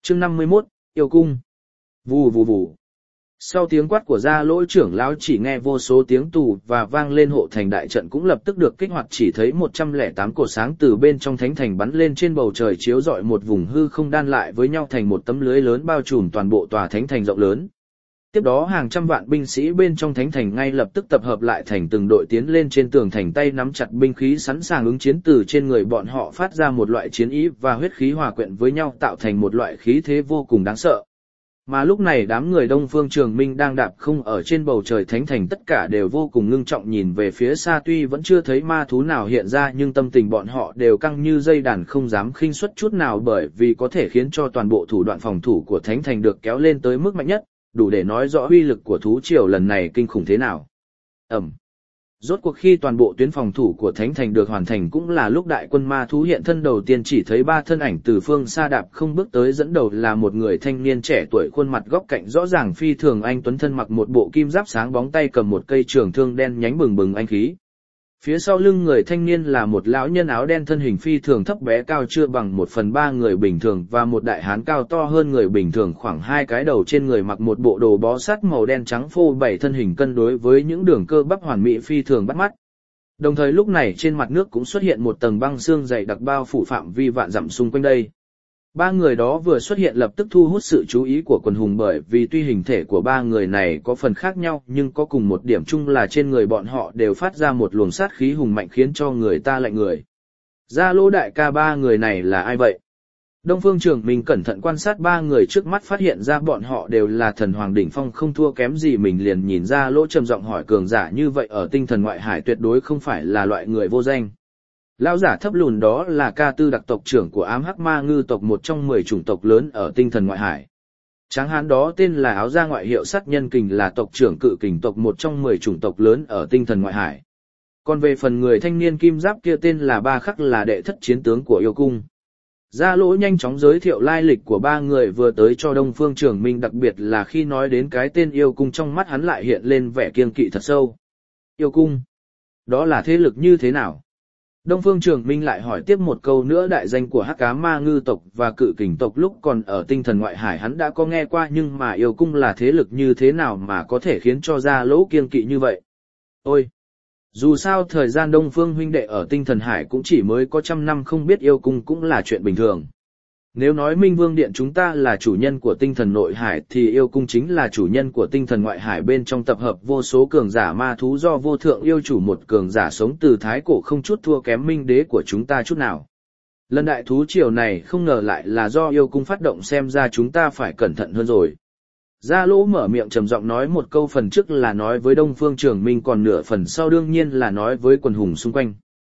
Chương 51, yêu cung. Vù vù vù. Sau tiếng quát của Gia Lỗ trưởng lão chỉ nghe vô số tiếng tù và vang lên, hộ thành đại trận cũng lập tức được kích hoạt, chỉ thấy 108 cột sáng từ bên trong thánh thành bắn lên trên bầu trời, chiếu rọi một vùng hư không đan lại với nhau thành một tấm lưới lớn bao trùm toàn bộ tòa thánh thành rộng lớn. Tiếp đó hàng trăm vạn binh sĩ bên trong thánh thành ngay lập tức tập hợp lại thành từng đội tiến lên trên tường thành, tay nắm chặt binh khí sẵn sàng ứng chiến. Từ trên người bọn họ phát ra một loại chiến ý và huyết khí hòa quyện với nhau tạo thành một loại khí thế vô cùng đáng sợ. Mà lúc này đám người Đông Phương Trường Minh đang đạp không ở trên bầu trời thánh thành, tất cả đều vô cùng ngưng trọng nhìn về phía xa, tuy vẫn chưa thấy ma thú nào hiện ra nhưng tâm tình bọn họ đều căng như dây đàn, không dám khinh suất chút nào, bởi vì có thể khiến cho toàn bộ thủ đoạn phòng thủ của thánh thành được kéo lên tới mức mạnh nhất, đủ để nói rõ uy lực của thú triều lần này kinh khủng thế nào. Rốt cuộc khi toàn bộ tuyến phòng thủ của thánh thành được hoàn thành cũng là lúc đại quân ma thú hiện thân đầu tiên, chỉ thấy ba thân ảnh từ phương xa đạp không bước tới, dẫn đầu là một người thanh niên trẻ tuổi, khuôn mặt góc cạnh rõ ràng phi thường anh tuấn, thân mặc một bộ kim giáp sáng bóng, tay cầm một cây trường thương đen nhánh bừng bừng anh khí. Phía sau lưng người thanh niên là một lão nhân áo đen, thân hình phi thường thấp bé, cao chưa bằng 1/3 người bình thường, và một đại hán cao to hơn người bình thường khoảng 2 cái đầu, trên người mặc một bộ đồ bó sát màu đen trắng phô bày, thân hình cân đối với những đường cơ bắp hoàn mỹ phi thường bắt mắt. Đồng thời lúc này trên mặt nước cũng xuất hiện một tầng băng sương dày đặc bao phủ phạm vi vạn dặm xung quanh đây. Ba người đó vừa xuất hiện lập tức thu hút sự chú ý của quần hùng, bởi vì tuy hình thể của ba người này có phần khác nhau nhưng có cùng một điểm chung là trên người bọn họ đều phát ra một luồng sát khí hùng mạnh khiến cho người ta lạnh người. Gia Lỗ đại ca, ba người này là ai vậy? Đông Phương Trường Minh cẩn thận quan sát ba người trước mắt, phát hiện ra bọn họ đều là thần hoàng đỉnh phong, không thua kém gì mình, liền nhìn Gia Lỗ trầm giọng hỏi, cường giả như vậy ở tinh thần ngoại hải tuyệt đối không phải là loại người vô danh. Lão giả thấp lùn đó là Ca Tư Đặc tộc trưởng của Ám Hắc Ma Ngư tộc, một trong 10 chủng tộc lớn ở tinh thần ngoại hải. Tráng hán đó tên là Áo Gia, ngoại hiệu Sát Nhân Kình, là tộc trưởng Cự Kình tộc, một trong 10 chủng tộc lớn ở tinh thần ngoại hải. Còn về phần người thanh niên kim giáp kia tên là Ba Khắc, là đệ thất chiến tướng của yêu cung. Gia Lỗ nhanh chóng giới thiệu lai lịch của ba người vừa tới cho Đông Phương Trường Minh, đặc biệt là khi nói đến cái tên yêu cung, trong mắt hắn lại hiện lên vẻ kiêng kỵ thật sâu. Yêu cung? Đó là thế lực như thế nào? Đông Phương Trường Minh lại hỏi tiếp một câu nữa, đại danh của Hắc Ám Ma Ngư tộc và Cự Kình tộc lúc còn ở tinh thần ngoại hải hắn đã có nghe qua, nhưng mà yêu cung là thế lực như thế nào mà có thể khiến cho Gia Lỗ kiêng kỵ như vậy? Ôi! Dù sao thời gian Đông Phương huynh đệ ở tinh thần hải cũng chỉ mới có 100 năm, không biết yêu cung cũng là chuyện bình thường. Nếu nói Minh Vương Điện chúng ta là chủ nhân của tinh thần nội hải thì yêu cung chính là chủ nhân của tinh thần ngoại hải, bên trong tập hợp vô số cường giả ma thú do vô thượng yêu chủ, một cường giả sống từ thái cổ không chút thua kém Minh Đế của chúng ta chút nào. Lần đại thú triều này không ngờ lại là do yêu cung phát động, xem ra chúng ta phải cẩn thận hơn rồi. Gia Lỗ mở miệng trầm giọng nói một câu, phần trước là nói với Đông Phương Trường Minh, còn nửa phần sau đương nhiên là nói với quần hùng xung quanh.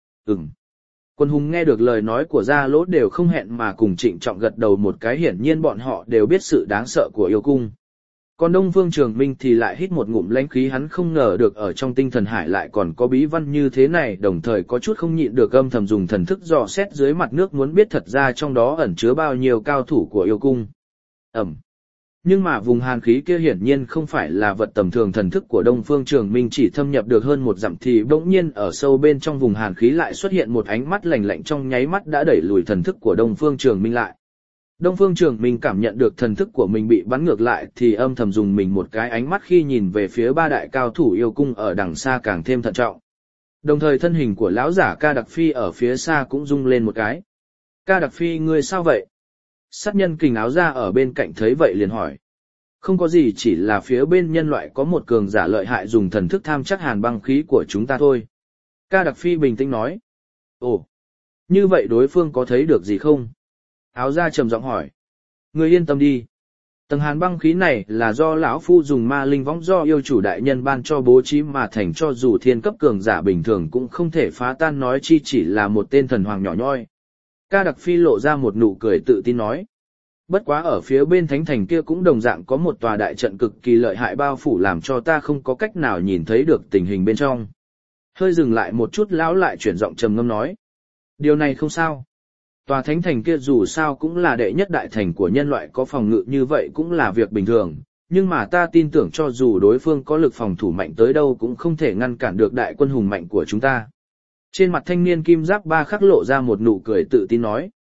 Quần hùng nghe được lời nói của Gia Lỗ đều không hẹn mà cùng trịnh trọng gật đầu một cái, hiển nhiên bọn họ đều biết sự đáng sợ của yêu cung. Còn Đông Phương Trường Minh thì lại hít một ngụm lãnh khí, hắn không ngờ được ở trong tinh thần hải lại còn có bí văn như thế này, đồng thời có chút không nhịn được âm thầm dùng thần thức dò xét dưới mặt nước, muốn biết thật ra trong đó ẩn chứa bao nhiêu cao thủ của yêu cung. Nhưng mà vùng hàn khí kia hiển nhiên không phải là vật tầm thường, thần thức của Đông Phương Trường Minh chỉ thâm nhập được hơn 1 dặm thì bỗng nhiên ở sâu bên trong vùng hàn khí lại xuất hiện một ánh mắt lạnh lạnh, trong nháy mắt đã đẩy lùi thần thức của Đông Phương Trường Minh lại. Đông Phương Trường Minh cảm nhận được thần thức của mình bị bắn ngược lại thì âm thầm dùng mình một cái, ánh mắt khi nhìn về phía ba đại cao thủ yêu cung ở đằng xa càng thêm thận trọng. Đồng thời thân hình của lão giả Ca Đặc Phi ở phía xa cũng rung lên một cái. Ca Đặc Phi, ngươi sao vậy? Sát Nhân Kình Áo Gia ở bên cạnh thấy vậy liền hỏi. Không có gì, chỉ là phía bên nhân loại có một cường giả lợi hại dùng thần thức tham chắc hàn băng khí của chúng ta thôi. Ca Đặc Phi bình tĩnh nói. Ồ, như vậy đối phương có thấy được gì không? Áo Gia trầm giọng hỏi. Ngươi yên tâm đi. Tầng hàn băng khí này là do lão phu dùng ma linh võng do yêu chủ đại nhân ban cho bố trí mà thành, cho dù thiên cấp cường giả bình thường cũng không thể phá tan, nói chi chỉ là một tên thần hoàng nhỏ nhoi. Ca Đặc Phi lộ ra một nụ cười tự tin nói. Bất quá ở phía bên thánh thành kia cũng đồng dạng có một tòa đại trận cực kỳ lợi hại bao phủ, làm cho ta không có cách nào nhìn thấy được tình hình bên trong. Hơi dừng lại một chút lão lại chuyển giọng trầm ngâm nói. Điều này không sao. Tòa thánh thành kia dù sao cũng là đệ nhất đại thành của nhân loại, có phòng ngự như vậy cũng là việc bình thường, nhưng mà ta tin tưởng cho dù đối phương có lực phòng thủ mạnh tới đâu cũng không thể ngăn cản được đại quân hùng mạnh của chúng ta. Trên mặt thanh niên kim giáp Ba Khắc lộ ra một nụ cười tự tin nói.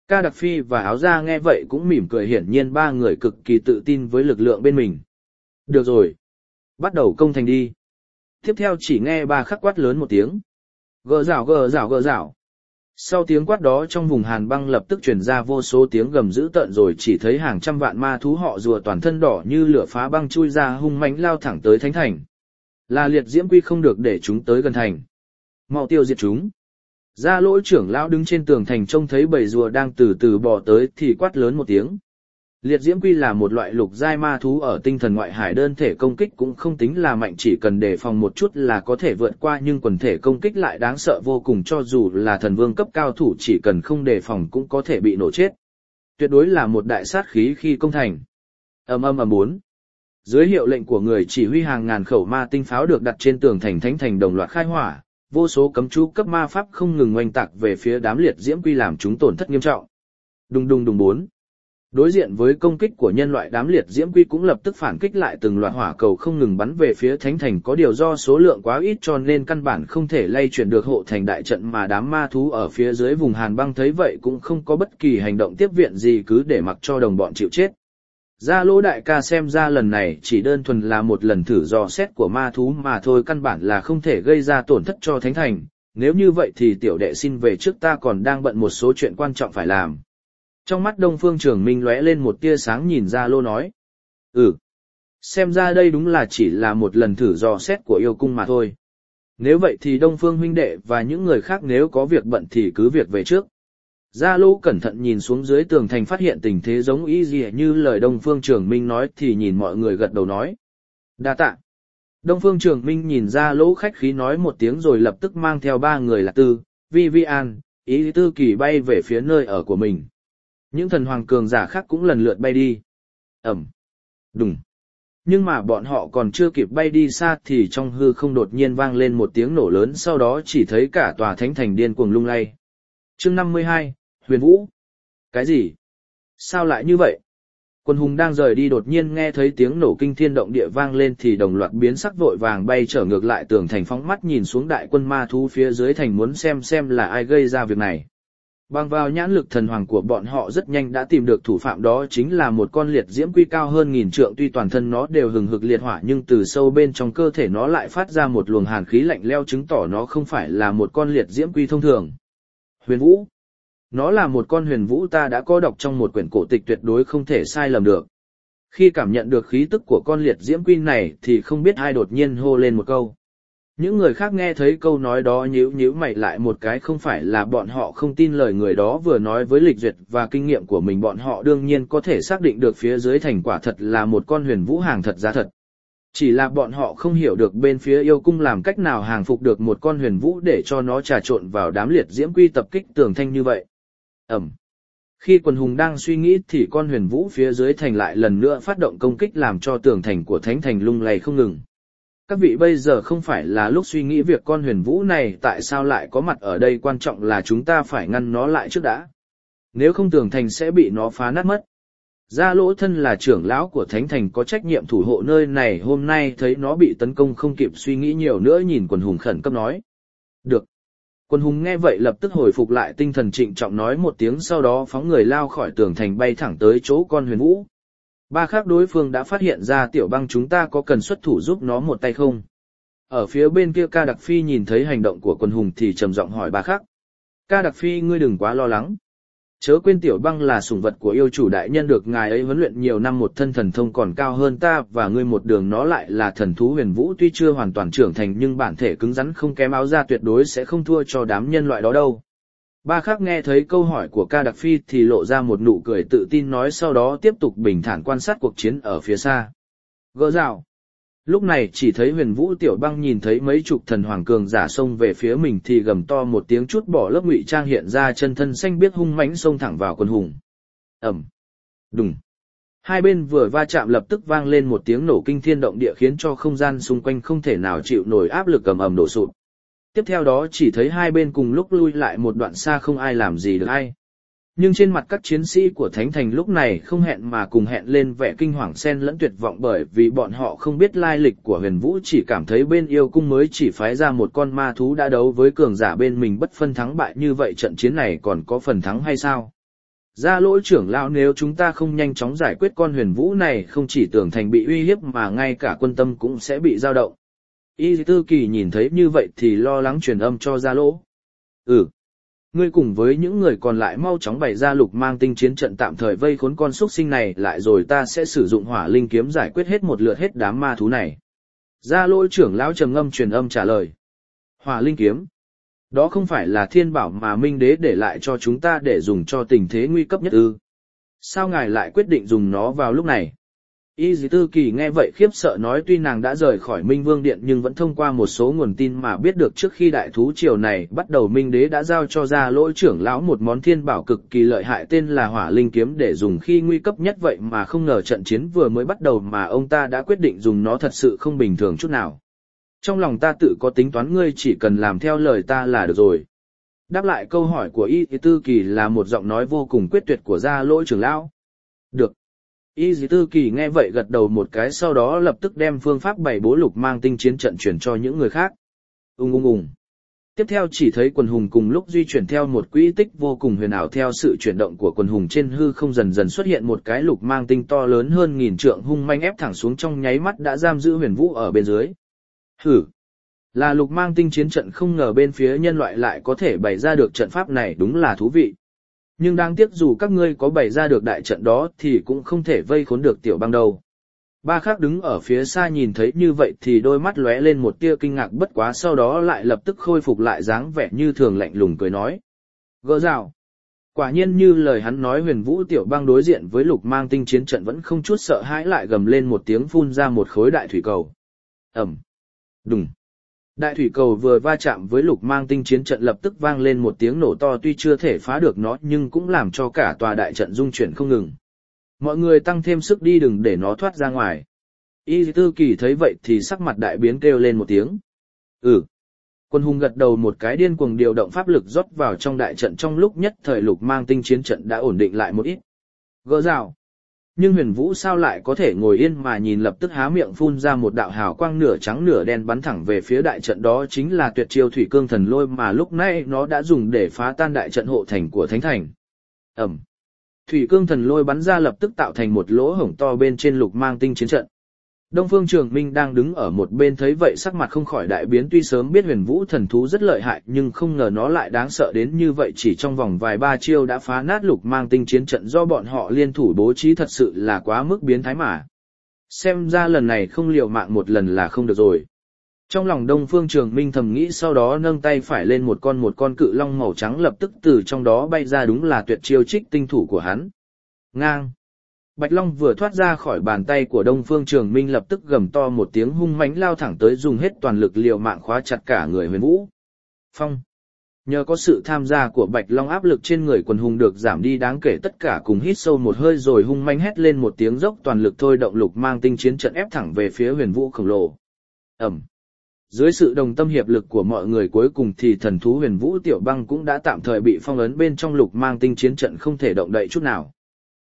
Ca Đặc Phi và Áo Da nghe vậy cũng mỉm cười, hiển nhiên ba người cực kỳ tự tin với lực lượng bên mình. Được rồi. Bắt đầu công thành đi. Tiếp theo chỉ nghe ba khắc quát lớn một tiếng. Gờ rảo gờ rảo gờ rảo. Sau tiếng quát đó trong vùng hàn băng lập tức truyền ra vô số tiếng gầm dữ tợn, rồi chỉ thấy hàng trăm vạn ma thú họ rùa toàn thân đỏ như lửa phá băng chui ra hung mãnh lao thẳng tới thánh thành. Là liệt diễm quy, không được để chúng tới gần thành. Mau tiêu diệt chúng. Gia Lỗ trưởng lão đứng trên tường thành trông thấy bầy rùa đang từ từ bò tới thì quát lớn một tiếng. Liệt diễm quy là một loại lục giai ma thú ở tinh thần ngoại hải, đơn thể công kích cũng không tính là mạnh, chỉ cần đề phòng một chút là có thể vượt qua, nhưng quần thể công kích lại đáng sợ vô cùng, cho dù là thần vương cấp cao thủ chỉ cần không đề phòng cũng có thể bị nổ chết. Tuyệt đối là một đại sát khí khi công thành. Ầm ầm ầm 4. Dưới hiệu lệnh của người chỉ huy, hàng ngàn khẩu ma tinh pháo được đặt trên tường thành thánh thành đồng loạt khai hỏa, vô số cấm chú cấp ma pháp không ngừng oanh tạc về phía đám liệt diễm quy làm chúng tổn thất nghiêm trọng. Đùng đùng đùng 4. Đối diện với công kích của nhân loại, đám liệt diễm quy cũng lập tức phản kích lại, từng loạt hỏa cầu không ngừng bắn về phía thánh thành, có điều do số lượng quá ít cho nên căn bản không thể lay chuyển được hộ thành đại trận, mà đám ma thú ở phía dưới vùng hàn băng thấy vậy cũng không có bất kỳ hành động tiếp viện gì, cứ để mặc cho đồng bọn chịu chết. Gia Lỗ đại ca xem ra lần này chỉ đơn thuần là một lần thử dò xét của ma thú mà thôi, căn bản là không thể gây ra tổn thất cho thánh thành, nếu như vậy thì tiểu đệ xin về trước, ta còn đang bận một số chuyện quan trọng phải làm. Trong mắt Đông Phương Trường Minh lóe lên một tia sáng, nhìn Gia Lỗ nói. Xem ra đây đúng là chỉ là một lần thử dò xét của yêu cung mà thôi. Nếu vậy thì Đông Phương huynh đệ và những người khác nếu có việc bận thì cứ việc về trước. Gia Lỗ cẩn thận nhìn xuống dưới tường thành, phát hiện tình thế giống ý gì như lời Đông Phương Trường Minh nói thì nhìn mọi người gật đầu nói. Đa tạ. Đông Phương Trường Minh nhìn Gia Lỗ khách khí nói một tiếng rồi lập tức mang theo ba người là Tư, Vivian, Ý Tư Kỳ bay về phía nơi ở của mình. Những thần hoàng cường giả khác cũng lần lượt bay đi. Đùng. Nhưng mà bọn họ còn chưa kịp bay đi xa thì trong hư không đột nhiên vang lên một tiếng nổ lớn, sau đó chỉ thấy cả tòa thánh thành điên cuồng lung lay. Chương 52, Huyền Vũ. Cái gì? Sao lại như vậy? Quân hùng đang rời đi đột nhiên nghe thấy tiếng nổ kinh thiên động địa vang lên thì đồng loạt biến sắc, vội vàng bay trở ngược lại tường thành, phóng mắt nhìn xuống đại quân ma thú phía dưới thành, muốn xem là ai gây ra việc này. Bằng vào nhãn lực thần hoàng của bọn họ rất nhanh đã tìm được thủ phạm, đó chính là một con liệt diễm quy cao hơn 1000 trượng, tuy toàn thân nó đều hừng hực liệt hỏa nhưng từ sâu bên trong cơ thể nó lại phát ra một luồng hàn khí lạnh lẽo, chứng tỏ nó không phải là một con liệt diễm quy thông thường. Huyền Vũ. Nó là một con huyền vũ, ta đã có đọc trong một quyển cổ tịch, tuyệt đối không thể sai lầm được. Khi cảm nhận được khí tức của con liệt diễm quy này thì không biết ai đột nhiên hô lên một câu. Những người khác nghe thấy câu nói đó nhíu mày lại một cái, không phải là bọn họ không tin lời người đó vừa nói, với lịch duyệt và kinh nghiệm của mình bọn họ đương nhiên có thể xác định được phía dưới thành quả thật là một con huyền vũ hàng thật giá thật. Chỉ là bọn họ không hiểu được bên phía yêu cung làm cách nào hàng phục được một con huyền vũ để cho nó trà trộn vào đám liệt diễm quy tập kích tường thành như vậy. Khi quần hùng đang suy nghĩ thì con huyền vũ phía dưới thành lại lần nữa phát động công kích, làm cho tường thành của thánh thành lung lay không ngừng. Các vị, bây giờ không phải là lúc suy nghĩ việc con huyền vũ này tại sao lại có mặt ở đây, quan trọng là chúng ta phải ngăn nó lại trước đã. Nếu không tường thành sẽ bị nó phá nát mất. Gia Lỗ thân là trưởng lão của thánh thành có trách nhiệm thủ hộ nơi này, hôm nay thấy nó bị tấn công không kịp suy nghĩ nhiều nữa, nhìn quần hùng khẩn cấp nói. Được. Quần hùng nghe vậy lập tức hồi phục lại tinh thần, trịnh trọng nói một tiếng, sau đó phóng người lao khỏi tường thành bay thẳng tới chỗ con huyền vũ. Ba khác đối phương đã phát hiện ra Tiểu Băng, chúng ta có cần xuất thủ giúp nó một tay không? Ở phía bên kia Ca Đặc Phi nhìn thấy hành động của quần hùng thì trầm giọng hỏi ba khác. Ca Đặc Phi, ngươi đừng quá lo lắng. Chớ quên Tiểu Băng là sủng vật của yêu chủ đại nhân, được ngài ấy huấn luyện nhiều năm, một thân thần thông còn cao hơn ta và ngươi một đường, nó lại là thần thú huyền vũ, tuy chưa hoàn toàn trưởng thành nhưng bản thể cứng rắn không kém Áo Da, tuyệt đối sẽ không thua cho đám nhân loại đó đâu. Ba khác nghe thấy câu hỏi của Ca Đặc Phi thì lộ ra một nụ cười tự tin nói, sau đó tiếp tục bình thản quan sát cuộc chiến ở phía xa. Gỡ rào. Lúc này chỉ thấy huyền vũ Tiểu Băng nhìn thấy mấy chục thần hoàng cường giả xông về phía mình thì gầm to một tiếng, chút bỏ lớp ngụy trang, hiện ra chân thân xanh biếc hung mãnh xông thẳng vào quân hùng. Đùng. Hai bên vừa va chạm lập tức vang lên một tiếng nổ kinh thiên động địa, khiến cho không gian xung quanh không thể nào chịu nổi áp lực, ầm đổ sụp. Tiếp theo đó chỉ thấy hai bên cùng lúc lui lại một đoạn xa, không ai làm gì được ai. Nhưng trên mặt các chiến sĩ của Thánh Thành lúc này không hẹn mà cùng hẹn lên vẻ kinh hoàng xen lẫn tuyệt vọng, bởi vì bọn họ không biết lai lịch của huyền vũ, chỉ cảm thấy bên yêu cung mới chỉ phái ra một con ma thú đã đấu với cường giả bên mình bất phân thắng bại, như vậy trận chiến này còn có phần thắng hay sao? Ra lỗi trưởng lão, nếu chúng ta không nhanh chóng giải quyết con huyền vũ này, không chỉ tường thành bị uy hiếp mà ngay cả quân tâm cũng sẽ bị dao động. Y Tư Kỳ nhìn thấy như vậy thì lo lắng truyền âm cho Gia Lỗ. Ngươi cùng với những người còn lại mau chóng bày ra lục mang tinh chiến trận tạm thời vây khốn con súc sinh này lại, rồi ta sẽ sử dụng hỏa linh kiếm giải quyết hết một lượt hết đám ma thú này. Gia Lỗ trưởng lão trầm ngâm truyền âm trả lời. Hỏa linh kiếm? Đó không phải là thiên bảo mà Minh Đế để lại cho chúng ta để dùng cho tình thế nguy cấp nhất ư? Sao ngài lại quyết định dùng nó vào lúc này? Y Tư Kỳ nghe vậy khiếp sợ nói, tuy nàng đã rời khỏi Minh Vương Điện nhưng vẫn thông qua một số nguồn tin mà biết được trước khi đại thú triều này bắt đầu, Minh Đế đã giao cho Gia Lỗ trưởng lão một món thiên bảo cực kỳ lợi hại tên là hỏa linh kiếm để dùng khi nguy cấp nhất, vậy mà không ngờ trận chiến vừa mới bắt đầu mà ông ta đã quyết định dùng nó, thật sự không bình thường chút nào. Trong lòng ta tự có tính toán, ngươi chỉ cần làm theo lời ta là được rồi. Đáp lại câu hỏi của Y Tư Kỳ là một giọng nói vô cùng quyết tuyệt của Gia Lỗ trưởng lão. Được. Y Tư Kỳ nghe vậy gật đầu một cái, sau đó lập tức đem phương pháp bày bố lục mang tinh chiến trận chuyển cho những người khác. Tiếp theo chỉ thấy quần hùng cùng lúc di chuyển theo một quỹ tích vô cùng huyền ảo, theo sự chuyển động của quần hùng trên hư không dần dần xuất hiện một cái lục mang tinh to lớn hơn 1000 trượng hung manh ép thẳng xuống, trong nháy mắt đã giam giữ huyền vũ ở bên dưới. Là lục mang tinh chiến trận, không ngờ bên phía nhân loại lại có thể bày ra được trận pháp này, đúng là thú vị. Nhưng đáng tiếc dù các ngươi có bày ra được đại trận đó thì cũng không thể vây khốn được tiểu băng đâu. Ba khác đứng ở phía xa nhìn thấy như vậy thì đôi mắt lóe lên một tia kinh ngạc, bất quá sau đó lại lập tức khôi phục lại dáng vẻ như thường, lạnh lùng cười nói. Gỡ rào. Quả nhiên như lời hắn nói, huyền vũ tiểu băng đối diện với lục mang tinh chiến trận vẫn không chút sợ hãi, lại gầm lên một tiếng phun ra một khối đại thủy cầu. Đùng. Đại thủy cầu vừa va chạm với lục mang tinh chiến trận lập tức vang lên một tiếng nổ to, tuy chưa thể phá được nó nhưng cũng làm cho cả tòa đại trận rung chuyển không ngừng. Mọi người tăng thêm sức đi, đừng để nó thoát ra ngoài. Y Tư Kỳ thấy vậy thì sắc mặt đại biến, kêu lên một tiếng. Quân hùng gật đầu một cái, điên cuồng điều động pháp lực rót vào trong đại trận, trong lúc nhất thời lục mang tinh chiến trận đã ổn định lại một ít. Gỡ rào. Nhưng huyền vũ sao lại có thể ngồi yên mà nhìn, lập tức há miệng phun ra một đạo hào quang nửa trắng nửa đen bắn thẳng về phía đại trận, đó chính là tuyệt chiêu thủy cương thần lôi mà lúc nãy nó đã dùng để phá tan đại trận hộ thành của thánh thành. Thủy cương thần lôi bắn ra lập tức tạo thành một lỗ hổng to bên trên lục mang tinh chiến trận. Đông Phương Trường Minh đang đứng ở một bên thấy vậy sắc mặt không khỏi đại biến, tuy sớm biết huyền vũ thần thú rất lợi hại nhưng không ngờ nó lại đáng sợ đến như vậy, chỉ trong vòng vài ba chiêu đã phá nát lục mang tinh chiến trận do bọn họ liên thủ bố trí, thật sự là quá mức biến thái mà. Xem ra lần này không liều mạng một lần là không được rồi. Trong lòng Đông Phương Trường Minh thầm nghĩ, sau đó nâng tay phải lên, một con cự long màu trắng lập tức từ trong đó bay ra, đúng là tuyệt chiêu trích tinh thủ của hắn. Ngang. Bạch Long vừa thoát ra khỏi bàn tay của Đông Phương Trường Minh lập tức gầm to một tiếng, hung mãnh lao thẳng tới, dùng hết toàn lực liều mạng khóa chặt cả người huyền vũ. Phong. Nhờ có sự tham gia của Bạch Long, áp lực trên người quần hùng được giảm đi đáng kể, tất cả cùng hít sâu một hơi rồi hung mãnh hét lên một tiếng, dốc toàn lực thôi động lục mang tinh chiến trận ép thẳng về phía huyền vũ khổng lồ. Dưới sự đồng tâm hiệp lực của mọi người, cuối cùng thì thần thú huyền vũ tiểu băng cũng đã tạm thời bị phong ấn bên trong lục mang tinh chiến trận, không thể động đậy chút nào.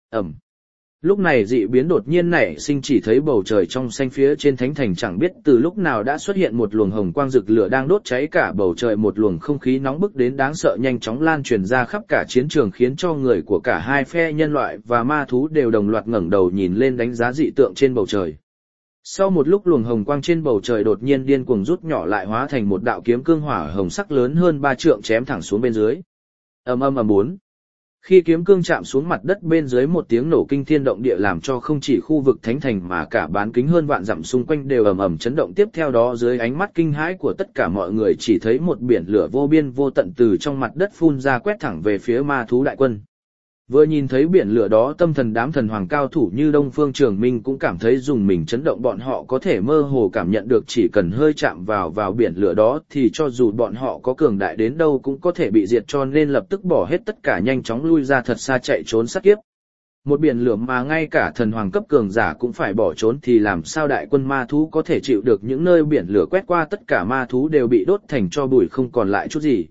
Lúc này dị biến đột nhiên nảy sinh, chỉ thấy bầu trời trong xanh phía trên thánh thành chẳng biết từ lúc nào đã xuất hiện một luồng hồng quang rực lửa đang đốt cháy cả bầu trời, một luồng không khí nóng bức đến đáng sợ nhanh chóng lan truyền ra khắp cả chiến trường, khiến cho người của cả hai phe nhân loại và ma thú đều đồng loạt ngẩng đầu nhìn lên đánh giá dị tượng trên bầu trời. Sau một lúc luồng hồng quang trên bầu trời đột nhiên điên cuồng rút nhỏ lại, hóa thành một đạo kiếm cương hỏa hồng sắc lớn hơn 3 trượng chém thẳng xuống bên dưới. Bốn. Khi kiếm cương chạm xuống mặt đất bên dưới, một tiếng nổ kinh thiên động địa làm cho không chỉ khu vực thánh thành mà cả bán kính hơn vạn dặm xung quanh đều chấn động. Tiếp theo đó dưới ánh mắt kinh hãi của tất cả mọi người chỉ thấy một biển lửa vô biên vô tận từ trong mặt đất phun ra, quét thẳng về phía ma thú đại quân. Vừa nhìn thấy biển lửa đó, tâm thần đám thần hoàng cao thủ như Đông Phương Trường Minh cũng cảm thấy dùng mình chấn động, bọn họ có thể mơ hồ cảm nhận được chỉ cần hơi chạm vào biển lửa đó thì cho dù bọn họ có cường đại đến đâu cũng có thể bị diệt, cho nên lập tức bỏ hết tất cả nhanh chóng lui ra thật xa chạy trốn sát kiếp. Một biển lửa mà ngay cả thần hoàng cấp cường giả cũng phải bỏ trốn thì làm sao đại quân ma thú có thể chịu được, những nơi biển lửa quét qua tất cả ma thú đều bị đốt thành tro bụi không còn lại chút gì.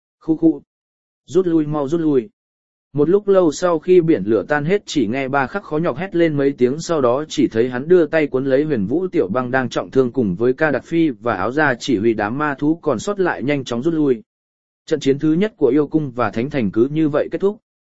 Rút lui, mau rút lui. Một lúc lâu sau khi biển lửa tan hết, chỉ nghe Ba Khắc khó nhọc hét lên mấy tiếng, sau đó chỉ thấy hắn đưa tay cuốn lấy huyền vũ tiểu băng đang trọng thương cùng với Ca Đặc Phi và Áo Gia chỉ huy đám ma thú còn sót lại nhanh chóng rút lui. Trận chiến thứ nhất của yêu cung và thánh thành cứ như vậy kết thúc.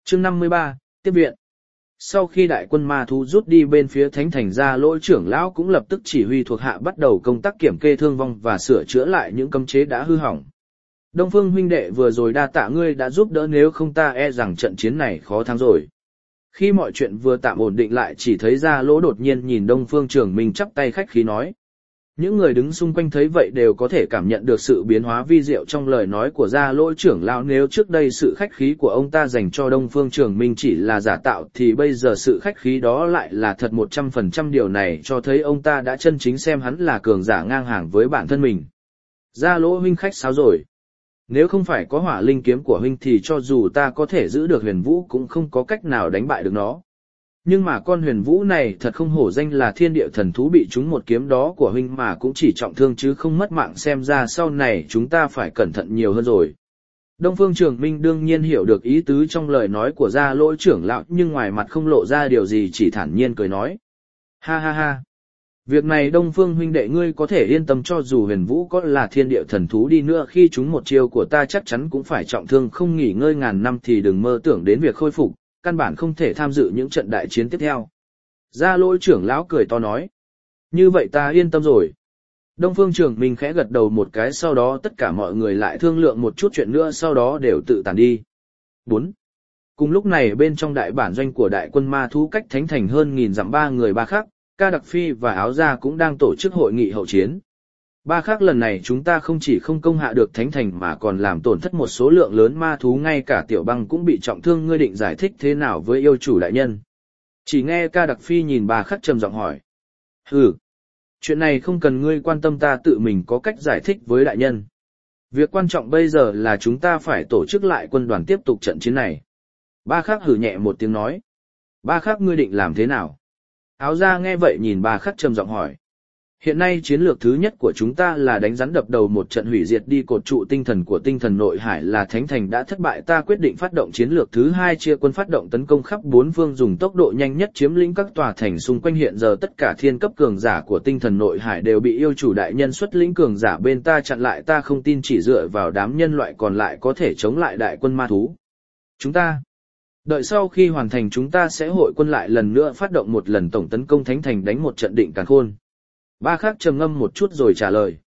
Chương 53, tiếp viện. Sau khi đại quân ma thú rút đi bên phía thánh thành ra, lỗ trưởng lão cũng lập tức chỉ huy thuộc hạ bắt đầu công tác kiểm kê thương vong và sửa chữa lại những cấm chế đã hư hỏng. Đông Phương huynh đệ vừa rồi đa tạ ngươi đã giúp đỡ, nếu không ta e rằng trận chiến này khó thắng rồi. Khi mọi chuyện vừa tạm ổn định lại, chỉ thấy Gia Lỗ đột nhiên nhìn Đông Phương Trường Minh chắp tay khách khí nói. Những người đứng xung quanh thấy vậy đều có thể cảm nhận được sự biến hóa vi diệu trong lời nói của Gia Lỗ trưởng lão. Nếu trước đây sự khách khí của ông ta dành cho Đông Phương Trường Minh chỉ là giả tạo thì bây giờ sự khách khí đó lại là thật 100%. Điều này cho thấy ông ta đã chân chính xem hắn là cường giả ngang hàng với bản thân mình. Gia Lỗ huynh khách sáo rồi. Nếu không phải có hỏa linh kiếm của huynh thì cho dù ta có thể giữ được Huyền Vũ cũng không có cách nào đánh bại được nó. Nhưng mà con Huyền Vũ này thật không hổ danh là thiên địa thần thú, bị trúng một kiếm đó của huynh mà cũng chỉ trọng thương chứ không mất mạng, xem ra sau này chúng ta phải cẩn thận nhiều hơn rồi. Đông Phương Trường Minh đương nhiên hiểu được ý tứ trong lời nói của Gia Lỗ trưởng lão, nhưng ngoài mặt không lộ ra điều gì, chỉ thản nhiên cười nói. Ha ha ha. Việc này Đông Phương huynh đệ ngươi có thể yên tâm, cho dù Huyền Vũ có là thiên địa thần thú đi nữa, khi chúng một chiêu của ta chắc chắn cũng phải trọng thương, không nghỉ ngơi ngàn năm thì đừng mơ tưởng đến việc khôi phục, căn bản không thể tham dự những trận đại chiến tiếp theo. Gia Lỗ trưởng lão cười to nói. Như vậy ta yên tâm rồi. Đông Phương Trường Minh khẽ gật đầu một cái, sau đó tất cả mọi người lại thương lượng một chút chuyện nữa, sau đó đều tự tản đi. 4. Cùng lúc này bên trong đại bản doanh của đại quân ma thú cách thánh thành hơn 1000 dặm, ba người Ba Khắc, Ca Đặc Phi và Áo Gia cũng đang tổ chức hội nghị hậu chiến. Ba Khắc, lần này chúng ta không chỉ không công hạ được thánh thành mà còn làm tổn thất một số lượng lớn ma thú, ngay cả Tiểu Băng cũng bị trọng thương, ngươi định giải thích thế nào với yêu chủ đại nhân? Chỉ nghe Ca Đặc Phi nhìn Ba Khắc trầm giọng hỏi. Hừ, chuyện này không cần ngươi quan tâm, ta tự mình có cách giải thích với đại nhân. Việc quan trọng bây giờ là chúng ta phải tổ chức lại quân đoàn tiếp tục trận chiến này. Ba Khắc hừ nhẹ một tiếng nói. Ba Khắc, ngươi định làm thế nào? Áo Gia nghe vậy nhìn Ba Khắc trầm giọng hỏi. Hiện nay chiến lược thứ nhất của chúng ta là đánh rắn đập đầu, một trận hủy diệt đi cột trụ tinh thần của tinh thần nội hải là thánh thành đã thất bại. Ta quyết định phát động chiến lược thứ hai, chia quân phát động tấn công khắp bốn phương, dùng tốc độ nhanh nhất chiếm lĩnh các tòa thành xung quanh. Hiện giờ tất cả thiên cấp cường giả của tinh thần nội hải đều bị yêu chủ đại nhân xuất lĩnh cường giả bên ta chặn lại, ta không tin chỉ dựa vào đám nhân loại còn lại có thể chống lại đại quân ma thú. Chúng ta đợi sau khi hoàn thành chúng ta sẽ hội quân lại lần nữa phát động một lần tổng tấn công thánh thành, đánh một trận định càn khôn. Ba Khắc trầm ngâm một chút rồi trả lời.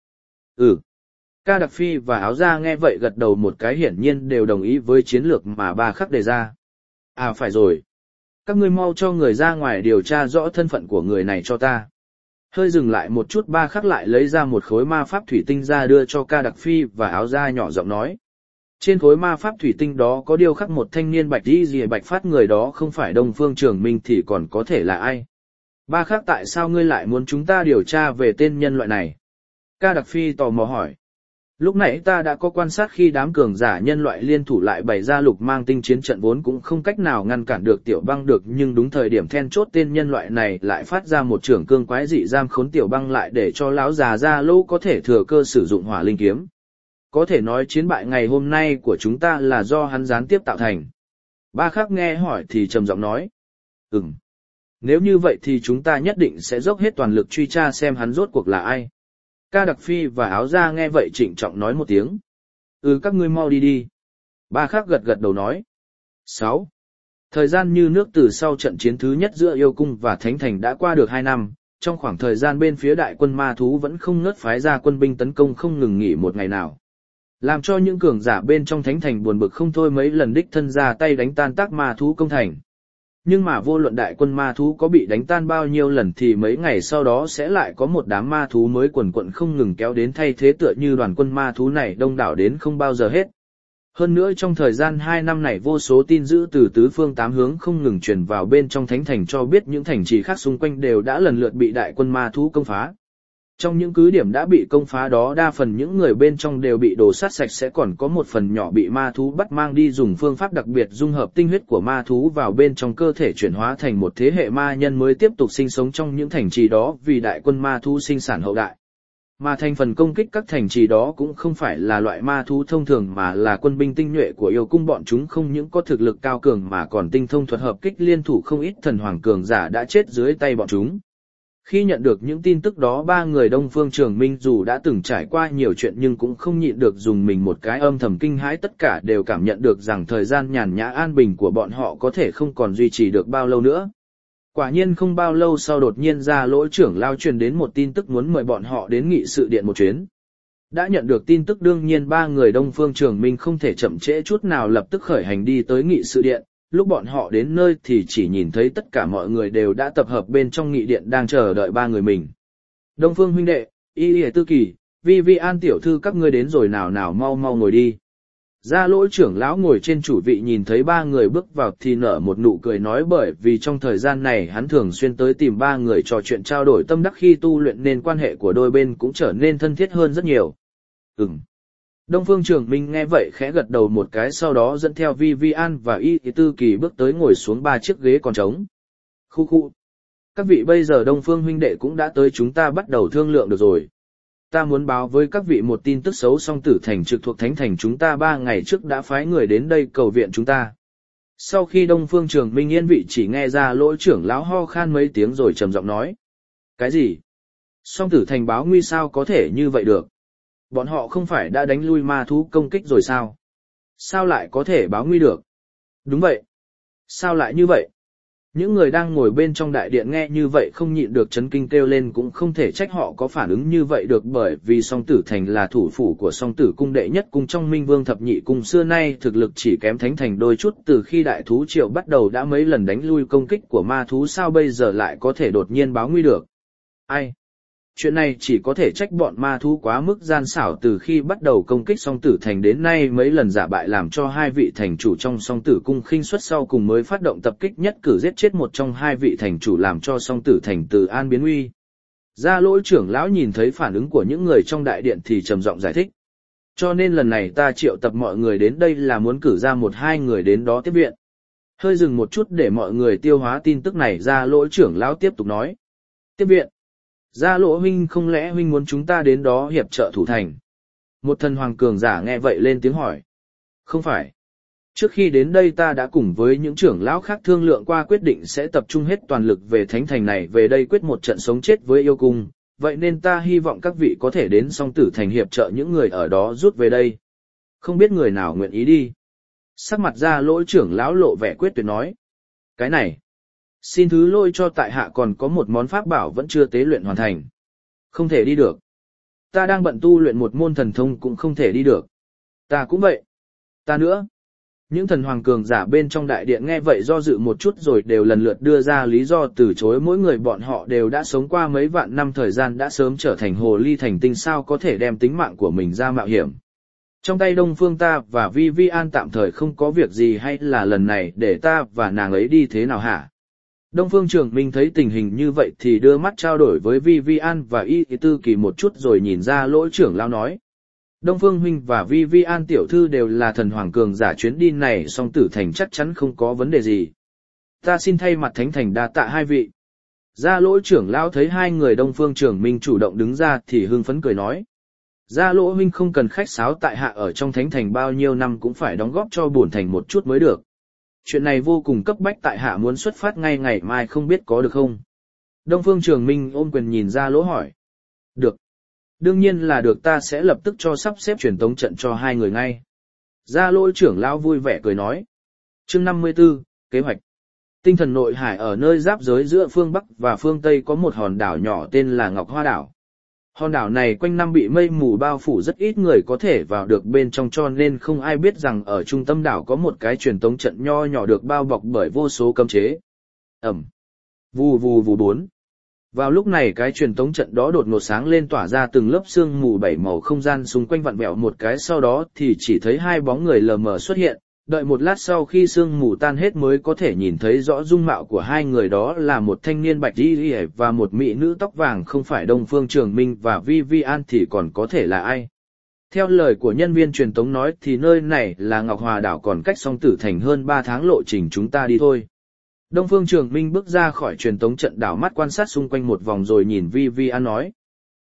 Ca Đặc Phi và Áo Gia nghe vậy gật đầu một cái, hiển nhiên đều đồng ý với chiến lược mà Ba Khắc đề ra. À phải rồi. Các ngươi mau cho người ra ngoài điều tra rõ thân phận của người này cho ta. Hơi dừng lại một chút, Ba Khắc lại lấy ra một khối ma pháp thủy tinh ra đưa cho Ca Đặc Phi và Áo Gia, nhỏ giọng nói. Trên khối ma pháp thủy tinh đó có điêu khắc một thanh niên bạch y rìa bạch phát, người đó không phải Đông Phương Trường Minh thì còn có thể là ai? Ba Khắc, tại sao ngươi lại muốn chúng ta điều tra về tên nhân loại này? Ca Đặc Phi tò mò hỏi. Lúc nãy ta đã có quan sát, khi đám cường giả nhân loại liên thủ lại bày ra lục mang tinh chiến trận, vốn cũng không cách nào ngăn cản được Tiểu Băng được, nhưng đúng thời điểm then chốt tên nhân loại này lại phát ra một chưởng cương quái dị giam khốn Tiểu Băng lại, để cho lão già Gia Lỗ có thể thừa cơ sử dụng hỏa linh kiếm. Có thể nói chiến bại ngày hôm nay của chúng ta là do hắn gián tiếp tạo thành. Ba Khắc nghe hỏi thì trầm giọng nói. Nếu như vậy thì chúng ta nhất định sẽ dốc hết toàn lực truy tra xem hắn rốt cuộc là ai. Ca Đặc Phi và Áo Gia nghe vậy trịnh trọng nói một tiếng. Các ngươi mau đi đi. Ba Khắc gật gật đầu nói. 6. Thời gian như nước từ sau trận chiến thứ nhất giữa yêu cung và thánh thành đã qua được 2 năm. Trong khoảng thời gian bên phía đại quân ma thú vẫn không ngớt phái ra quân binh tấn công, không ngừng nghỉ một ngày nào. Làm cho những cường giả bên trong thánh thành buồn bực không thôi, mấy lần đích thân ra tay đánh tan tác ma thú công thành. Nhưng mà vô luận đại quân ma thú có bị đánh tan bao nhiêu lần thì mấy ngày sau đó sẽ lại có một đám ma thú mới quần quận không ngừng kéo đến thay thế, tựa như đoàn quân ma thú này đông đảo đến không bao giờ hết. Hơn nữa trong thời gian 2 năm này, vô số tin dữ từ tứ phương tám hướng không ngừng truyền vào bên trong thánh thành, cho biết những thành trì khác xung quanh đều đã lần lượt bị đại quân ma thú công phá. Trong những cứ điểm đã bị công phá đó, đa phần những người bên trong đều bị đổ sát sạch sẽ, còn có một phần nhỏ bị ma thú bắt mang đi, dùng phương pháp đặc biệt dung hợp tinh huyết của ma thú vào bên trong cơ thể, chuyển hóa thành một thế hệ ma nhân mới tiếp tục sinh sống trong những thành trì đó, vì đại quân ma thú sinh sản hậu đại. Mà thành phần công kích các thành trì đó cũng không phải là loại ma thú thông thường mà là quân binh tinh nhuệ của yêu cung, bọn chúng không những có thực lực cao cường mà còn tinh thông thuật hợp kích, liên thủ không ít thần hoàng cường giả đã chết dưới tay bọn chúng. Khi nhận được những tin tức đó ba người Đông Phương Trường Minh dù đã từng trải qua nhiều chuyện nhưng cũng không nhịn được dùng mình một cái âm thầm kinh hãi, tất cả đều cảm nhận được rằng thời gian nhàn nhã an bình của bọn họ có thể không còn duy trì được bao lâu nữa. Quả nhiên không bao lâu sau đột nhiên Gia Lỗi trưởng lao truyền đến một tin tức muốn mời bọn họ đến nghị sự điện một chuyến. Đã nhận được tin tức đương nhiên ba người Đông Phương Trường Minh không thể chậm trễ chút nào lập tức khởi hành đi tới nghị sự điện. Lúc bọn họ đến nơi thì chỉ nhìn thấy tất cả mọi người đều đã tập hợp bên trong nghị điện đang chờ đợi ba người mình. Đông Phương huynh đệ, Y Tư Kỳ, Vi An tiểu thư các ngươi đến rồi nào nào mau mau ngồi đi. Gia Lỗi trưởng lão ngồi trên chủ vị nhìn thấy ba người bước vào thì nở một nụ cười nói bởi vì trong thời gian này hắn thường xuyên tới tìm ba người trò chuyện trao đổi tâm đắc khi tu luyện nên quan hệ của đôi bên cũng trở nên thân thiết hơn rất nhiều. Đông Phương Trường Minh nghe vậy khẽ gật đầu một cái sau đó dẫn theo Vi An và Y Tư Kỳ bước tới ngồi xuống ba chiếc ghế còn trống. Khu khu. Các vị bây giờ Đông Phương huynh đệ cũng đã tới chúng ta bắt đầu thương lượng được rồi. Ta muốn báo với các vị một tin tức xấu Song Tử Thành trực thuộc Thánh Thành chúng ta 3 ngày trước đã phái người đến đây cầu viện chúng ta. Sau khi Đông Phương Trường Minh yên vị chỉ nghe ra Lỗi trưởng lão ho khan mấy tiếng rồi trầm giọng nói. Cái gì? Song Tử Thành báo nguy sao có thể như vậy được? Bọn họ không phải đã đánh lui ma thú công kích rồi sao? Sao lại có thể báo nguy được? Đúng vậy. Sao lại như vậy? Những người đang ngồi bên trong đại điện nghe như vậy không nhịn được chấn kinh kêu lên cũng không thể trách họ có phản ứng như vậy được bởi vì Song Tử Thành là thủ phủ của Song Tử cung đệ nhất cung trong Minh Vương thập nhị cung xưa nay thực lực chỉ kém Thánh Thành đôi chút từ khi đại thú triệu bắt đầu đã mấy lần đánh lui công kích của ma thú sao bây giờ lại có thể đột nhiên báo nguy được. Ai? Chuyện này chỉ có thể trách bọn ma thú quá mức gian xảo từ khi bắt đầu công kích Song Tử Thành đến nay mấy lần giả bại làm cho hai vị thành chủ trong Song Tử cung khinh suất sau cùng mới phát động tập kích nhất cử giết chết một trong hai vị thành chủ làm cho Song Tử Thành từ an biến nguy. Gia Lỗi trưởng lão nhìn thấy phản ứng của những người trong đại điện thì trầm giọng giải thích. Cho nên lần này ta triệu tập mọi người đến đây là muốn cử ra một hai người đến đó tiếp viện. Hơi dừng một chút để mọi người tiêu hóa tin tức này Gia Lỗi trưởng lão tiếp tục nói. Tiếp viện. Gia Lỗ huynh không lẽ huynh muốn chúng ta đến đó hiệp trợ thủ thành? Một thần hoàng cường giả nghe vậy lên tiếng hỏi. Không phải. Trước khi đến đây ta đã cùng với những trưởng lão khác thương lượng qua quyết định sẽ tập trung hết toàn lực về thánh thành này về đây quyết một trận sống chết với yêu cung, vậy nên ta hy vọng các vị có thể đến Song Tử Thành hiệp trợ những người ở đó rút về đây. Không biết người nào nguyện ý đi. Sắc mặt Gia Lỗ trưởng lão lộ vẻ quyết tuyệt nói. Cái này. Xin thứ lỗi cho tại hạ còn có một món pháp bảo vẫn chưa tế luyện hoàn thành. Không thể đi được. Ta đang bận tu luyện một môn thần thông cũng không thể đi được. Ta cũng vậy. Ta nữa. Những thần hoàng cường giả bên trong đại điện nghe vậy do dự một chút rồi đều lần lượt đưa ra lý do từ chối mỗi người bọn họ đều đã sống qua mấy vạn năm thời gian đã sớm trở thành hồ ly thành tinh sao có thể đem tính mạng của mình ra mạo hiểm. Trong tay Đông Phương ta và Vi An tạm thời không có việc gì hay là lần này để ta và nàng ấy đi thế nào hả? Đông Phương Trường Minh thấy tình hình như vậy thì đưa mắt trao đổi với Vi An và Y Tư Kỳ một chút rồi nhìn ra Lỗi trưởng lão nói. Đông Phương huynh và Vi An tiểu thư đều là thần hoàng cường giả chuyến đi này Song Tử Thành chắc chắn không có vấn đề gì. Ta xin thay mặt Thánh Thành đa tạ hai vị. Gia Lỗi trưởng lão thấy hai người Đông Phương Trường Minh chủ động đứng ra thì hưng phấn cười nói. Gia Lỗi huynh không cần khách sáo tại hạ ở trong Thánh Thành bao nhiêu năm cũng phải đóng góp cho bổn thành một chút mới được. Chuyện này vô cùng cấp bách tại hạ muốn xuất phát ngay ngày mai không biết có được không? Đông Phương Trường Minh ôm quyền nhìn Gia Lỗ hỏi. Được. Đương nhiên là được ta sẽ lập tức cho sắp xếp truyền tống trận cho hai người ngay. Gia Lỗ trưởng lão vui vẻ cười nói. Chương 54, kế hoạch. Tinh thần nội hải ở nơi giáp giới giữa phương Bắc và phương Tây có một hòn đảo nhỏ tên là Ngọc Hoa Đảo. Hòn đảo này quanh năm bị mây mù bao phủ rất ít người có thể vào được bên trong cho nên không ai biết rằng ở trung tâm đảo có một cái truyền tống trận nho nhỏ được bao bọc bởi vô số cấm chế. Vù vù vù 4. Vào lúc này cái truyền tống trận đó đột ngột sáng lên tỏa ra từng lớp sương mù bảy màu không gian xung quanh vặn vẹo một cái sau đó thì chỉ thấy hai bóng người lờ mờ xuất hiện. Đợi một lát sau khi sương mù tan hết mới có thể nhìn thấy rõ dung mạo của hai người đó là một thanh niên bạch y và một mỹ nữ tóc vàng không phải Đông Phương Trường Minh và Vi An thì còn có thể là ai. Theo lời của nhân viên truyền tống nói thì nơi này là Ngọc Hòa Đảo còn cách Song Tử Thành hơn 3 tháng lộ trình chúng ta đi thôi. Đông Phương Trường Minh bước ra khỏi truyền tống trận đảo mắt quan sát xung quanh một vòng rồi nhìn Vi An nói.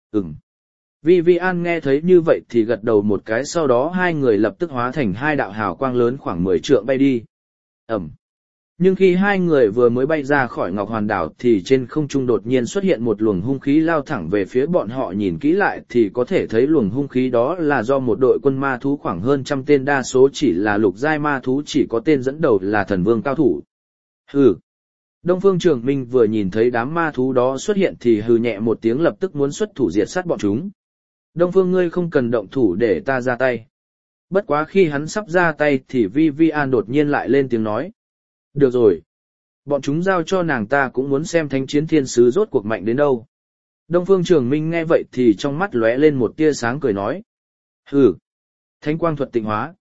Vi An nghe thấy như vậy thì gật đầu một cái sau đó hai người lập tức hóa thành hai đạo hào quang lớn khoảng 10 trượng bay đi. Nhưng khi hai người vừa mới bay ra khỏi Ngọc Hoàn đảo thì trên không trung đột nhiên xuất hiện một luồng hung khí lao thẳng về phía bọn họ, nhìn kỹ lại thì có thể thấy luồng hung khí đó là do một đội quân ma thú khoảng hơn 100 tên, đa số chỉ là lục giai ma thú, chỉ có tên dẫn đầu là thần vương cao thủ. Hừ. Đông Phương Trường Minh vừa nhìn thấy đám ma thú đó xuất hiện thì hừ nhẹ một tiếng, lập tức muốn xuất thủ diệt sát bọn chúng. Đông Phương, ngươi không cần động thủ để ta ra tay. Bất quá khi hắn sắp ra tay thì Vivian đột nhiên lại lên tiếng nói. Được rồi. Bọn chúng giao cho nàng, ta cũng muốn xem thánh chiến thiên sứ rốt cuộc mạnh đến đâu. Đông Phương Trường Minh nghe vậy thì trong mắt lóe lên một tia sáng cười nói. Hừ. Thánh quang thuật tịnh hóa.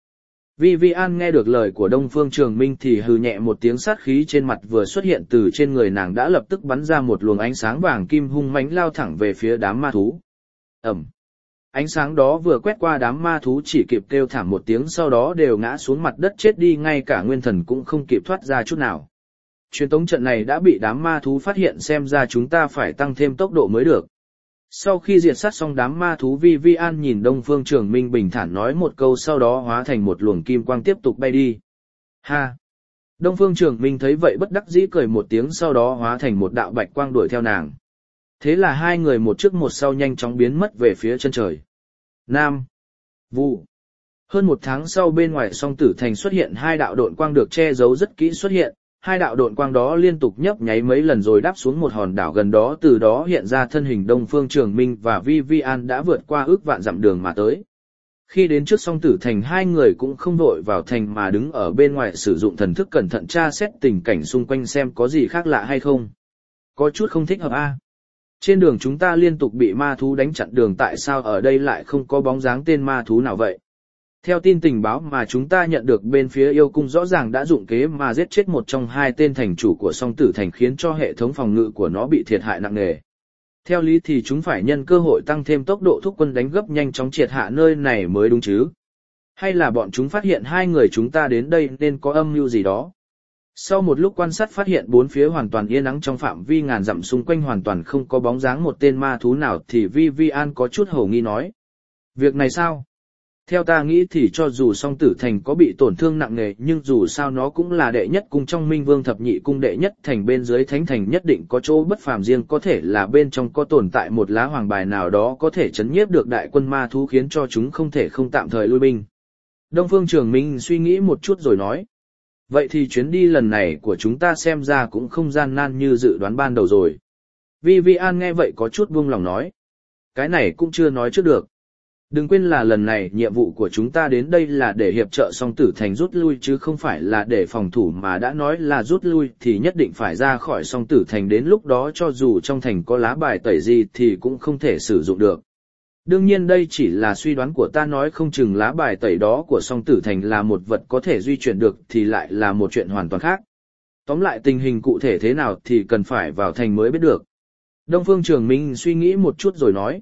Vivian nghe được lời của Đông Phương Trường Minh thì hừ nhẹ một tiếng, sát khí trên mặt vừa xuất hiện từ trên người nàng đã lập tức bắn ra một luồng ánh sáng vàng kim hung mãnh lao thẳng về phía đám ma thú. Ầm. Ánh sáng đó vừa quét qua đám ma thú chỉ kịp kêu thảm một tiếng, sau đó đều ngã xuống mặt đất chết đi, ngay cả nguyên thần cũng không kịp thoát ra chút nào. Truyền tống trận này đã bị đám ma thú phát hiện, xem ra chúng ta phải tăng thêm tốc độ mới được. Sau khi diệt sát xong đám ma thú, Vivian nhìn Đông Phương Trường Minh bình thản nói một câu, sau đó hóa thành một luồng kim quang tiếp tục bay đi. Ha! Đông Phương Trường Minh thấy vậy bất đắc dĩ cười một tiếng, sau đó hóa thành một đạo bạch quang đuổi theo nàng. Thế là hai người một trước một sau nhanh chóng biến mất về phía chân trời. Nam. Vụ. Hơn một tháng sau, bên ngoài Song Tử Thành xuất hiện hai đạo độn quang được che giấu rất kỹ xuất hiện. Hai đạo độn quang đó liên tục nhấp nháy mấy lần rồi đáp xuống một hòn đảo gần đó, từ đó hiện ra thân hình Đông Phương Trường Minh và Vivian đã vượt qua ước vạn dặm đường mà tới. Khi đến trước Song Tử Thành, hai người cũng không vội vào thành mà đứng ở bên ngoài sử dụng thần thức cẩn thận tra xét tình cảnh xung quanh xem có gì khác lạ hay không. Có chút không thích hợp a. Trên đường chúng ta liên tục bị ma thú đánh chặn đường, tại sao ở đây lại không có bóng dáng tên ma thú nào vậy? Theo tin tình báo mà chúng ta nhận được, bên phía yêu cung rõ ràng đã dụng kế mà giết chết một trong hai tên thành chủ của Song Tử Thành, khiến cho hệ thống phòng ngự của nó bị thiệt hại nặng nề. Theo lý thì chúng phải nhân cơ hội tăng thêm tốc độ thúc quân đánh gấp nhanh chóng triệt hạ nơi này mới đúng chứ. Hay là bọn chúng phát hiện hai người chúng ta đến đây nên có âm mưu gì đó? Sau một lúc quan sát phát hiện bốn phía hoàn toàn yên ắng, trong phạm vi ngàn dặm xung quanh hoàn toàn không có bóng dáng một tên ma thú nào thì Vivian có chút hổ nghi nói. Việc này sao? Theo ta nghĩ thì cho dù Song Tử Thành có bị tổn thương nặng nề nhưng dù sao nó cũng là đệ nhất cung trong Minh Vương thập nhị cung, đệ nhất thành bên dưới thánh thành nhất định có chỗ bất phàm riêng, có thể là bên trong có tồn tại một lá hoàng bài nào đó có thể chấn nhiếp được đại quân ma thú, khiến cho chúng không thể không tạm thời lui binh. Đông Phương Trường Minh suy nghĩ một chút rồi nói. Vậy thì chuyến đi lần này của chúng ta xem ra cũng không gian nan như dự đoán ban đầu rồi. Vivian nghe vậy có chút buông lòng nói. Cái này cũng chưa nói trước được. Đừng quên là lần này nhiệm vụ của chúng ta đến đây là để hiệp trợ Song Tử Thành rút lui chứ không phải là để phòng thủ, mà đã nói là rút lui thì nhất định phải ra khỏi Song Tử Thành, đến lúc đó cho dù trong thành có lá bài tẩy gì thì cũng không thể sử dụng được. Đương nhiên đây chỉ là suy đoán của ta, nói không chừng lá bài tẩy đó của Song Tử Thành là một vật có thể di chuyển được thì lại là một chuyện hoàn toàn khác. Tóm lại tình hình cụ thể thế nào thì cần phải vào thành mới biết được. Đông Phương Trường Minh suy nghĩ một chút rồi nói.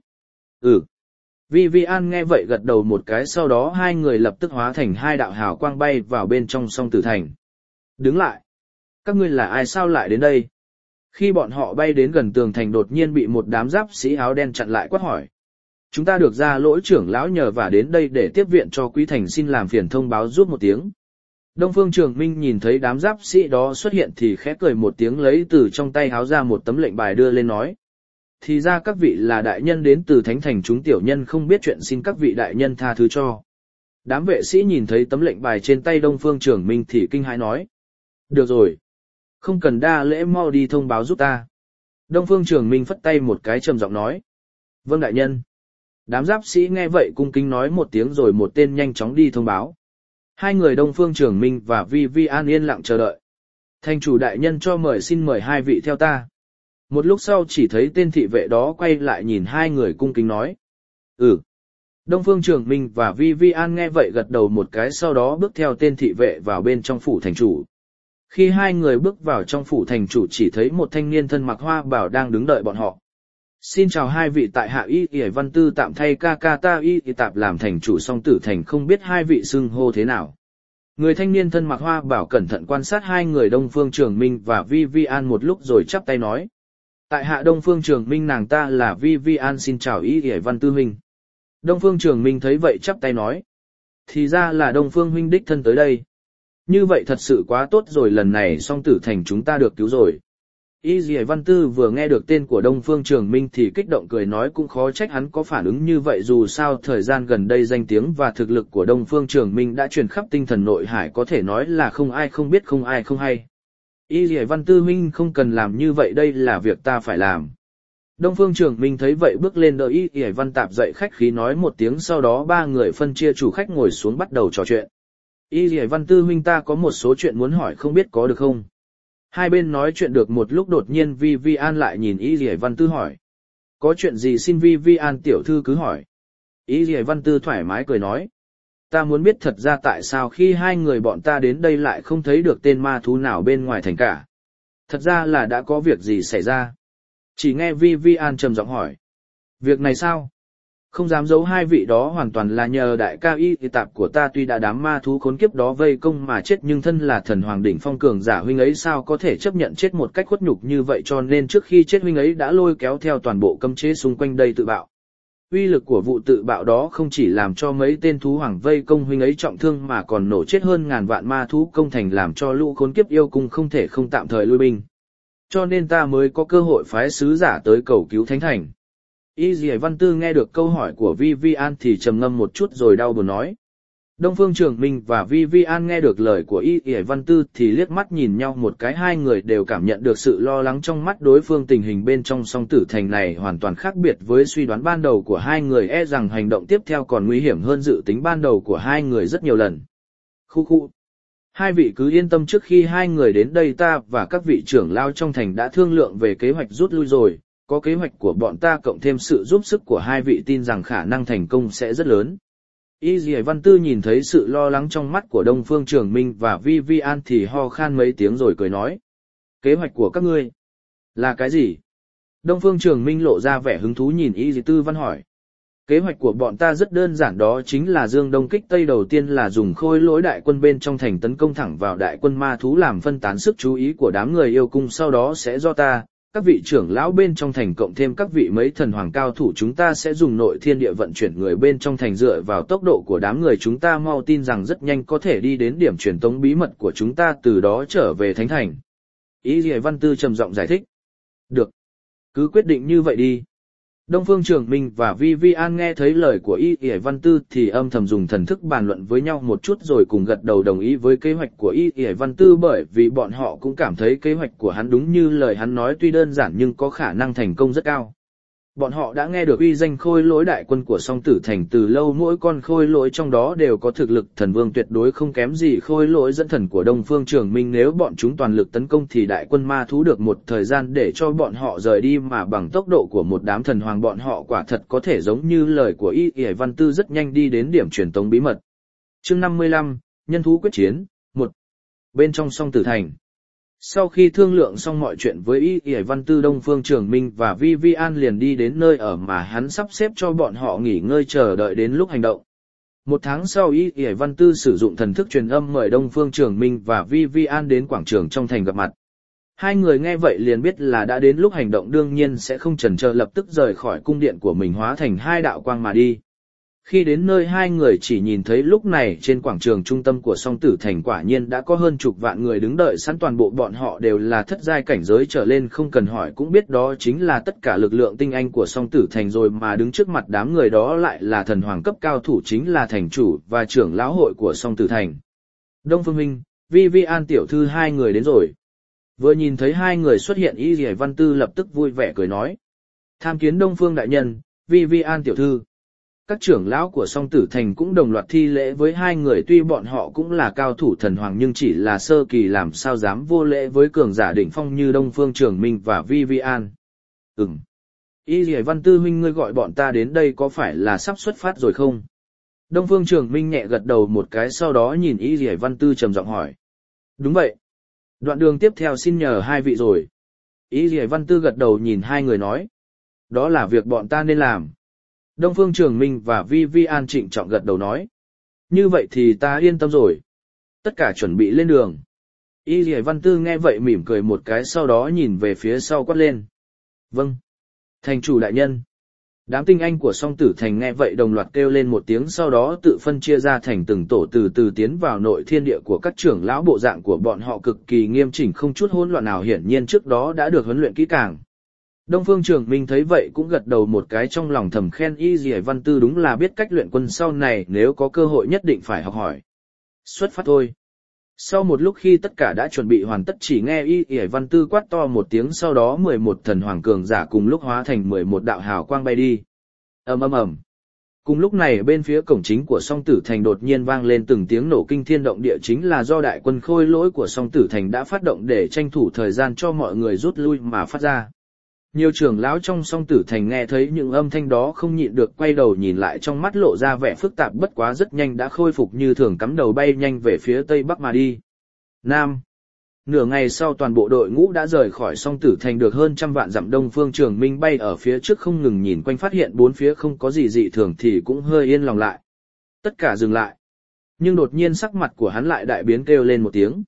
Vivian nghe vậy gật đầu một cái, sau đó hai người lập tức hóa thành hai đạo hào quang bay vào bên trong Song Tử Thành. Đứng lại! Các ngươi là ai, sao lại đến đây? Khi bọn họ bay đến gần tường thành đột nhiên bị một đám giáp sĩ áo đen chặn lại quát hỏi. Chúng ta được Gia Lỗi trưởng lão nhờ và đến đây để tiếp viện cho Quý Thành, xin làm phiền thông báo giúp một tiếng. Đông Phương Trường Minh nhìn thấy đám giáp sĩ đó xuất hiện thì khẽ cười một tiếng, lấy từ trong tay háo ra một tấm lệnh bài đưa lên nói. Thì ra các vị là đại nhân đến từ Thánh Thành, chúng tiểu nhân không biết chuyện, xin các vị đại nhân tha thứ cho. Đám vệ sĩ nhìn thấy tấm lệnh bài trên tay Đông Phương Trường Minh thì kinh hãi nói. Được rồi. Không cần đa lễ, mau đi thông báo giúp ta. Đông Phương Trường Minh phất tay một cái trầm giọng nói. Vâng đại nhân. Đám giáp sĩ nghe vậy cung kính nói một tiếng rồi một tên nhanh chóng đi thông báo. Hai người Đông Phương Trường Minh và Vivian yên lặng chờ đợi. Thành chủ đại nhân cho mời, xin mời hai vị theo ta. Một lúc sau chỉ thấy tên thị vệ đó quay lại nhìn hai người cung kính nói. Đông Phương Trường Minh và Vivian nghe vậy gật đầu một cái, sau đó bước theo tên thị vệ vào bên trong phủ thành chủ. Khi hai người bước vào trong phủ thành chủ chỉ thấy một thanh niên thân mặc hoa bào đang đứng đợi bọn họ. Xin chào hai vị, tại hạ Y Y Văn Tư tạm thay ca ca ta Y Y Tạp làm thành chủ Song Tử Thành, không biết hai vị xưng hô thế nào. Người thanh niên thân mặc hoa bào cẩn thận quan sát hai người Đông Phương Trường Minh và Vivian một lúc rồi chắp tay nói. Tại hạ Đông Phương Trường Minh, nàng ta là Vivian, xin chào Y Y Văn Tư huynh. Đông Phương Trường Minh thấy vậy chắp tay nói. Thì ra là Đông Phương huynh đích thân tới đây. Như vậy thật sự quá tốt rồi, lần này Song Tử Thành chúng ta được cứu rồi. Y Dì Văn Tư vừa nghe được tên của Đông Phương Trường Minh thì kích động cười nói, cũng khó trách hắn có phản ứng như vậy, dù sao thời gian gần đây danh tiếng và thực lực của Đông Phương Trường Minh đã truyền khắp tinh thần nội hải, có thể nói là không ai không biết, không ai không hay. Y Dì Văn Tư huynh không cần làm như vậy, đây là việc ta phải làm. Đông Phương Trường Minh thấy vậy bước lên đỡ Y Dì Văn Tạp dậy, khách khí nói một tiếng, sau đó ba người phân chia chủ khách ngồi xuống bắt đầu trò chuyện. Y Dì Văn Tư huynh, ta có một số chuyện muốn hỏi, không biết có được không? Hai bên nói chuyện được một lúc đột nhiên Vivian lại nhìn Y Dì Văn Tư hỏi. Có chuyện gì xin Vivian tiểu thư cứ hỏi. Y Dì Văn Tư thoải mái cười nói. Ta muốn biết thật ra tại sao khi hai người bọn ta đến đây lại không thấy được tên ma thú nào bên ngoài thành cả. Thật ra là đã có việc gì xảy ra? Chỉ nghe Vivian trầm giọng hỏi. Việc này sao? Không dám giấu, hai vị đó hoàn toàn là nhờ đại ca Y Tạp của ta, tuy đã đám ma thú khốn kiếp đó vây công mà chết nhưng thân là thần hoàng đỉnh phong cường giả, huynh ấy sao có thể chấp nhận chết một cách khuất nhục như vậy, cho nên trước khi chết huynh ấy đã lôi kéo theo toàn bộ cấm chế xung quanh đây tự bạo. Uy lực của vụ tự bạo đó không chỉ làm cho mấy tên thú hoàng vây công huynh ấy trọng thương mà còn nổ chết hơn ngàn vạn ma thú công thành, làm cho lũ khốn kiếp yêu cung không thể không tạm thời lui binh. Cho nên ta mới có cơ hội phái sứ giả tới cầu cứu thánh thành. Y Dì Văn Tư nghe được câu hỏi của Vivian thì trầm ngâm một chút rồi đau buồn nói. Đông Phương Trường Minh và Vivian nghe được lời của Y Dì Văn Tư thì liếc mắt nhìn nhau một cái, hai người đều cảm nhận được sự lo lắng trong mắt đối phương. Tình hình bên trong Song Tử Thành này hoàn toàn khác biệt với suy đoán ban đầu của hai người, e rằng hành động tiếp theo còn nguy hiểm hơn dự tính ban đầu của hai người rất nhiều lần. Khu. Hai vị cứ yên tâm, trước khi hai người đến đây ta và các vị trưởng lao trong thành đã thương lượng về kế hoạch rút lui rồi. Có kế hoạch của bọn ta cộng thêm sự giúp sức của hai vị, tin rằng khả năng thành công sẽ rất lớn. Y Dì Văn Tư nhìn thấy sự lo lắng trong mắt của Đông Phương Trường Minh và Vivian thì ho khan mấy tiếng rồi cười nói. Kế hoạch của các ngươi là cái gì? Đông Phương Trường Minh lộ ra vẻ hứng thú nhìn Y Dì Tư Văn hỏi. Kế hoạch của bọn ta rất đơn giản, đó chính là dương đông kích tây, đầu tiên là dùng khôi lỗi đại quân bên trong thành tấn công thẳng vào đại quân ma thú làm phân tán sức chú ý của đám người yêu cung, sau đó sẽ do ta, các vị trưởng lão bên trong thành cộng thêm các vị mấy thần hoàng cao thủ chúng ta sẽ dùng nội thiên địa vận chuyển người bên trong thành, dựa vào tốc độ của đám người chúng ta mau tin rằng rất nhanh có thể đi đến điểm truyền tống bí mật của chúng ta, từ đó trở về thánh thành. Y Dì Văn Tư trầm giọng giải thích. Được. Cứ quyết định như vậy đi. Đông Phương Trường Minh và Vivian nghe thấy lời của Y Dì Văn Tư thì âm thầm dùng thần thức bàn luận với nhau một chút rồi cùng gật đầu đồng ý với kế hoạch của Y Dì Văn Tư, bởi vì bọn họ cũng cảm thấy kế hoạch của hắn đúng như lời hắn nói, tuy đơn giản nhưng có khả năng thành công rất cao. Bọn họ đã nghe được uy danh khôi lỗi đại quân của Song Tử Thành từ lâu, mỗi con khôi lỗi trong đó đều có thực lực thần vương tuyệt đối không kém gì khôi lỗi dẫn thần của Đông Phương Trường Minh. Nếu bọn chúng toàn lực tấn công thì đại quân ma thú được một thời gian để cho bọn họ rời đi, mà bằng tốc độ của một đám thần hoàng bọn họ quả thật có thể giống như lời của Y Dì Văn Tư rất nhanh đi đến điểm truyền tống bí mật. Chương 55, Nhân thú quyết chiến, 1. Bên trong Song Tử Thành. Sau khi thương lượng xong mọi chuyện với Y Dì Văn Tư, Đông Phương Trường Minh và Vivian liền đi đến nơi ở mà hắn sắp xếp cho bọn họ nghỉ ngơi chờ đợi đến lúc hành động. Một tháng sau, Y Dì Văn Tư sử dụng thần thức truyền âm mời Đông Phương Trường Minh và Vivian đến quảng trường trong thành gặp mặt. Hai người nghe vậy liền biết là đã đến lúc hành động, đương nhiên sẽ không chần chờ, lập tức rời khỏi cung điện của mình hóa thành hai đạo quang mà đi. Khi đến nơi, hai người chỉ nhìn thấy lúc này trên quảng trường trung tâm của Song Tử Thành quả nhiên đã có hơn chục vạn người đứng đợi sẵn, toàn bộ bọn họ đều là thất giai cảnh giới trở lên, không cần hỏi cũng biết đó chính là tất cả lực lượng tinh anh của Song Tử Thành rồi, mà đứng trước mặt đám người đó lại là thần hoàng cấp cao thủ, chính là thành chủ và trưởng lão hội của Song Tử Thành. Đông Phương Minh, Vivian tiểu thư, hai người đến rồi. Vừa nhìn thấy hai người xuất hiện, Y Dì Văn Tư lập tức vui vẻ cười nói. Tham kiến Đông Phương đại nhân, Vivian tiểu thư. Các trưởng lão của Song Tử Thành cũng đồng loạt thi lễ với hai người, tuy bọn họ cũng là cao thủ thần hoàng nhưng chỉ là sơ kỳ, làm sao dám vô lễ với cường giả đỉnh phong như Đông Phương Trường Minh và Vivian. Y Dì Văn Tư huynh, ngươi gọi bọn ta đến đây có phải là sắp xuất phát rồi không? Đông Phương Trường Minh nhẹ gật đầu một cái, sau đó nhìn Y Dì Văn Tư trầm giọng hỏi. Đúng vậy. Đoạn đường tiếp theo xin nhờ hai vị rồi. Y Dì Văn Tư gật đầu nhìn hai người nói. Đó là việc bọn ta nên làm. Đông Phương Trường Minh và Vivian trịnh trọng gật đầu nói. Như vậy thì ta yên tâm rồi. Tất cả chuẩn bị lên đường. Y Dì Văn Tư nghe vậy mỉm cười một cái, sau đó nhìn về phía sau quát lên. Vâng. Thành chủ đại nhân. Đám tinh anh của song tử thành nghe vậy đồng loạt kêu lên một tiếng, sau đó tự phân chia ra thành từng tổ từ từ tiến vào nội thiên địa của các trưởng lão. Bộ dạng của bọn họ cực kỳ nghiêm chỉnh, không chút hỗn loạn nào, hiển nhiên trước đó đã được huấn luyện kỹ càng. Đông Phương Trường Minh thấy vậy cũng gật đầu một cái, trong lòng thầm khen Y Dì Văn Tư đúng là biết cách luyện quân, sau này nếu có cơ hội nhất định phải học hỏi. Xuất phát thôi. Sau một lúc khi tất cả đã chuẩn bị hoàn tất, chỉ nghe Y Dì Văn Tư quát to một tiếng, sau đó 11 thần hoàng cường giả cùng lúc hóa thành 11 đạo hào quang bay đi. Ầm ầm ầm. Cùng lúc này bên phía cổng chính của song tử thành đột nhiên vang lên từng tiếng nổ kinh thiên động địa, chính là do đại quân khôi lỗi của song tử thành đã phát động để tranh thủ thời gian cho mọi người rút lui mà phát ra. Nhiều trưởng lão trong song tử thành nghe thấy những âm thanh đó không nhịn được quay đầu nhìn lại, trong mắt lộ ra vẻ phức tạp, bất quá rất nhanh đã khôi phục như thường, cắm đầu bay nhanh về phía tây bắc mà đi. Nam. Nửa ngày sau toàn bộ đội ngũ đã rời khỏi song tử thành được hơn trăm vạn dặm. Đông Phương Trường Minh bay ở phía trước không ngừng nhìn quanh, phát hiện bốn phía không có gì dị thường thì cũng hơi yên lòng lại. Tất cả dừng lại. Nhưng đột nhiên sắc mặt của hắn lại đại biến, kêu lên một tiếng.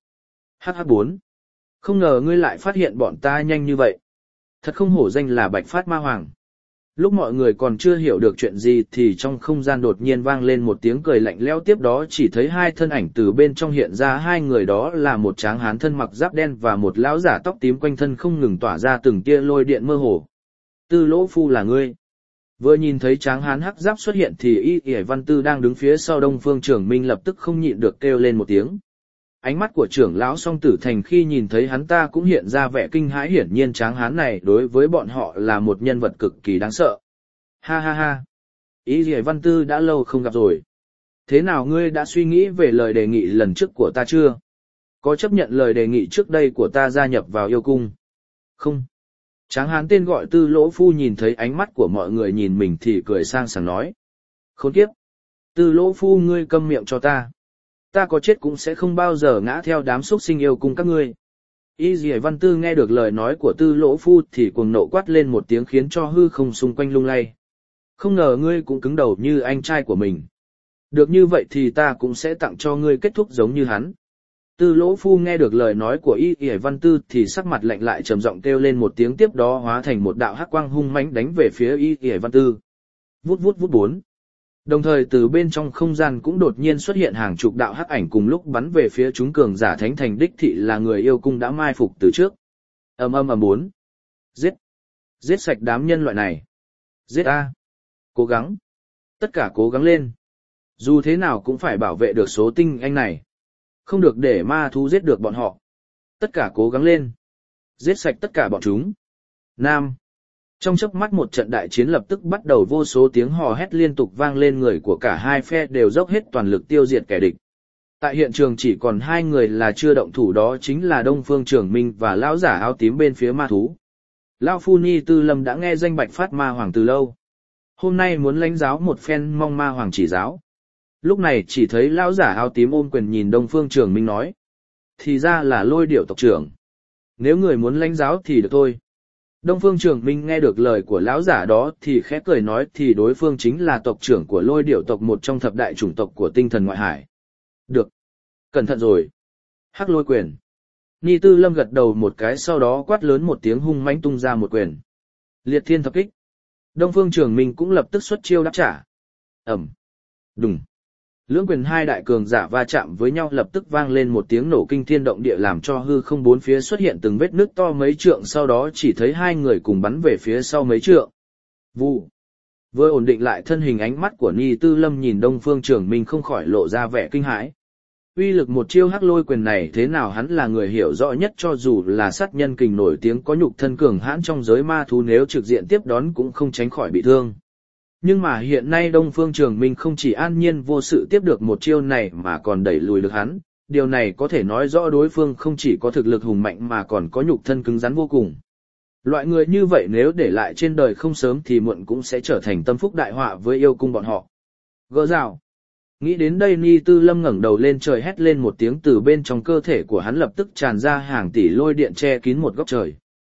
HH4. Không ngờ ngươi lại phát hiện bọn ta nhanh như vậy. Thật không hổ danh là Bạch Phát Ma Hoàng. Lúc mọi người còn chưa hiểu được chuyện gì thì trong không gian đột nhiên vang lên một tiếng cười lạnh lẽo, tiếp đó chỉ thấy hai thân ảnh từ bên trong hiện ra. Hai người đó là một tráng hán thân mặc giáp đen và một lão giả tóc tím, quanh thân không ngừng tỏa ra từng tia lôi điện mơ hồ. Tư Lỗ Phu là ngươi. Vừa nhìn thấy tráng hán hắc giáp xuất hiện thì Y Dì Văn Tư đang đứng phía sau Đông Phương Trường Minh lập tức không nhịn được kêu lên một tiếng. Ánh mắt của trưởng lão song tử thành khi nhìn thấy hắn ta cũng hiện ra vẻ kinh hãi, hiển nhiên tráng hán này đối với bọn họ là một nhân vật cực kỳ đáng sợ. Ha ha ha. Y Dì Văn Tư đã lâu không gặp rồi. Thế nào, ngươi đã suy nghĩ về lời đề nghị lần trước của ta chưa? Có chấp nhận lời đề nghị trước đây của ta gia nhập vào yêu cung? Không. Tráng hán tên gọi Tư Lỗ Phu nhìn thấy ánh mắt của mọi người nhìn mình thì cười sang sảng nói. Khốn kiếp. Tư Lỗ Phu, ngươi câm miệng cho ta. Ta có chết cũng sẽ không bao giờ ngã theo đám súc sinh yêu cung các ngươi. Y Dì Văn Tư nghe được lời nói của Tư Lỗ Phu thì cuồng nộ quát lên một tiếng, khiến cho hư không xung quanh lung lay. Không ngờ ngươi cũng cứng đầu như anh trai của mình. Được như vậy thì ta cũng sẽ tặng cho ngươi kết thúc giống như hắn. Tư Lỗ Phu nghe được lời nói của Y Dì Văn Tư thì sắc mặt lạnh lại, trầm giọng kêu lên một tiếng, tiếp đó hóa thành một đạo hắc quang hung mãnh đánh về phía Y Dì Văn Tư. Vút vút vút bốn. Đồng thời từ bên trong không gian cũng đột nhiên xuất hiện hàng chục đạo hắc ảnh cùng lúc bắn về phía chúng cường giả thánh thành đích thị là người yêu cung đã mai phục từ trước. Ầm ầm ầm bốn. Giết. Giết sạch đám nhân loại này. Giết a. Cố gắng. Tất cả cố gắng lên. Dù thế nào cũng phải bảo vệ được số tinh anh này. Không được để ma thú giết được bọn họ. Tất cả cố gắng lên. Giết sạch tất cả bọn chúng. Nam. Trong chớp mắt một trận đại chiến lập tức bắt đầu, vô số tiếng hò hét liên tục vang lên, người của cả hai phe đều dốc hết toàn lực tiêu diệt kẻ địch. Tại hiện trường chỉ còn hai người là chưa động thủ, đó chính là Đông Phương Trường Minh và lão giả áo tím bên phía ma thú. Lão Phu Ni Tư Lâm đã nghe danh Bạch Phát Ma Hoàng từ lâu. Hôm nay muốn lãnh giáo một phen, mong Ma Hoàng chỉ giáo. Lúc này chỉ thấy lão giả áo tím ôm quyền nhìn Đông Phương Trường Minh nói. Thì ra là Lôi Điểu tộc trưởng. Nếu người muốn lãnh giáo thì được thôi. Đông Phương Trường Minh nghe được lời của lão giả đó thì khẽ cười nói, thì đối phương chính là tộc trưởng của Lôi Điểu tộc, một trong thập đại chủng tộc của tinh thần ngoại hải. Được. Cẩn thận rồi. Hắc Lôi quyền. Ni Tư Lâm gật đầu một cái, sau đó quát lớn một tiếng, hung mãnh tung ra một quyền. Liệt Thiên Thập Kích. Đông Phương Trường Minh cũng lập tức xuất chiêu đáp trả. Ầm. Đùng. Lưỡng quyền hai đại cường giả va chạm với nhau, lập tức vang lên một tiếng nổ kinh thiên động địa, làm cho hư không bốn phía xuất hiện từng vết nứt to mấy trượng, sau đó chỉ thấy hai người cùng bắn về phía sau mấy trượng. Vụ. Vừa ổn định lại thân hình, ánh mắt của Ni Tư Lâm nhìn Đông Phương Trường Minh không khỏi lộ ra vẻ kinh hãi. Uy lực một chiêu Hắc Lôi quyền này thế nào hắn là người hiểu rõ nhất, cho dù là sát nhân kình nổi tiếng có nhục thân cường hãn trong giới ma thú, nếu trực diện tiếp đón cũng không tránh khỏi bị thương. Nhưng mà hiện nay Đông Phương Trường Minh không chỉ an nhiên vô sự tiếp được một chiêu này mà còn đẩy lùi được hắn, điều này có thể nói rõ đối phương không chỉ có thực lực hùng mạnh mà còn có nhục thân cứng rắn vô cùng. Loại người như vậy nếu để lại trên đời không sớm thì muộn cũng sẽ trở thành tâm phúc đại họa với yêu cung bọn họ. Gỡ rào. Nghĩ đến đây Ni Tư Lâm ngẩng đầu lên trời hét lên một tiếng, từ bên trong cơ thể của hắn lập tức tràn ra hàng tỷ lôi điện che kín một góc trời.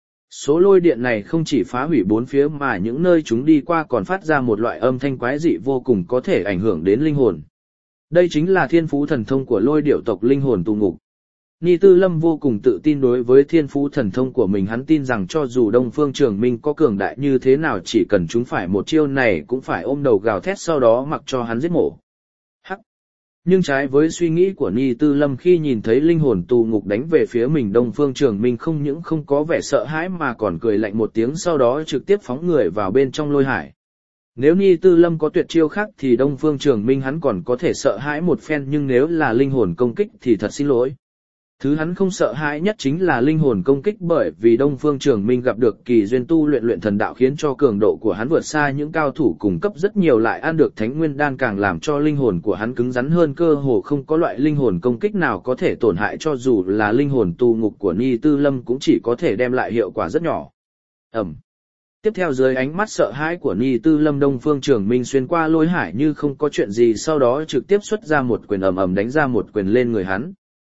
Số lôi điện này không chỉ phá hủy bốn phía mà những nơi chúng đi qua còn phát ra một loại âm thanh quái dị vô cùng, có thể ảnh hưởng đến linh hồn. Đây chính là thiên phú thần thông của Lôi Điểu tộc, linh hồn tù ngục. Ni Tư Lâm vô cùng tự tin đối với thiên phú thần thông của mình, hắn tin rằng cho dù Đông Phương Trường Minh có cường đại như thế nào, chỉ cần chúng phải một chiêu này cũng phải ôm đầu gào thét sau đó mặc cho hắn giết mổ. Hắc! Nhưng trái với suy nghĩ của Ni Tư Lâm, khi nhìn thấy linh hồn tù ngục đánh về phía mình, Đông Phương Trường Minh không những không có vẻ sợ hãi mà còn cười lạnh một tiếng, sau đó trực tiếp phóng người vào bên trong lôi hải. Nếu Ni Tư Lâm có tuyệt chiêu khác thì Đông Phương Trường Minh hắn còn có thể sợ hãi một phen, nhưng nếu là linh hồn công kích thì thật xin lỗi. Thứ hắn không sợ hãi nhất chính là linh hồn công kích, bởi vì Đông Phương Trường Minh gặp được kỳ duyên tu luyện thần đạo khiến cho cường độ của hắn vượt xa những cao thủ cùng cấp rất nhiều, lại ăn được Thánh Nguyên Đan càng làm cho linh hồn của hắn cứng rắn hơn, cơ hồ không có loại linh hồn công kích nào có thể tổn hại, cho dù là linh hồn tù ngục của Ni Tư Lâm cũng chỉ có thể đem lại hiệu quả rất nhỏ. Tiếp theo dưới ánh mắt sợ hãi của Ni Tư Lâm, Đông Phương Trường Minh xuyên qua lôi hải như không có chuyện gì, sau đó trực tiếp xuất ra một quyền đánh ra một quyền lên người hắn.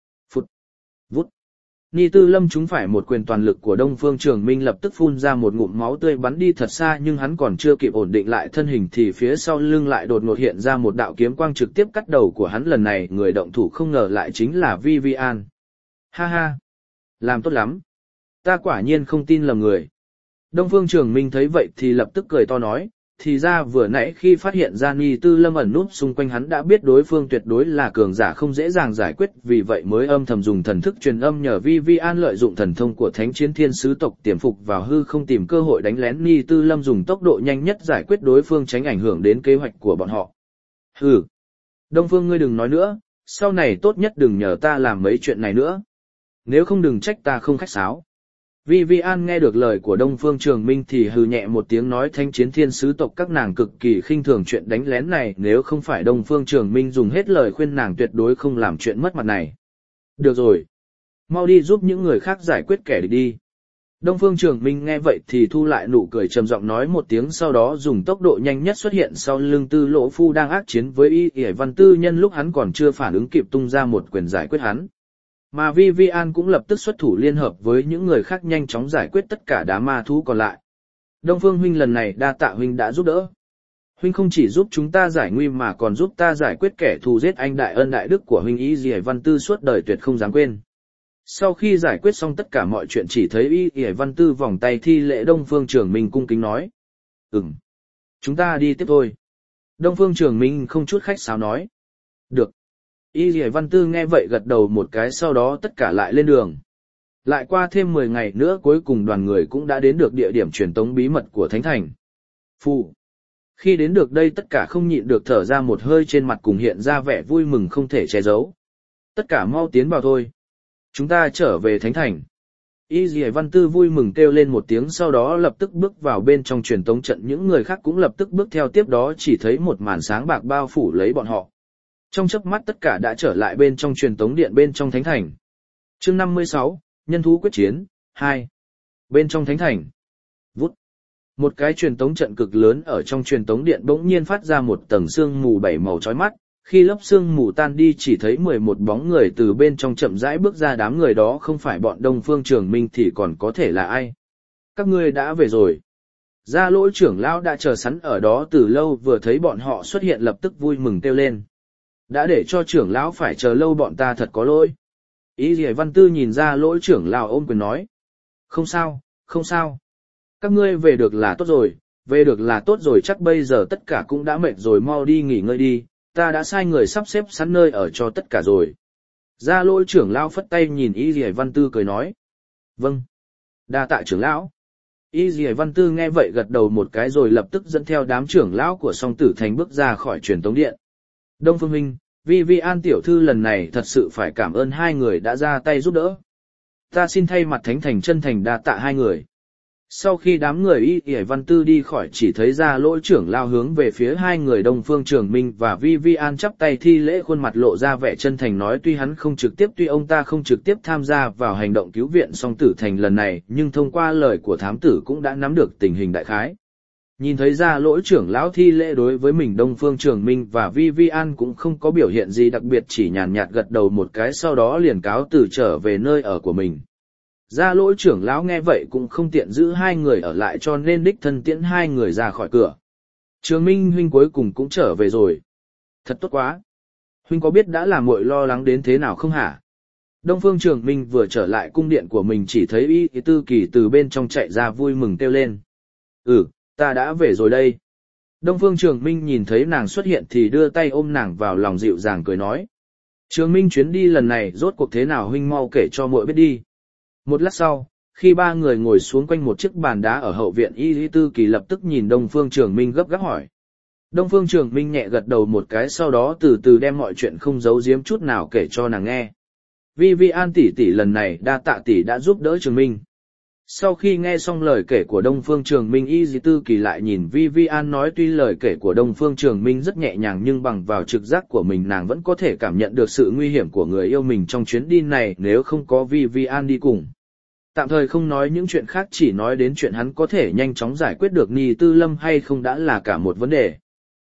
Vút. Ni Tư Lâm trúng phải một quyền toàn lực của Đông Phương Trường Minh, lập tức phun ra một ngụm máu tươi bắn đi thật xa, nhưng hắn còn chưa kịp ổn định lại thân hình thì phía sau lưng lại đột ngột hiện ra một đạo kiếm quang trực tiếp cắt đầu của hắn. Lần này người động thủ không ngờ lại chính là Vivian. Ha ha! Làm tốt lắm! Ta quả nhiên không tin lầm người. Đông Phương Trường Minh thấy vậy thì lập tức cười to nói, thì ra vừa nãy khi phát hiện ra Ni Tư Lâm ẩn núp xung quanh hắn đã biết đối phương tuyệt đối là cường giả không dễ dàng giải quyết, vì vậy mới âm thầm dùng thần thức truyền âm nhờ Vivian lợi dụng thần thông của Thánh Chiến Thiên Sứ tộc tiềm phục vào hư không tìm cơ hội đánh lén Ni Tư Lâm, dùng tốc độ nhanh nhất giải quyết đối phương tránh ảnh hưởng đến kế hoạch của bọn họ. Hừ! Đông Phương ngươi đừng nói nữa, sau này tốt nhất đừng nhờ ta làm mấy chuyện này nữa. Nếu không đừng trách ta không khách sáo. Vivian nghe được lời của Đông Phương Trường Minh thì hừ nhẹ một tiếng nói, Thánh Chiến Thiên Sứ tộc các nàng cực kỳ khinh thường chuyện đánh lén này, nếu không phải Đông Phương Trường Minh dùng hết lời khuyên nàng tuyệt đối không làm chuyện mất mặt này. Được rồi. Mau đi giúp những người khác giải quyết kẻ địch đi. Đông Phương Trường Minh nghe vậy thì thu lại nụ cười, trầm giọng nói một tiếng, sau đó dùng tốc độ nhanh nhất xuất hiện sau lưng Tư Lỗ Phu đang ác chiến với Y Văn Tư Nhân, lúc hắn còn chưa phản ứng kịp tung ra một quyền giải quyết hắn. Mà Vivian cũng lập tức xuất thủ liên hợp với những người khác nhanh chóng giải quyết tất cả đám ma thú còn lại. Đông Phương huynh, lần này đa tạ huynh đã giúp đỡ. Huynh không chỉ giúp chúng ta giải nguy mà còn giúp ta giải quyết kẻ thù giết anh, đại ân đại đức của huynh Y Văn Tư suốt đời tuyệt không dám quên. Sau khi giải quyết xong tất cả mọi chuyện, chỉ thấy Y Văn Tư vòng tay thi lễ. Đông Phương Trường Minh cung kính nói. Chúng ta đi tiếp thôi. Đông Phương Trường Minh không chút khách sáo nói. Được. Y Văn Tư nghe vậy gật đầu một cái, sau đó tất cả lại lên đường. Lại qua thêm 10 ngày nữa, cuối cùng đoàn người cũng đã đến được địa điểm truyền tống bí mật của Thánh Thành. Phụ. Khi đến được đây tất cả không nhịn được thở ra một hơi, trên mặt cùng hiện ra vẻ vui mừng không thể che giấu. Tất cả mau tiến vào thôi. Chúng ta trở về Thánh Thành. Y Văn Tư vui mừng kêu lên một tiếng, sau đó lập tức bước vào bên trong truyền tống trận, những người khác cũng lập tức bước theo, tiếp đó chỉ thấy một màn sáng bạc bao phủ lấy bọn họ. Trong chớp mắt tất cả đã trở lại bên trong truyền tống điện bên trong Thánh Thành. Chương 56, Nhân thú quyết chiến 2. Bên trong Thánh Thành. Vút. Một cái truyền tống trận cực lớn ở trong truyền tống điện bỗng nhiên phát ra một tầng sương mù 7 màu chói mắt. Khi lớp sương mù tan đi chỉ thấy 11 bóng người từ bên trong chậm rãi bước ra, đám người đó không phải bọn Đông Phương Trường Minh thì còn có thể là ai? Các ngươi đã về rồi. Gia Lỗi trưởng lão đã chờ sẵn ở đó từ lâu, vừa thấy bọn họ xuất hiện lập tức vui mừng kêu lên. Đã để cho trưởng lão phải chờ lâu, bọn ta thật có lỗi. Y Văn Tư nhìn Gia Lỗi trưởng lão ôm quyền nói. Không sao, không sao. Các ngươi về được là tốt rồi, về được là tốt rồi, chắc bây giờ tất cả cũng đã mệt rồi, mau đi nghỉ ngơi đi, ta đã sai người sắp xếp sẵn nơi ở cho tất cả rồi. Gia Lỗi trưởng lão phất tay nhìn Y Văn Tư cười nói. Vâng. Đa tạ trưởng lão. Y Văn Tư nghe vậy gật đầu một cái rồi lập tức dẫn theo đám trưởng lão của Song Tử Thành bước ra khỏi truyền tống điện. Đông Phương huynh, Vivian tiểu thư, lần này thật sự phải cảm ơn hai người đã ra tay giúp đỡ. Ta xin thay mặt Thánh Thành chân thành đa tạ hai người. Sau khi đám người Y Văn Tư đi khỏi, chỉ thấy Gia Lỗi trưởng lao hướng về phía hai người Đông Phương Trường Minh và Vivian chắp tay thi lễ, khuôn mặt lộ ra vẻ chân thành nói, tuy ông ta không trực tiếp tham gia vào hành động cứu viện Song Tử Thành lần này, nhưng thông qua lời của thám tử cũng đã nắm được tình hình đại khái. Nhìn thấy Gia Lỗi trưởng lão thi lễ đối với mình, Đông Phương Trường Minh và Vivian cũng không có biểu hiện gì đặc biệt, chỉ nhàn nhạt gật đầu một cái, sau đó liền cáo từ trở về nơi ở của mình. Gia Lỗi trưởng lão nghe vậy cũng không tiện giữ hai người ở lại, cho nên đích thân tiễn hai người ra khỏi cửa. Trường Minh huynh cuối cùng cũng trở về rồi. Thật tốt quá. Huynh có biết đã làm muội lo lắng đến thế nào không hả? Đông Phương Trường Minh vừa trở lại cung điện của mình chỉ thấy Y Tư Kỳ từ bên trong chạy ra vui mừng kêu lên. Ta đã về rồi đây. Đông Phương Trường Minh nhìn thấy nàng xuất hiện thì đưa tay ôm nàng vào lòng dịu dàng cười nói. Trường Minh chuyến đi lần này rốt cuộc thế nào huynh mau kể cho muội biết đi. Một lát sau, khi ba người ngồi xuống quanh một chiếc bàn đá ở hậu viện Y Tư Kỳ lập tức nhìn Đông Phương Trường Minh gấp gáp hỏi. Đông Phương Trường Minh nhẹ gật đầu một cái sau đó từ từ đem mọi chuyện không giấu giếm chút nào kể cho nàng nghe. Vivian tỷ tỷ lần này đa tạ tỷ đã giúp đỡ Trường Minh. Sau khi nghe xong lời kể của Đông Phương Trường Minh Y Tư Kỳ lại nhìn Vivian nói tuy lời kể của Đông Phương Trường Minh rất nhẹ nhàng nhưng bằng vào trực giác của mình nàng vẫn có thể cảm nhận được sự nguy hiểm của người yêu mình trong chuyến đi này nếu không có Vivian đi cùng. Tạm thời không nói những chuyện khác chỉ nói đến chuyện hắn có thể nhanh chóng giải quyết được Ni Tư Lâm hay không đã là cả một vấn đề.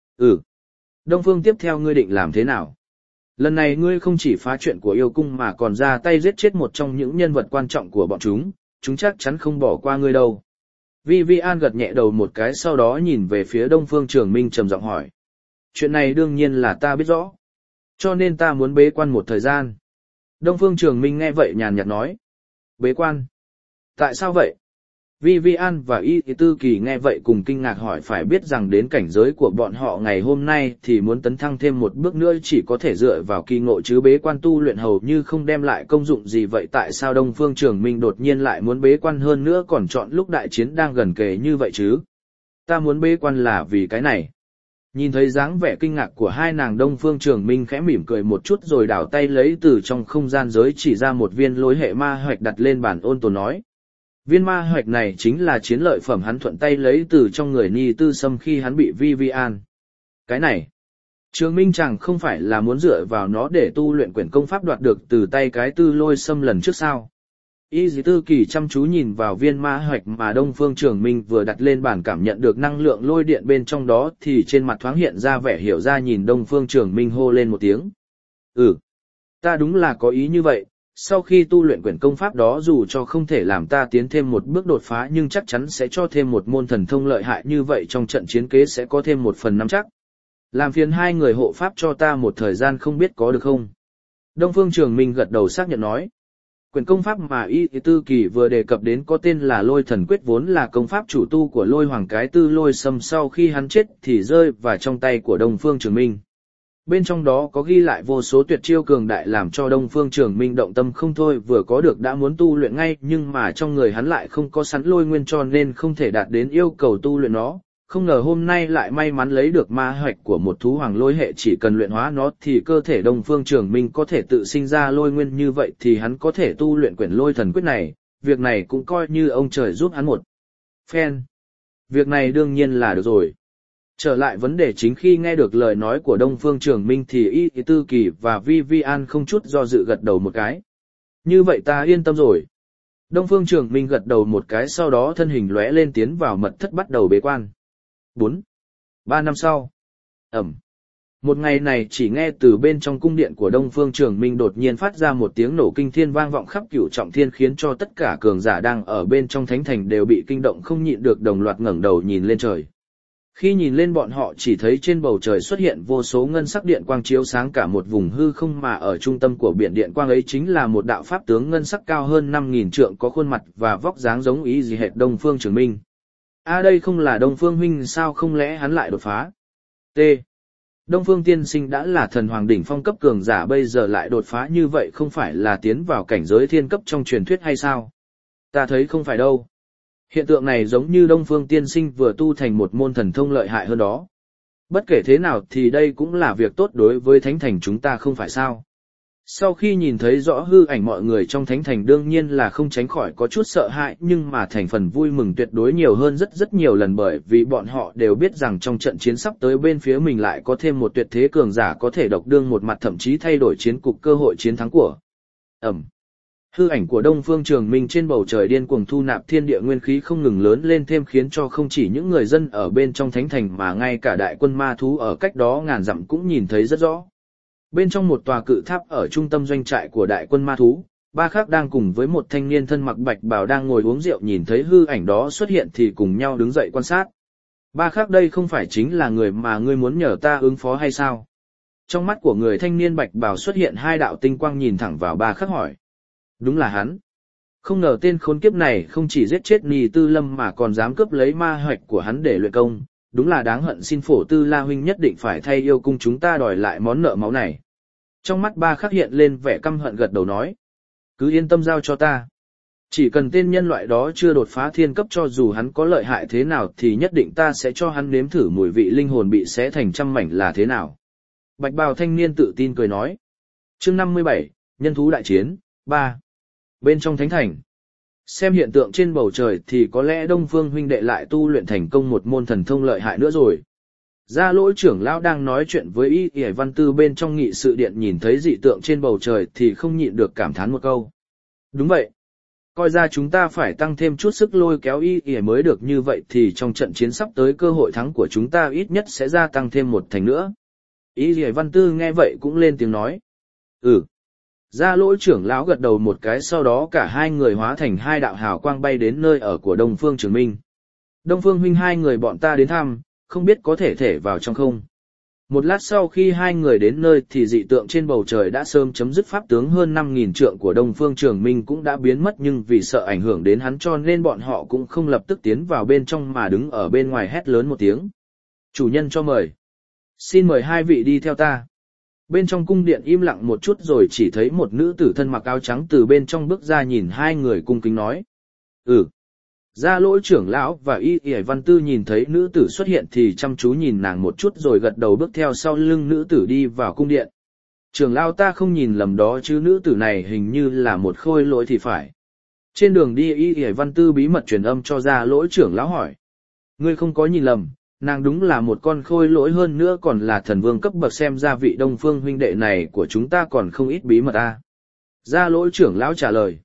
Đông Phương tiếp theo ngươi định làm thế nào? Lần này ngươi không chỉ phá chuyện của yêu cung mà còn ra tay giết chết một trong những nhân vật quan trọng của bọn chúng chắc chắn không bỏ qua ngươi đâu. Vivian gật nhẹ đầu một cái sau đó nhìn về phía Đông Phương Trường Minh trầm giọng hỏi. Chuyện này đương nhiên là ta biết rõ. Cho nên ta muốn bế quan một thời gian. Đông Phương Trường Minh nghe vậy nhàn nhạt nói. Bế quan? Tại sao vậy? Vivian và Y Tư Kỳ nghe vậy cùng kinh ngạc hỏi phải biết rằng đến cảnh giới của bọn họ ngày hôm nay thì muốn tấn thăng thêm một bước nữa chỉ có thể dựa vào kỳ ngộ chứ bế quan tu luyện hầu như không đem lại công dụng gì vậy tại sao Đông Phương Trường Minh đột nhiên lại muốn bế quan hơn nữa còn chọn lúc đại chiến đang gần kề như vậy chứ? Ta muốn bế quan là vì cái này. Nhìn thấy dáng vẻ kinh ngạc của hai nàng Đông Phương Trường Minh khẽ mỉm cười một chút rồi đảo tay lấy từ trong không gian giới chỉ ra một viên lôi hệ ma hoạch đặt lên bàn ôn tồn nói. Viên ma hoạch này chính là chiến lợi phẩm hắn thuận tay lấy từ trong người Ni Tư Sâm khi hắn bị Vivian. Cái này, Trường Minh chẳng không phải là muốn dựa vào nó để tu luyện quyển công pháp đoạt được từ tay cái Tư Lôi Sâm lần trước sao? Y Tư Kỳ chăm chú nhìn vào viên ma hoạch mà Đông Phương Trường Minh vừa đặt lên bàn cảm nhận được năng lượng lôi điện bên trong đó thì trên mặt thoáng hiện ra vẻ hiểu ra nhìn Đông Phương Trường Minh hô lên một tiếng. Ta đúng là có ý như vậy. Sau khi tu luyện quyển công pháp đó dù cho không thể làm ta tiến thêm một bước đột phá nhưng chắc chắn sẽ cho thêm một môn thần thông lợi hại như vậy trong trận chiến kế sẽ có thêm một phần nắm chắc. Làm phiền hai người hộ pháp cho ta một thời gian không biết có được không? Đông Phương Trường Minh gật đầu xác nhận nói. Quyển công pháp mà Y Tư Kỳ vừa đề cập đến có tên là Lôi Thần Quyết vốn là công pháp chủ tu của Lôi Hoàng cái Tư Lôi Sâm sau khi hắn chết thì rơi vào trong tay của Đông Phương Trường Minh. Bên trong đó có ghi lại vô số tuyệt chiêu cường đại làm cho Đông Phương Trường Minh động tâm không thôi vừa có được đã muốn tu luyện ngay nhưng mà trong người hắn lại không có sẵn lôi nguyên cho nên không thể đạt đến yêu cầu tu luyện nó. Không ngờ hôm nay lại may mắn lấy được ma hoạch của một thú hoàng lôi hệ chỉ cần luyện hóa nó thì cơ thể Đông Phương Trường Minh có thể tự sinh ra lôi nguyên như vậy thì hắn có thể tu luyện quyển lôi thần quyết này, việc này cũng coi như ông trời giúp hắn một phen. Việc này đương nhiên là được rồi. Trở lại vấn đề chính khi nghe được lời nói của Đông Phương Trường Minh thì Y Tư Kỳ và Vivian không chút do dự gật đầu một cái. Như vậy ta yên tâm rồi. Đông Phương Trường Minh gật đầu một cái sau đó thân hình lóe lên tiến vào mật thất bắt đầu bế quan. 3 năm sau. Một ngày này chỉ nghe từ bên trong cung điện của Đông Phương Trường Minh đột nhiên phát ra một tiếng nổ kinh thiên vang vọng khắp cửu trọng thiên khiến cho tất cả cường giả đang ở bên trong thánh thành đều bị kinh động không nhịn được đồng loạt ngẩng đầu nhìn lên trời. Khi nhìn lên bọn họ chỉ thấy trên bầu trời xuất hiện vô số ngân sắc điện quang chiếu sáng cả một vùng hư không mà ở trung tâm của biển điện quang ấy chính là một đạo pháp tướng ngân sắc cao hơn 5.000 trượng có khuôn mặt và vóc dáng giống ý gì hệt Đông Phương Trường Minh. Đây không là Đông Phương huynh sao không lẽ hắn lại đột phá? Đông Phương tiên sinh đã là thần hoàng đỉnh phong cấp cường giả bây giờ lại đột phá như vậy không phải là tiến vào cảnh giới thiên cấp trong truyền thuyết hay sao? Ta thấy không phải đâu. Hiện tượng này giống như Đông Phương tiên sinh vừa tu thành một môn thần thông lợi hại hơn đó. Bất kể thế nào thì đây cũng là việc tốt đối với thánh thành chúng ta không phải sao. Sau khi nhìn thấy rõ hư ảnh mọi người trong thánh thành đương nhiên là không tránh khỏi có chút sợ hãi nhưng mà thành phần vui mừng tuyệt đối nhiều hơn rất nhiều lần bởi vì bọn họ đều biết rằng trong trận chiến sắp tới bên phía mình lại có thêm một tuyệt thế cường giả có thể độc đương một mặt thậm chí thay đổi chiến cục cơ hội chiến thắng của. Hư ảnh của Đông Phương Trường Minh trên bầu trời điên cuồng thu nạp thiên địa nguyên khí không ngừng lớn lên thêm khiến cho không chỉ những người dân ở bên trong thánh thành mà ngay cả đại quân ma thú ở cách đó ngàn dặm cũng nhìn thấy rất rõ. Bên trong một tòa cự tháp ở trung tâm doanh trại của đại quân ma thú, Ba Khắc đang cùng với một thanh niên thân mặc bạch bào đang ngồi uống rượu nhìn thấy hư ảnh đó xuất hiện thì cùng nhau đứng dậy quan sát. Ba Khắc đây không phải chính là người mà ngươi muốn nhờ ta ứng phó hay sao? Trong mắt của người thanh niên bạch bào xuất hiện hai đạo tinh quang nhìn thẳng vào Ba Khắc hỏi. Đúng là hắn. Không ngờ tên khốn kiếp này không chỉ giết chết Nì Tư Lâm mà còn dám cướp lấy ma hoạch của hắn để luyện công, đúng là đáng hận, xin Phổ Tư La huynh nhất định phải thay yêu cung chúng ta đòi lại món nợ máu này. Trong mắt Ba Khắc hiện lên vẻ căm hận, gật đầu nói. Cứ yên tâm giao cho ta. Chỉ cần tên nhân loại đó chưa đột phá thiên cấp, cho dù hắn có lợi hại thế nào thì nhất định ta sẽ cho hắn nếm thử mùi vị linh hồn bị xé thành trăm mảnh là thế nào. Bạch bào thanh niên tự tin cười nói. Chương 57, Nhân thú đại chiến, 3. Bên trong thánh thành. Xem hiện tượng trên bầu trời thì có lẽ Đông Phương huynh đệ lại tu luyện thành công một môn thần thông lợi hại nữa rồi. Gia Lỗi trưởng lão đang nói chuyện với Y Y Văn Tư bên trong nghị sự điện, nhìn thấy dị tượng trên bầu trời thì không nhịn được cảm thán một câu. Đúng vậy. Coi ra chúng ta phải tăng thêm chút sức lôi kéo Y Y mới được, như vậy thì trong trận chiến sắp tới cơ hội thắng của chúng ta ít nhất sẽ gia tăng thêm một thành nữa. Y Y Văn Tư nghe vậy cũng lên tiếng nói. Gia Lỗi trưởng lão gật đầu một cái, sau đó cả hai người hóa thành hai đạo hào quang bay đến nơi ở của Đông Phương Trường Minh. Đông Phương huynh, hai người bọn ta đến thăm, không biết có thể vào trong không? Một lát sau khi hai người đến nơi thì dị tượng trên bầu trời đã sớm chấm dứt, pháp tướng hơn 5.000 trượng của Đông Phương Trường Minh cũng đã biến mất, nhưng vì sợ ảnh hưởng đến hắn cho nên bọn họ cũng không lập tức tiến vào bên trong mà đứng ở bên ngoài hét lớn một tiếng. Chủ nhân cho mời. Xin mời hai vị đi theo ta. Bên trong cung điện im lặng một chút rồi chỉ thấy một nữ tử thân mặc áo trắng từ bên trong bước ra, nhìn hai người cung kính nói. Gia Lỗi trưởng lão và Y Y Văn Tư nhìn thấy nữ tử xuất hiện thì chăm chú nhìn nàng một chút rồi gật đầu bước theo sau lưng nữ tử đi vào cung điện. Trưởng lão, ta không nhìn lầm đó chứ, nữ tử này hình như là một khôi lỗi thì phải. Trên đường đi Y Y Văn Tư bí mật truyền âm cho Gia Lỗi trưởng lão hỏi. Ngươi không có nhìn lầm, nàng đúng là một con khôi lỗi, hơn nữa còn là thần vương cấp bậc, xem ra vị Đông Phương huynh đệ này của chúng ta còn không ít bí mật a. Gia Lỗi trưởng lão trả lời.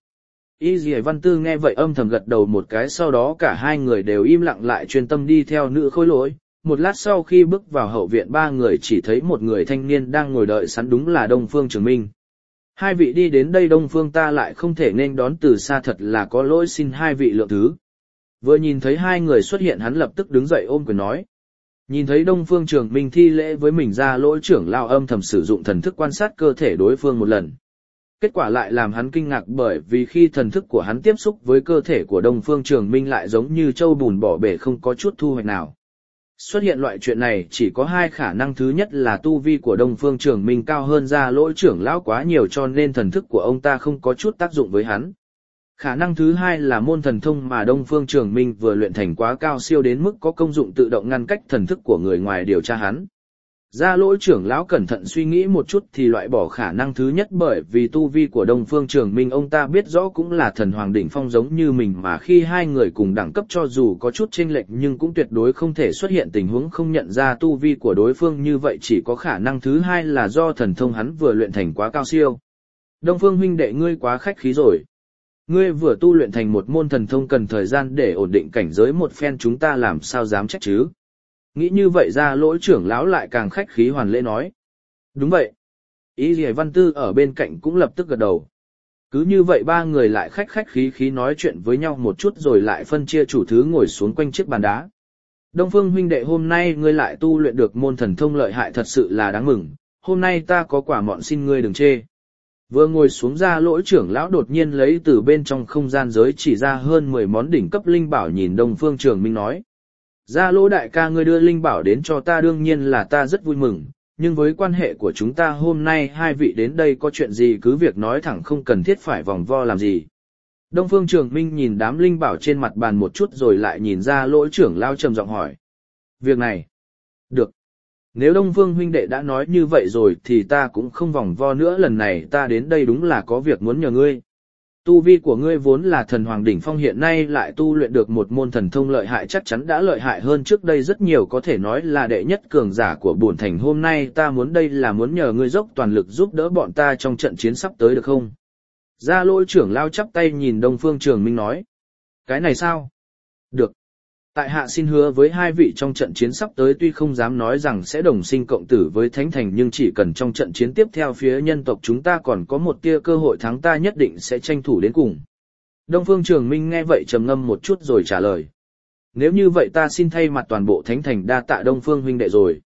Y Dì Văn Tư nghe vậy âm thầm gật đầu một cái, sau đó cả hai người đều im lặng lại chuyên tâm đi theo nữ khôi lỗi. Một lát sau khi bước vào hậu viện, ba người chỉ thấy một người thanh niên đang ngồi đợi sẵn, đúng là Đông Phương Trường Minh. Hai vị đi đến đây Đông Phương ta lại không thể nên đón từ xa, thật là có lỗi, xin hai vị lượng thứ. Vừa nhìn thấy hai người xuất hiện, hắn lập tức đứng dậy ôm quyền nói. Nhìn thấy Đông Phương Trường Minh thi lễ với mình, Gia Lỗi trưởng lão âm thầm sử dụng thần thức quan sát cơ thể đối phương một lần. Kết quả lại làm hắn kinh ngạc, bởi vì khi thần thức của hắn tiếp xúc với cơ thể của Đông Phương Trường Minh lại giống như châu bùn bỏ bể, không có chút thu hoạch nào. Xuất hiện loại chuyện này chỉ có hai khả năng, thứ nhất là tu vi của Đông Phương Trường Minh cao hơn Gia Lỗi trưởng lão quá nhiều cho nên thần thức của ông ta không có chút tác dụng với hắn. Khả năng thứ hai là môn thần thông mà Đông Phương Trường Minh vừa luyện thành quá cao siêu đến mức có công dụng tự động ngăn cách thần thức của người ngoài điều tra hắn. Gia Lỗi trưởng lão cẩn thận suy nghĩ một chút thì loại bỏ khả năng thứ nhất, bởi vì tu vi của Đông Phương Trường Minh ông ta biết rõ cũng là thần hoàng đỉnh phong giống như mình, mà khi hai người cùng đẳng cấp cho dù có chút chênh lệch nhưng cũng tuyệt đối không thể xuất hiện tình huống không nhận ra tu vi của đối phương, như vậy chỉ có khả năng thứ hai là do thần thông hắn vừa luyện thành quá cao siêu. Đông Phương huynh đệ, ngươi quá khách khí rồi. Ngươi vừa tu luyện thành một môn thần thông cần thời gian để ổn định cảnh giới một phen, chúng ta làm sao dám trách chứ. Nghĩ như vậy Gia Lỗi trưởng lão lại càng khách khí hoàn lễ nói. Đúng vậy. Y Lì Văn Tư ở bên cạnh cũng lập tức gật đầu. Cứ như vậy ba người lại khách khí nói chuyện với nhau một chút rồi lại phân chia chủ thứ ngồi xuống quanh chiếc bàn đá. Đông Phương huynh đệ, hôm nay ngươi lại tu luyện được môn thần thông lợi hại, thật sự là đáng mừng. Hôm nay ta có quả mọn, xin ngươi đừng chê. Vừa ngồi xuống, Gia Lỗi trưởng lão đột nhiên lấy từ bên trong không gian giới chỉ ra hơn 10 món đỉnh cấp linh bảo, nhìn Đông Phương Trường Minh nói. Gia Lỗ đại ca, ngươi đưa linh bảo đến cho ta đương nhiên là ta rất vui mừng, nhưng với quan hệ của chúng ta hôm nay hai vị đến đây có chuyện gì cứ việc nói thẳng, không cần thiết phải vòng vo làm gì. Đông Phương Trường Minh nhìn đám linh bảo trên mặt bàn một chút rồi lại nhìn Gia Lỗ trưởng lão trầm giọng hỏi. Việc này, được. Nếu Đông Phương huynh đệ đã nói như vậy rồi thì ta cũng không vòng vo nữa, lần này ta đến đây đúng là có việc muốn nhờ ngươi. Tu vi của ngươi vốn là thần hoàng đỉnh phong, hiện nay lại tu luyện được một môn thần thông lợi hại, chắc chắn đã lợi hại hơn trước đây rất nhiều, có thể nói là đệ nhất cường giả của bổn thành. Hôm nay ta muốn đây là muốn nhờ ngươi dốc toàn lực giúp đỡ bọn ta trong trận chiến sắp tới được không? Gia Lỗi trưởng lao chắp tay nhìn Đông Phương Trường Minh nói. Cái này sao? Được. Tại hạ xin hứa với hai vị trong trận chiến sắp tới tuy không dám nói rằng sẽ đồng sinh cộng tử với Thánh Thành, nhưng chỉ cần trong trận chiến tiếp theo phía nhân tộc chúng ta còn có một tia cơ hội thắng, ta nhất định sẽ tranh thủ đến cùng. Đông Phương Trường Minh nghe vậy trầm ngâm một chút rồi trả lời. Nếu như vậy ta xin thay mặt toàn bộ Thánh Thành đa tạ Đông Phương huynh đệ rồi.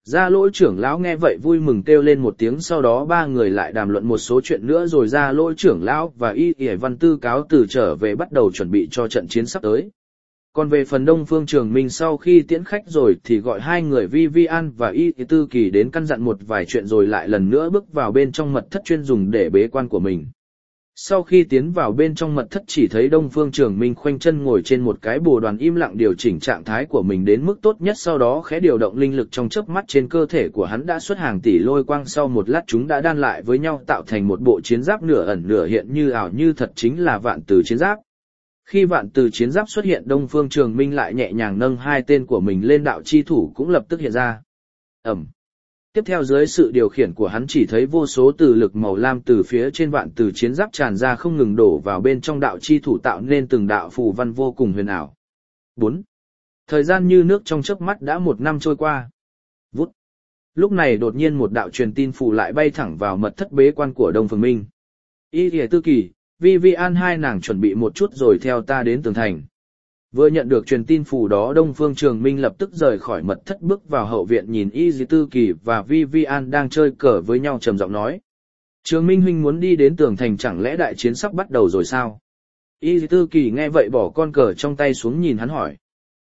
Gia lỗi trưởng lão nghe vậy vui mừng kêu lên một tiếng, sau đó ba người lại đàm luận một số chuyện nữa rồi gia lỗi trưởng lão và Y Y Văn Tư cáo từ trở về bắt đầu chuẩn bị cho trận chiến sắp tới. Còn về phần Đông Phương Trường Minh sau khi tiễn khách rồi thì gọi hai người Vivian và Y Tư Kỳ đến căn dặn một vài chuyện rồi lại lần nữa bước vào bên trong mật thất chuyên dùng để bế quan của mình. Sau khi tiến vào bên trong mật thất chỉ thấy Đông Phương Trường Minh khoanh chân ngồi trên một cái bồ đoàn im lặng điều chỉnh trạng thái của mình đến mức tốt nhất, sau đó khẽ điều động linh lực trong chớp mắt trên cơ thể của hắn đã xuất hàng tỷ lôi quang, sau một lát chúng đã đan lại với nhau tạo thành một bộ chiến giáp nửa ẩn nửa hiện như ảo như thật, chính là Vạn Từ chiến giáp. Khi Vạn Từ chiến giáp xuất hiện, Đông Phương Trường Minh lại nhẹ nhàng nâng hai tên của mình lên, đạo chi thủ cũng lập tức hiện ra. Tiếp theo dưới sự điều khiển của hắn chỉ thấy vô số từ lực màu lam từ phía trên Vạn Từ chiến giáp tràn ra không ngừng đổ vào bên trong đạo chi thủ tạo nên từng đạo phù văn vô cùng huyền ảo. 4. Thời gian như nước trong chớp mắt đã một năm trôi qua. Vút. Lúc này đột nhiên một đạo truyền tin phù lại bay thẳng vào mật thất bế quan của Đông Phương Minh. Y Lìa Tư Kỳ, Vivian hai nàng chuẩn bị một chút rồi theo ta đến tường thành. Vừa nhận được truyền tin phù đó, Đông Phương Trường Minh lập tức rời khỏi mật thất bước vào hậu viện, nhìn Y Lìa Tư Kỳ và Vivian đang chơi cờ với nhau trầm giọng nói. Trường Minh huynh muốn đi đến tường thành, chẳng lẽ đại chiến sắp bắt đầu rồi sao? Y Lìa Tư Kỳ nghe vậy bỏ con cờ trong tay xuống nhìn hắn hỏi.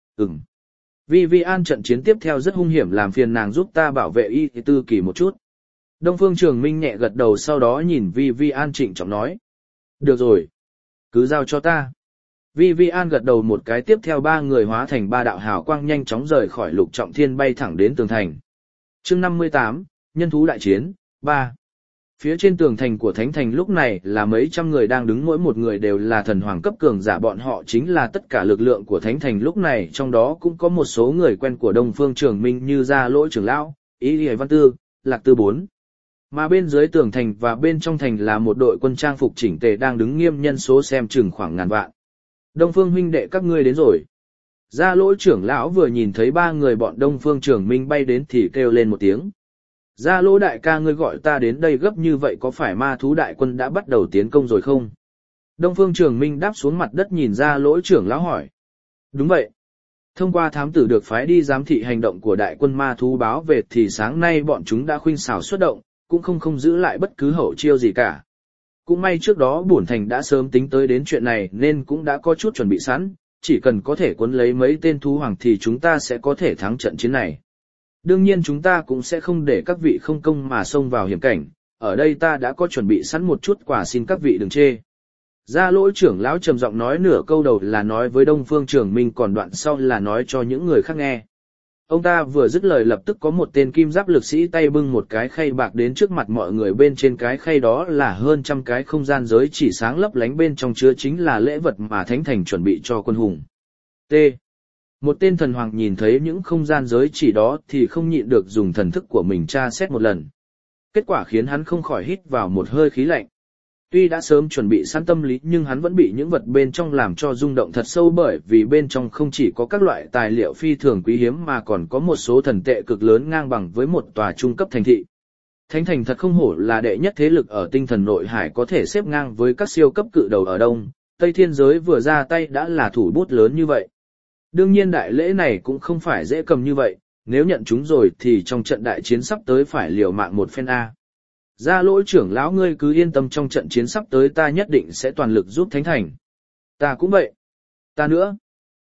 Vivian, trận chiến tiếp theo rất hung hiểm, làm phiền nàng giúp ta bảo vệ Y Lìa Tư Kỳ một chút. Đông Phương Trường Minh nhẹ gật đầu, sau đó nhìn Vivian trịnh trọng nói. Được rồi. Cứ giao cho ta. Vivian gật đầu một cái, tiếp theo ba người hóa thành ba đạo hào quang nhanh chóng rời khỏi Lục Trọng Thiên bay thẳng đến tường thành. Chương 58, Nhân thú đại chiến, 3. Phía trên tường thành của Thánh Thành lúc này là mấy trăm người đang đứng, mỗi một người đều là thần hoàng cấp cường giả, bọn họ chính là tất cả lực lượng của Thánh Thành lúc này, trong đó cũng có một số người quen của Đông Phương Trường Minh như Gia Lỗi trưởng lão, Y Lìa Văn Tư, Lạc Tư 4. Mà bên dưới tường thành và bên trong thành là một đội quân trang phục chỉnh tề đang đứng nghiêm, nhân số xem chừng khoảng ngàn vạn. Đông Phương huynh đệ, các ngươi đến rồi. Gia Lỗi trưởng lão vừa nhìn thấy ba người bọn Đông Phương Trường Minh bay đến thì kêu lên một tiếng. Gia Lỗi đại ca, ngươi gọi ta đến đây gấp như vậy, có phải ma thú đại quân đã bắt đầu tiến công rồi không? Đông Phương Trường Minh đáp xuống mặt đất nhìn Gia Lỗi trưởng lão hỏi. Đúng vậy. Thông qua thám tử được phái đi giám thị hành động của đại quân ma thú báo về thì sáng nay bọn chúng đã khuynh xảo xuất động, cũng không giữ lại bất cứ hậu chiêu gì cả. Cũng may trước đó bổn thành đã sớm tính tới đến chuyện này nên cũng đã có chút chuẩn bị sẵn, chỉ cần có thể cuốn lấy mấy tên thú hoàng thì chúng ta sẽ có thể thắng trận chiến này. Đương nhiên chúng ta cũng sẽ không để các vị không công mà xông vào hiểm cảnh, ở đây ta đã có chuẩn bị sẵn một chút quà, xin các vị đừng chê. Gia Lỗi trưởng lão trầm giọng nói, nửa câu đầu là nói với Đông Phương Trường Minh, còn đoạn sau là nói cho những người khác nghe. Ông ta vừa dứt lời lập tức có một tên kim giáp lực sĩ tay bưng một cái khay bạc đến trước mặt mọi người, bên trên cái khay đó là hơn trăm cái không gian giới chỉ sáng lấp lánh, bên trong chứa chính là lễ vật mà Thánh Thành chuẩn bị cho quân hùng. T. Một tên thần hoàng nhìn thấy những không gian giới chỉ đó thì không nhịn được dùng thần thức của mình tra xét một lần. Kết quả khiến hắn không khỏi hít vào một hơi khí lạnh. Tuy đã sớm chuẩn bị sẵn tâm lý nhưng hắn vẫn bị những vật bên trong làm cho rung động thật sâu, bởi vì bên trong không chỉ có các loại tài liệu phi thường quý hiếm mà còn có một số thần tệ cực lớn ngang bằng với một tòa trung cấp thành thị. Thánh Thành thật không hổ là đệ nhất thế lực ở tinh thần nội hải, có thể xếp ngang với các siêu cấp cự đầu ở Đông, Tây Thiên giới vừa ra tay đã là thủ bút lớn như vậy. Đương nhiên đại lễ này cũng không phải dễ cầm như vậy, nếu nhận chúng rồi thì trong trận đại chiến sắp tới phải liều mạng một phen A. Gia Lỗi trưởng lão, ngươi cứ yên tâm, trong trận chiến sắp tới ta nhất định sẽ toàn lực giúp Thánh Thành. Ta cũng vậy. Ta nữa.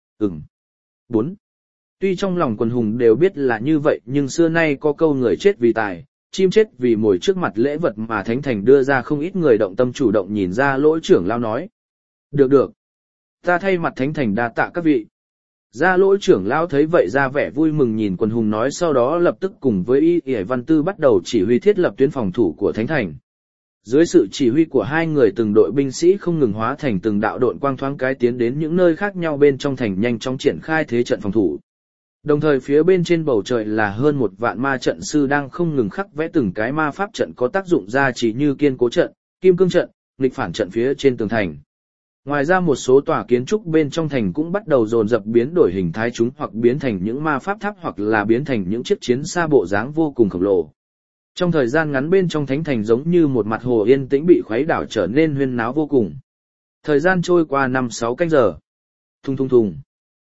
4. Tuy trong lòng quần hùng đều biết là như vậy nhưng xưa nay có câu người chết vì tài, chim chết vì mồi, trước mặt lễ vật mà Thánh Thành đưa ra không ít người động tâm chủ động nhìn Gia Lỗi trưởng lão nói. Được. Ta thay mặt Thánh Thành đa tạ các vị. Gia Lỗi trưởng lão thấy vậy ra vẻ vui mừng nhìn quần hùng nói, sau đó lập tức cùng với Y Y Văn Tư bắt đầu chỉ huy thiết lập tuyến phòng thủ của Thánh Thành. Dưới sự chỉ huy của hai người, từng đội binh sĩ không ngừng hóa thành từng đạo độn quang thoáng cái tiến đến những nơi khác nhau bên trong thành, nhanh chóng triển khai thế trận phòng thủ. Đồng thời phía bên trên bầu trời là hơn 1 vạn ma trận sư đang không ngừng khắc vẽ từng cái ma pháp trận có tác dụng ra chỉ như kiên cố trận, kim cương trận, nghịch phản trận phía trên tường thành. Ngoài ra một số tòa kiến trúc bên trong thành cũng bắt đầu dồn dập biến đổi hình thái, chúng hoặc biến thành những ma pháp tháp hoặc là biến thành những chiếc chiến xa bộ dáng vô cùng khổng lồ. Trong thời gian ngắn bên trong Thánh Thành giống như một mặt hồ yên tĩnh bị khuấy đảo, trở nên huyên náo vô cùng. Thời gian trôi qua 5-6 canh giờ. Thùng.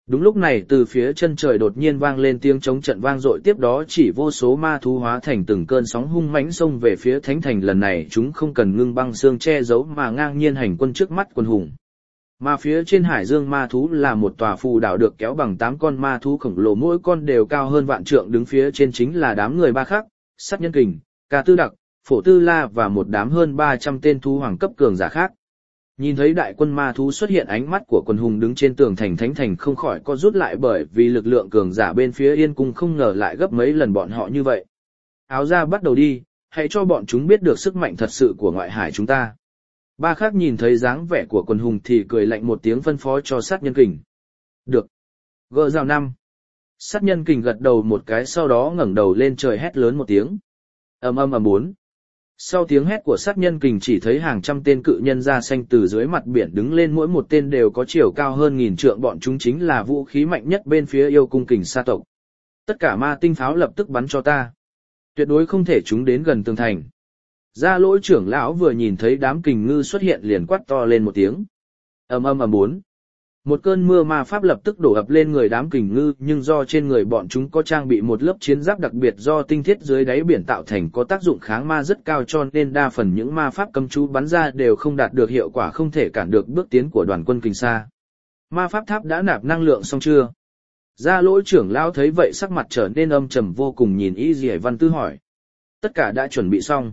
Đúng lúc này từ phía chân trời đột nhiên vang lên tiếng chống trận vang dội, tiếp đó chỉ vô số ma thú hóa thành từng cơn sóng hung mãnh xông về phía thánh thành. Lần này chúng không cần ngưng băng xương che giấu mà ngang nhiên hành quân trước mắt quân hùng. Mà phía trên hải dương ma thú là một tòa phù đảo được kéo bằng 8 con ma thú khổng lồ, mỗi con đều cao hơn vạn trượng, đứng phía trên chính là đám người Ba Khắc, Sát Nhân Kình, Ca Tư Đặc, Phổ Tư La và một đám hơn 300 tên thú hoàng cấp cường giả khác. Nhìn thấy đại quân ma thú xuất hiện, ánh mắt của quần hùng đứng trên tường thành thánh thành không khỏi co rút lại, bởi vì lực lượng cường giả bên phía Yên Cung không ngờ lại gấp mấy lần bọn họ như vậy. Áo ra bắt đầu đi, hãy cho bọn chúng biết được sức mạnh thật sự của ngoại hải chúng ta. Ba Khắc nhìn thấy dáng vẻ của quần hùng thì cười lạnh một tiếng, phân phó cho Sát Nhân Kình. Được. Gỡ rào 5. Sát Nhân Kình gật đầu một cái, sau đó ngẩng đầu lên trời hét lớn một tiếng. Ầm ầm ầm 4. Sau tiếng hét của Sát Nhân Kình chỉ thấy hàng trăm tên cự nhân da xanh từ dưới mặt biển đứng lên, mỗi một tên đều có chiều cao hơn 1000 trượng, bọn chúng chính là vũ khí mạnh nhất bên phía Yêu Cung Kình Sa tộc. Tất cả ma tinh pháo lập tức bắn cho ta. Tuyệt đối không thể chúng đến gần tường thành. Gia Lỗi trưởng lão vừa nhìn thấy đám kình ngư xuất hiện liền quát to lên một tiếng. Ầm ầm ầm 4. Một cơn mưa ma pháp lập tức đổ ập lên người đám kình ngư, nhưng do trên người bọn chúng có trang bị một lớp chiến giáp đặc biệt do tinh thiết dưới đáy biển tạo thành, có tác dụng kháng ma rất cao, cho nên đa phần những ma pháp cấm chú bắn ra đều không đạt được hiệu quả, không thể cản được bước tiến của đoàn quân Kình Sa. Ma pháp tháp đã nạp năng lượng xong chưa? Gia Lỗi trưởng lão thấy vậy sắc mặt trở nên âm trầm vô cùng, nhìn Y Dì Văn Tư hỏi. Tất cả đã chuẩn bị xong.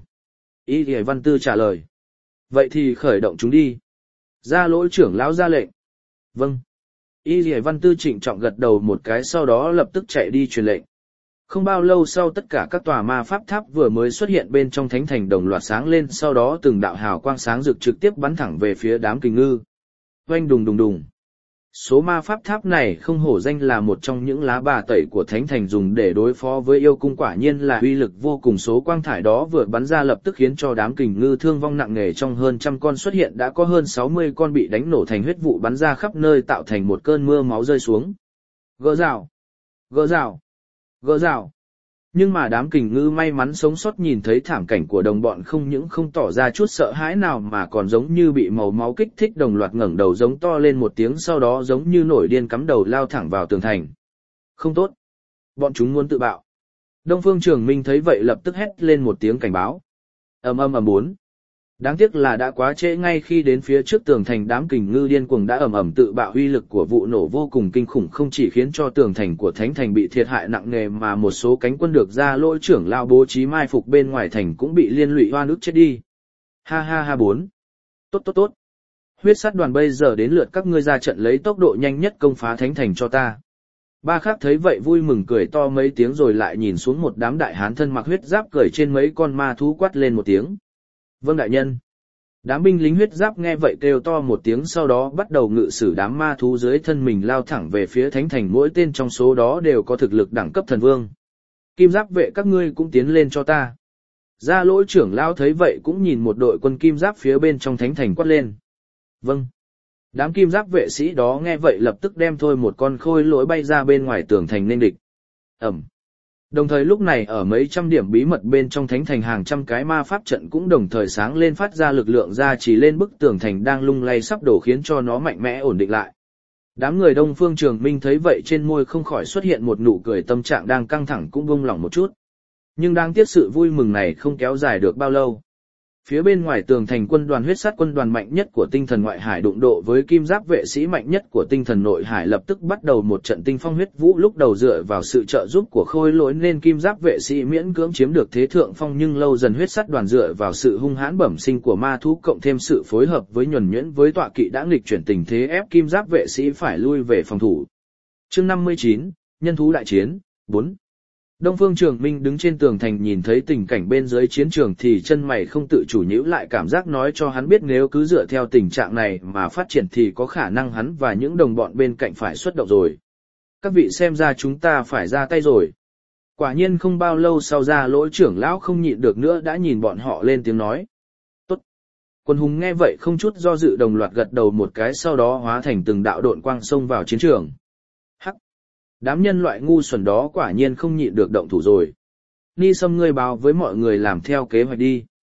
Y Dì Văn Tư trả lời. Vậy thì khởi động chúng đi. Gia Lỗi trưởng lão ra lệnh. Vâng. Y Dì Văn Tư trịnh trọng gật đầu một cái, sau đó lập tức chạy đi truyền lệnh. Không bao lâu sau, tất cả các tòa ma pháp tháp vừa mới xuất hiện bên trong thánh thành đồng loạt sáng lên, sau đó từng đạo hào quang sáng rực trực tiếp bắn thẳng về phía đám kình ngư. Oanh đùng đùng đùng. Số ma pháp tháp này không hổ danh là một trong những lá bà tẩy của thánh thành, dùng để đối phó với yêu cung quả nhiên là uy lực vô cùng. Số quang thải đó vừa bắn ra lập tức khiến cho đám kình ngư thương vong nặng nề, trong hơn 100 con xuất hiện đã có hơn 60 con bị đánh nổ thành huyết vụ bắn ra khắp nơi, tạo thành một cơn mưa máu rơi xuống. Gỡ rào, gỡ rào, gỡ rào. Nhưng mà đám kình ngư may mắn sống sót nhìn thấy thảm cảnh của đồng bọn không những không tỏ ra chút sợ hãi nào mà còn giống như bị màu máu kích thích, đồng loạt ngẩng đầu giống to lên một tiếng, sau đó giống như nổi điên cắm đầu lao thẳng vào tường thành. Không tốt. Bọn chúng muốn tự bạo. Đông Phương Trường Minh thấy vậy lập tức hét lên một tiếng cảnh báo. Ầm ầm ầm 4. Đáng tiếc là đã quá trễ, ngay khi đến phía trước tường thành đám kình ngư điên cuồng đã ầm ầm tự bạo, uy lực của vụ nổ vô cùng kinh khủng, không chỉ khiến cho tường thành của thánh thành bị thiệt hại nặng nề mà một số cánh quân được Gia Lỗi trưởng lão bố trí mai phục bên ngoài thành cũng bị liên lụy oan ức chết đi. Ha ha ha 4. Tốt tốt tốt. Huyết sát đoàn bây giờ đến lượt các ngươi ra trận lấy tốc độ nhanh nhất công phá thánh thành cho ta. Ba Khắc thấy vậy vui mừng cười to mấy tiếng rồi lại nhìn xuống một đám đại hán thân mặc huyết giáp cười trên mấy con ma thú quát lên một tiếng. Vâng đại nhân. Đám binh lính huyết giáp nghe vậy kêu to một tiếng, sau đó bắt đầu ngự sử đám ma thú dưới thân mình lao thẳng về phía thánh thành, mỗi tên trong số đó đều có thực lực đẳng cấp thần vương. Kim giáp vệ các ngươi cũng tiến lên cho ta. Gia Lỗi trưởng lão thấy vậy cũng nhìn một đội quân kim giáp phía bên trong thánh thành quát lên. Vâng. Đám kim giáp vệ sĩ đó nghe vậy lập tức đem thôi một con khôi lỗi bay ra bên ngoài tường thành nên địch. Ẩm. Đồng thời lúc này ở mấy trăm điểm bí mật bên trong thánh thành hàng trăm cái ma pháp trận cũng đồng thời sáng lên, phát ra lực lượng ra chỉ lên bức tường thành đang lung lay sắp đổ, khiến cho nó mạnh mẽ ổn định lại. Đám người Đông Phương Trường Minh thấy vậy trên môi không khỏi xuất hiện một nụ cười, tâm trạng đang căng thẳng cũng buông lỏng một chút. Nhưng đáng tiếc sự vui mừng này không kéo dài được bao lâu. Phía bên ngoài tường thành quân đoàn huyết sát quân đoàn mạnh nhất của tinh thần ngoại hải đụng độ với kim giáp vệ sĩ mạnh nhất của tinh thần nội hải, lập tức bắt đầu một trận tinh phong huyết vũ. Lúc đầu dựa vào sự trợ giúp của khôi lỗi nên kim giáp vệ sĩ miễn cưỡng chiếm được thế thượng phong, nhưng lâu dần huyết sát đoàn dựa vào sự hung hãn bẩm sinh của ma thú cộng thêm sự phối hợp với nhuần nhuyễn với tọa kỵ đã nghịch chuyển tình thế, ép kim giáp vệ sĩ phải lui về phòng thủ. Chương 59, nhân thú đại chiến 4. Đông Phương Trường Minh đứng trên tường thành nhìn thấy tình cảnh bên dưới chiến trường thì chân mày không tự chủ nhíu lại, cảm giác nói cho hắn biết nếu cứ dựa theo tình trạng này mà phát triển thì có khả năng hắn và những đồng bọn bên cạnh phải xuất động rồi. Các vị xem ra chúng ta phải ra tay rồi. Quả nhiên không bao lâu sau Gia Lỗi trưởng lão không nhịn được nữa đã nhìn bọn họ lên tiếng nói. Tốt. Quân hùng nghe vậy không chút do dự đồng loạt gật đầu một cái, sau đó hóa thành từng đạo độn quang xông vào chiến trường. Đám nhân loại ngu xuẩn đó quả nhiên không nhịn được động thủ rồi. Ni Sâm ngươi báo với mọi người làm theo kế hoạch đi.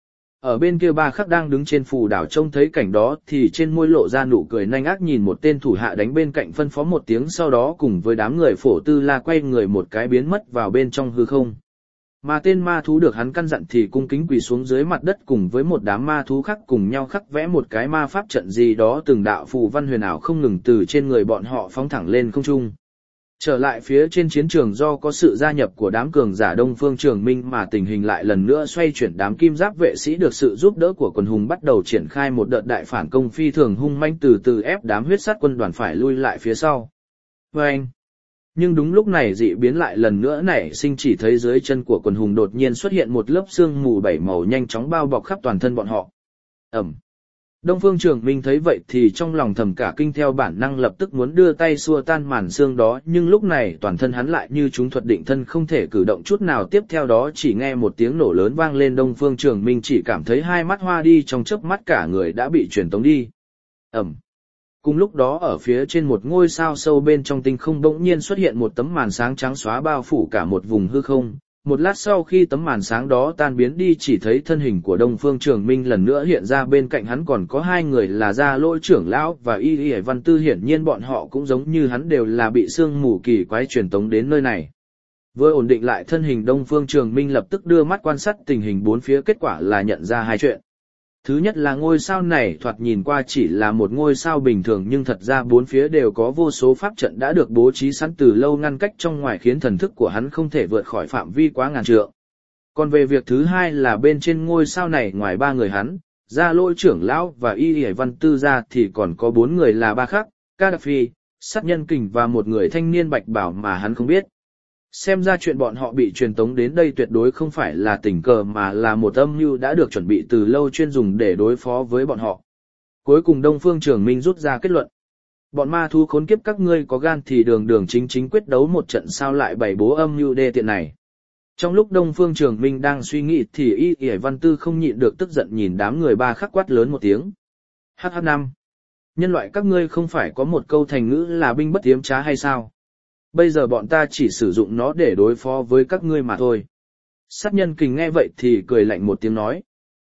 Ở bên kia Ba Khắc đang đứng trên phù đảo trông thấy cảnh đó thì trên môi lộ ra nụ cười nanh ác nhìn một tên thủ hạ đánh bên cạnh phân phó một tiếng, sau đó cùng với đám người Phổ Tư La quay người một cái biến mất vào bên trong hư không. Mà tên ma thú được hắn căn dặn thì cung kính quỳ xuống dưới mặt đất cùng với một đám ma thú khác cùng nhau khắc vẽ một cái ma pháp trận gì đó, từng đạo phù văn huyền ảo không ngừng từ trên người bọn họ phóng thẳng lên không trung. Trở lại phía trên chiến trường, do có sự gia nhập của đám cường giả Đông Phương Trường Minh mà tình hình lại lần nữa xoay chuyển, đám kim giáp vệ sĩ được sự giúp đỡ của quần hùng bắt đầu triển khai một đợt đại phản công phi thường hung manh, từ từ ép đám huyết sát quân đoàn phải lui lại phía sau. Vâng! Nhưng đúng lúc này dị biến lại lần nữa nảy sinh, chỉ thấy dưới chân của quần hùng đột nhiên xuất hiện một lớp sương mù bảy màu nhanh chóng bao bọc khắp toàn thân bọn họ. Ẩm! Đông Phương Trường Minh thấy vậy thì trong lòng thầm cả kinh, theo bản năng lập tức muốn đưa tay xua tan màn sương đó, nhưng lúc này toàn thân hắn lại như chúng thuật định thân không thể cử động chút nào. Tiếp theo đó chỉ nghe một tiếng nổ lớn vang lên, Đông Phương Trường Minh chỉ cảm thấy hai mắt hoa đi, trong chớp mắt cả người đã bị truyền tống đi. Ẩm. Cùng lúc đó ở phía trên một ngôi sao sâu bên trong tinh không bỗng nhiên xuất hiện một tấm màn sáng trắng xóa bao phủ cả một vùng hư không. Một lát sau khi tấm màn sáng đó tan biến đi, chỉ thấy thân hình của Đông Phương Trường Minh lần nữa hiện ra, bên cạnh hắn còn có hai người là Gia Lỗi trưởng lão và Y Y Văn Tư, hiển nhiên bọn họ cũng giống như hắn đều là bị sương mù kỳ quái truyền tống đến nơi này. Vừa ổn định lại thân hình, Đông Phương Trường Minh lập tức đưa mắt quan sát tình hình bốn phía, kết quả là nhận ra hai chuyện. Thứ nhất là ngôi sao này thoạt nhìn qua chỉ là một ngôi sao bình thường, nhưng thật ra bốn phía đều có vô số pháp trận đã được bố trí sẵn từ lâu ngăn cách trong ngoài, khiến thần thức của hắn không thể vượt khỏi phạm vi quá ngàn trượng. Còn về việc thứ hai là bên trên ngôi sao này ngoài ba người hắn, Gia Lỗi trưởng lão và Y Y Văn Tư ra thì còn có bốn người là Ba Khắc, Ca Đặc Phi, Sát Nhân Kình và một người thanh niên bạch bảo mà hắn không biết. Xem ra chuyện bọn họ bị truyền tống đến đây tuyệt đối không phải là tình cờ mà là một âm mưu đã được chuẩn bị từ lâu, chuyên dùng để đối phó với bọn họ. Cuối cùng Đông Phương Trường Minh rút ra kết luận. Bọn ma thú khốn kiếp, các ngươi có gan thì đường đường chính chính quyết đấu một trận, sao lại bày bố âm mưu đê tiện này. Trong lúc Đông Phương Trường Minh đang suy nghĩ thì Y Y Văn Tư không nhịn được tức giận nhìn đám người Ba Khắc quát lớn một tiếng. HH5. Nhân loại các ngươi không phải có một câu thành ngữ là binh bất tiếm trá hay sao? Bây giờ bọn ta chỉ sử dụng nó để đối phó với các ngươi mà thôi. Sát Nhân Kình nghe vậy thì cười lạnh một tiếng nói.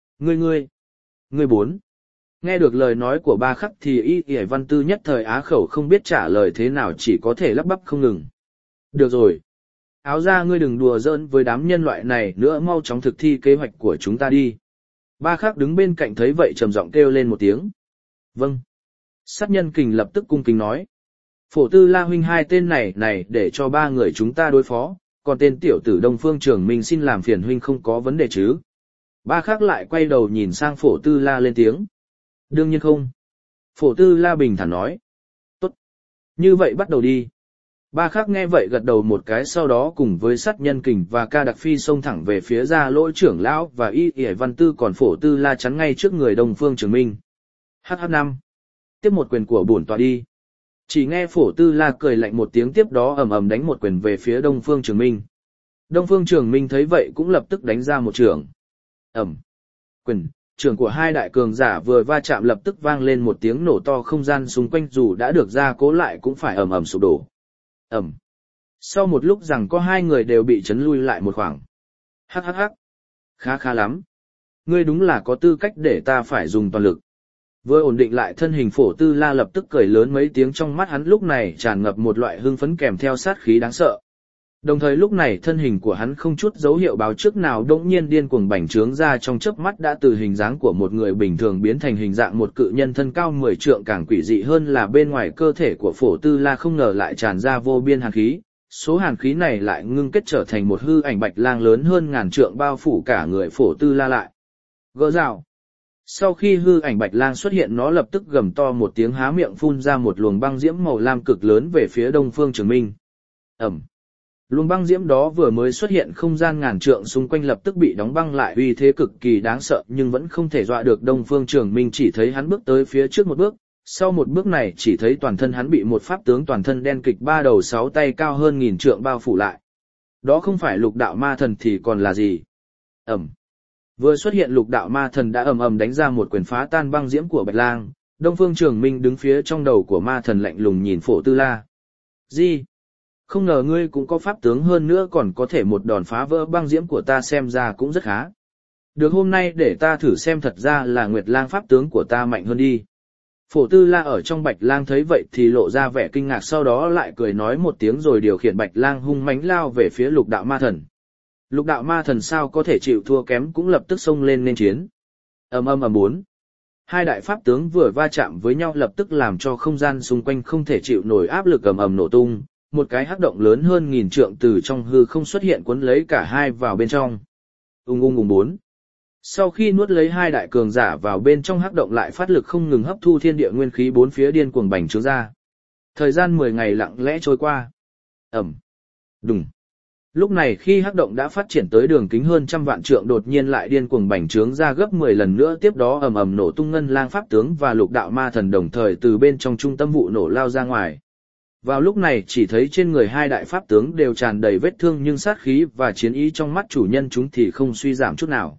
Ngươi bốn. Nghe được lời nói của Ba Khắc thì Y Y Văn Tư nhất thời á khẩu không biết trả lời thế nào, chỉ có thể lắp bắp không ngừng. Được rồi. Áo ra, ngươi đừng đùa giỡn với đám nhân loại này nữa, mau chóng thực thi kế hoạch của chúng ta đi. Ba Khắc đứng bên cạnh thấy vậy trầm giọng kêu lên một tiếng. Vâng. Sát Nhân Kình lập tức cung kính nói. Phổ Tư La huynh, hai tên này để cho ba người chúng ta đối phó, còn tên tiểu tử Đông Phương Trường Minh xin làm phiền huynh không có vấn đề chứ. Ba Khắc lại quay đầu nhìn sang Phổ Tư La lên tiếng. Đương nhiên không. Phổ Tư La bình thản nói. Tốt. Như vậy bắt đầu đi. Ba Khắc nghe vậy gật đầu một cái, sau đó cùng với Sát Nhân Kình và Ca Đặc Phi xông thẳng về phía Gia Lỗi trưởng lão và Y Y Văn Tư, còn Phổ Tư La chắn ngay trước người Đông Phương Trường Minh. HH5. Tiếp một quyền của bổn tọa đi. Chỉ nghe Phổ Tư La cười lạnh một tiếng, tiếp đó ầm ầm đánh một quyền về phía Đông Phương Trường Minh. Đông Phương Trường Minh thấy vậy cũng lập tức đánh ra một chưởng. Quyền, chưởng của hai đại cường giả vừa va chạm lập tức vang lên một tiếng nổ to, không gian xung quanh dù đã được gia cố lại cũng phải ầm ầm sụp đổ. Sau một lúc rằng có hai người đều bị chấn lui lại một khoảng. Hắc. Khá lắm. Ngươi đúng là có tư cách để ta phải dùng toàn lực. Vừa ổn định lại thân hình, Phổ Tư La lập tức cười lớn mấy tiếng, trong mắt hắn lúc này tràn ngập một loại hưng phấn kèm theo sát khí đáng sợ. Đồng thời lúc này thân hình của hắn không chút dấu hiệu báo trước nào đột nhiên điên cuồng bành trướng ra, trong chớp mắt đã từ hình dáng của một người bình thường biến thành hình dạng một cự nhân thân cao 10 trượng, càng quỷ dị hơn là bên ngoài cơ thể của Phổ Tư La không ngờ lại tràn ra vô biên hàn khí. Số hàn khí này lại ngưng kết trở thành một hư ảnh bạch lang lớn hơn ngàn trượng bao phủ cả người Phổ Tư La lại. Gỡ rào. Sau khi hư ảnh bạch lang xuất hiện, nó lập tức gầm to một tiếng, há miệng phun ra một luồng băng diễm màu lam cực lớn về phía Đông Phương Trường Minh. Luồng băng diễm đó vừa mới xuất hiện, không gian ngàn trượng xung quanh lập tức bị đóng băng lại, uy thế cực kỳ đáng sợ nhưng vẫn không thể dọa được Đông Phương Trường Minh. Chỉ thấy hắn bước tới phía trước một bước, sau một bước này chỉ thấy toàn thân hắn bị một pháp tướng toàn thân đen kịch, ba đầu sáu tay cao hơn nghìn trượng bao phủ lại. Đó không phải lục đạo ma thần thì còn là gì? Vừa xuất hiện lục đạo ma thần đã ầm ầm đánh ra một quyền phá tan băng diễm của bạch lang. Đông Phương Trường Minh đứng phía trong đầu của ma thần lạnh lùng nhìn Phổ Tư La. Gì? Không ngờ ngươi cũng có pháp tướng, hơn nữa còn có thể một đòn phá vỡ băng diễm của ta, xem ra cũng rất khá. Được hôm nay để ta thử xem thật ra là Nguyệt Lang pháp tướng của ta mạnh hơn đi. Phổ Tư La ở trong Bạch Lang thấy vậy thì lộ ra vẻ kinh ngạc, sau đó lại cười nói một tiếng rồi điều khiển Bạch Lang hung mãnh lao về phía Lục Đạo Ma Thần. Lục Đạo Ma Thần sao có thể chịu thua kém, cũng lập tức xông lên nên chiến. Ầm ầm ầm bốn. Hai đại pháp tướng vừa va chạm với nhau lập tức làm cho không gian xung quanh không thể chịu nổi áp lực, ầm ầm nổ tung, một cái hắc động lớn hơn 1000 trượng từ trong hư không xuất hiện cuốn lấy cả hai vào bên trong. Ung ung ung bốn. Sau khi nuốt lấy hai đại cường giả vào bên trong hắc động lại phát lực không ngừng hấp thu thiên địa nguyên khí bốn phía điên cuồng bành trướng ra. Thời gian 10 ngày lặng lẽ trôi qua. Ầm. Đùng. Lúc này khi hắc động đã phát triển tới đường kính hơn 100 vạn trượng đột nhiên lại điên cuồng bành trướng ra gấp 10 lần nữa, tiếp đó ầm ầm nổ tung, Ngân Lang pháp tướng và Lục Đạo Ma Thần đồng thời từ bên trong trung tâm vụ nổ lao ra ngoài. Vào lúc này chỉ thấy trên người hai đại pháp tướng đều tràn đầy vết thương, nhưng sát khí và chiến ý trong mắt chủ nhân chúng thì không suy giảm chút nào.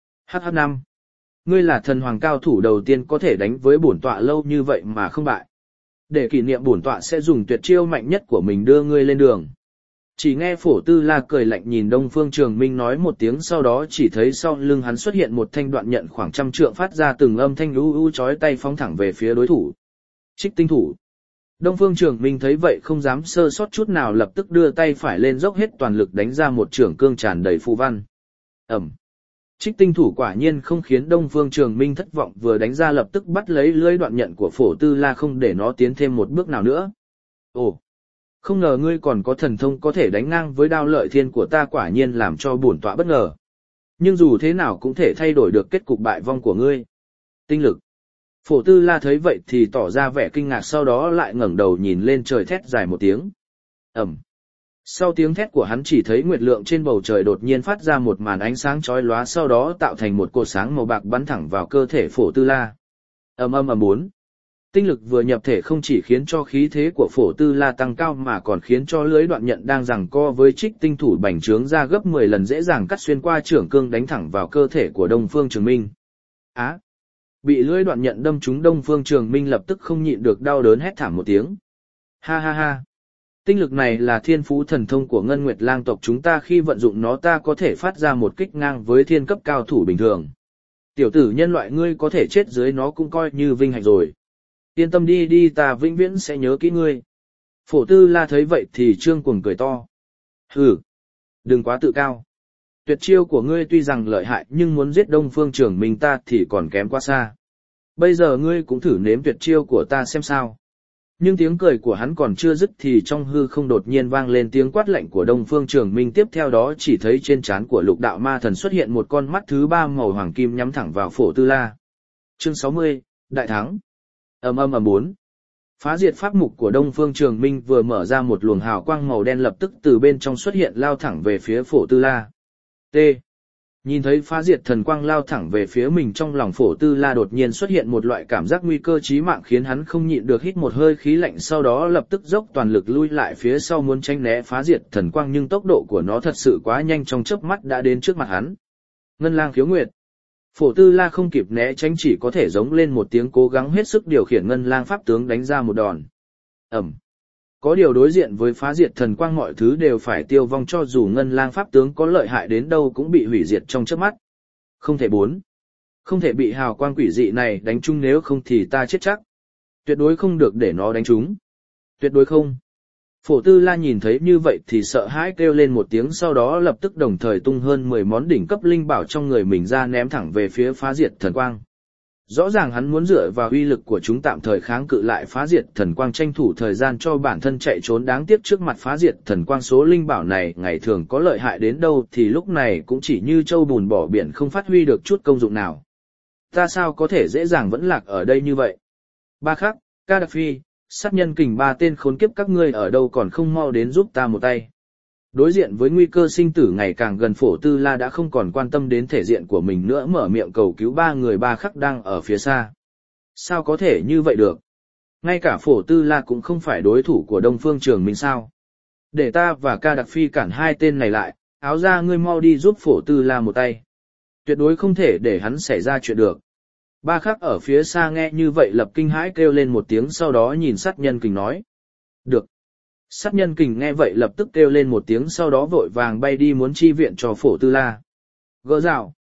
HH5. Ngươi là thần hoàng cao thủ đầu tiên có thể đánh với bổn tọa lâu như vậy mà không bại. Để kỷ niệm, bổn tọa sẽ dùng tuyệt chiêu mạnh nhất của mình đưa ngươi lên đường. Chỉ nghe Phổ Tư La cười lạnh nhìn Đông Phương Trường Minh nói một tiếng, sau đó chỉ thấy sau lưng hắn xuất hiện một thanh đoạn nhận khoảng 100 trượng phát ra từng âm thanh u u chói tay phóng thẳng về phía đối thủ. Trích tinh thủ. Đông Phương Trường Minh thấy vậy không dám sơ sót chút nào, lập tức đưa tay phải lên dốc hết toàn lực đánh ra một chưởng cương tràn đầy phù văn. Ẩm. Trích tinh thủ quả nhiên không khiến Đông Phương Trường Minh thất vọng, vừa đánh ra lập tức bắt lấy lưỡi đoạn nhận của Phổ Tư La không để nó tiến thêm một bước nào nữa. Ồ, không ngờ ngươi còn có thần thông có thể đánh ngang với đao lợi thiên của ta, quả nhiên làm cho bổn tọa bất ngờ. Nhưng dù thế nào cũng thể thay đổi được kết cục bại vong của ngươi. Tinh lực. Phổ Tư La thấy vậy thì tỏ ra vẻ kinh ngạc, sau đó lại ngẩng đầu nhìn lên trời thét dài một tiếng. Ẩm. Sau tiếng thét của hắn chỉ thấy nguyệt lượng trên bầu trời đột nhiên phát ra một màn ánh sáng chói lóa, sau đó tạo thành một cột sáng màu bạc bắn thẳng vào cơ thể Phổ Tư La. Ầm ầm ầm bốn. Tinh lực vừa nhập thể không chỉ khiến cho khí thế của Phổ Tư La tăng cao mà còn khiến cho lưới đoạn nhận đang giằng co với trích tinh thủ bành trướng ra gấp 10 lần, dễ dàng cắt xuyên qua chưởng cương đánh thẳng vào cơ thể của Đông Phương Trường Minh. Á! Bị lưỡi đoạn nhận đâm trúng, Đông Phương Trường Minh lập tức không nhịn được đau đớn hét thảm một tiếng. Ha ha ha! Tinh lực này là thiên phú thần thông của Ngân Nguyệt Lang tộc chúng ta, khi vận dụng nó ta có thể phát ra một kích ngang với thiên cấp cao thủ bình thường. Tiểu tử nhân loại ngươi có thể chết dưới nó cũng coi như vinh hạnh rồi. Yên tâm đi đi, ta vĩnh viễn sẽ nhớ kỹ ngươi. Phổ Tư La thấy vậy thì trương cuồng cười to. Hừ! Đừng quá tự cao. Tuyệt chiêu của ngươi tuy rằng lợi hại nhưng muốn giết Đông Phương Trường Minh ta thì còn kém quá xa. Bây giờ ngươi cũng thử nếm tuyệt chiêu của ta xem sao. Nhưng tiếng cười của hắn còn chưa dứt thì trong hư không đột nhiên vang lên tiếng quát lạnh của Đông Phương Trường Minh, tiếp theo đó chỉ thấy trên trán của Lục Đạo Ma Thần xuất hiện một con mắt thứ ba màu hoàng kim nhắm thẳng vào Phổ Tư La. Chương 60, Đại thắng. Ầm ầm ầm bốn. Phá diệt pháp mục của Đông Phương Trường Minh vừa mở ra, một luồng hào quang màu đen lập tức từ bên trong xuất hiện lao thẳng về phía Phổ Tư La. T. Nhìn thấy phá diệt thần quang lao thẳng về phía mình, trong lòng Phổ Tư La đột nhiên xuất hiện một loại cảm giác nguy cơ chí mạng khiến hắn không nhịn được hít một hơi khí lạnh, sau đó lập tức dốc toàn lực lui lại phía sau muốn tránh né phá diệt thần quang, nhưng tốc độ của nó thật sự quá nhanh, trong chớp mắt đã đến trước mặt hắn. Ngân Lang khiếu nguyệt. Phổ Tư La không kịp né tránh chỉ có thể giống lên một tiếng, cố gắng hết sức điều khiển Ngân Lang pháp tướng đánh ra một đòn. Ẩm. Có điều đối diện với phá diệt thần quang mọi thứ đều phải tiêu vong, cho dù Ngân Lang pháp tướng có lợi hại đến đâu cũng bị hủy diệt trong chớp mắt. Không thể bốn. Không thể bị hào quang quỷ dị này đánh trúng, nếu không thì ta chết chắc. Tuyệt đối không được để nó đánh trúng. Tuyệt đối không. Phổ Tư La nhìn thấy như vậy thì sợ hãi kêu lên một tiếng, sau đó lập tức đồng thời tung hơn 10 món đỉnh cấp linh bảo trong người mình ra ném thẳng về phía phá diệt thần quang. Rõ ràng hắn muốn dựa vào uy lực của chúng tạm thời kháng cự lại phá diệt thần quang, tranh thủ thời gian cho bản thân chạy trốn, đáng tiếc trước mặt phá diệt thần quang số linh bảo này ngày thường có lợi hại đến đâu thì lúc này cũng chỉ như trâu bùn bỏ biển, không phát huy được chút công dụng nào. Ta sao có thể dễ dàng vẫn lạc ở đây như vậy? Ba Khắc, Ca Đặc Phi, sát nhân kình, ba tên khốn kiếp các ngươi ở đâu còn không mau đến giúp ta một tay. Đối diện với nguy cơ sinh tử ngày càng gần, Phổ Tư La đã không còn quan tâm đến thể diện của mình nữa, mở miệng cầu cứu ba người Ba Khắc đang ở phía xa. Sao có thể như vậy được? Ngay cả Phổ Tư La cũng không phải đối thủ của Đông Phương Trường Minh sao? Để ta và Ca Đặc Phi cản hai tên này lại, áo ra ngươi mau đi giúp Phổ Tư La một tay. Tuyệt đối không thể để hắn xảy ra chuyện được. Ba Khắc ở phía xa nghe như vậy lập kinh hãi kêu lên một tiếng, sau đó nhìn sát nhân kình nói. Được. Sát nhân kình nghe vậy lập tức kêu lên một tiếng, sau đó vội vàng bay đi muốn chi viện cho Phổ Tư La. Gỡ rào.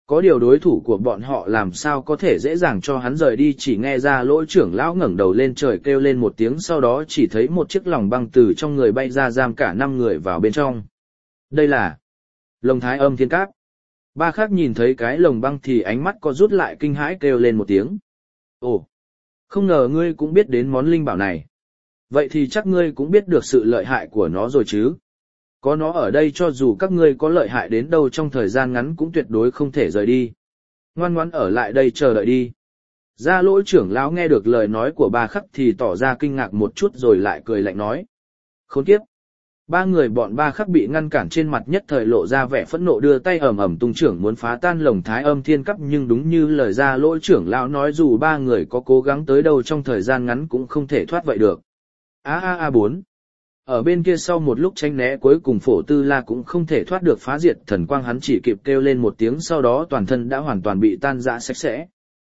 Có điều đối thủ của bọn họ làm sao có thể dễ dàng cho hắn rời đi, chỉ nghe ra lỗi trưởng lão ngẩng đầu lên trời kêu lên một tiếng, sau đó chỉ thấy một chiếc lồng băng từ trong người bay ra giam cả 5 người vào bên trong. Đây là lồng Thái Âm Thiên Cáp. Ba khác nhìn thấy cái lồng băng thì ánh mắt có rút lại kinh hãi kêu lên một tiếng. Ồ, không ngờ ngươi cũng biết đến món linh bảo này. Vậy thì chắc ngươi cũng biết được sự lợi hại của nó rồi chứ. Có nó ở đây cho dù các ngươi có lợi hại đến đâu trong thời gian ngắn cũng tuyệt đối không thể rời đi. Ngoan ngoãn ở lại đây chờ đợi đi. Gia lỗi trưởng lão nghe được lời nói của ba khắc thì tỏ ra kinh ngạc một chút rồi lại cười lạnh nói. Khốn kiếp. Ba người bọn ba khắc bị ngăn cản trên mặt nhất thời lộ ra vẻ phẫn nộ đưa tay ầm ầm tung trưởng muốn phá tan lồng Thái Âm Thiên Cáp, nhưng đúng như lời gia lỗi trưởng lão nói dù ba người có cố gắng tới đâu trong thời gian ngắn cũng không thể thoát vậy được. A4. Ở bên kia sau một lúc tránh né cuối cùng Phổ Tư La cũng không thể thoát được phá diệt thần quang, hắn chỉ kịp kêu lên một tiếng sau đó toàn thân đã hoàn toàn bị tan rã sạch sẽ.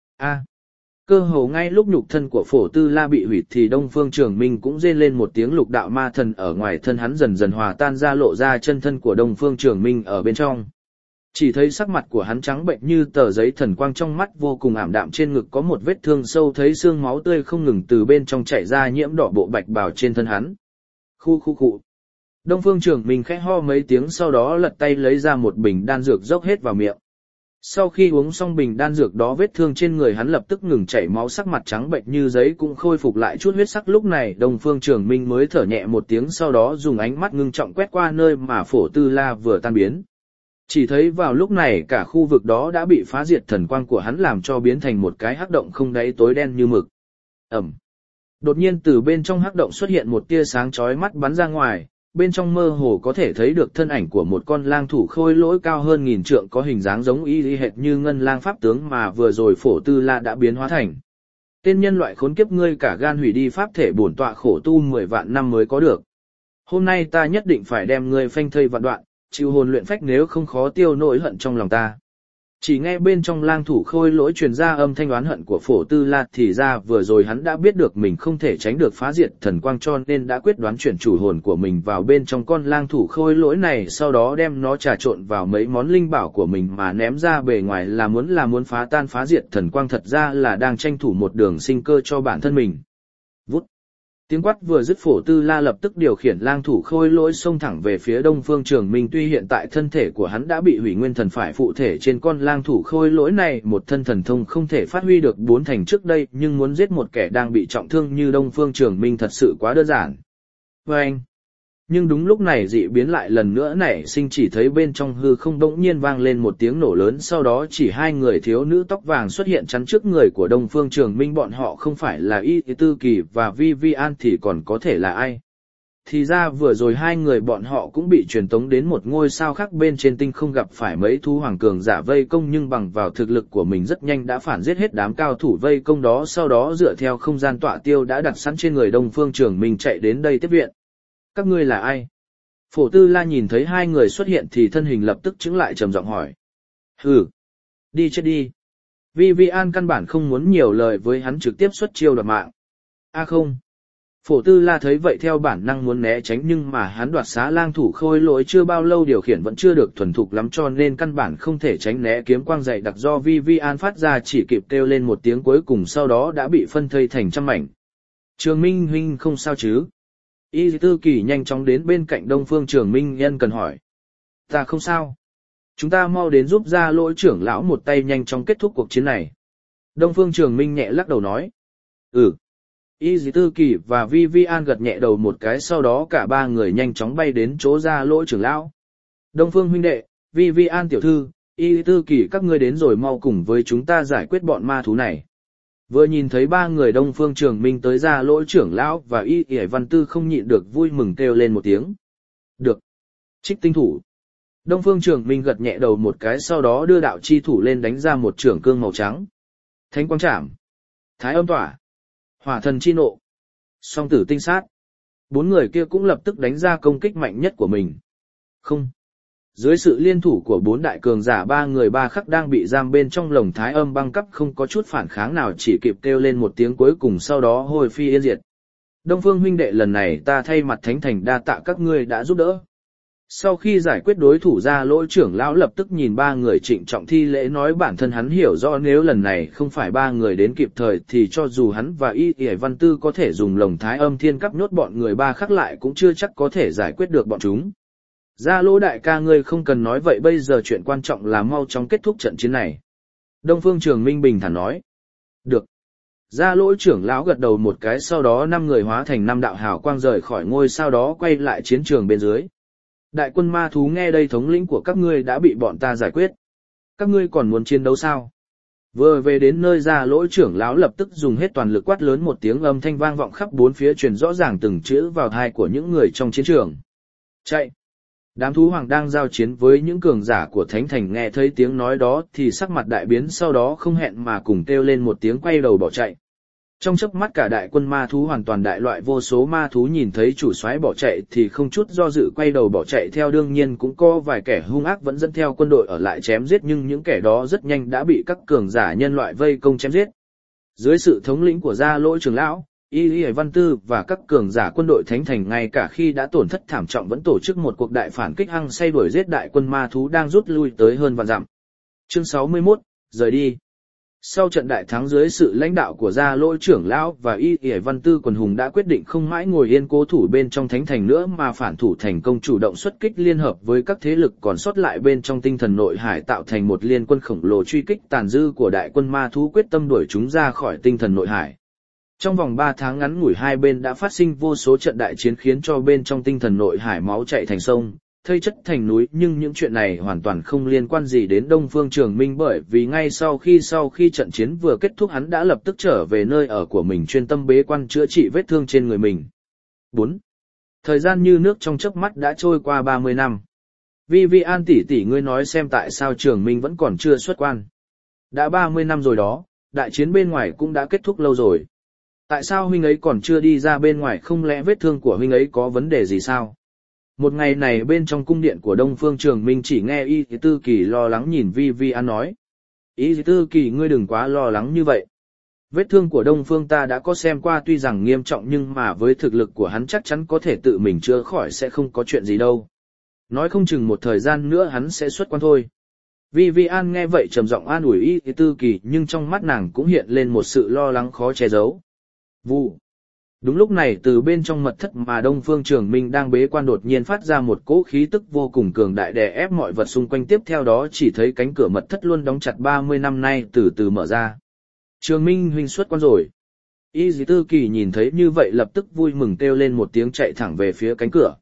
Cơ hồ ngay lúc nhục thân của Phổ Tư La bị hủy thì Đông Phương Trường Minh cũng rên lên một tiếng, lục đạo ma thần ở ngoài thân hắn dần dần hòa tan ra lộ ra chân thân của Đông Phương Trường Minh ở bên trong. Chỉ thấy sắc mặt của hắn trắng bệnh như tờ giấy, thần quang trong mắt vô cùng ảm đạm, trên ngực có một vết thương sâu thấy xương máu tươi không ngừng từ bên trong chảy ra nhiễm đỏ bộ bạch bào trên thân hắn. Khu. Đông Phương Trường Minh khẽ ho mấy tiếng sau đó lật tay lấy ra một bình đan dược dốc hết vào miệng. Sau khi uống xong bình đan dược đó vết thương trên người hắn lập tức ngừng chảy máu, sắc mặt trắng bệnh như giấy cũng khôi phục lại chút huyết sắc. Lúc này Đông Phương Trường Minh mới thở nhẹ một tiếng sau đó dùng ánh mắt ngưng trọng quét qua nơi mà Phổ Tư La vừa tan biến. Chỉ thấy vào lúc này cả khu vực đó đã bị phá diệt thần quang của hắn làm cho biến thành một cái hắc động không đáy tối đen như mực. Đột nhiên từ bên trong hắc động xuất hiện một tia sáng chói mắt bắn ra ngoài, bên trong mơ hồ có thể thấy được thân ảnh của một con lang thủ khôi lỗi cao hơn 1000 trượng có hình dáng giống y hệt như ngân lang pháp tướng mà vừa rồi Phổ Tư La đã biến hóa thành. Tên nhân loại khốn kiếp, ngươi cả gan hủy đi pháp thể bổn tọa khổ tu 10 vạn năm mới có được. Hôm nay ta nhất định phải đem ngươi phanh thây vạn đoạn, chịu hồn luyện phách, nếu không khó tiêu nỗi hận trong lòng ta. Chỉ nghe bên trong lang thủ khôi lỗi truyền ra âm thanh oán hận của Phổ Tư La, thì ra vừa rồi hắn đã biết được mình không thể tránh được phá diệt thần quang cho nên đã quyết đoán chuyển chủ hồn của mình vào bên trong con lang thủ khôi lỗi này, sau đó đem nó trà trộn vào mấy món linh bảo của mình mà ném ra bề ngoài là muốn phá tan phá diệt thần quang, thật ra là đang tranh thủ một đường sinh cơ cho bản thân mình. Vút. Tiếng quát vừa dứt, Phổ Tư La lập tức điều khiển lang thủ khôi lỗi xông thẳng về phía Đông Phương Trường Minh. Tuy hiện tại thân thể của hắn đã bị hủy, nguyên thần phải phụ thể trên con lang thủ khôi lỗi này một thân thần thông không thể phát huy được 4 thành trước đây, nhưng muốn giết một kẻ đang bị trọng thương như Đông Phương Trường Minh thật sự quá đơn giản. Vâng! Nhưng đúng lúc này dị biến lại lần nữa nảy sinh, chỉ thấy bên trong hư không bỗng nhiên vang lên một tiếng nổ lớn, sau đó chỉ 2 người thiếu nữ tóc vàng xuất hiện chắn trước người của Đông Phương Trường Minh. Bọn họ không phải là Y Tư Kỳ và Vivian thì còn có thể là ai? Thì ra vừa rồi 2 người bọn họ cũng bị truyền tống đến một ngôi sao khác bên trên tinh không, gặp phải mấy thú hoàng cường giả vây công nhưng bằng vào thực lực của mình rất nhanh đã phản giết hết đám cao thủ vây công đó, sau đó dựa theo không gian tọa tiêu đã đặt sẵn trên người Đông Phương Trường Minh chạy đến đây tiếp viện. Các ngươi là ai? Phổ Tư La nhìn thấy 2 người xuất hiện thì thân hình lập tức chững lại trầm giọng hỏi. Hừ, đi chết đi. Vivian căn bản không muốn nhiều lời với hắn, trực tiếp xuất chiêu đoạt mạng. Không. Phổ Tư La thấy vậy theo bản năng muốn né tránh, nhưng mà hắn đoạt xá lang thủ khôi lỗi chưa bao lâu điều khiển vẫn chưa được thuần thục lắm cho nên căn bản không thể tránh né kiếm quang dày đặc do Vivian phát ra, chỉ kịp kêu lên một tiếng cuối cùng sau đó đã bị phân thây thành trăm mảnh. Trường Minh huynh không sao chứ? Y Tư Kỳ nhanh chóng đến bên cạnh Đông Phương Trường Minh nhân cần hỏi. Ta không sao. Chúng ta mau đến giúp Gia lỗi trưởng lão một tay nhanh chóng kết thúc cuộc chiến này. Đông Phương Trường Minh nhẹ lắc đầu nói. Y Tư Kỳ và Vivian gật nhẹ đầu một cái, sau đó cả 3 người nhanh chóng bay đến chỗ Gia lỗi trưởng lão. Đông Phương huynh đệ, Vivian tiểu thư, Y Tư Kỳ các ngươi đến rồi, mau cùng với chúng ta giải quyết bọn ma thú này. Vừa nhìn thấy 3 người Đông Phương Trường Minh tới, Gia lỗi trưởng lão và Y Văn Tư không nhịn được vui mừng kêu lên một tiếng. Được. Trích tinh thủ. Đông Phương Trường Minh gật nhẹ đầu một cái, sau đó đưa đạo chi thủ lên đánh ra một chưởng cương màu trắng. Thánh quang trảm. Thái âm tỏa. Hỏa thần chi nộ. Song tử tinh sát. 4 người kia cũng lập tức đánh ra công kích mạnh nhất của mình. Không. Dưới sự liên thủ của 4 đại cường giả, 3 người ba khắc đang bị giam bên trong lồng Thái âm băng cấp không có chút phản kháng nào, chỉ kịp kêu lên một tiếng cuối cùng sau đó hồi phi yên diệt. Đông Phương huynh đệ, lần này ta thay mặt Thánh Thành đa tạ các ngươi đã giúp đỡ. Sau khi giải quyết đối thủ Gia Lỗ trưởng lão lập tức nhìn ba người trịnh trọng thi lễ nói bản thân hắn hiểu rõ nếu lần này không phải ba người đến kịp thời thì cho dù hắn và Y Văn Tư có thể dùng lồng thái âm thiên cấp nhốt bọn người ba khắc lại cũng chưa chắc có thể giải quyết được bọn chúng. Gia Lỗ đại ca ngươi không cần nói vậy, bây giờ chuyện quan trọng là mau chóng kết thúc trận chiến này. Đông Phương Trường Minh bình thản nói. Được. Gia Lỗ trưởng lão gật đầu một cái, sau đó 5 người hóa thành 5 đạo hào quang rời khỏi ngôi sao đó quay lại chiến trường bên dưới. Đại quân ma thú nghe đây, thống lĩnh của các ngươi đã bị bọn ta giải quyết. Các ngươi còn muốn chiến đấu sao? Vừa về đến nơi Gia Lỗ trưởng lão lập tức dùng hết toàn lực quát lớn một tiếng, âm thanh vang vọng khắp bốn phía truyền rõ ràng từng chữ vào tai của những người trong chiến trường. Chạy! Đám thú hoàng đang giao chiến với những cường giả của Thánh Thành nghe thấy tiếng nói đó thì sắc mặt đại biến, sau đó không hẹn mà cùng kêu lên một tiếng quay đầu bỏ chạy. Trong chớp mắt cả đại quân ma thú hoàn toàn đại loại, vô số ma thú nhìn thấy chủ soái bỏ chạy thì không chút do dự quay đầu bỏ chạy theo, đương nhiên cũng có vài kẻ hung ác vẫn dẫn theo quân đội ở lại chém giết, nhưng những kẻ đó rất nhanh đã bị các cường giả nhân loại vây công chém giết. Dưới sự thống lĩnh của Gia Lỗ trưởng lão, Y Văn Tư và các cường giả quân đội Thánh Thành ngay cả khi đã tổn thất thảm trọng vẫn tổ chức một cuộc đại phản kích hăng say đuổi giết đại quân ma thú đang rút lui tới hơn vạn dặm. Chương 61, rời đi. Sau trận đại thắng dưới sự lãnh đạo của Gia Lỗ trưởng lão và Y Văn Tư, quần hùng đã quyết định không mãi ngồi yên cố thủ bên trong Thánh Thành nữa mà phản thủ thành công, chủ động xuất kích liên hợp với các thế lực còn sót lại bên trong tinh thần nội hải, tạo thành một liên quân khổng lồ truy kích tàn dư của đại quân ma thú, quyết tâm đuổi chúng ra khỏi tinh thần nội hải. Trong vòng 3 tháng ngắn ngủi hai bên đã phát sinh vô số trận đại chiến khiến cho bên trong tinh thần nội hải máu chảy thành sông, thây chất thành núi, nhưng những chuyện này hoàn toàn không liên quan gì đến Đông Phương Trường Minh, bởi vì ngay sau khi trận chiến vừa kết thúc hắn đã lập tức trở về nơi ở của mình chuyên tâm bế quan chữa trị vết thương trên người mình. 4. Thời gian như nước trong chớp mắt đã trôi qua 30 năm. Vivian tỷ tỷ, ngươi nói xem tại sao Trường Minh vẫn còn chưa xuất quan? Đã 30 năm rồi đó, đại chiến bên ngoài cũng đã kết thúc lâu rồi. Tại sao huynh ấy còn chưa đi ra bên ngoài, không lẽ vết thương của huynh ấy có vấn đề gì sao? Một ngày này bên trong cung điện của Đông Phương Trường Minh chỉ nghe Y Tư Kỳ lo lắng nhìn Vivian nói. Y Tư Kỳ, ngươi đừng quá lo lắng như vậy. Vết thương của Đông Phương ta đã có xem qua, tuy rằng nghiêm trọng nhưng mà với thực lực của hắn chắc chắn có thể tự mình chữa khỏi, sẽ không có chuyện gì đâu. Nói không chừng một thời gian nữa hắn sẽ xuất quan thôi. Vivian nghe vậy trầm giọng an ủi Y Tư Kỳ, nhưng trong mắt nàng cũng hiện lên một sự lo lắng khó che giấu. Vụ. Đúng lúc này từ bên trong mật thất mà Đông Phương Trường Minh đang bế quan đột nhiên phát ra một cỗ khí tức vô cùng cường đại đè ép mọi vật xung quanh, tiếp theo đó chỉ thấy cánh cửa mật thất luôn đóng chặt 30 năm nay từ từ mở ra. Trường Minh huynh xuất quan rồi. Y Tư Kỳ nhìn thấy như vậy lập tức vui mừng kêu lên một tiếng, chạy thẳng về phía cánh cửa.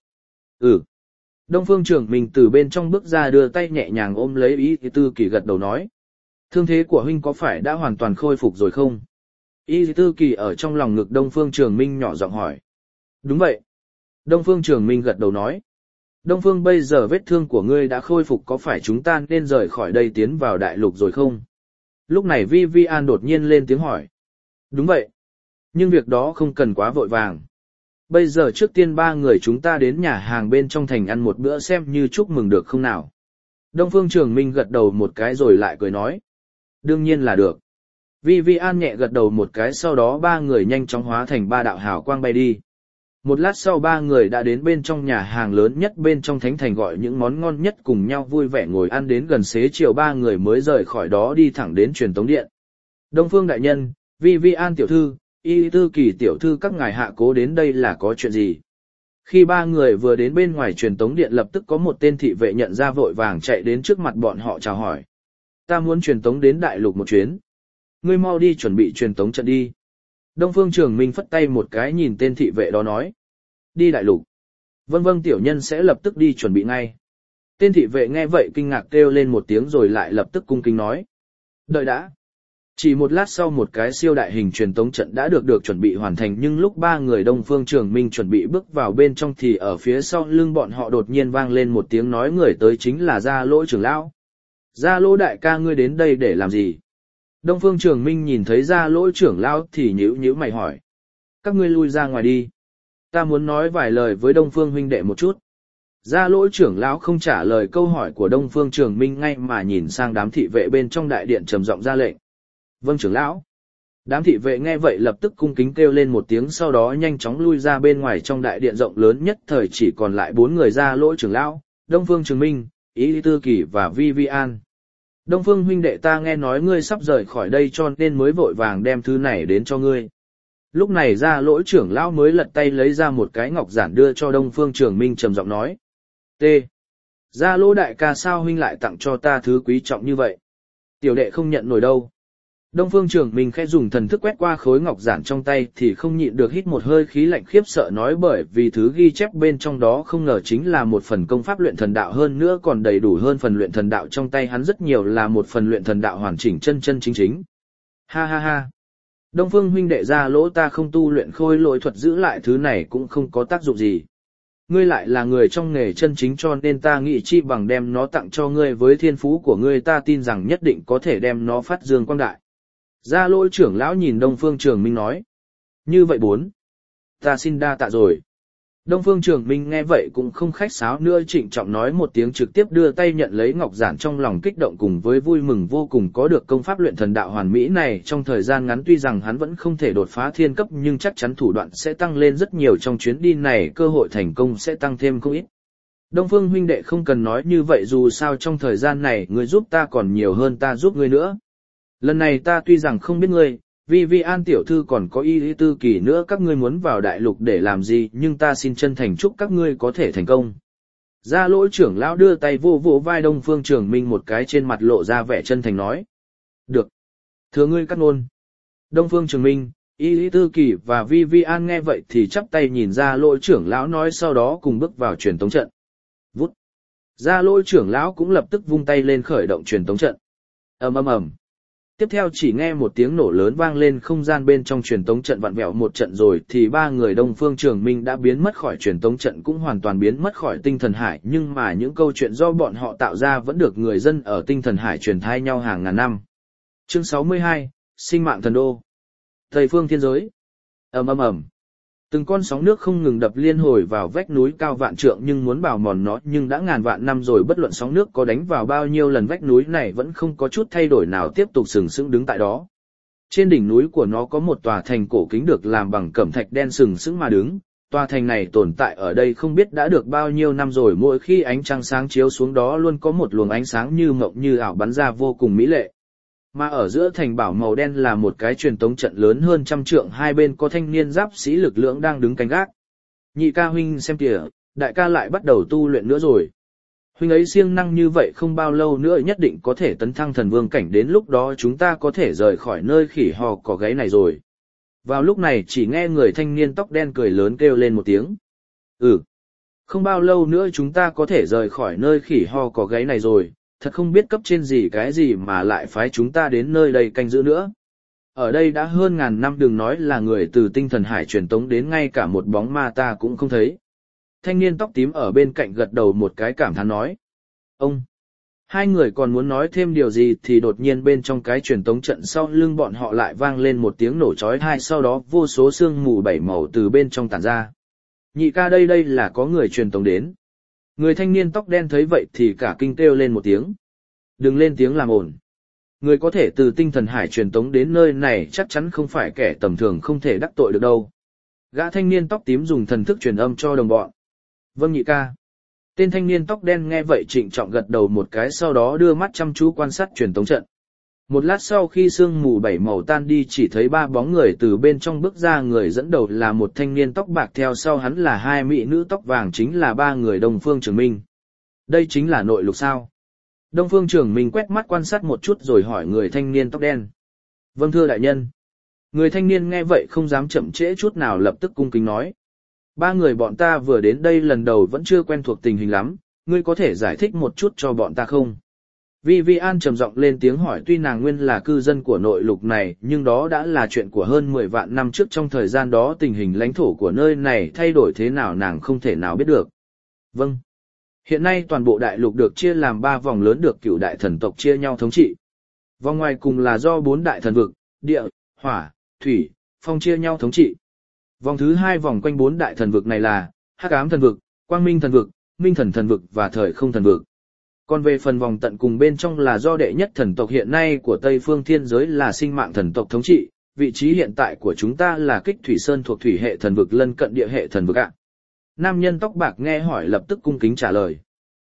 Đông Phương Trường Minh từ bên trong bước ra, đưa tay nhẹ nhàng ôm lấy Y Tư Kỳ, gật đầu nói. Thương thế của huynh có phải đã hoàn toàn khôi phục rồi không? Y Tư Kỳ ở trong lòng ngực Đông Phương Trường Minh nhỏ giọng hỏi. Đúng vậy. Đông Phương Trường Minh gật đầu nói. Đông Phương, bây giờ vết thương của ngươi đã khôi phục, có phải chúng ta nên rời khỏi đây tiến vào đại lục rồi không? Lúc này Vivian đột nhiên lên tiếng hỏi. Đúng vậy. Nhưng việc đó không cần quá vội vàng. Bây giờ trước tiên 3 người chúng ta đến nhà hàng bên trong thành ăn một bữa xem như chúc mừng được không nào? Đông Phương Trường Minh gật đầu một cái rồi lại cười nói. Đương nhiên là được. Vivian nhẹ gật đầu một cái, sau đó 3 người nhanh chóng hóa thành 3 đạo hào quang bay đi. Một lát sau 3 người đã đến bên trong nhà hàng lớn nhất bên trong Thánh Thành, gọi những món ngon nhất cùng nhau vui vẻ ngồi ăn, đến gần xế chiều 3 người mới rời khỏi đó đi thẳng đến truyền tống điện. Đông Phương đại nhân, Vivian tiểu thư, Y Tư Kỳ tiểu thư, các ngài hạ cố đến đây là có chuyện gì? Khi 3 người vừa đến bên ngoài truyền tống điện lập tức có một tên thị vệ nhận ra, vội vàng chạy đến trước mặt bọn họ chào hỏi. Ta muốn truyền tống đến đại lục một chuyến. Ngươi mau đi chuẩn bị truyền tống trận đi. Đông Phương Trường Minh phất tay một cái nhìn tên thị vệ đó nói. Đi đại lục. Vâng vâng, tiểu nhân sẽ lập tức đi chuẩn bị ngay. Tên thị vệ nghe vậy kinh ngạc kêu lên một tiếng rồi lại lập tức cung kính nói. Đợi đã. Chỉ một lát sau một cái siêu đại hình truyền tống trận đã được chuẩn bị hoàn thành, nhưng lúc 3 người Đông Phương Trường Minh chuẩn bị bước vào bên trong thì ở phía sau lưng bọn họ đột nhiên vang lên một tiếng nói, người tới chính là Gia Lỗ trưởng lão. Gia Lỗ đại ca, ngươi đến đây để làm gì? Đông Phương Trường Minh nhìn thấy Gia Lỗ trưởng lão thì nhíu mày hỏi. Các ngươi lui ra ngoài đi. Ta muốn nói vài lời với Đông Phương huynh đệ một chút. Gia Lỗ trưởng lão không trả lời câu hỏi của Đông Phương Trường Minh ngay mà nhìn sang đám thị vệ bên trong đại điện trầm giọng ra lệnh. Vâng trưởng lão. Đám thị vệ nghe vậy lập tức cung kính kêu lên một tiếng, sau đó nhanh chóng lui ra bên ngoài. Trong đại điện rộng lớn nhất thời chỉ còn lại 4 người Gia Lỗ trưởng lão, Đông Phương Trường Minh, Ý Tư Kỳ và Vivian. Đông Phương huynh đệ, ta nghe nói ngươi sắp rời khỏi đây cho nên mới vội vàng đem thứ này đến cho ngươi. Lúc này Gia Lỗi trưởng lão mới lật tay lấy ra một cái ngọc giản đưa cho Đông Phương Trường Minh, trầm giọng nói. T. Gia Lỗ đại ca, sao huynh lại tặng cho ta thứ quý trọng như vậy? Tiểu đệ không nhận nổi đâu. Đông Phương Trường Minh khẽ dùng thần thức quét qua khối ngọc giản trong tay thì không nhịn được hít một hơi khí lạnh khiếp sợ, nói bởi vì thứ ghi chép bên trong đó không ngờ chính là một phần công pháp luyện thần đạo, hơn nữa còn đầy đủ hơn phần luyện thần đạo trong tay hắn rất nhiều, là một phần luyện thần đạo hoàn chỉnh chân chân chính chính. Ha ha ha. Đông Phương huynh đệ, Gia Lỗ ta không tu luyện khôi lỗi thuật, giữ lại thứ này cũng không có tác dụng gì. Ngươi lại là người trong nghề chân chính cho nên ta nghĩ chi bằng đem nó tặng cho ngươi, với thiên phú của ngươi ta tin rằng nhất định có thể đem nó phát dương quang đại. Gia Lỗi trưởng lão nhìn Đông Phương Trường Minh nói. Như vậy bốn. Ta xin đa tạ rồi. Đông Phương Trường Minh nghe vậy cũng không khách sáo nữa, trịnh trọng nói một tiếng, trực tiếp đưa tay nhận lấy ngọc giản, trong lòng kích động cùng với vui mừng vô cùng, có được công pháp luyện thần đạo hoàn mỹ này trong thời gian ngắn, tuy rằng hắn vẫn không thể đột phá thiên cấp nhưng chắc chắn thủ đoạn sẽ tăng lên rất nhiều, trong chuyến đi này cơ hội thành công sẽ tăng thêm không ít. Đông Phương huynh đệ không cần nói như vậy, dù sao trong thời gian này ngươi giúp ta còn nhiều hơn ta giúp ngươi nữa. Lần này ta tuy rằng không biết ngươi, Vivian tiểu thư còn có Ý Tư Kỳ nữa, các ngươi muốn vào đại lục để làm gì, nhưng ta xin chân thành chúc các ngươi có thể thành công. Gia Lỗi trưởng lão đưa tay vô vỗ vai Đông Phương Trường Minh một cái, trên mặt lộ ra vẻ chân thành nói. Được. Thưa ngươi cắt ngôn. Đông Phương Trường Minh, Ý Tư Kỳ và Vivian nghe vậy thì chắp tay nhìn Gia Lỗi trưởng lão nói, sau đó cùng bước vào truyền tống trận. Vút. Gia Lỗi trưởng lão cũng lập tức vung tay lên khởi động truyền tống trận. Ầm ầm ầm. Tiếp theo chỉ nghe một tiếng nổ lớn vang lên, không gian bên trong truyền tống trận vặn vẹo một trận rồi thì ba người Đông Phương Trường Minh đã biến mất khỏi truyền tống trận, cũng hoàn toàn biến mất khỏi tinh thần hải, nhưng mà những câu chuyện do bọn họ tạo ra vẫn được người dân ở tinh thần hải truyền thai nhau hàng ngàn năm. Chương 62, Sinh mạng thần đô. Tây phương thiên giới. Ầm ầm ầm. Từng con sóng nước không ngừng đập liên hồi vào vách núi cao vạn trượng nhưng muốn bào mòn nó, nhưng đã ngàn vạn năm rồi, bất luận sóng nước có đánh vào bao nhiêu lần vách núi này vẫn không có chút thay đổi nào, tiếp tục sừng sững đứng tại đó. Trên đỉnh núi của nó có một tòa thành cổ kính được làm bằng cẩm thạch đen sừng sững mà đứng. Tòa thành này tồn tại ở đây không biết đã được bao nhiêu năm rồi, mỗi khi ánh trăng sáng chiếu xuống đó luôn có một luồng ánh sáng như mộng như ảo bắn ra vô cùng mỹ lệ. Mà ở giữa thành bảo màu đen là một cái truyền tống trận lớn hơn trăm trượng, hai bên có thanh niên giáp sĩ lực lượng đang đứng canh gác. Nhị ca huynh xem kìa, đại ca lại bắt đầu tu luyện nữa rồi. Huynh ấy siêng năng như vậy không bao lâu nữa nhất định có thể tấn thăng thần vương cảnh, đến lúc đó chúng ta có thể rời khỏi nơi khỉ ho cỏ gáy này rồi. Vào lúc này chỉ nghe người thanh niên tóc đen cười lớn kêu lên một tiếng. Không bao lâu nữa chúng ta có thể rời khỏi nơi khỉ ho cỏ gáy này rồi. Thật không biết cấp trên gì cái gì mà lại phái chúng ta đến nơi đây canh giữ nữa. Ở đây đã hơn ngàn năm, đừng nói là người từ tinh thần hải truyền tống đến, ngay cả một bóng ma ta cũng không thấy. Thanh niên tóc tím ở bên cạnh gật đầu một cái cảm thán nói. Ông! Hai người còn muốn nói thêm điều gì thì đột nhiên bên trong cái truyền tống trận sau lưng bọn họ lại vang lên một tiếng nổ chói tai, sau đó vô số sương mù bảy màu từ bên trong tản ra. Nhị ca, đây là có người truyền tống đến. Người thanh niên tóc đen thấy vậy thì cả kinh kêu lên một tiếng. Đừng lên tiếng làm ồn. Người có thể từ tinh thần hải truyền tống đến nơi này chắc chắn không phải kẻ tầm thường, không thể đắc tội được đâu. Gã thanh niên tóc tím dùng thần thức truyền âm cho đồng bọn. Vâng nhị ca. Tên thanh niên tóc đen nghe vậy trịnh trọng gật đầu một cái, sau đó đưa mắt chăm chú quan sát truyền tống trận. Một lát sau khi sương mù bảy màu tan đi, chỉ thấy ba bóng người từ bên trong bước ra, người dẫn đầu là một thanh niên tóc bạc, theo sau hắn là hai mỹ nữ tóc vàng, chính là ba người Đông Phương Trường Minh. Đây chính là nội lục sao? Đông Phương Trường Minh quét mắt quan sát một chút rồi hỏi người thanh niên tóc đen. Vâng thưa đại nhân. Người thanh niên nghe vậy không dám chậm trễ chút nào, lập tức cung kính nói. Ba người bọn ta vừa đến đây lần đầu vẫn chưa quen thuộc tình hình lắm, ngươi có thể giải thích một chút cho bọn ta không? Vivian trầm giọng lên tiếng hỏi, tuy nàng nguyên là cư dân của nội lục này nhưng đó đã là chuyện của hơn 10 vạn năm trước, trong thời gian đó tình hình lãnh thổ của nơi này thay đổi thế nào nàng không thể nào biết được. Vâng. Hiện nay toàn bộ đại lục được chia làm 3 vòng lớn, được cửu đại thần tộc chia nhau thống trị. Vòng ngoài cùng là do 4 đại thần vực, địa, hỏa, thủy, phong chia nhau thống trị. Vòng thứ 2 vòng quanh 4 đại thần vực này là Hắc Ám thần vực, Quang Minh thần vực, Minh thần thần vực và Thời không thần vực. Còn về phần vòng tận cùng bên trong là do đệ nhất thần tộc hiện nay của Tây phương thiên giới là Sinh mạng thần tộc thống trị. Vị trí hiện tại của chúng ta là Kích Thủy Sơn thuộc thủy hệ thần vực lân cận địa hệ thần vực ạ. Nam nhân tóc bạc nghe hỏi lập tức cung kính trả lời.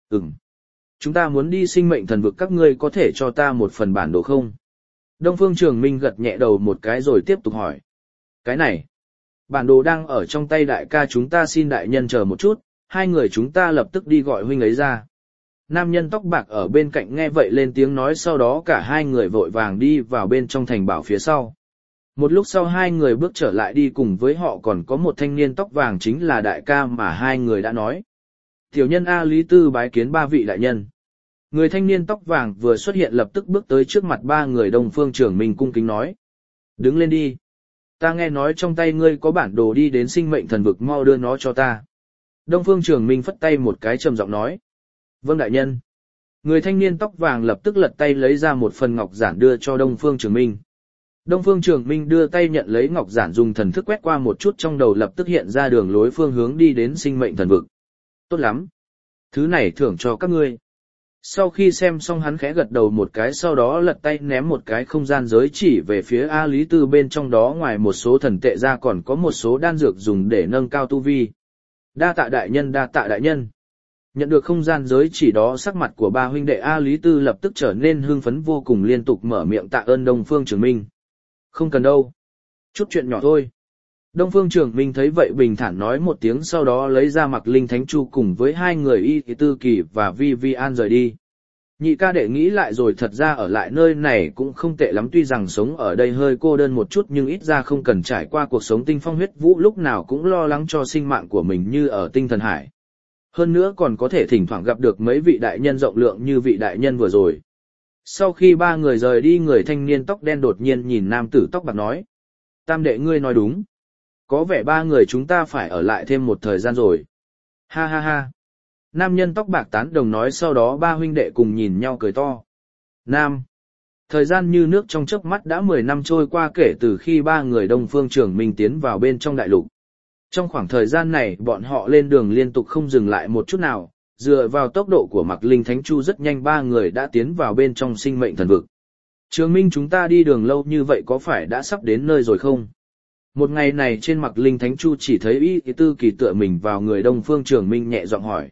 Ừm. Chúng ta muốn đi sinh mệnh thần vực, các ngươi có thể cho ta một phần bản đồ không? Đông Phương Trường Minh gật nhẹ đầu một cái rồi tiếp tục hỏi. Cái này, bản đồ đang ở trong tay đại ca, chúng ta xin đại nhân chờ một chút, hai người chúng ta lập tức đi gọi huynh ấy ra. Nam nhân tóc bạc ở bên cạnh nghe vậy lên tiếng nói, sau đó cả hai người vội vàng đi vào bên trong thành bảo phía sau. Một lúc sau hai người bước trở lại, đi cùng với họ còn có một thanh niên tóc vàng, chính là đại ca mà hai người đã nói. Tiểu nhân A Lý Tư bái kiến ba vị đại nhân. Người thanh niên tóc vàng vừa xuất hiện lập tức bước tới trước mặt ba người. Đông Phương Trường Minh cung kính nói. Đứng lên đi. Ta nghe nói trong tay ngươi có bản đồ đi đến sinh mệnh thần vực, mau đưa nó cho ta. Đông Phương Trường Minh phất tay một cái trầm giọng nói. Vâng đại nhân. Người thanh niên tóc vàng lập tức lật tay lấy ra một phần ngọc giản đưa cho Đông Phương Trường Minh. Đông Phương Trường Minh đưa tay nhận lấy ngọc giản, dùng thần thức quét qua một chút, trong đầu lập tức hiện ra đường lối phương hướng đi đến sinh mệnh thần vực. Tốt lắm. Thứ này thưởng cho các ngươi. Sau khi xem xong hắn khẽ gật đầu một cái, sau đó lật tay ném một cái không gian giới chỉ về phía A Lý Tư, bên trong đó ngoài một số thần tệ ra còn có một số đan dược dùng để nâng cao tu vi. Đa tạ đại nhân, đa tạ đại nhân. Nhận được không gian giới chỉ đó, sắc mặt của ba huynh đệ A Lý Tư lập tức trở nên hưng phấn vô cùng, liên tục mở miệng tạ ơn Đông Phương Trường Minh. Không cần đâu. Chút chuyện nhỏ thôi. Đông Phương Trường Minh thấy vậy bình thản nói một tiếng, sau đó lấy ra Mặc Linh Thánh Chu cùng với hai người Y Tư Kỳ và Vi Vi An rời đi. Nhị ca đệ nghĩ lại rồi, thật ra ở lại nơi này cũng không tệ lắm, tuy rằng sống ở đây hơi cô đơn một chút nhưng ít ra không cần trải qua cuộc sống tinh phong huyết vũ, lúc nào cũng lo lắng cho sinh mạng của mình như ở Tinh Thần Hải. Hơn nữa còn có thể thỉnh thoảng gặp được mấy vị đại nhân rộng lượng như vị đại nhân vừa rồi. Sau khi ba người rời đi, người thanh niên tóc đen đột nhiên nhìn nam tử tóc bạc nói. Tam đệ ngươi nói đúng. Có vẻ ba người chúng ta phải ở lại thêm một thời gian rồi. Ha ha ha. Nam nhân tóc bạc tán đồng nói, sau đó ba huynh đệ cùng nhìn nhau cười to. Nam. Thời gian như nước trong chớp mắt đã 10 năm trôi qua kể từ khi ba người Đông Phương Trường Minh tiến vào bên trong đại lục. Trong khoảng thời gian này bọn họ lên đường liên tục không dừng lại một chút nào, dựa vào tốc độ của Mặc Linh Thánh Chu rất nhanh ba người đã tiến vào bên trong sinh mệnh thần vực. Trường Minh, chúng ta đi đường lâu như vậy có phải đã sắp đến nơi rồi không? Một ngày này trên Mặc Linh Thánh Chu chỉ thấy Y Tư Kỳ tựa mình vào người Đông Phương Trường Minh nhẹ giọng hỏi.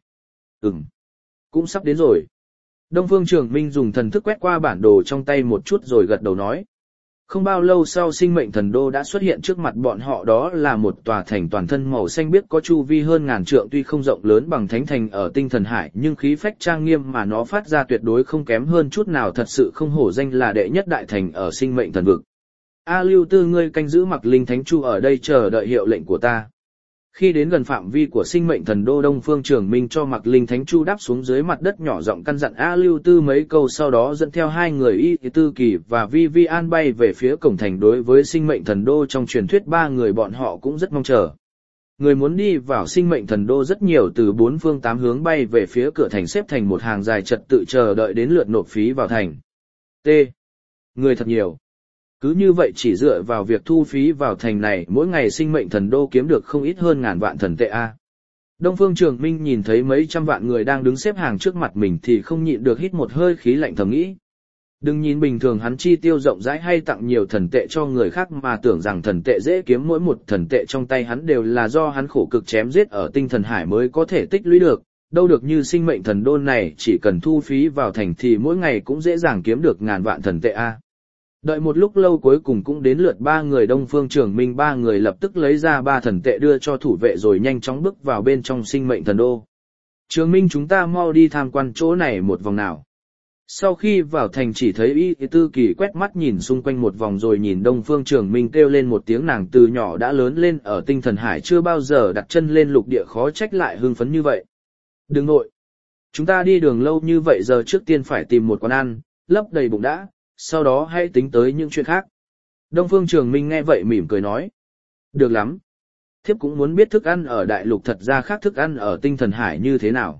Cũng sắp đến rồi. Đông Phương Trường Minh dùng thần thức quét qua bản đồ trong tay một chút rồi gật đầu nói. Không bao lâu sau sinh mệnh thần đô đã xuất hiện trước mặt bọn họ, đó là một tòa thành toàn thân màu xanh biếc có chu vi hơn ngàn trượng, tuy không rộng lớn bằng thánh thành ở Tinh Thần Hải nhưng khí phách trang nghiêm mà nó phát ra tuyệt đối không kém hơn chút nào, thật sự không hổ danh là đệ nhất đại thành ở sinh mệnh thần vực. A Lưu Tư, ngươi canh giữ Mặc Linh Thánh Chu ở đây chờ đợi hiệu lệnh của ta. Khi đến gần phạm vi của sinh mệnh thần đô, Đông Phương Trường Minh cho Mặc Linh Thánh Chu đáp xuống dưới mặt đất, nhỏ giọng căn dặn A Lưu Tư mấy câu, sau đó dẫn theo hai người Y Tư Kỳ và Vi Vi An bay về phía cổng thành. Đối với sinh mệnh thần đô trong truyền thuyết, ba người bọn họ cũng rất mong chờ. Người muốn đi vào sinh mệnh thần đô rất nhiều, từ bốn phương tám hướng bay về phía cửa thành, xếp thành một hàng dài trật tự chờ đợi đến lượt nộp phí vào thành. T. Người thật nhiều. Cứ như vậy chỉ dựa vào việc thu phí vào thành này, mỗi ngày sinh mệnh thần đô kiếm được không ít hơn ngàn vạn thần tệ a. Đông Phương Trường Minh nhìn thấy mấy trăm vạn người đang đứng xếp hàng trước mặt mình thì không nhịn được hít một hơi khí lạnh, thầm nghĩ. Đừng nhìn bình thường hắn chi tiêu rộng rãi hay tặng nhiều thần tệ cho người khác mà tưởng rằng thần tệ dễ kiếm, mỗi một thần tệ trong tay hắn đều là do hắn khổ cực chém giết ở Tinh Thần Hải mới có thể tích lũy được, đâu được như sinh mệnh thần đô này chỉ cần thu phí vào thành thì mỗi ngày cũng dễ dàng kiếm được ngàn vạn thần tệ a. Đợi một lúc lâu cuối cùng cũng đến lượt ba người Đông Phương Trường Minh, ba người lập tức lấy ra 3 thần tệ đưa cho thủ vệ rồi nhanh chóng bước vào bên trong sinh mệnh thần đô. Trường Minh, chúng ta mau đi tham quan chỗ này một vòng nào. Sau khi vào thành chỉ thấy Y Tư Kỳ quét mắt nhìn xung quanh một vòng rồi nhìn Đông Phương Trường Minh kêu lên một tiếng, nàng từ nhỏ đã lớn lên ở Tinh Thần Hải, chưa bao giờ đặt chân lên lục địa, khó trách lại hưng phấn như vậy. Đừng nội. Chúng ta đi đường lâu như vậy, giờ trước tiên phải tìm một quán ăn, lấp đầy bụng đã, sau đó hãy tính tới những chuyện khác. Đông Phương Trường Minh nghe vậy mỉm cười nói. Được lắm. Thiếp cũng muốn biết thức ăn ở đại lục thật ra khác thức ăn ở Tinh Thần Hải như thế nào.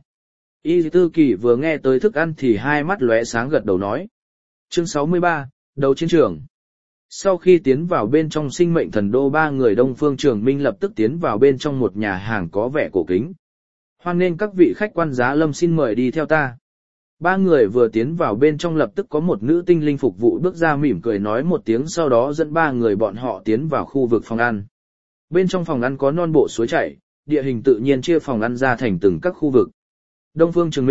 Y Tư Kỳ vừa nghe tới thức ăn thì hai mắt lóe sáng gật đầu nói. Chương 63, đầu chiến trường. Sau khi tiến vào bên trong sinh mệnh thần đô, ba người Đông Phương Trường Minh lập tức tiến vào bên trong một nhà hàng có vẻ cổ kính. Hoan nghênh các vị khách quan, Giá Lâm xin mời đi theo ta. Ba người vừa tiến vào bên trong lập tức có một nữ tinh linh phục vụ bước ra mỉm cười nói một tiếng, sau đó dẫn ba người bọn họ tiến vào khu vực phòng ăn. Bên trong phòng ăn có non bộ suối chảy, địa hình tự nhiên chia phòng ăn ra thành từng các khu vực. Đông Phương Trường Minh,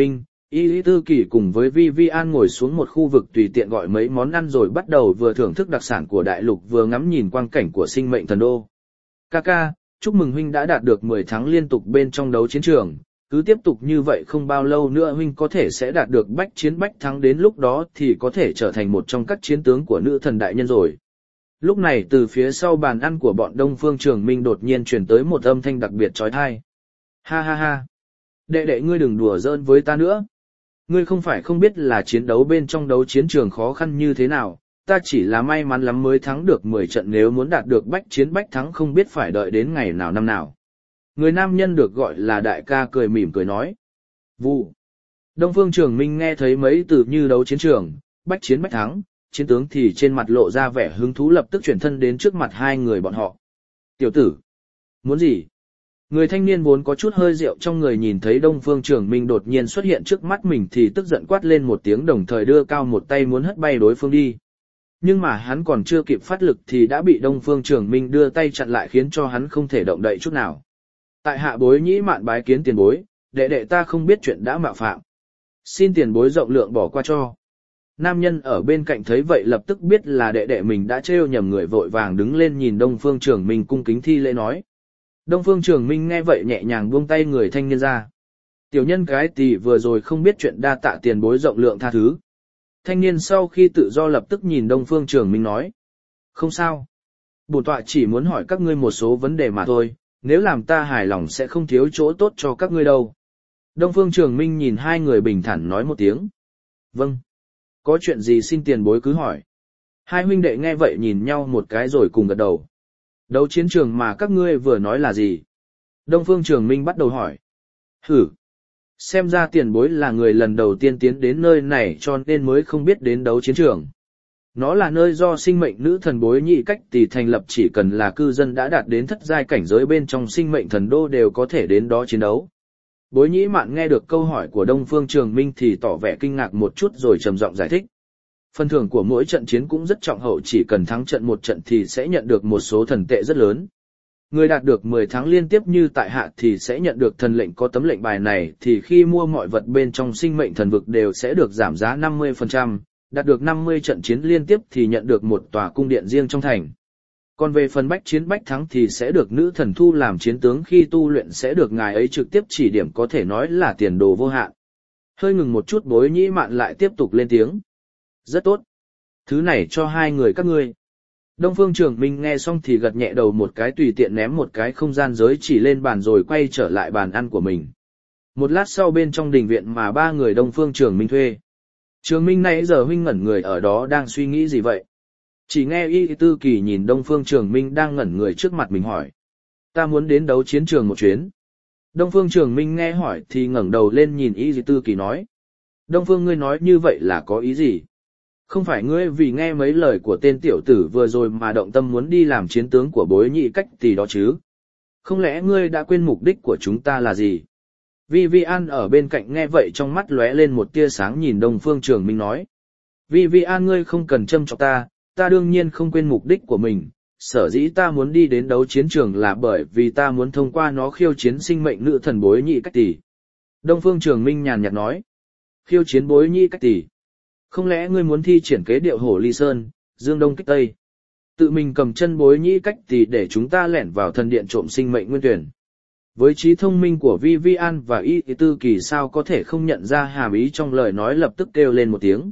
Y Lý Tư Kỳ cùng với Vivian ngồi xuống một khu vực tùy tiện gọi mấy món ăn rồi bắt đầu vừa thưởng thức đặc sản của đại lục vừa ngắm nhìn quang cảnh của sinh mệnh thần đô. Kaka, chúc mừng huynh đã đạt được 10 tháng liên tục bên trong đấu chiến trường, cứ tiếp tục như vậy không bao lâu nữa huynh có thể sẽ đạt được bách chiến bách thắng, đến lúc đó thì có thể trở thành một trong các chiến tướng của nữ thần đại nhân rồi. Lúc này từ phía sau bàn ăn của bọn Đông Phương Trường Minh đột nhiên truyền tới một âm thanh đặc biệt chói tai. Ha ha ha. Đệ đệ ngươi đừng đùa giỡn với ta nữa. Ngươi không phải không biết là chiến đấu bên trong đấu chiến trường khó khăn như thế nào, ta chỉ là may mắn lắm mới thắng được 10 trận, nếu muốn đạt được bách chiến bách thắng không biết phải đợi đến ngày nào năm nào. Người nam nhân được gọi là đại ca cười mỉm cười nói. Vụ. Đông Phương Trường Minh nghe thấy mấy từ như đấu chiến trường, bách chiến bách thắng, chiến tướng thì trên mặt lộ ra vẻ hứng thú, lập tức chuyển thân đến trước mặt hai người bọn họ. Tiểu tử. Muốn gì? Người thanh niên vốn có chút hơi rượu trong người nhìn thấy Đông Phương Trường Minh đột nhiên xuất hiện trước mắt mình thì tức giận quát lên một tiếng, đồng thời đưa cao một tay muốn hất bay đối phương đi. Nhưng mà hắn còn chưa kịp phát lực thì đã bị Đông Phương Trường Minh đưa tay chặn lại khiến cho hắn không thể động đậy chút nào. Tại hạ Bối Nhĩ Mạn bái kiến tiền bối, đệ đệ ta không biết chuyện đã mạo phạm. Xin tiền bối rộng lượng bỏ qua cho. Nam nhân ở bên cạnh thấy vậy lập tức biết là đệ đệ mình đã trêu nhầm người, vội vàng đứng lên nhìn Đông Phương Trường Minh cung kính thi lễ nói. Đông Phương Trường Minh nghe vậy nhẹ nhàng buông tay người thanh niên ra. Tiểu nhân cái tỷ vừa rồi không biết chuyện, đa tạ tiền bối rộng lượng tha thứ. Thanh niên sau khi tự do lập tức nhìn Đông Phương Trường Minh nói. Không sao. Bổn tọa chỉ muốn hỏi các ngươi một số vấn đề mà thôi, nếu làm ta hài lòng sẽ không thiếu chỗ tốt cho các ngươi đâu. Đông Phương Trường Minh nhìn hai người bình thản nói một tiếng. Vâng. Có chuyện gì xin tiền bối cứ hỏi. Hai huynh đệ nghe vậy nhìn nhau một cái rồi cùng gật đầu. Đấu chiến trường mà các ngươi vừa nói là gì? Đông Phương Trường Minh bắt đầu hỏi. Hử. Xem ra tiền bối là người lần đầu tiên tiến đến nơi này cho nên mới không biết đến đấu chiến trường. Nó là nơi do sinh mệnh nữ thần Bối Nhĩ Cách Tỷ thành lập, chỉ cần là cư dân đã đạt đến thất giai cảnh giới bên trong sinh mệnh thần đô đều có thể đến đó chiến đấu. Bối Nhĩ Mạn nghe được câu hỏi của Đông Phương Trường Minh thì tỏ vẻ kinh ngạc một chút rồi trầm giọng giải thích. Phần thưởng của mỗi trận chiến cũng rất trọng hậu, chỉ cần thắng trận một trận thì sẽ nhận được một số thần tệ rất lớn. Người đạt được 10 tháng liên tiếp như tại hạ thì sẽ nhận được thần lệnh, có tấm lệnh bài này thì khi mua mọi vật bên trong sinh mệnh thần vực đều sẽ được giảm giá 50%, đạt được 50 trận chiến liên tiếp thì nhận được một tòa cung điện riêng trong thành. Còn về phần bách chiến bách thắng thì sẽ được nữ thần thu làm chiến tướng, khi tu luyện sẽ được ngài ấy trực tiếp chỉ điểm, có thể nói là tiền đồ vô hạn. Hơi ngừng một chút Bối Nhĩ Mạn lại tiếp tục lên tiếng. Rất tốt. Thứ này cho hai người các ngươi. Đông Phương Trường Minh nghe xong thì gật nhẹ đầu một cái, tùy tiện ném một cái không gian giới chỉ lên bàn rồi quay trở lại bàn ăn của mình. Một lát sau bên trong đình viện mà ba người Đông Phương Trường Minh thuê. Trường Minh nãy giờ huynh ngẩn người ở đó đang suy nghĩ gì vậy? Chỉ nghe Y Tư Kỳ nhìn Đông Phương Trường Minh đang ngẩn người trước mặt mình hỏi. Ta muốn đến đấu chiến trường một chuyến. Đông Phương Trường Minh nghe hỏi thì ngẩng đầu lên nhìn Y Tư Kỳ nói. Đông Phương ngươi nói như vậy là có ý gì? Không phải ngươi vì nghe mấy lời của tên tiểu tử vừa rồi mà động tâm muốn đi làm chiến tướng của Bối Nhĩ Cách Tỷ đó chứ? Không lẽ ngươi đã quên mục đích của chúng ta là gì? Vivian ở bên cạnh nghe vậy trong mắt lóe lên một tia sáng nhìn Đông Phương Trường Minh nói. Vivian ngươi không cần châm chọc ta đương nhiên không quên mục đích của mình. Sở dĩ ta muốn đi đến đấu chiến trường là bởi vì ta muốn thông qua nó khiêu chiến sinh mệnh nữ thần Bối Nhĩ Cách Tỷ. Đông Phương Trường Minh nhàn nhạt nói. Khiêu chiến Bối Nhĩ Cách Tỷ. Không lẽ ngươi muốn thi triển kế điệu hổ ly sơn, dương đông kích tây? Tự mình cầm chân Bối Nhĩ Cách Tỷ để chúng ta lẻn vào thần điện trộm sinh mệnh nguyên tuyển. Với trí thông minh của Vivian và Y Tư Kỳ sao có thể không nhận ra hàm ý trong lời nói, lập tức kêu lên một tiếng.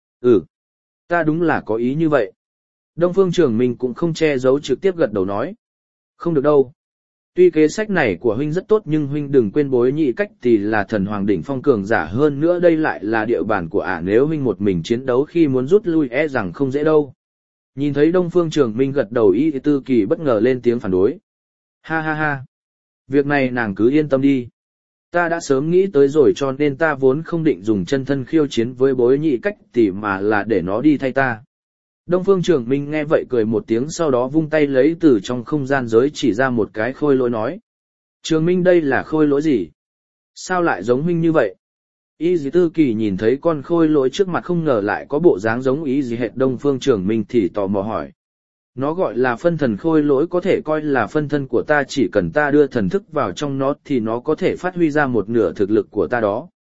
Ta đúng là có ý như vậy. Đông Phương Trường Minh cũng không che giấu trực tiếp gật đầu nói. Không được đâu. Tuy kế sách này của huynh rất tốt nhưng huynh đừng quên Bối Nhĩ Cách Tỷ là thần hoàng đỉnh phong cường giả, hơn nữa đây lại là địa bàn của ả, nếu huynh một mình chiến đấu khi muốn rút lui e rằng không dễ đâu. Nhìn thấy Đông Phương Trường Minh gật đầu, Y Tư Kỳ bất ngờ lên tiếng phản đối. Ha ha ha. Việc này nàng cứ yên tâm đi. Ta đã sớm nghĩ tới rồi, cho nên ta vốn không định dùng chân thân khiêu chiến với Bối Nhĩ Cách Tỷ mà là để nó đi thay ta. Đông Phương Trường Minh nghe vậy cười một tiếng, sau đó vung tay lấy từ trong không gian giới chỉ ra một cái khôi lỗi nói. Trường Minh đây là khôi lỗi gì? Sao lại giống huynh như vậy? Y Tư Kỳ nhìn thấy con khôi lỗi trước mặt không ngờ lại có bộ dáng giống ý gì hệt Đông Phương Trường Minh thì tò mò hỏi. Nó gọi là phân thần khôi lỗi, có thể coi là phân thân của ta, chỉ cần ta đưa thần thức vào trong nó thì nó có thể phát huy ra một nửa thực lực của ta đó.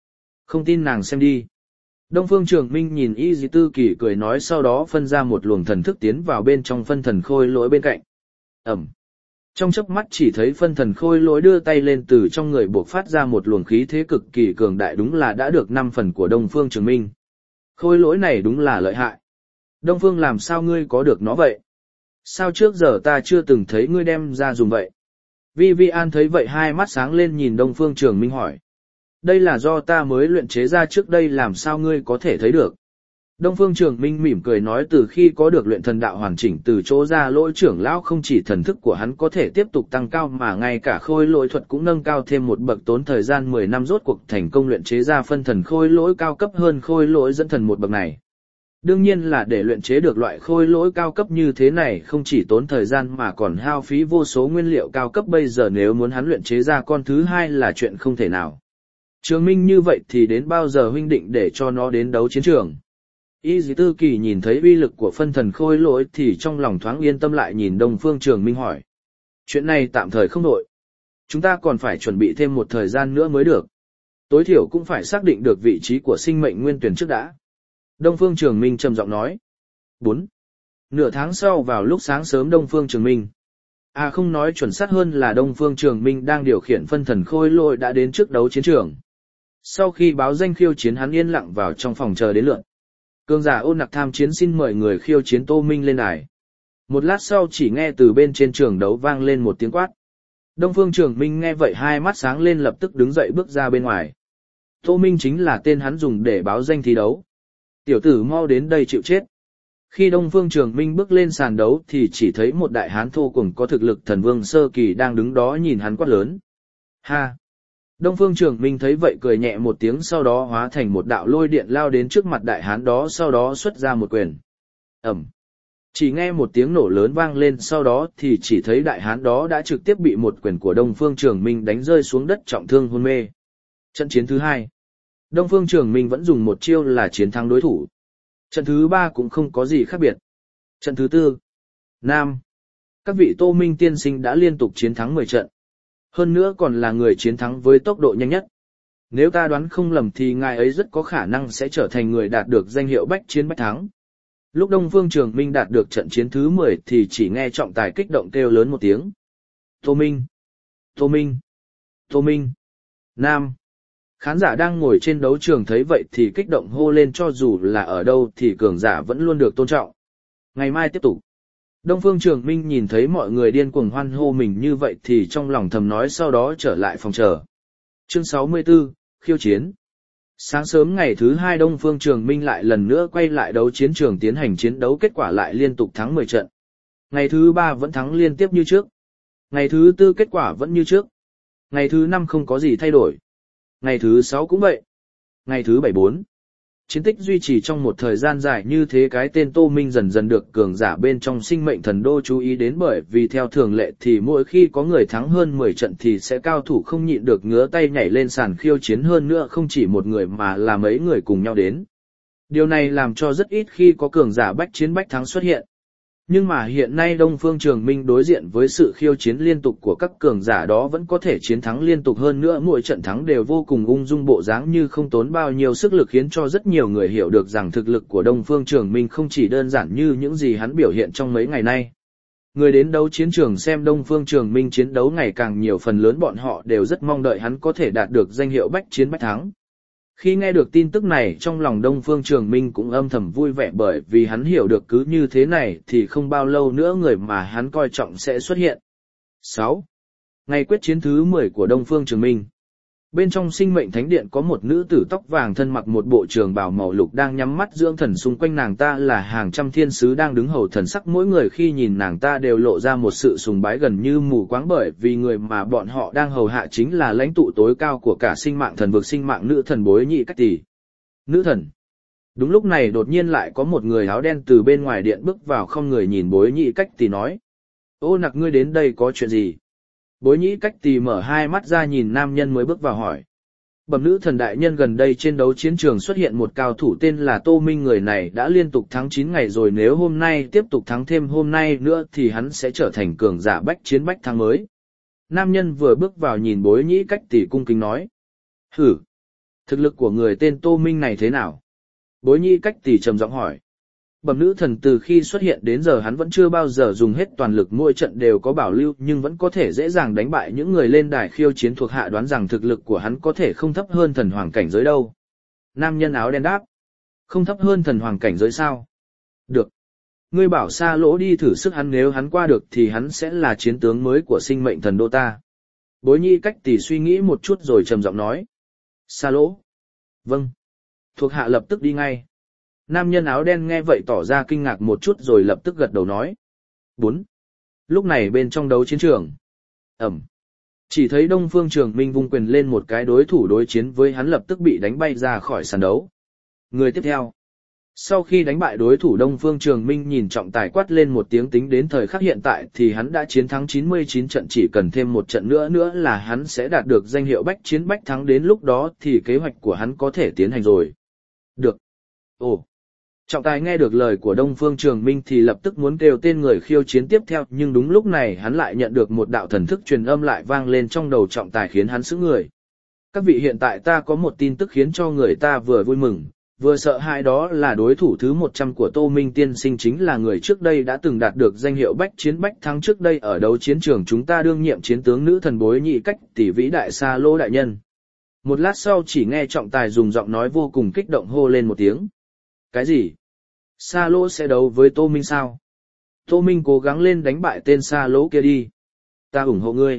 Không tin nàng xem đi. Đông Phương Trường Minh nhìn Y Dì Tư Kỳ cười nói, sau đó phân ra một luồng thần thức tiến vào bên trong phân thần khôi lỗi bên cạnh. Ẩm. Trong chớp mắt chỉ thấy phân thần khôi lỗi đưa tay lên, từ trong người bộc phát ra một luồng khí thế cực kỳ cường đại, đúng là đã được 5 phần của Đông Phương Trường Minh. Khôi lỗi này đúng là lợi hại. Đông Phương, làm sao ngươi có được nó vậy? Sao trước giờ ta chưa từng thấy ngươi đem ra dùng vậy? Vivian thấy vậy hai mắt sáng lên nhìn Đông Phương Trường Minh hỏi. Đây là do ta mới luyện chế ra trước đây, làm sao ngươi có thể thấy được? Đông Phương Trường Minh mỉm cười nói, từ khi có được luyện thần đạo hoàn chỉnh từ chỗ ra lỗi trưởng lão, không chỉ thần thức của hắn có thể tiếp tục tăng cao mà ngay cả khôi lỗi thuật cũng nâng cao thêm một bậc, tốn thời gian 10 năm rốt cuộc thành công luyện chế ra phân thần khôi lỗi cao cấp hơn khôi lỗi dẫn thần một bậc này. Đương nhiên là để luyện chế được loại khôi lỗi cao cấp như thế này không chỉ tốn thời gian mà còn hao phí vô số nguyên liệu cao cấp, bây giờ nếu muốn hắn luyện chế ra con thứ hai là chuyện không thể nào. Trường Minh, như vậy thì đến bao giờ huynh định để cho nó đến đấu chiến trường? Y Dì Tư Kỳ nhìn thấy uy lực của phân thần khôi lỗi thì trong lòng thoáng yên tâm lại, nhìn Đông Phương Trường Minh hỏi. Chuyện này tạm thời không đội. Chúng ta còn phải chuẩn bị thêm một thời gian nữa mới được. Tối thiểu cũng phải xác định được vị trí của sinh mệnh nguyên tuyển trước đã. Đông Phương Trường Minh trầm giọng nói. 4. Nửa tháng sau vào lúc sáng sớm, Đông Phương Trường Minh. Không nói chuẩn xác hơn là Đông Phương Trường Minh đang điều khiển phân thần khôi lỗi đã đến trước đấu chiến trường. Sau khi báo danh khiêu chiến, hắn yên lặng vào trong phòng chờ đến lượt. Cường giả Ôn Nặc tham chiến xin mời người khiêu chiến Tô Minh lên đài. Một lát sau chỉ nghe từ bên trên trường đấu vang lên một tiếng quát. Đông Phương Trường Minh nghe vậy hai mắt sáng lên, lập tức đứng dậy bước ra bên ngoài. Tô Minh chính là tên hắn dùng để báo danh thi đấu. Tiểu tử mau đến đây chịu chết. Khi Đông Phương Trường Minh bước lên sàn đấu thì chỉ thấy một đại hán thô cùng có thực lực thần vương sơ kỳ đang đứng đó nhìn hắn quát lớn. Ha! Đông Phương Trường Minh thấy vậy cười nhẹ một tiếng, sau đó hóa thành một đạo lôi điện lao đến trước mặt đại hán đó, sau đó xuất ra một quyền. Ẩm. Chỉ nghe một tiếng nổ lớn vang lên, sau đó thì chỉ thấy đại hán đó đã trực tiếp bị một quyền của Đông Phương Trường Minh đánh rơi xuống đất, trọng thương hôn mê. Trận chiến thứ hai, Đông Phương Trường Minh vẫn dùng một chiêu là chiến thắng đối thủ. Trận thứ ba cũng không có gì khác biệt. Trận thứ tư, Nam. Các vị Tô Minh tiên sinh đã liên tục chiến thắng 10 trận. Hơn nữa còn là người chiến thắng với tốc độ nhanh nhất. Nếu ta đoán không lầm thì ngài ấy rất có khả năng sẽ trở thành người đạt được danh hiệu bách chiến bách thắng. Lúc Đông Phương Trường Minh đạt được trận chiến thứ 10 thì chỉ nghe trọng tài kích động kêu lớn một tiếng. Tô Minh! Tô Minh! Tô Minh! Nam! Khán giả đang ngồi trên đấu trường thấy vậy thì kích động hô lên, cho dù là ở đâu thì cường giả vẫn luôn được tôn trọng. Ngày mai tiếp tục. Đông Phương Trường Minh nhìn thấy mọi người điên cuồng hoan hô mình như vậy thì trong lòng thầm nói, sau đó trở lại phòng chờ. Chương 64, khiêu chiến. Sáng sớm ngày thứ hai, Đông Phương Trường Minh lại lần nữa quay lại đấu chiến trường tiến hành chiến đấu, kết quả lại liên tục thắng 10 trận. Ngày thứ 3 vẫn thắng liên tiếp như trước. Ngày thứ 4 kết quả vẫn như trước. Ngày thứ 5 không có gì thay đổi. Ngày thứ 6 cũng vậy. Ngày thứ 7 4. Chiến tích duy trì trong một thời gian dài như thế, cái tên Tô Minh dần dần được cường giả bên trong sinh mệnh thần đô chú ý đến, bởi vì theo thường lệ thì mỗi khi có người thắng hơn 10 trận thì sẽ cao thủ không nhịn được ngứa tay nhảy lên sàn khiêu chiến, hơn nữa không chỉ một người mà là mấy người cùng nhau đến. Điều này làm cho rất ít khi có cường giả bách chiến bách thắng xuất hiện. Nhưng mà hiện nay Đông Phương Trường Minh đối diện với sự khiêu chiến liên tục của các cường giả đó vẫn có thể chiến thắng liên tục, hơn nữa mỗi trận thắng đều vô cùng ung dung, bộ dáng như không tốn bao nhiêu sức lực, khiến cho rất nhiều người hiểu được rằng thực lực của Đông Phương Trường Minh không chỉ đơn giản như những gì hắn biểu hiện trong mấy ngày nay. Người đến đấu chiến trường xem Đông Phương Trường Minh chiến đấu ngày càng nhiều, phần lớn bọn họ đều rất mong đợi hắn có thể đạt được danh hiệu bách chiến bách thắng. Khi nghe được tin tức này, trong lòng Đông Phương Trường Minh cũng âm thầm vui vẻ, bởi vì hắn hiểu được cứ như thế này thì không bao lâu nữa người mà hắn coi trọng sẽ xuất hiện. 6. Ngày quyết chiến thứ 10 của Đông Phương Trường Minh. Bên trong sinh mệnh thánh điện có một nữ tử tóc vàng thân mặc một bộ trường bào màu lục đang nhắm mắt dưỡng thần, xung quanh nàng ta là hàng trăm thiên sứ đang đứng hầu thần sắc, mỗi người khi nhìn nàng ta đều lộ ra một sự sùng bái gần như mù quáng, bởi vì người mà bọn họ đang hầu hạ chính là lãnh tụ tối cao của cả sinh mạng thần vực, sinh mạng nữ thần Bối Nhị Cách Tỷ. Nữ thần. Đúng lúc này đột nhiên lại có một người áo đen từ bên ngoài điện bước vào, không người nhìn Bối Nhị Cách Tỷ nói: Ô Nặc, ngươi đến đây có chuyện gì? Bối Nhĩ Cách Tỳ mở hai mắt ra nhìn nam nhân mới bước vào hỏi. Bẩm nữ thần đại nhân, gần đây trên đấu chiến trường xuất hiện một cao thủ tên là Tô Minh, người này đã liên tục thắng 9 ngày rồi, nếu hôm nay tiếp tục thắng thêm hôm nay nữa thì hắn sẽ trở thành cường giả bách chiến bách thắng mới. Nam nhân vừa bước vào nhìn Bối Nhĩ Cách Tỳ cung kính nói. Hử! Thực lực của người tên Tô Minh này thế nào? Bối Nhĩ Cách Tỷ trầm giọng hỏi. Bẩm nữ thần, từ khi xuất hiện đến giờ hắn vẫn chưa bao giờ dùng hết toàn lực, mỗi trận đều có bảo lưu nhưng vẫn có thể dễ dàng đánh bại những người lên đài khiêu chiến, thuộc hạ đoán rằng thực lực của hắn có thể không thấp hơn thần hoàng cảnh giới đâu. Nam nhân áo đen đáp. Không thấp hơn thần hoàng cảnh giới sao? Được. Ngươi bảo Sa Lỗ đi thử sức hắn, nếu hắn qua được thì hắn sẽ là chiến tướng mới của sinh mệnh thần đô ta. Bối Nhĩ Cách Tỷ suy nghĩ một chút rồi trầm giọng nói. Sa Lỗ. Vâng. Thuộc hạ lập tức đi ngay. Nam nhân áo đen nghe vậy tỏ ra kinh ngạc một chút rồi lập tức gật đầu nói. 4. Lúc này bên trong đấu chiến trường. Chỉ thấy Đông Phương Trường Minh vung quyền lên một cái, đối thủ đối chiến với hắn lập tức bị đánh bay ra khỏi sàn đấu. Người tiếp theo. Sau khi đánh bại đối thủ, Đông Phương Trường Minh nhìn trọng tài quát lên một tiếng, tính đến thời khắc hiện tại thì hắn đã chiến thắng 99 trận, chỉ cần thêm một trận nữa là hắn sẽ đạt được danh hiệu bách chiến bách thắng, đến lúc đó thì kế hoạch của hắn có thể tiến hành rồi. Được. Ồ. Trọng tài nghe được lời của Đông Phương Trường Minh thì lập tức muốn kêu tên người khiêu chiến tiếp theo, nhưng đúng lúc này hắn lại nhận được một đạo thần thức truyền âm lại vang lên trong đầu trọng tài khiến hắn sững người. Các vị, hiện tại ta có một tin tức khiến cho người ta vừa vui mừng, vừa sợ hãi, đó là đối thủ thứ 100 của Tô Minh tiên sinh chính là người trước đây đã từng đạt được danh hiệu bách chiến bách thắng trước đây ở đấu chiến trường chúng ta, đương nhiệm chiến tướng nữ thần Bối Nhĩ Cách Tỷ vĩ đại Sa Lỗ đại nhân. Một lát sau chỉ nghe trọng tài dùng giọng nói vô cùng kích động hô lên một tiếng. Cái gì? Sa Lỗ sẽ đấu với Tô Minh sao? Tô Minh cố gắng lên đánh bại tên Sa Lỗ kia đi. Ta ủng hộ ngươi.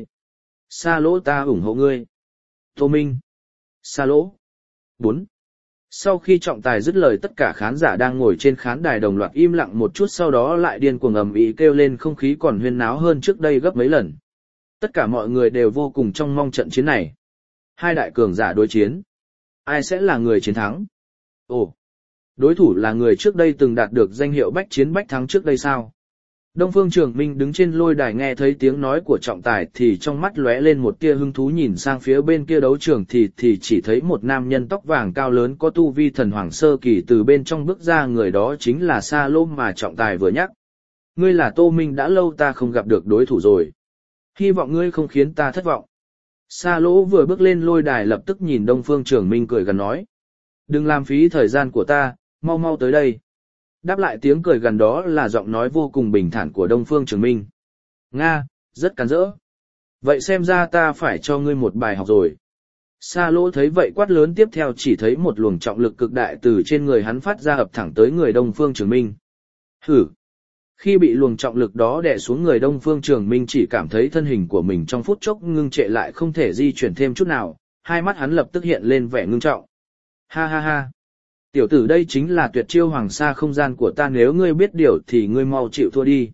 Sa Lỗ, ta ủng hộ ngươi. Tô Minh. Sa Lỗ. 4. Sau khi trọng tài dứt lời, tất cả khán giả đang ngồi trên khán đài đồng loạt im lặng một chút, sau đó lại điên cuồng ầm ĩ kêu lên, không khí còn huyên náo hơn trước đây gấp mấy lần. Tất cả mọi người đều vô cùng trông mong trận chiến này. Hai đại cường giả đối chiến. Ai sẽ là người chiến thắng? Ồ, đối thủ là người trước đây từng đạt được danh hiệu bách chiến bách thắng trước đây sao? Đông Phương Trường Minh đứng trên lôi đài nghe thấy tiếng nói của trọng tài thì trong mắt lóe lên một tia hứng thú, nhìn sang phía bên kia đấu trường thì chỉ thấy một nam nhân tóc vàng cao lớn có tu vi thần hoàng sơ kỳ từ bên trong bước ra, người đó chính là Sa Lỗ mà trọng tài vừa nhắc. Ngươi là Tô Minh, đã lâu ta không gặp được đối thủ rồi. Hy vọng ngươi không khiến ta thất vọng. Sa Lỗ vừa bước lên lôi đài lập tức nhìn Đông Phương Trường Minh cười gần nói. Đừng làm phí thời gian của ta, mau mau tới đây. Đáp lại tiếng cười gần đó là giọng nói vô cùng bình thản của Đông Phương Trường Minh. Nga, rất cắn rỡ. Vậy xem ra ta phải cho ngươi một bài học rồi. Sa Lỗ thấy vậy quát lớn, tiếp theo chỉ thấy một luồng trọng lực cực đại từ trên người hắn phát ra ập thẳng tới người Đông Phương Trường Minh. Hử! Khi bị luồng trọng lực đó đè xuống, người Đông Phương Trường Minh chỉ cảm thấy thân hình của mình trong phút chốc ngưng trệ lại, không thể di chuyển thêm chút nào, hai mắt hắn lập tức hiện lên vẻ ngưng trọng. Ha ha ha! Tiểu tử, đây chính là tuyệt chiêu Hoàng Sa không gian của ta, nếu ngươi biết điều thì ngươi mau chịu thua đi.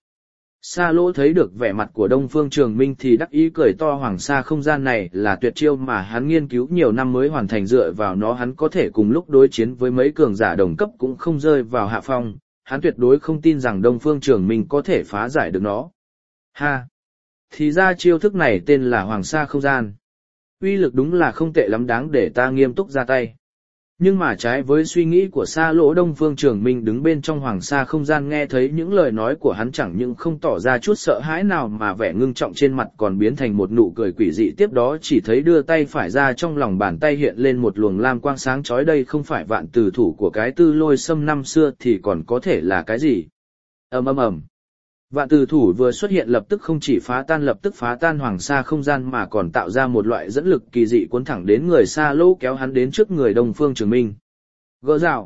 Sa Lỗ thấy được vẻ mặt của Đông Phương Trường Minh thì đắc ý cười to, Hoàng Sa không gian này là tuyệt chiêu mà hắn nghiên cứu nhiều năm mới hoàn thành, dựa vào nó hắn có thể cùng lúc đối chiến với mấy cường giả đồng cấp cũng không rơi vào hạ phong, hắn tuyệt đối không tin rằng Đông Phương Trường Minh có thể phá giải được nó. Ha! Thì ra chiêu thức này tên là Hoàng Sa không gian. Uy lực đúng là không tệ lắm, đáng để ta nghiêm túc ra tay. Nhưng mà trái với suy nghĩ của Sa Lỗ, Đông Phương Trường Minh đứng bên trong Hoàng Sa không gian nghe thấy những lời nói của hắn chẳng những không tỏ ra chút sợ hãi nào mà vẻ ngưng trọng trên mặt còn biến thành một nụ cười quỷ dị, tiếp đó chỉ thấy đưa tay phải ra, trong lòng bàn tay hiện lên một luồng lam quang sáng chói, đây không phải Vạn Tử thủ của cái Tư Lôi Sâm năm xưa thì còn có thể là cái gì? Ầm ầm ầm. Vạn Tử thủ vừa xuất hiện lập tức không chỉ lập tức phá tan Hoàng Sa không gian mà còn tạo ra một loại dẫn lực kỳ dị cuốn thẳng đến người Sa Lỗ, kéo hắn đến trước người Đông Phương Trường Minh. Gỡ rào.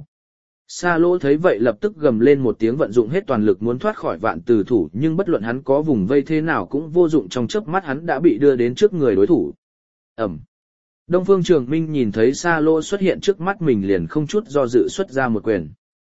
Sa Lỗ thấy vậy lập tức gầm lên một tiếng, vận dụng hết toàn lực muốn thoát khỏi Vạn Tử thủ, nhưng bất luận hắn có vùng vây thế nào cũng vô dụng, trong chớp mắt hắn đã bị đưa đến trước người đối thủ. Ầm. Đông Phương Trường Minh nhìn thấy Sa Lỗ xuất hiện trước mắt mình liền không chút do dự xuất ra một quyền.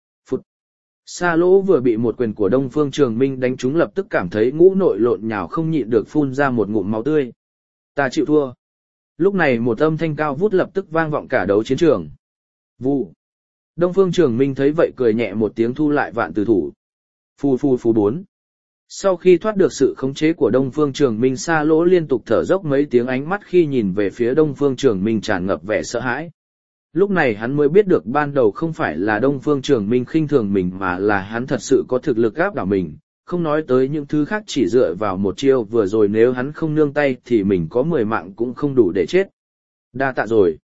Sa Lỗ vừa bị một quyền của Đông Phương Trường Minh đánh trúng lập tức cảm thấy ngũ nội lộn nhào, không nhịn được phun ra một ngụm máu tươi. Ta chịu thua. Lúc này một âm thanh cao vút lập tức vang vọng cả đấu chiến trường. Vụ. Đông Phương Trường Minh thấy vậy cười nhẹ một tiếng, thu lại Vạn Tử thủ. Phù phù phù 4. Sau khi thoát được sự khống chế của Đông Phương Trường Minh, Sa Lỗ liên tục thở dốc mấy tiếng, ánh mắt khi nhìn về phía Đông Phương Trường Minh tràn ngập vẻ sợ hãi. Lúc này hắn mới biết được ban đầu không phải là Đông Phương Trường Minh khinh thường mình mà là hắn thật sự có thực lực áp đảo mình, không nói tới những thứ khác, chỉ dựa vào một chiêu vừa rồi nếu hắn không nương tay thì mình có 10 mạng cũng không đủ để chết. Đa tạ rồi.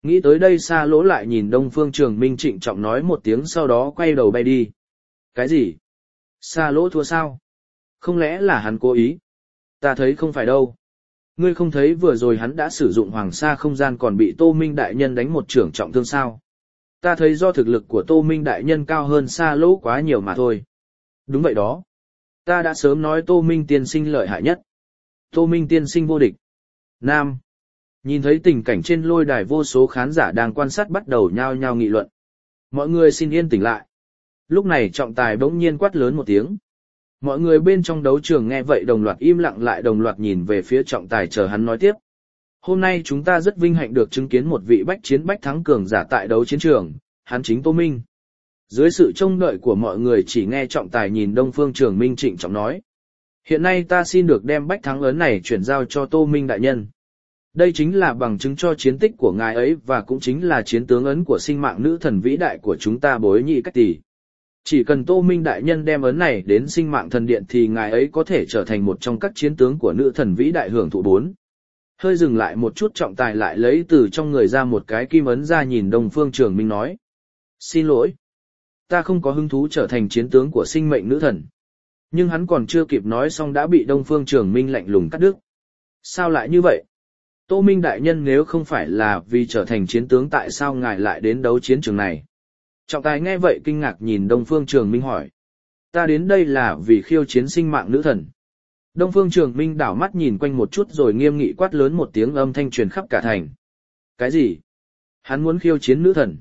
Nghĩ tới đây Sa Lỗ lại nhìn Đông Phương Trường Minh trịnh trọng nói một tiếng sau đó quay đầu bay đi. Cái gì? Sa Lỗ thua sao? Không lẽ là hắn cố ý? Ta thấy không phải đâu. Ngươi không thấy vừa rồi hắn đã sử dụng hoàng sa không gian còn bị Tô Minh đại nhân đánh một trưởng trọng thương sao? Ta thấy do thực lực của Tô Minh đại nhân cao hơn Sa Lỗ quá nhiều mà thôi. Đúng vậy đó. Ta đã sớm nói Tô Minh tiên sinh lợi hại nhất. Tô Minh tiên sinh vô địch. Nam. Nhìn thấy tình cảnh trên lôi đài vô số khán giả đang quan sát bắt đầu nhao nhao nghị luận. Mọi người xin yên tĩnh lại. Lúc này trọng tài bỗng nhiên quát lớn một tiếng. Mọi người bên trong đấu trường nghe vậy đồng loạt im lặng lại đồng loạt nhìn về phía trọng tài chờ hắn nói tiếp. Hôm nay chúng ta rất vinh hạnh được chứng kiến một vị bách chiến bách thắng cường giả tại đấu chiến trường, hắn chính Tô Minh. Dưới sự trông đợi của mọi người chỉ nghe trọng tài nhìn Đông Phương Trường Minh trịnh trọng nói. Hiện nay ta xin được đem bách thắng ấn này chuyển giao cho Tô Minh đại nhân. Đây chính là bằng chứng cho chiến tích của ngài ấy và cũng chính là chiến tướng ấn của sinh mạng nữ thần vĩ đại của chúng ta Bối Nhị Cách Tỷ. Chỉ cần Tô Minh đại nhân đem ấn này đến sinh mạng thần điện thì ngài ấy có thể trở thành một trong các chiến tướng của nữ thần vĩ đại hưởng thụ 4. Hơi dừng lại một chút trọng tài lại lấy từ trong người ra một cái kim ấn ra nhìn Đông Phương Trường Minh nói. Xin lỗi. Ta không có hứng thú trở thành chiến tướng của sinh mệnh nữ thần. Nhưng hắn còn chưa kịp nói xong đã bị Đông Phương Trường Minh lạnh lùng cắt đứt. Sao lại như vậy? Tô Minh đại nhân nếu không phải là vì trở thành chiến tướng tại sao ngài lại đến đấu chiến trường này? Trọng tài nghe vậy kinh ngạc nhìn Đông Phương Trường Minh hỏi. Ta đến đây là vì khiêu chiến sinh mạng nữ thần. Đông Phương Trường Minh đảo mắt nhìn quanh một chút rồi nghiêm nghị quát lớn một tiếng âm thanh truyền khắp cả thành. Cái gì? Hắn muốn khiêu chiến nữ thần.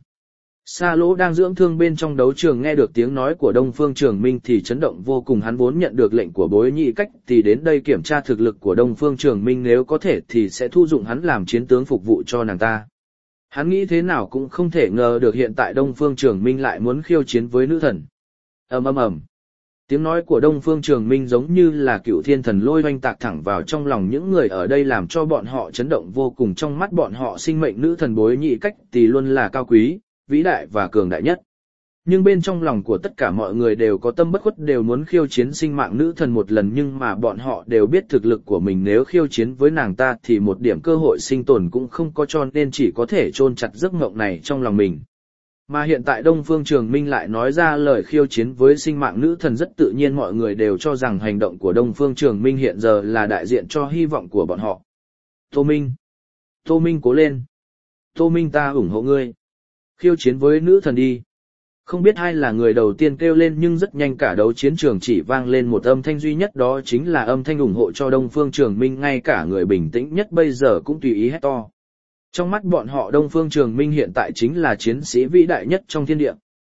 Sa Lỗ đang dưỡng thương bên trong đấu trường nghe được tiếng nói của Đông Phương Trường Minh thì chấn động vô cùng, hắn vốn nhận được lệnh của Bối Nhị Cách thì đến đây kiểm tra thực lực của Đông Phương Trường Minh, nếu có thể thì sẽ thu dụng hắn làm chiến tướng phục vụ cho nàng ta. Hắn nghĩ thế nào cũng không thể ngờ được hiện tại Đông Phương Trường Minh lại muốn khiêu chiến với nữ thần. Ầm ầm ầm. Tiếng nói của Đông Phương Trường Minh giống như là cựu thiên thần lôi oanh tạc thẳng vào trong lòng những người ở đây làm cho bọn họ chấn động vô cùng, trong mắt bọn họ sinh mệnh nữ thần Bối Nhị Cách thì luôn là cao quý, vĩ đại và cường đại nhất. Nhưng bên trong lòng của tất cả mọi người đều có tâm bất khuất, đều muốn khiêu chiến sinh mạng nữ thần một lần, nhưng mà bọn họ đều biết thực lực của mình nếu khiêu chiến với nàng ta thì một điểm cơ hội sinh tồn cũng không có, cho nên chỉ có thể chôn chặt giấc mộng này trong lòng mình. Mà hiện tại Đông Phương Trường Minh lại nói ra lời khiêu chiến với sinh mạng nữ thần, rất tự nhiên mọi người đều cho rằng hành động của Đông Phương Trường Minh hiện giờ là đại diện cho hy vọng của bọn họ. Tô Minh! Tô Minh cố lên! Tô Minh ta ủng hộ ngươi! Khiêu chiến với nữ thần đi! Không biết ai là người đầu tiên kêu lên nhưng rất nhanh cả đấu chiến trường chỉ vang lên một âm thanh duy nhất, đó chính là âm thanh ủng hộ cho Đông Phương Trường Minh, ngay cả người bình tĩnh nhất bây giờ cũng tùy ý hét to. Trong mắt bọn họ Đông Phương Trường Minh hiện tại chính là chiến sĩ vĩ đại nhất trong thiên địa.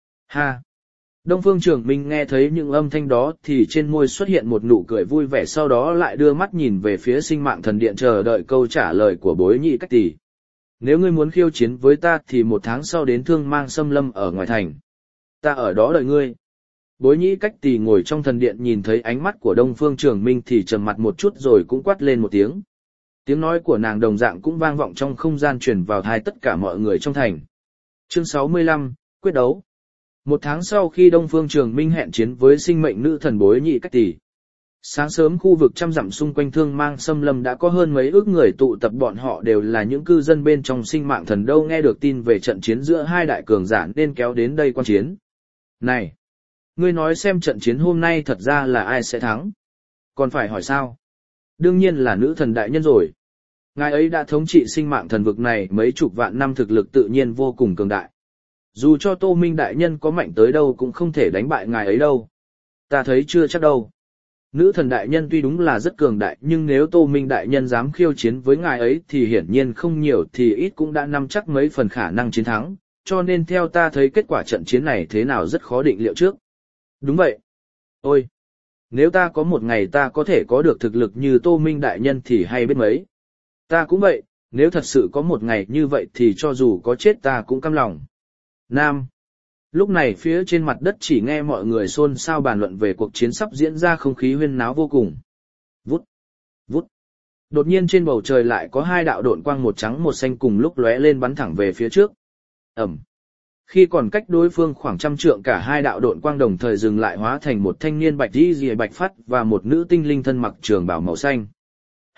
Ha! Đông Phương Trường Minh nghe thấy những âm thanh đó thì trên môi xuất hiện một nụ cười vui vẻ, sau đó lại đưa mắt nhìn về phía sinh mạng thần điện chờ đợi câu trả lời của Bối Nhị Cách Tỷ. Nếu ngươi muốn khiêu chiến với ta thì 1 tháng sau đến Thương Mang Xâm Lâm ở ngoài thành. Ta ở đó đợi ngươi. Bối Nhị Cách Tỷ ngồi trong thần điện nhìn thấy ánh mắt của Đông Phương Trường Minh thì trầm mặt một chút rồi cũng quát lên một tiếng. Tiếng nói của nàng đồng dạng cũng vang vọng trong không gian truyền vào tai tất cả mọi người trong thành. Chương 65, quyết đấu. 1 tháng sau khi Đông Phương Trường Minh hẹn chiến với sinh mệnh nữ thần Bối Nhị Cách Tỷ. Sáng sớm khu vực trăm dặm xung quanh Thương Mang Xâm Lâm đã có hơn mấy ức người tụ tập, bọn họ đều là những cư dân bên trong sinh mạng thần đâu nghe được tin về trận chiến giữa hai đại cường giả nên kéo đến đây quan chiến. Này! Ngươi nói xem trận chiến hôm nay thật ra là ai sẽ thắng? Còn phải hỏi sao? Đương nhiên là nữ thần đại nhân rồi. Ngài ấy đã thống trị sinh mạng thần vực này mấy chục vạn năm, thực lực tự nhiên vô cùng cường đại. Dù cho Tô Minh đại nhân có mạnh tới đâu cũng không thể đánh bại ngài ấy đâu. Ta thấy chưa chắc đâu. Nữ thần đại nhân tuy đúng là rất cường đại nhưng nếu Tô Minh đại nhân dám khiêu chiến với ngài ấy thì hiển nhiên không nhiều thì ít cũng đã nắm chắc mấy phần khả năng chiến thắng, cho nên theo ta thấy kết quả trận chiến này thế nào rất khó định liệu trước. Đúng vậy. Ôi! Nếu ta có một ngày ta có thể có được thực lực như Tô Minh đại nhân thì hay biết mấy. Ta cũng vậy, nếu thật sự có một ngày như vậy thì cho dù có chết ta cũng cam lòng. Nam. Lúc này phía trên mặt đất chỉ nghe mọi người xôn xao bàn luận về cuộc chiến sắp diễn ra, không khí huyên náo vô cùng. Vút. Vút. Đột nhiên trên bầu trời lại có 2 đạo độn quang, một trắng một xanh cùng lúc lóe lên bắn thẳng về phía trước. Ẩm. Khi còn cách đối phương khoảng 100 trượng, cả 2 đạo độn quang đồng thời dừng lại hóa thành một thanh niên bạch y rìa bạch phát và một nữ tinh linh thân mặc trường bào màu xanh.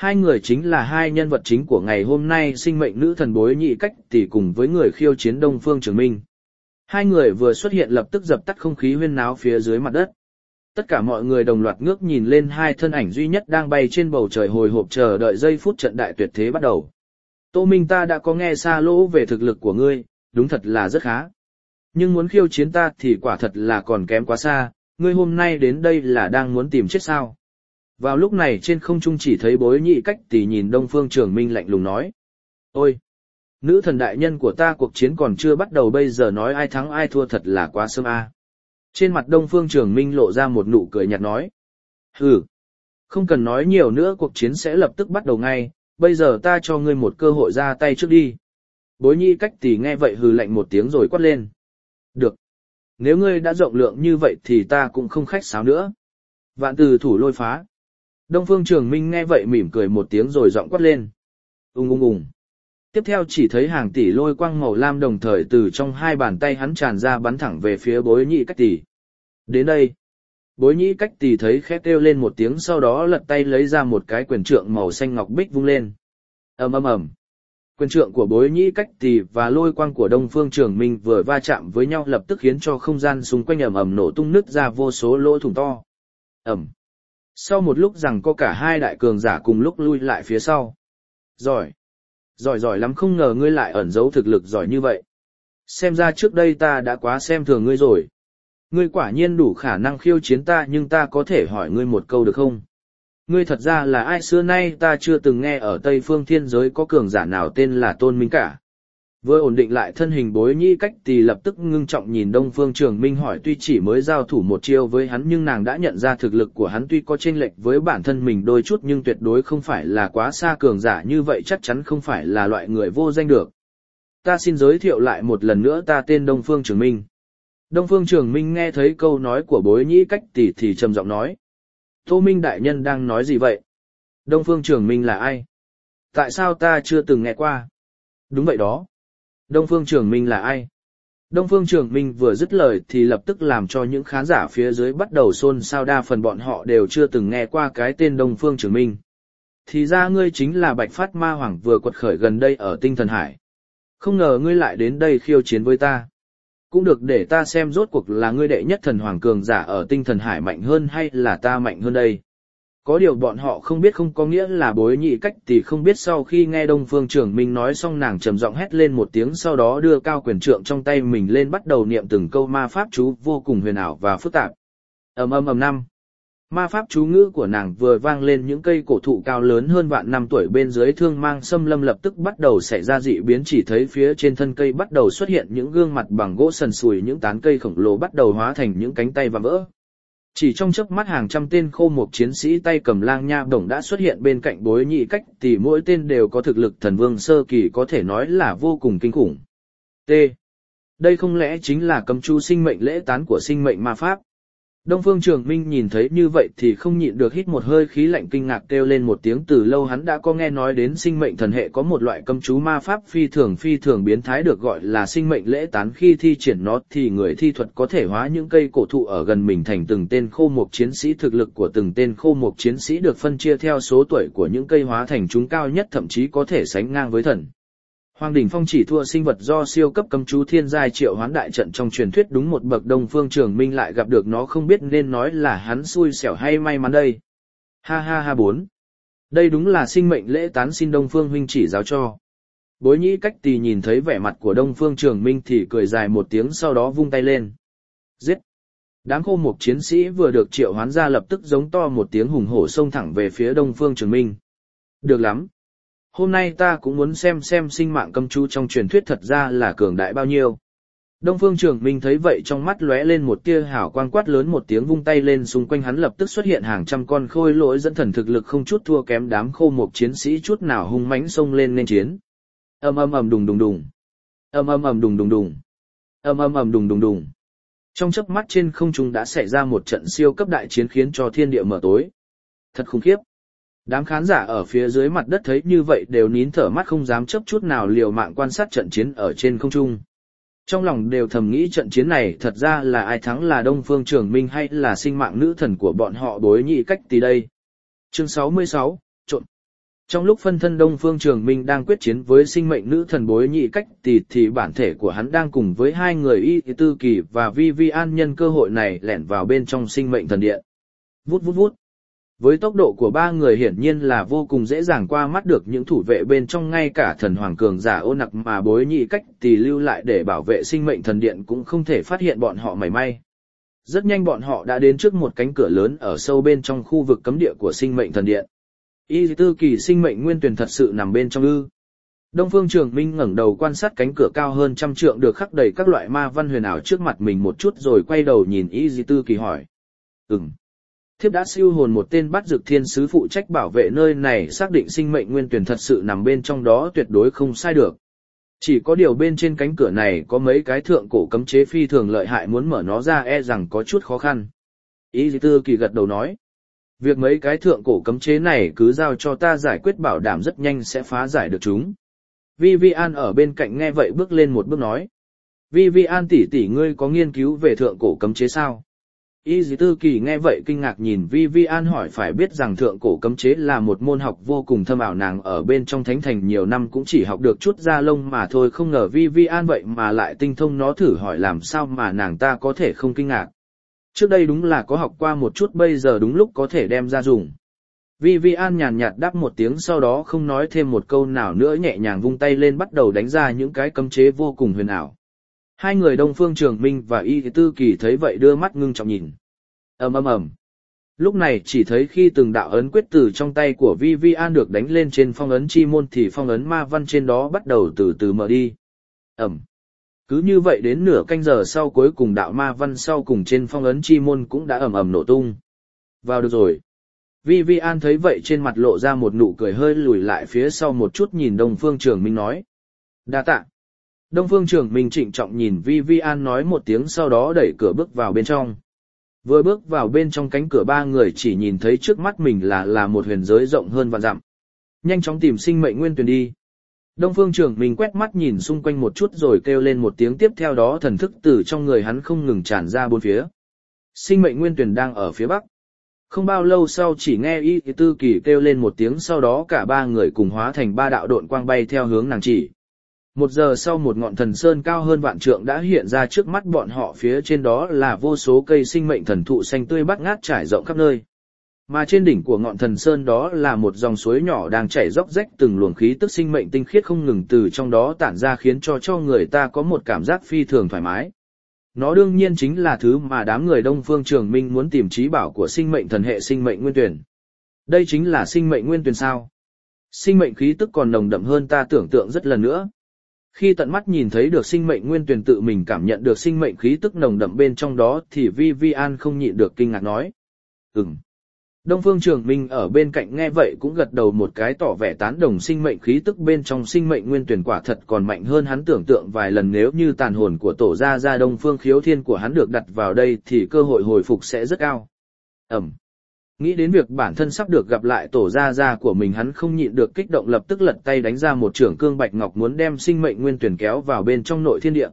Hai người chính là hai nhân vật chính của ngày hôm nay sinh mệnh nữ thần Bối Nhị Cách Tỷ cùng với người khiêu chiến Đông Phương Trường Minh. Hai người vừa xuất hiện lập tức dập tắt không khí huyên náo phía dưới mặt đất. Tất cả mọi người đồng loạt ngước nhìn lên hai thân ảnh duy nhất đang bay trên bầu trời hồi hộp chờ đợi giây phút trận đại tuyệt thế bắt đầu. Tô Minh, ta đã có nghe xa lỗ về thực lực của ngươi, đúng thật là rất khá. Nhưng muốn khiêu chiến ta thì quả thật là còn kém quá xa, ngươi hôm nay đến đây là đang muốn tìm chết sao? Vào lúc này trên không trung chỉ thấy Bối Nhị Cách Tỷ nhìn Đông Phương Trường Minh lạnh lùng nói. Ôi! Nữ thần đại nhân của ta, cuộc chiến còn chưa bắt đầu bây giờ nói ai thắng ai thua thật là quá sớm a. Trên mặt Đông Phương Trường Minh lộ ra một nụ cười nhạt nói. Hừ! Không cần nói nhiều nữa, cuộc chiến sẽ lập tức bắt đầu ngay, bây giờ ta cho ngươi một cơ hội ra tay trước đi. Bối Nhị Cách Tỷ nghe vậy hừ lạnh một tiếng rồi quát lên. Được! Nếu ngươi đã rộng lượng như vậy thì ta cũng không khách sáo nữa. Vạn từ thủ lôi phá. Đông Phương Trường Minh nghe vậy mỉm cười một tiếng rồi giọng quát lên. Ùng. Tiếp theo chỉ thấy hàng tỷ lôi quang màu lam đồng thời từ trong hai bàn tay hắn tràn ra bắn thẳng về phía Bối Nhị Cách Tỷ. Đến đây. Bối Nhị Cách Tỷ thấy khẽ kêu lên một tiếng, sau đó lật tay lấy ra một cái quyền trượng màu xanh ngọc bích vung lên. Ầm. Quyền trượng của Bối Nhị Cách Tỷ và lôi quang của Đông Phương Trường Minh vừa va chạm với nhau lập tức khiến cho không gian xung quanh ầm nổ tung nứt ra vô số lỗ thủng to. Ầm. Sau một lúc rằng có cả hai đại cường giả cùng lúc lui lại phía sau. Giỏi lắm, không ngờ ngươi lại ẩn giấu thực lực giỏi như vậy. Xem ra trước đây ta đã quá xem thường ngươi rồi. Ngươi quả nhiên đủ khả năng khiêu chiến ta, nhưng ta có thể hỏi ngươi một câu được không? Ngươi thật ra là ai? Xưa nay ta chưa từng nghe ở Tây Phương Thiên Giới có cường giả nào tên là Tôn Minh cả. Vừa ổn định lại thân hình Bối Nhị Cách Tỷ lập tức ngưng trọng nhìn Đông Phương Trường Minh hỏi, tuy chỉ mới giao thủ một chiêu với hắn nhưng nàng đã nhận ra thực lực của hắn tuy có chênh lệch với bản thân mình đôi chút nhưng tuyệt đối không phải là quá xa, cường giả như vậy chắc chắn không phải là loại người vô danh được. Ta xin giới thiệu lại một lần nữa, ta tên Đông Phương Trường Minh. Đông Phương Trường Minh nghe thấy câu nói của Bối Nhị Cách Tỷ thì trầm giọng nói. Tô Minh đại nhân đang nói gì vậy? Đông Phương Trường Minh là ai? Tại sao ta chưa từng nghe qua? Đúng vậy đó. Đông Phương Trường Minh là ai? Đông Phương Trường Minh vừa dứt lời thì lập tức làm cho những khán giả phía dưới bắt đầu xôn xao, đa phần bọn họ đều chưa từng nghe qua cái tên Đông Phương Trường Minh. Thì ra ngươi chính là Bạch Phát Ma Hoàng vừa quật khởi gần đây ở Tinh Thần Hải. Không ngờ ngươi lại đến đây khiêu chiến với ta. Cũng được, để ta xem rốt cuộc là ngươi đệ nhất thần hoàng cường giả ở Tinh Thần Hải mạnh hơn hay là ta mạnh hơn đây. Có điều bọn họ không biết không có nghĩa là Bối Nhị Cách Tỷ không biết. Sau khi nghe Đông Phương Trường Minh nói xong, nàng trầm giọng hét lên một tiếng, sau đó đưa cao quyền trượng trong tay mình lên bắt đầu niệm từng câu ma pháp chú vô cùng huyền ảo và phức tạp. Ầm. Ma pháp chú ngữ của nàng vừa vang lên, những cây cổ thụ cao lớn hơn vạn năm tuổi bên dưới Thương Mang Xâm Lâm lập tức bắt đầu xảy ra dị biến, chỉ thấy phía trên thân cây bắt đầu xuất hiện những gương mặt bằng gỗ sần sùi, những tán cây khổng lồ bắt đầu hóa thành những cánh tay và vỡ. Chỉ trong chớp mắt hàng trăm tên khô mục chiến sĩ tay cầm lang nha bổng đã xuất hiện bên cạnh Bối Nhị Cách Tỷ, mỗi tên đều có thực lực thần vương sơ kỳ, có thể nói là vô cùng kinh khủng. T. Đây không lẽ chính là cấm chú sinh mệnh lễ tán của sinh mệnh ma pháp? Đông Phương Trường Minh nhìn thấy như vậy thì không nhịn được hít một hơi khí lạnh, kinh ngạc kêu lên một tiếng. Từ lâu hắn đã có nghe nói đến sinh mệnh thần hệ có một loại cấm chú ma pháp phi thường biến thái được gọi là sinh mệnh lễ tán, khi thi triển nó thì người thi thuật có thể hóa những cây cổ thụ ở gần mình thành từng tên khô mục chiến sĩ. Thực lực của từng tên khô mục chiến sĩ được phân chia theo số tuổi của những cây hóa thành chúng, cao nhất thậm chí có thể sánh ngang với thần Hoàng đỉnh phong chỉ thua sinh vật do siêu cấp cấm chú thiên giai triệu hoán đại trận trong truyền thuyết đúng một bậc. Đông Phương Trường Minh lại gặp được nó, không biết nên nói là hắn xui xẻo hay may mắn đây. Ha 4. Đây đúng là sinh mệnh lễ tán, xin Đông Phương huynh chỉ giáo cho. Bối Nhị Cách Tỷ nhìn thấy vẻ mặt của Đông Phương Trường Minh thì cười dài một tiếng, sau đó vung tay lên. Giết! Đám khô mục chiến sĩ vừa được triệu hoán ra lập tức giống to một tiếng hùng hổ xông thẳng về phía Đông Phương Trường Minh. Được lắm! Hôm nay ta cũng muốn xem sinh mạng cấm chú trong truyền thuyết thật ra là cường đại bao nhiêu. Đông Phương Trường Minh thấy vậy trong mắt lóe lên một tia hào quang, quát lớn một tiếng vung tay lên, xung quanh hắn lập tức xuất hiện hàng trăm con khôi lỗi dẫn thần thực lực không chút thua kém đám khô mục chiến sĩ chút nào, hung mãnh xông lên nên chiến. Ầm đùng đùng. Ầm đùng đùng. Trong chớp mắt trên không trung đã xảy ra một trận siêu cấp đại chiến khiến cho thiên địa mở tối. Thật khủng khiếp. Đám khán giả ở phía dưới mặt đất thấy như vậy đều nín thở mắt không dám chớp chút nào, liều mạng quan sát trận chiến ở trên không trung. Trong lòng đều thầm nghĩ trận chiến này thật ra là ai thắng, là Đông Phương Trường Minh hay là sinh mạng nữ thần của bọn họ Bối Nhị Cách Tỷ đây. Chương 66, trộn. Trong lúc phân thân Đông Phương Trường Minh đang quyết chiến với sinh mệnh nữ thần Bối Nhị Cách thì bản thể của hắn đang cùng với hai người Y Tư Kỳ và Vivian nhân cơ hội này lẻn vào bên trong sinh mệnh thần điện. Vút vút vút. Với tốc độ của ba người hiển nhiên là vô cùng dễ dàng qua mắt được những thủ vệ bên trong, ngay cả thần hoàng cường giả Ô Nặc mà Bối Nhị Cách thì lưu lại để bảo vệ sinh mệnh thần điện cũng không thể phát hiện bọn họ mảy may. Rất nhanh bọn họ đã đến trước một cánh cửa lớn ở sâu bên trong khu vực cấm địa của sinh mệnh thần điện. Y Tư Kỳ sinh mệnh nguyên tuyển thật sự nằm bên trong ư? Đông Phương Trường Minh ngẩng đầu quan sát cánh cửa cao hơn 100 trượng được khắc đầy các loại ma văn huyền ảo trước mặt mình một chút rồi quay đầu nhìn Y Tư Kỳ hỏi. Thiếp đã siêu hồn một tên Bát Dược Thiên Sứ phụ trách bảo vệ nơi này, xác định sinh mệnh nguyên tuyển thật sự nằm bên trong đó tuyệt đối không sai được. Chỉ có điều bên trên cánh cửa này có mấy cái thượng cổ cấm chế phi thường lợi hại, muốn mở nó ra e rằng có chút khó khăn. Y Tư Kỳ gật đầu nói. Việc mấy cái thượng cổ cấm chế này cứ giao cho ta giải quyết, bảo đảm rất nhanh sẽ phá giải được chúng. Vivian ở bên cạnh nghe vậy bước lên một bước nói. Vivian tỷ tỷ, ngươi có nghiên cứu về thượng cổ cấm chế sao? Y Tư Kỳ nghe vậy kinh ngạc nhìn Vivian hỏi, phải biết rằng thượng cổ cấm chế là một môn học vô cùng thâm ảo, nàng ở bên trong thánh thành nhiều năm cũng chỉ học được chút da lông mà thôi, không ngờ Vivian vậy mà lại tinh thông nó, thử hỏi làm sao mà nàng ta có thể không kinh ngạc. Trước đây đúng là có học qua một chút, bây giờ đúng lúc có thể đem ra dùng. Vivian nhàn nhạt đáp một tiếng, sau đó không nói thêm một câu nào nữa, nhẹ nhàng vung tay lên bắt đầu đánh ra những cái cấm chế vô cùng huyền ảo. Hai người Đông Phương Trường Minh và Y Tư Kỳ thấy vậy đưa mắt ngưng trọng nhìn. Ầm ầm ầm. Lúc này chỉ thấy khi từng đạo ấn quyết từ trong tay của Vivian được đánh lên trên phong ấn chi môn thì phong ấn ma văn trên đó bắt đầu từ từ mở đi. Cứ như vậy đến nửa canh giờ sau, cuối cùng đạo ma văn sau cùng trên phong ấn chi môn cũng đã ầm ầm nổ tung. Vào được rồi. Vivian thấy vậy trên mặt lộ ra một nụ cười, hơi lùi lại phía sau một chút nhìn Đông Phương Trường Minh nói. Đa tạ. Đông Phương Trường Minh trịnh trọng nhìn Vivian nói một tiếng, sau đó đẩy cửa bước vào bên trong. Vừa bước vào bên trong cánh cửa, ba người chỉ nhìn thấy trước mắt mình là một huyền giới rộng hơn vạn dặm. Nhanh chóng tìm sinh mệnh nguyên tuyển đi. Đông Phương Trường Minh quét mắt nhìn xung quanh một chút rồi kêu lên một tiếng, tiếp theo đó thần thức từ trong người hắn không ngừng tràn ra bốn phía. Sinh mệnh nguyên tuyển đang ở phía bắc. Không bao lâu sau chỉ nghe Y Tư Kỳ kêu lên một tiếng, sau đó cả ba người cùng hóa thành ba đạo độn quang bay theo hướng nàng chỉ. 1 giờ sau, một ngọn thần sơn cao hơn vạn trượng đã hiện ra trước mắt bọn họ, phía trên đó là vô số cây sinh mệnh thần thụ xanh tươi bát ngát trải rộng khắp nơi. Mà trên đỉnh của ngọn thần sơn đó là một dòng suối nhỏ đang chảy róc rách, từng luồng khí tức sinh mệnh tinh khiết không ngừng từ trong đó tản ra, khiến cho người ta có một cảm giác phi thường thoải mái. Nó đương nhiên chính là thứ mà đám người Đông Phương Trường Minh muốn tìm, chí bảo của sinh mệnh thần hệ sinh mệnh nguyên tuyển. Đây chính là sinh mệnh nguyên tuyển sao? Sinh mệnh khí tức còn nồng đậm hơn ta tưởng tượng rất lần nữa. Khi tận mắt nhìn thấy được sinh mệnh nguyên tuyển, tự mình cảm nhận được sinh mệnh khí tức nồng đậm bên trong đó thì Vivian không nhịn được kinh ngạc nói. Đông Phương Trường Minh ở bên cạnh nghe vậy cũng gật đầu một cái, tỏ vẻ tán đồng, sinh mệnh khí tức bên trong sinh mệnh nguyên tuyển quả thật còn mạnh hơn hắn tưởng tượng vài lần, nếu như tàn hồn của tổ gia Đông Phương Khiếu Thiên của hắn được đặt vào đây thì cơ hội hồi phục sẽ rất cao. Nghĩ đến việc bản thân sắp được gặp lại tổ gia của mình, hắn không nhịn được kích động, lập tức lật tay đánh ra một chưởng cương bạch ngọc, muốn đem sinh mệnh nguyên tuyển kéo vào bên trong nội thiên địa.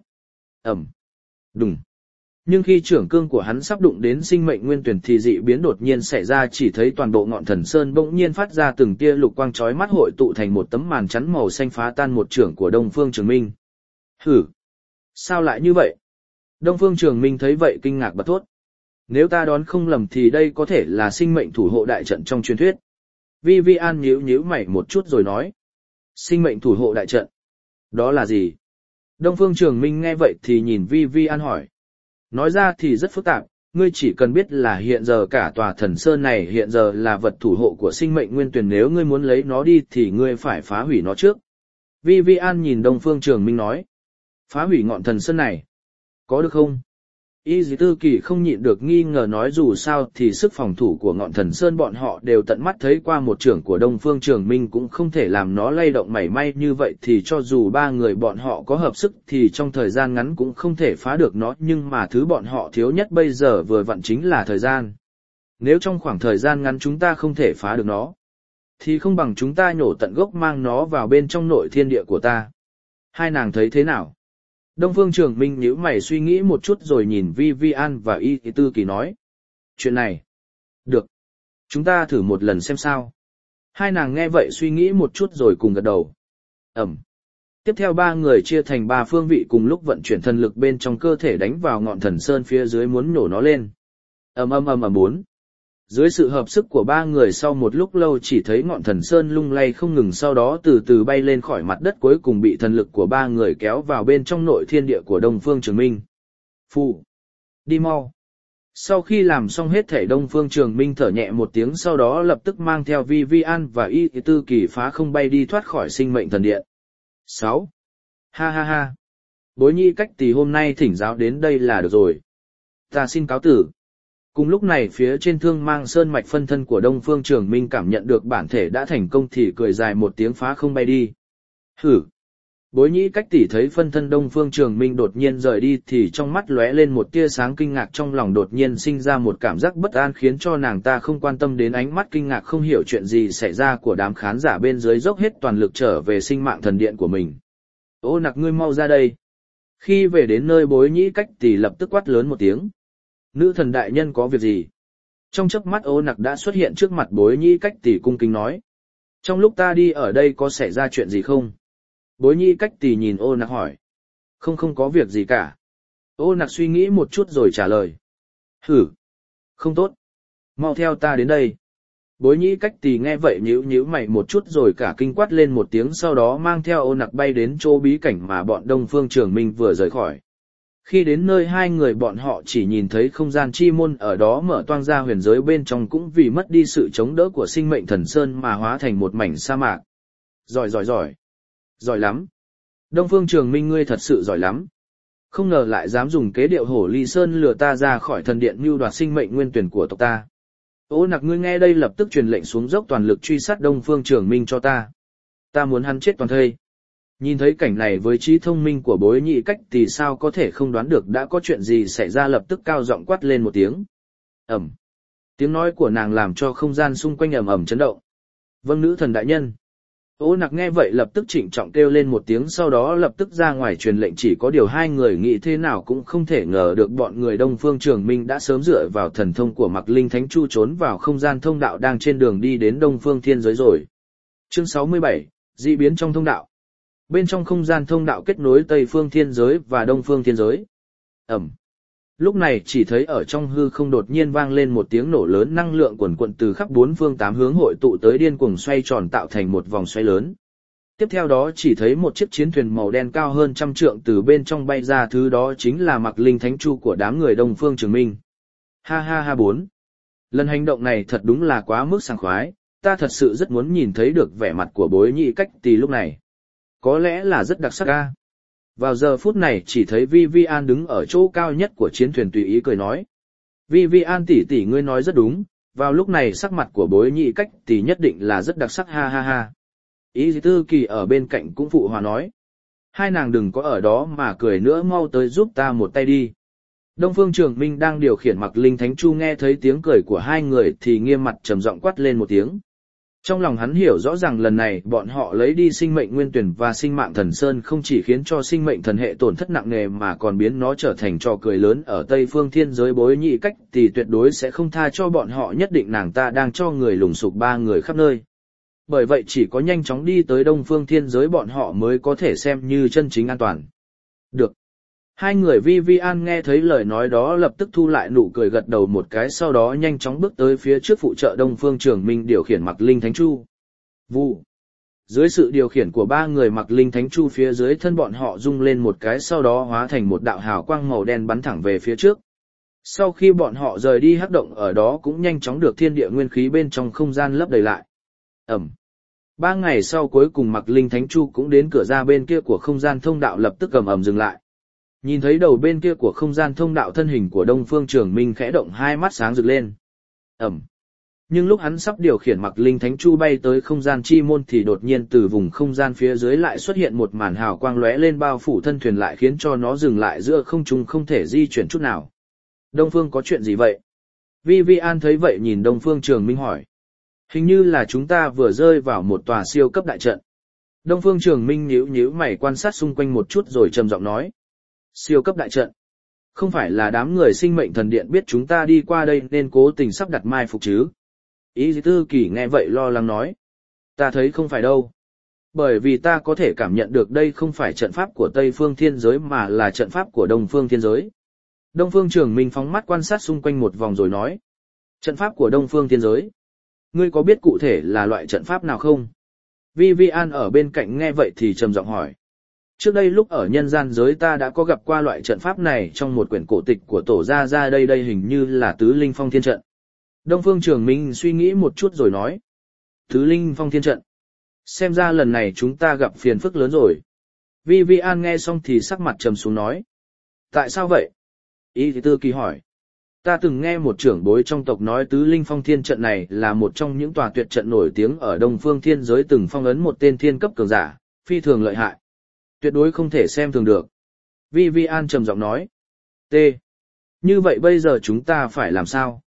Đùng. Nhưng khi chưởng cương của hắn sắp đụng đến sinh mệnh nguyên tuyển thì dị biến đột nhiên xảy ra, chỉ thấy toàn bộ ngọn thần sơn bỗng nhiên phát ra từng tia lục quang chói mắt, hội tụ thành một tấm màn chắn màu xanh phá tan một chưởng của Đông Phương Trường Minh. Hử? Sao lại như vậy? Đông Phương Trường Minh thấy vậy kinh ngạc bật thốt. Nếu ta đoán không lầm thì đây có thể là sinh mệnh thủ hộ đại trận trong truyền thuyết. Vivian nhíu mày một chút rồi nói. Sinh mệnh thủ hộ đại trận? Đó là gì? Đông Phương Trường Minh nghe vậy thì nhìn Vivian hỏi. Nói ra thì rất phức tạp, ngươi chỉ cần biết là hiện giờ cả tòa thần sơn này hiện giờ là vật thủ hộ của sinh mệnh nguyên tuyển, nếu ngươi muốn lấy nó đi thì ngươi phải phá hủy nó trước. Vivian nhìn Đông Phương Trường Minh nói. Phá hủy ngọn thần sơn này? Có được không? Y Tư Kỳ không nhịn được nghi ngờ nói, dù sao thì sức phòng thủ của ngọn thần sơn bọn họ đều tận mắt thấy qua, một chưởng của Đông Phương Trường Minh cũng không thể làm nó lay động mảy may, như vậy thì cho dù ba người bọn họ có hợp sức thì trong thời gian ngắn cũng không thể phá được nó, nhưng mà thứ bọn họ thiếu nhất bây giờ vừa vặn chính là thời gian. Nếu trong khoảng thời gian ngắn chúng ta không thể phá được nó, thì không bằng chúng ta nhổ tận gốc, mang nó vào bên trong nội thiên địa của ta. Hai nàng thấy thế nào? Đông Phương Trường Minh nhíu mày suy nghĩ một chút rồi nhìn Vivian và Y Tư Kỳ nói. Chuyện này. Được. Chúng ta thử một lần xem sao. Hai nàng nghe vậy suy nghĩ một chút rồi cùng gật đầu. Ẩm. Tiếp theo ba người chia thành ba phương vị cùng lúc vận chuyển thần lực bên trong cơ thể đánh vào ngọn thần sơn phía dưới muốn nổ nó lên. Ầm ầm ầm ầm bốn. Dưới sự hợp sức của ba người sau một lúc lâu chỉ thấy ngọn thần sơn lung lay không ngừng, sau đó từ từ bay lên khỏi mặt đất, cuối cùng bị thần lực của ba người kéo vào bên trong nội thiên địa của Đông Phương Trường Minh. Phụ. Đi mau. Sau khi làm xong hết thể, Đông Phương Trường Minh thở nhẹ một tiếng, sau đó lập tức mang theo Vi Vi An và Y Tư Kỳ phá không bay đi thoát khỏi sinh mệnh thần điện. 6. Ha ha ha. Bối Nhĩ Cách Tỳ hôm nay thỉnh giáo đến đây là được rồi. Ta xin cáo tử. Cùng lúc này phía trên Thương Mang Sơn mạch phân thân của Đông Phương Trường Minh cảm nhận được bản thể đã thành công thì cười dài một tiếng phá không bay đi. Hử. Bối Nhĩ Cách Tỳ thấy phân thân Đông Phương Trường Minh đột nhiên rời đi thì trong mắt lóe lên một tia sáng kinh ngạc, trong lòng đột nhiên sinh ra một cảm giác bất an khiến cho nàng ta không quan tâm đến ánh mắt kinh ngạc không hiểu chuyện gì xảy ra của đám khán giả bên dưới, dốc hết toàn lực trở về sinh mạng thần điện của mình. Ô Nặc, ngươi mau ra đây. Khi về đến nơi, Bối Nhĩ Cách Tỳ lập tức quát lớn một tiếng. Nữ thần đại nhân có việc gì? Trong chớp mắt Ô Nặc đã xuất hiện trước mặt Bối Nhĩ Cách Tỳ cung kính nói. Trong lúc ta đi ở đây có xảy ra chuyện gì không? Bối Nhĩ Cách Tỳ nhìn Ô Nặc hỏi. Không có việc gì cả. Ô Nặc suy nghĩ một chút rồi trả lời. Hử. Không tốt. Mau theo ta đến đây. Bối Nhĩ Cách Tỳ nghe vậy nhíu mày một chút rồi cả kinh quát lên một tiếng, sau đó mang theo Ô Nặc bay đến chỗ bí cảnh mà bọn Đông Phương Trường Minh vừa rời khỏi. Khi đến nơi, hai người bọn họ chỉ nhìn thấy không gian chi môn ở đó mở toang ra, huyền giới bên trong cũng vì mất đi sự chống đỡ của sinh mệnh thần sơn mà hóa thành một mảnh sa mạc. Giỏi. Giỏi lắm. Đông Phương Trường Minh, ngươi thật sự giỏi lắm. Không ngờ lại dám dùng kế điệu hổ ly sơn lừa ta ra khỏi thần điện mưu đoạt sinh mệnh nguyên tuyển của tộc ta. Ô Nặc, ngươi nghe đây lập tức truyền lệnh xuống dốc toàn lực truy sát Đông Phương Trường Minh cho ta. Ta muốn hắn chết toàn thây. Nhìn thấy cảnh này với trí thông minh của Bối Nhĩ Cách thì sao có thể không đoán được đã có chuyện gì xảy ra, lập tức cao giọng quát lên một tiếng. Ẩm. Tiếng nói của nàng làm cho không gian xung quanh ầm ầm chấn động. Vâng, nữ thần đại nhân. Ô Nặc nghe vậy lập tức trịnh trọng kêu lên một tiếng, sau đó lập tức ra ngoài truyền lệnh. Chỉ có điều hai người nghĩ thế nào cũng không thể ngờ được bọn người Đông Phương Trường Minh đã sớm dựa vào thần thông của Mạc Linh Thánh Chu trốn vào không gian thông đạo đang trên đường đi đến Đông Phương Thiên Giới rồi. Chương 67, dị biến trong thông đạo. Bên trong không gian thông đạo kết nối Tây Phương Thiên Giới và Đông Phương Thiên Giới. Ẩm. Lúc này chỉ thấy ở trong hư không đột nhiên vang lên một tiếng nổ lớn, năng lượng quần quận từ khắp bốn phương tám hướng hội tụ tới điên cuồng xoay tròn tạo thành một vòng xoay lớn. Tiếp theo đó chỉ thấy một chiếc chiến thuyền màu đen cao hơn 100 trượng từ bên trong bay ra, thứ đó chính là Mạc Linh Thánh Chu của đám người Đông Phương Trường Minh. Ha ha ha 4. Lần hành động này thật đúng là quá mức sảng khoái, ta thật sự rất muốn nhìn thấy được vẻ mặt của Bối Nhĩ Cách Tỳ lúc này. Có lẽ là rất đặc sắc a. Vào giờ phút này chỉ thấy Vi Vi An đứng ở chỗ cao nhất của chiến thuyền tùy ý cười nói. Vi Vi An tỷ tỷ, ngươi nói rất đúng, vào lúc này sắc mặt của Bối Nhĩ Cách Tỳ nhất định là rất đặc sắc, ha ha ha. Y Tư Kỳ ở bên cạnh cũng phụ hòa nói. Hai nàng đừng có ở đó mà cười nữa, mau tới giúp ta một tay đi. Đông Phương Trường Minh đang điều khiển Mạc Linh Thánh Chu nghe thấy tiếng cười của hai người thì nghiêm mặt trầm giọng quát lên một tiếng. Trong lòng hắn hiểu rõ ràng lần này bọn họ lấy đi sinh mệnh nguyên tuyển và sinh mạng thần sơn không chỉ khiến cho sinh mệnh thần hệ tổn thất nặng nề mà còn biến nó trở thành trò cười lớn ở Tây Phương Thiên Giới. Bối Nhĩ Cách thì tuyệt đối sẽ không tha cho bọn họ, nhất định nàng ta đang cho người lùng sục ba người khắp nơi. Bởi vậy chỉ có nhanh chóng đi tới Đông Phương Thiên Giới bọn họ mới có thể xem như chân chính an toàn. Được. Hai người Vi Vi An nghe thấy lời nói đó lập tức thu lại nụ cười, gật đầu một cái, sau đó nhanh chóng bước tới phía trước phụ trợ Đông Phương Trường Minh điều khiển Mạc Linh Thánh Chu. Vụ. Dưới sự điều khiển của ba người Mạc Linh Thánh Chu, phía dưới thân bọn họ rung lên một cái, sau đó hóa thành một đạo hào quang màu đen bắn thẳng về phía trước. Sau khi bọn họ rời đi, hắc động ở đó cũng nhanh chóng được thiên địa nguyên khí bên trong không gian lấp đầy lại. Ẩm. 3 ngày sau cuối cùng Mạc Linh Thánh Chu cũng đến cửa ra bên kia của không gian thông đạo, lập tức ầm ầm dừng lại. Nhìn thấy đầu bên kia của không gian thông đạo, thân hình của Đông Phương Trường Minh khẽ động, hai mắt sáng rực lên. Ẩm. Nhưng lúc hắn sắp điều khiển Mạc Linh Thánh Chu bay tới không gian chi môn thì đột nhiên từ vùng không gian phía dưới lại xuất hiện một màn hào quang lóe lên bao phủ thân thuyền lại khiến cho nó dừng lại giữa không trung không thể di chuyển chút nào. Đông Phương, có chuyện gì vậy? Vi Vi An thấy vậy nhìn Đông Phương Trường Minh hỏi. Hình như là chúng ta vừa rơi vào một tòa siêu cấp đại trận. Đông Phương Trường Minh nhíu mày quan sát xung quanh một chút rồi trầm giọng nói. Siêu cấp đại trận? Không phải là đám người sinh mệnh thần điện biết chúng ta đi qua đây nên cố tình sắp đặt mai phục chứ? Y Tư Kỳ nghe vậy lo lắng nói. Ta thấy không phải đâu. Bởi vì ta có thể cảm nhận được đây không phải trận pháp của Tây Phương Thiên Giới mà là trận pháp của Đông Phương Thiên Giới. Đông Phương Trường Minh phóng mắt quan sát xung quanh một vòng rồi nói. Trận pháp của Đông Phương Thiên Giới. Ngươi có biết cụ thể là loại trận pháp nào không? Vivian ở bên cạnh nghe vậy thì trầm giọng hỏi. Trước đây lúc ở nhân gian giới ta đã có gặp qua loại trận pháp này trong một quyển cổ tịch của tổ gia ra đây hình như là Tứ Linh Phong Thiên Trận. Đông Phương Trường Minh suy nghĩ một chút rồi nói. Tứ Linh Phong Thiên Trận. Xem ra lần này chúng ta gặp phiền phức lớn rồi. Vivian nghe xong thì sắc mặt trầm xuống nói. Tại sao vậy? Y Tư Kỳ hỏi. Ta từng nghe một trưởng bối trong tộc nói Tứ Linh Phong Thiên Trận này là một trong những tòa tuyệt trận nổi tiếng ở Đông Phương Thiên Giới từng phong ấn một tên thiên cấp cường giả, phi thường lợi hại. Tuyệt đối không thể xem thường được. Vivian trầm giọng nói. T. Như vậy bây giờ chúng ta phải làm sao?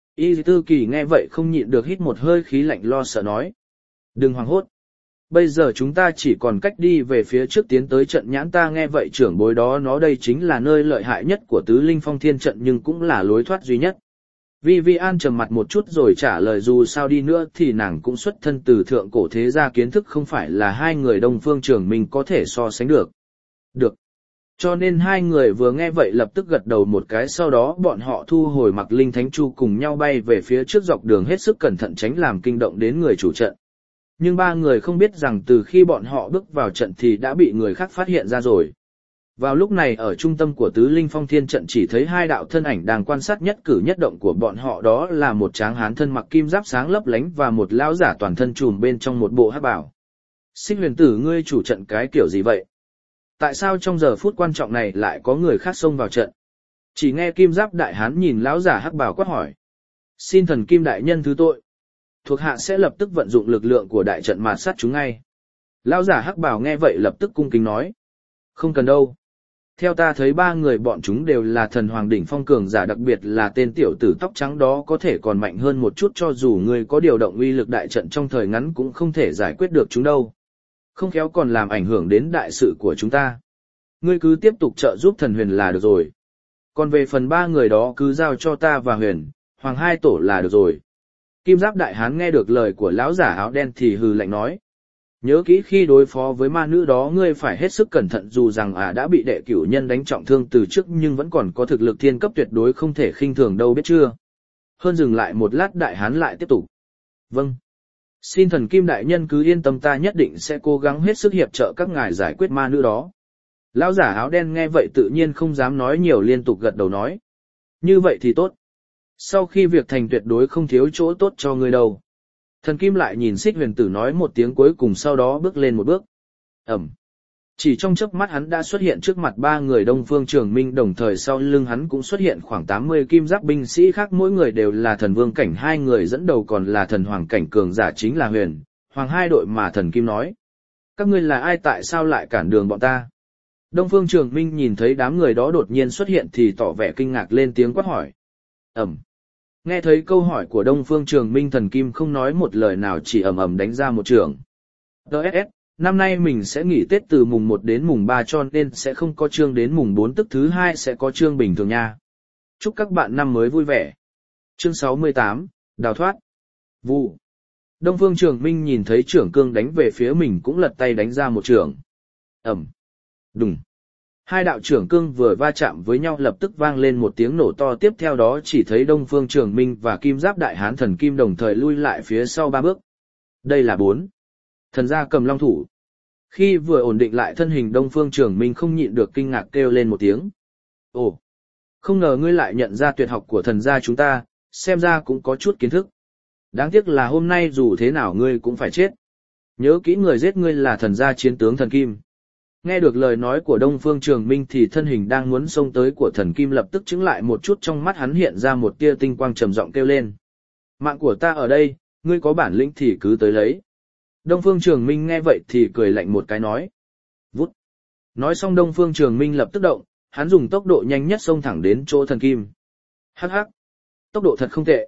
Y Tư Kỳ nghe vậy không nhịn được hít một hơi khí lạnh lo sợ nói. Đừng hoảng hốt. Bây giờ chúng ta chỉ còn cách đi về phía trước tiến tới trận nhãn ta nghe vậy trưởng bối đó nó đây chính là nơi lợi hại nhất của Tứ Linh Phong Thiên Trận nhưng cũng là lối thoát duy nhất. Vivian trầm mặt một chút rồi trả lời dù sao đi nữa thì nàng cũng xuất thân từ thượng cổ thế gia kiến thức không phải là hai người Đông Phương Trường Minh có thể so sánh được. Được. Cho nên hai người vừa nghe vậy lập tức gật đầu một cái sau đó bọn họ thu hồi mặc linh thánh chu cùng nhau bay về phía trước dọc đường hết sức cẩn thận tránh làm kinh động đến người chủ trận. Nhưng ba người không biết rằng từ khi bọn họ bước vào trận thì đã bị người khác phát hiện ra rồi. Vào lúc này ở trung tâm của Tứ Linh Phong Thiên Trận chỉ thấy hai đạo thân ảnh đang quan sát nhất cử nhất động của bọn họ đó là một tráng hán thân mặc kim giáp sáng lấp lánh và một lão giả toàn thân trùm bên trong một bộ hắc bào. Xích Huyền Tử ngươi chủ trận cái kiểu gì vậy? Tại sao trong giờ phút quan trọng này lại có người khác xông vào trận? Chỉ nghe kim giáp đại hán nhìn lão giả hắc bào quát hỏi. Xin thần kim đại nhân thứ tội. Thuộc hạ sẽ lập tức vận dụng lực lượng của đại trận mà sát chúng ngay. Lão giả hắc bào nghe vậy lập tức cung kính nói. Không cần đâu. Theo ta thấy ba người bọn chúng đều là thần hoàng đỉnh phong cường giả đặc biệt là tên tiểu tử tóc trắng đó có thể còn mạnh hơn một chút cho dù người có điều động uy lực đại trận trong thời ngắn cũng không thể giải quyết được chúng đâu. Không khéo còn làm ảnh hưởng đến đại sự của chúng ta. Ngươi cứ tiếp tục trợ giúp thần huyền là được rồi. Còn về phần ba người đó cứ giao cho ta và huyền, hoàng hai tổ là được rồi. Kim giáp đại hán nghe được lời của lão giả áo đen thì hừ lạnh nói. Nhớ kỹ khi đối phó với ma nữ đó ngươi phải hết sức cẩn thận dù rằng đã bị đệ cửu nhân đánh trọng thương từ trước nhưng vẫn còn có thực lực thiên cấp tuyệt đối không thể khinh thường đâu biết chưa. Hơn dừng lại một lát đại hán lại tiếp tục. Vâng. Xin thần kim đại nhân cứ yên tâm ta nhất định sẽ cố gắng hết sức hiệp trợ các ngài giải quyết ma nữ đó. Lão giả áo đen nghe vậy tự nhiên không dám nói nhiều liên tục gật đầu nói. Như vậy thì tốt. Sau khi việc thành tuyệt đối không thiếu chỗ tốt cho ngươi đâu. Thần kim lại nhìn Xích Huyền Tử nói một tiếng cuối cùng sau đó bước lên một bước. Ẩm. Chỉ trong chớp mắt hắn đã xuất hiện trước mặt ba người Đông Phương Trường Minh đồng thời sau lưng hắn cũng xuất hiện khoảng 80 kim giáp binh sĩ khác mỗi người đều là thần vương cảnh hai người dẫn đầu còn là thần hoàng cảnh cường giả chính là huyền, hoàng hai đội mà thần kim nói. Các ngươi là ai tại sao lại cản đường bọn ta? Đông Phương Trường Minh nhìn thấy đám người đó đột nhiên xuất hiện thì tỏ vẻ kinh ngạc lên tiếng quát hỏi. Ẩm. Nghe thấy câu hỏi của Đông Phương Trường Minh thần kim không nói một lời nào chỉ ầm ầm đánh ra một trường. DSS, năm nay mình sẽ nghỉ Tết từ mùng 1 đến mùng 3 cho nên sẽ không có chương đến mùng 4 tức thứ 2 sẽ có chương bình thường nha. Chúc các bạn năm mới vui vẻ. Chương 68, đào thoát. Vụ. Đông Phương Trường Minh nhìn thấy trưởng cương đánh về phía mình cũng lật tay đánh ra một trường. Ẩm. Đùng. Hai đạo trưởng cương vừa va chạm với nhau lập tức vang lên một tiếng nổ to tiếp theo đó chỉ thấy Đông Phương Trường Minh và Kim Giáp Đại Hán Thần Kim đồng thời lui lại phía sau 3 bước. Đây là 4. Thần gia cầm long thủ. Khi vừa ổn định lại thân hình Đông Phương Trường Minh không nhịn được kinh ngạc kêu lên một tiếng. Ồ! Không ngờ ngươi lại nhận ra tuyệt học của thần gia chúng ta, xem ra cũng có chút kiến thức. Đáng tiếc là hôm nay dù thế nào ngươi cũng phải chết. Nhớ kỹ người giết ngươi là thần gia chiến tướng Thần Kim. Nghe được lời nói của Đông Phương Trường Minh thì thân hình đang muốn xông tới của Thần Kim lập tức chứng lại một chút trong mắt hắn hiện ra một tia tinh quang trầm giọng kêu lên. Mạng của ta ở đây, ngươi có bản lĩnh thì cứ tới lấy. Đông Phương Trường Minh nghe vậy thì cười lạnh một cái nói. Vút. Nói xong Đông Phương Trường Minh lập tức động, hắn dùng tốc độ nhanh nhất xông thẳng đến chỗ Thần Kim. Hắc hắc. Tốc độ thật không tệ.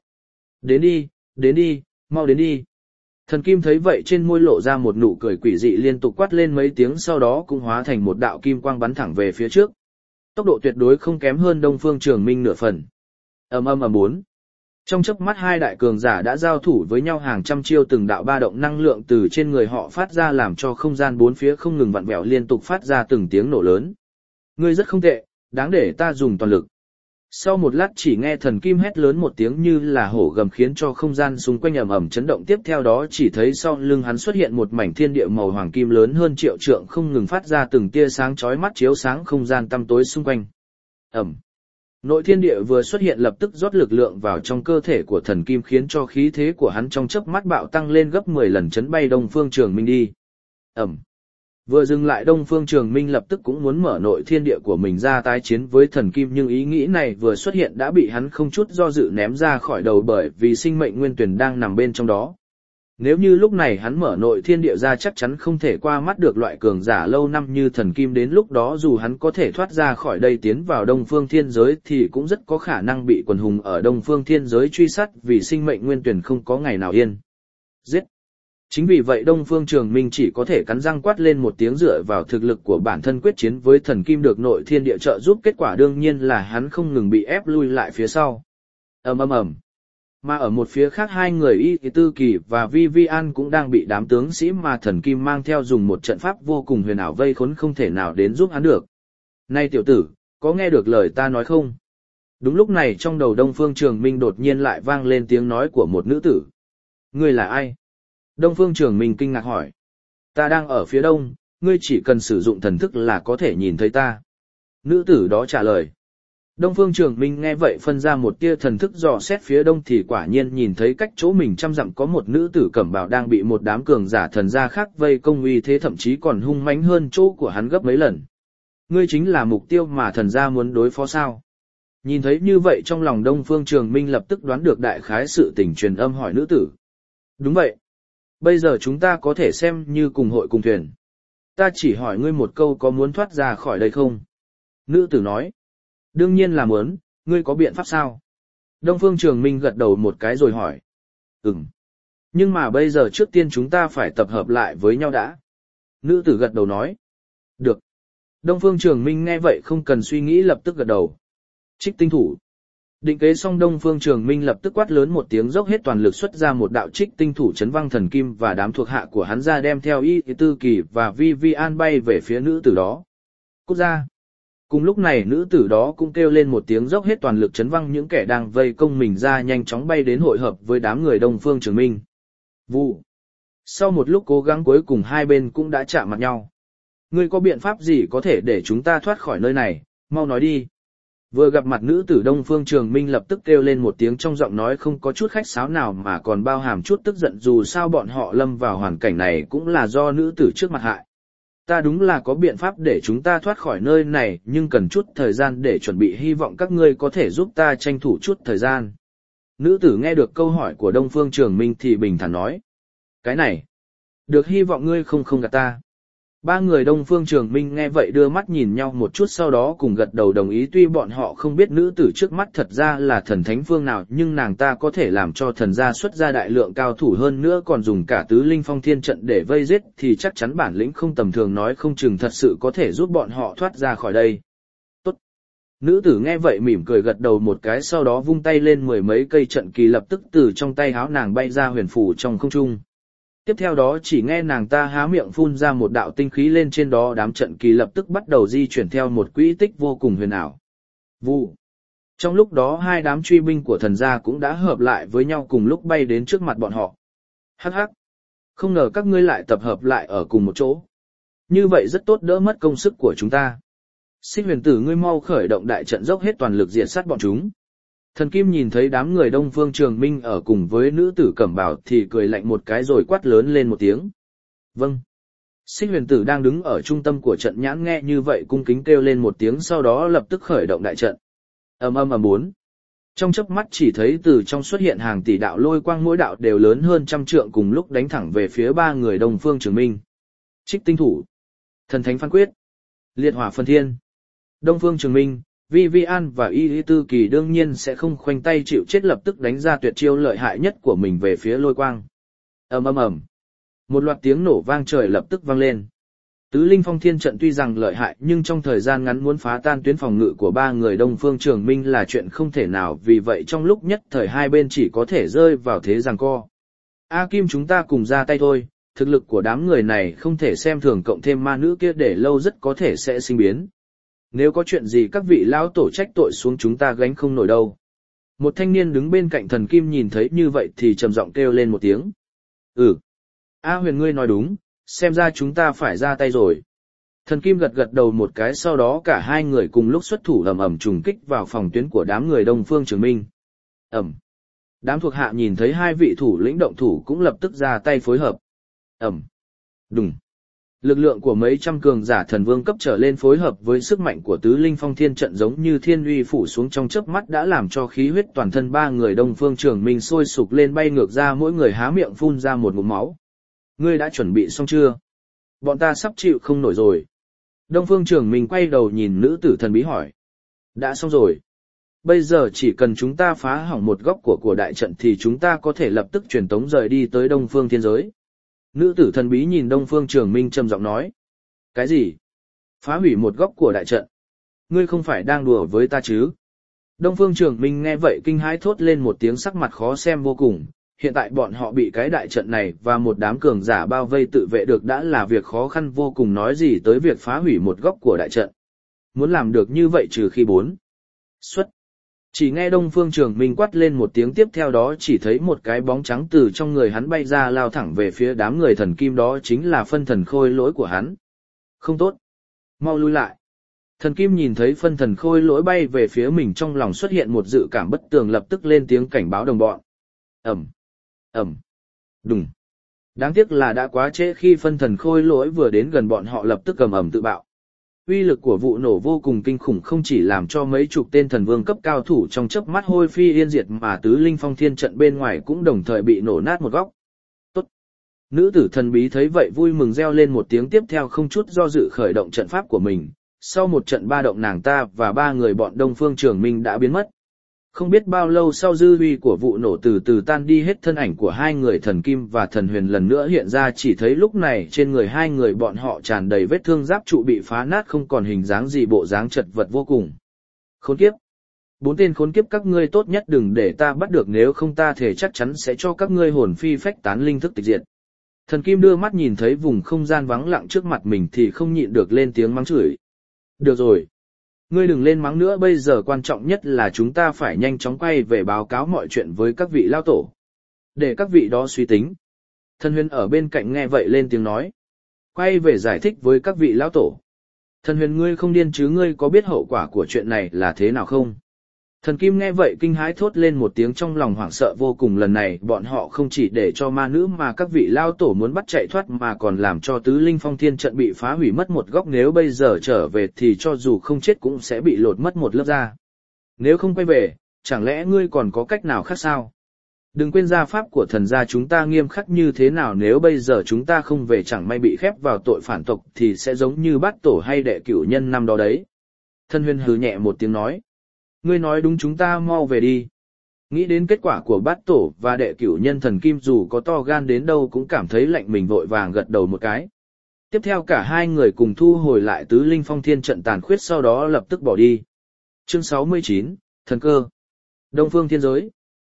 Đến đi, mau đến đi. Thần Kim thấy vậy trên môi lộ ra một nụ cười quỷ dị liên tục quát lên mấy tiếng sau đó cũng hóa thành một đạo kim quang bắn thẳng về phía trước. Tốc độ tuyệt đối không kém hơn Đông Phương Trường Minh nửa phần. Ầm ầm ầm 4. Trong chớp mắt hai đại cường giả đã giao thủ với nhau hàng trăm chiêu, từng đạo ba động năng lượng từ trên người họ phát ra làm cho không gian bốn phía không ngừng vặn vẹo, liên tục phát ra từng tiếng nổ lớn. Ngươi rất không tệ, đáng để ta dùng toàn lực. Sau một lát chỉ nghe Thần Kim hét lớn một tiếng như là hổ gầm khiến cho không gian xung quanh ầm ầm chấn động, tiếp theo đó chỉ thấy sau lưng hắn xuất hiện một mảnh thiên địa màu hoàng kim lớn hơn triệu trượng, không ngừng phát ra từng tia sáng chói mắt chiếu sáng không gian tăm tối xung quanh. Ầm. Nội thiên địa vừa xuất hiện lập tức rót lực lượng vào trong cơ thể của Thần Kim, khiến cho khí thế của hắn trong chớp mắt bạo tăng lên gấp 10 lần, chấn bay Đông Phương Trường Minh đi. Ầm. Vừa dừng lại, Đông Phương Trường Minh lập tức cũng muốn mở nội thiên địa của mình ra tái chiến với Thần Kim, nhưng ý nghĩ này vừa xuất hiện đã bị hắn không chút do dự ném ra khỏi đầu, bởi vì sinh mệnh nguyên tuyển đang nằm bên trong đó. Nếu như lúc này hắn mở nội thiên địa ra chắc chắn không thể qua mắt được loại cường giả lâu năm như Thần Kim, đến lúc đó dù hắn có thể thoát ra khỏi đây tiến vào Đông Phương Thiên Giới thì cũng rất có khả năng bị quần hùng ở Đông Phương Thiên Giới truy sát, vì sinh mệnh nguyên tuyển không có ngày nào yên. Giết! Chính vì vậy Đông Phương Trường Minh chỉ có thể cắn răng quát lên một tiếng, dựa vào thực lực của bản thân quyết chiến với Thần Kim được nội thiên địa trợ giúp, kết quả đương nhiên là hắn không ngừng bị ép lui lại phía sau. Ầm ầm ầm. Mà ở một phía khác, hai người Y Tư Kỳ và Vivian cũng đang bị đám tướng sĩ mà Thần Kim mang theo dùng một trận pháp vô cùng huyền ảo vây khốn, không thể nào đến giúp hắn được. Này tiểu tử, có nghe được lời ta nói không? Đúng lúc này trong đầu Đông Phương Trường Minh đột nhiên lại vang lên tiếng nói của một nữ tử. Ngươi là ai? Đông Phương Trường Minh kinh ngạc hỏi. Ta đang ở phía đông, ngươi chỉ cần sử dụng thần thức là có thể nhìn thấy ta. Nữ tử đó trả lời. Đông Phương Trường Minh nghe vậy phân ra một tia thần thức dò xét phía đông thì quả nhiên nhìn thấy cách chỗ mình trăm dặm có một nữ tử cẩm bào đang bị một đám cường giả thần gia khác vây công, uy thế thậm chí còn hung mãnh hơn chỗ của hắn gấp mấy lần. Ngươi chính là mục tiêu mà thần gia muốn đối phó sao? Nhìn thấy như vậy trong lòng Đông Phương Trường Minh lập tức đoán được đại khái sự tình, truyền âm hỏi nữ tử. Đúng vậy. Bây giờ chúng ta có thể xem như cùng hội cùng thuyền. Ta chỉ hỏi ngươi một câu, có muốn thoát ra khỏi đây không? Nữ tử nói. Đương nhiên là muốn, ngươi có biện pháp sao? Đông Phương Trường Minh gật đầu một cái rồi hỏi. Nhưng mà bây giờ trước tiên chúng ta phải tập hợp lại với nhau đã. Nữ tử gật đầu nói. Được. Đông Phương Trường Minh nghe vậy không cần suy nghĩ lập tức gật đầu. Trích tinh thủ. Định kế xong Đông Phương Trường Minh lập tức quát lớn một tiếng, dốc hết toàn lực xuất ra một đạo trích tinh thủ chấn văng Thần Kim và đám thuộc hạ của hắn ra, đem theo Y Tư Kỳ và Vivian bay về phía nữ tử đó. Cút ra. Cùng lúc này nữ tử đó cũng kêu lên một tiếng, dốc hết toàn lực chấn văng những kẻ đang vây công mình ra, nhanh chóng bay đến hội hợp với đám người Đông Phương Trường Minh. Vụ. Sau một lúc cố gắng cuối cùng hai bên cũng đã chạm mặt nhau. Ngươi có biện pháp gì có thể để chúng ta thoát khỏi nơi này, mau nói đi. Vừa gặp mặt nữ tử Đông Phương Trường Minh lập tức kêu lên một tiếng, trong giọng nói không có chút khách sáo nào mà còn bao hàm chút tức giận, dù sao bọn họ lâm vào hoàn cảnh này cũng là do nữ tử trước mặt hại. Ta đúng là có biện pháp để chúng ta thoát khỏi nơi này, nhưng cần chút thời gian để chuẩn bị, hy vọng các ngươi có thể giúp ta tranh thủ chút thời gian. Nữ tử nghe được câu hỏi của Đông Phương Trường Minh thì bình thản nói. Cái này, được, hy vọng ngươi không gạt ta. Ba người Đông Phương Trường Minh nghe vậy đưa mắt nhìn nhau một chút, sau đó cùng gật đầu đồng ý, tuy bọn họ không biết nữ tử trước mắt thật ra là thần thánh phương nào, nhưng nàng ta có thể làm cho thần gia xuất ra đại lượng cao thủ, hơn nữa còn dùng cả tứ linh phong thiên trận để vây giết, thì chắc chắn bản lĩnh không tầm thường, nói không chừng thật sự có thể giúp bọn họ thoát ra khỏi đây. Tốt. Nữ tử nghe vậy mỉm cười gật đầu một cái, sau đó vung tay lên, mười mấy cây trận kỳ lập tức từ trong tay háo nàng bay ra huyền phù trong không trung. Tiếp theo đó chỉ nghe nàng ta há miệng phun ra một đạo tinh khí lên, trên đó đám trận kỳ lập tức bắt đầu di chuyển theo một quỹ tích vô cùng huyền ảo. Vụ. Trong lúc đó hai đám truy binh của thần gia cũng đã hợp lại với nhau cùng lúc bay đến trước mặt bọn họ. Hắc hắc. Không ngờ các ngươi lại tập hợp lại ở cùng một chỗ. Như vậy rất tốt, đỡ mất công sức của chúng ta. Xích huyền tử, ngươi mau khởi động đại trận, dốc hết toàn lực diệt sát bọn chúng. Thần Kim nhìn thấy đám người Đông Phương Trường Minh ở cùng với nữ tử cẩm bào thì cười lạnh một cái rồi quát lớn lên một tiếng. Vâng. Xích huyền tử đang đứng ở trung tâm của trận nhãn nghe như vậy cung kính kêu lên một tiếng, sau đó lập tức khởi động đại trận. Ầm ầm ầm. Bốn. Trong chớp mắt chỉ thấy từ trong xuất hiện hàng tỷ đạo lôi quang, mỗi đạo đều lớn hơn trăm trượng, cùng lúc đánh thẳng về phía ba người Đông Phương Trường Minh. Trích tinh thủ, thần thánh phán quyết, liệt hỏa phân thiên. Đông Phương Trường Minh, Vivian và Y Tư Kỳ đương nhiên sẽ không khoanh tay chịu chết, lập tức đánh ra tuyệt chiêu lợi hại nhất của mình về phía lôi quang. Ầm ầm ầm. Một loạt tiếng nổ vang trời lập tức vang lên. Tứ linh phong thiên trận tuy rằng lợi hại nhưng trong thời gian ngắn muốn phá tan tuyến phòng ngự của ba người Đông Phương Trường Minh là chuyện không thể nào, vì vậy trong lúc nhất thời hai bên chỉ có thể rơi vào thế giằng co. A Kim, chúng ta cùng ra tay thôi, thực lực của đám người này không thể xem thường, cộng thêm ma nữ kia để lâu rất có thể sẽ sinh biến. Nếu có chuyện gì các vị lão tổ trách tội xuống chúng ta gánh không nổi đâu. Một thanh niên đứng bên cạnh Thần Kim nhìn thấy như vậy thì trầm giọng kêu lên một tiếng. A Huyền, ngươi nói đúng, xem ra chúng ta phải ra tay rồi. Thần Kim gật gật đầu một cái, sau đó cả hai người cùng lúc xuất thủ ầm ầm trùng kích vào phòng tuyến của đám người Đông Phương Trường Minh. Đám thuộc hạ nhìn thấy hai vị thủ lĩnh động thủ cũng lập tức ra tay phối hợp. Đùng. Lực lượng của mấy trăm cường giả thần vương cấp trở lên phối hợp với sức mạnh của tứ linh phong thiên trận giống như thiên uy phủ xuống trong chớp mắt đã làm cho khí huyết toàn thân ba người Đông Phương Trường Minh sôi sục lên, bay ngược ra, mỗi người há miệng phun ra một ngụm máu. Ngươi đã chuẩn bị xong chưa? Bọn ta sắp chịu không nổi rồi. Đông Phương Trường Minh quay đầu nhìn nữ tử thần bí hỏi. Đã xong rồi. Bây giờ chỉ cần chúng ta phá hỏng một góc của đại trận thì chúng ta có thể lập tức truyền tống rời đi tới Đông Phương thiên giới. Nữ tử thần bí nhìn Đông Phương Trường Minh trầm giọng nói. Cái gì? Phá hủy một góc của đại trận? Ngươi không phải đang đùa với ta chứ? Đông Phương Trường Minh nghe vậy kinh hãi thốt lên một tiếng, sắc mặt khó xem vô cùng. Hiện tại bọn họ bị cái đại trận này và một đám cường giả bao vây, tự vệ được đã là việc khó khăn vô cùng, nói gì tới việc phá hủy một góc của đại trận. Muốn làm được như vậy trừ khi xuất. Chỉ nghe Đông Phương Trường Minh quát lên một tiếng, tiếp theo đó chỉ thấy một cái bóng trắng từ trong người hắn bay ra, lao thẳng về phía đám người Thần Kim, đó chính là phân thần khôi lỗi của hắn. Không tốt, mau lui lại. Thần Kim nhìn thấy phân thần khôi lỗi bay về phía mình, trong lòng xuất hiện một dự cảm bất tường, lập tức lên tiếng cảnh báo đồng bọn. Đùng. Đáng tiếc là đã quá trễ, khi phân thần khôi lỗi vừa đến gần bọn họ lập tức ầm tự bạo. Uy lực của vụ nổ vô cùng kinh khủng, không chỉ làm cho mấy chục tên thần vương cấp cao thủ trong chớp mắt hôi phi yên diệt, mà tứ linh phong thiên trận bên ngoài cũng đồng thời bị nổ nát một góc. Tốt. Nữ tử thần bí thấy vậy vui mừng reo lên một tiếng, tiếp theo không chút do dự khởi động trận pháp của mình. Sau một trận ba động, nàng ta và ba người bọn Đông Phương Trường Minh đã biến mất. Không biết bao lâu sau, dư uy của vụ nổ từ từ tan đi hết, thân ảnh của hai người Thần Kim và Thần Huyền lần nữa hiện ra, chỉ thấy lúc này trên người hai người bọn họ tràn đầy vết thương, giáp trụ bị phá nát, không còn hình dáng gì, bộ dáng chật vật vô cùng. Khốn kiếp! 4 tên khốn kiếp, các ngươi tốt nhất đừng để ta bắt được, nếu không ta thể chắc chắn sẽ cho các ngươi hồn phi phách tán, linh thức tịch diệt. Thần Kim đưa mắt nhìn thấy vùng không gian vắng lặng trước mặt mình thì không nhịn được lên tiếng mắng chửi. Được rồi! Ngươi đừng lên mắng nữa, bây giờ quan trọng nhất là chúng ta phải nhanh chóng quay về báo cáo mọi chuyện với các vị lao tổ. Để các vị đó suy tính. Thần Huyền ở bên cạnh nghe vậy lên tiếng nói. Quay về giải thích với các vị lao tổ. Thần Huyền, ngươi không điên chứ, ngươi có biết hậu quả của chuyện này là thế nào không? Thần Kim nghe vậy kinh hãi thốt lên một tiếng, trong lòng hoảng sợ vô cùng, lần này bọn họ không chỉ để cho ma nữ mà các vị lao tổ muốn bắt chạy thoát, mà còn làm cho tứ linh phong thiên trận bị phá hủy mất một góc, nếu bây giờ trở về thì cho dù không chết cũng sẽ bị lột mất một lớp da. Nếu không quay về, chẳng lẽ ngươi còn có cách nào khác sao? Đừng quên gia pháp của thần gia chúng ta nghiêm khắc như thế nào, nếu bây giờ chúng ta không về chẳng may bị khép vào tội phản tộc thì sẽ giống như Bát Tổ hay Đệ Cửu Nhân năm đó đấy. Thần Huyền hừ nhẹ một tiếng nói. Ngươi nói đúng, chúng ta mau về đi. Nghĩ đến kết quả của Bát Tổ và Đệ Cửu Nhân, Thần Kim dù có to gan đến đâu cũng cảm thấy lạnh mình, vội vàng gật đầu một cái. Tiếp theo cả hai người cùng thu hồi lại tứ linh phong thiên trận tàn khuyết, sau đó lập tức bỏ đi. Chương 69, Thần Cơ. Đông Phương thiên giới.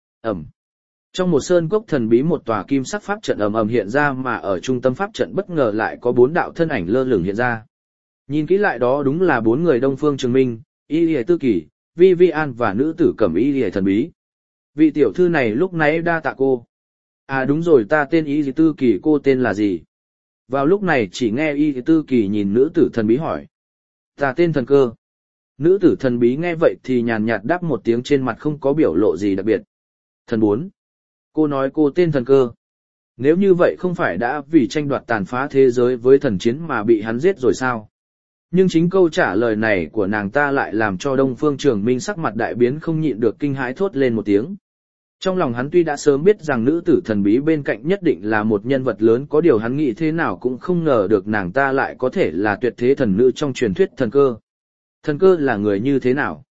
Trong một sơn cốc thần bí, một tòa kim sắc pháp trận ầm hiện ra, mà ở trung tâm pháp trận bất ngờ lại có 4 đạo thân ảnh lơ lửng hiện ra. Nhìn kỹ lại đó đúng là 4 người Đông Phương Trường Minh, Y Lìa Tư Kỳ, Vi Vi An và nữ tử Cẩm Y Lìa thần bí. Vị tiểu thư này lúc nãy đa tạ cô. À đúng rồi, ta tên Y Lìa Tư Kỳ, cô tên là gì? Vào lúc này chỉ nghe Y Lìa Tư Kỳ nhìn nữ tử thần bí hỏi. Ta tên Thần Cơ. Nữ tử thần bí nghe vậy thì nhàn nhạt đáp một tiếng, trên mặt không có biểu lộ gì đặc biệt. Thần 4. Cô nói cô tên Thần Cơ. Nếu như vậy không phải đã vì tranh đoạt tàn phá thế giới với thần chiến mà bị hắn giết rồi sao? Nhưng chính câu trả lời này của nàng ta lại làm cho Đông Phương Trường Minh sắc mặt đại biến, không nhịn được kinh hãi thốt lên một tiếng. Trong lòng hắn tuy đã sớm biết rằng nữ tử thần bí bên cạnh nhất định là một nhân vật lớn, có điều hắn nghĩ thế nào cũng không ngờ được nàng ta lại có thể là tuyệt thế thần nữ trong truyền thuyết Thần Cơ. Thần Cơ là người như thế nào?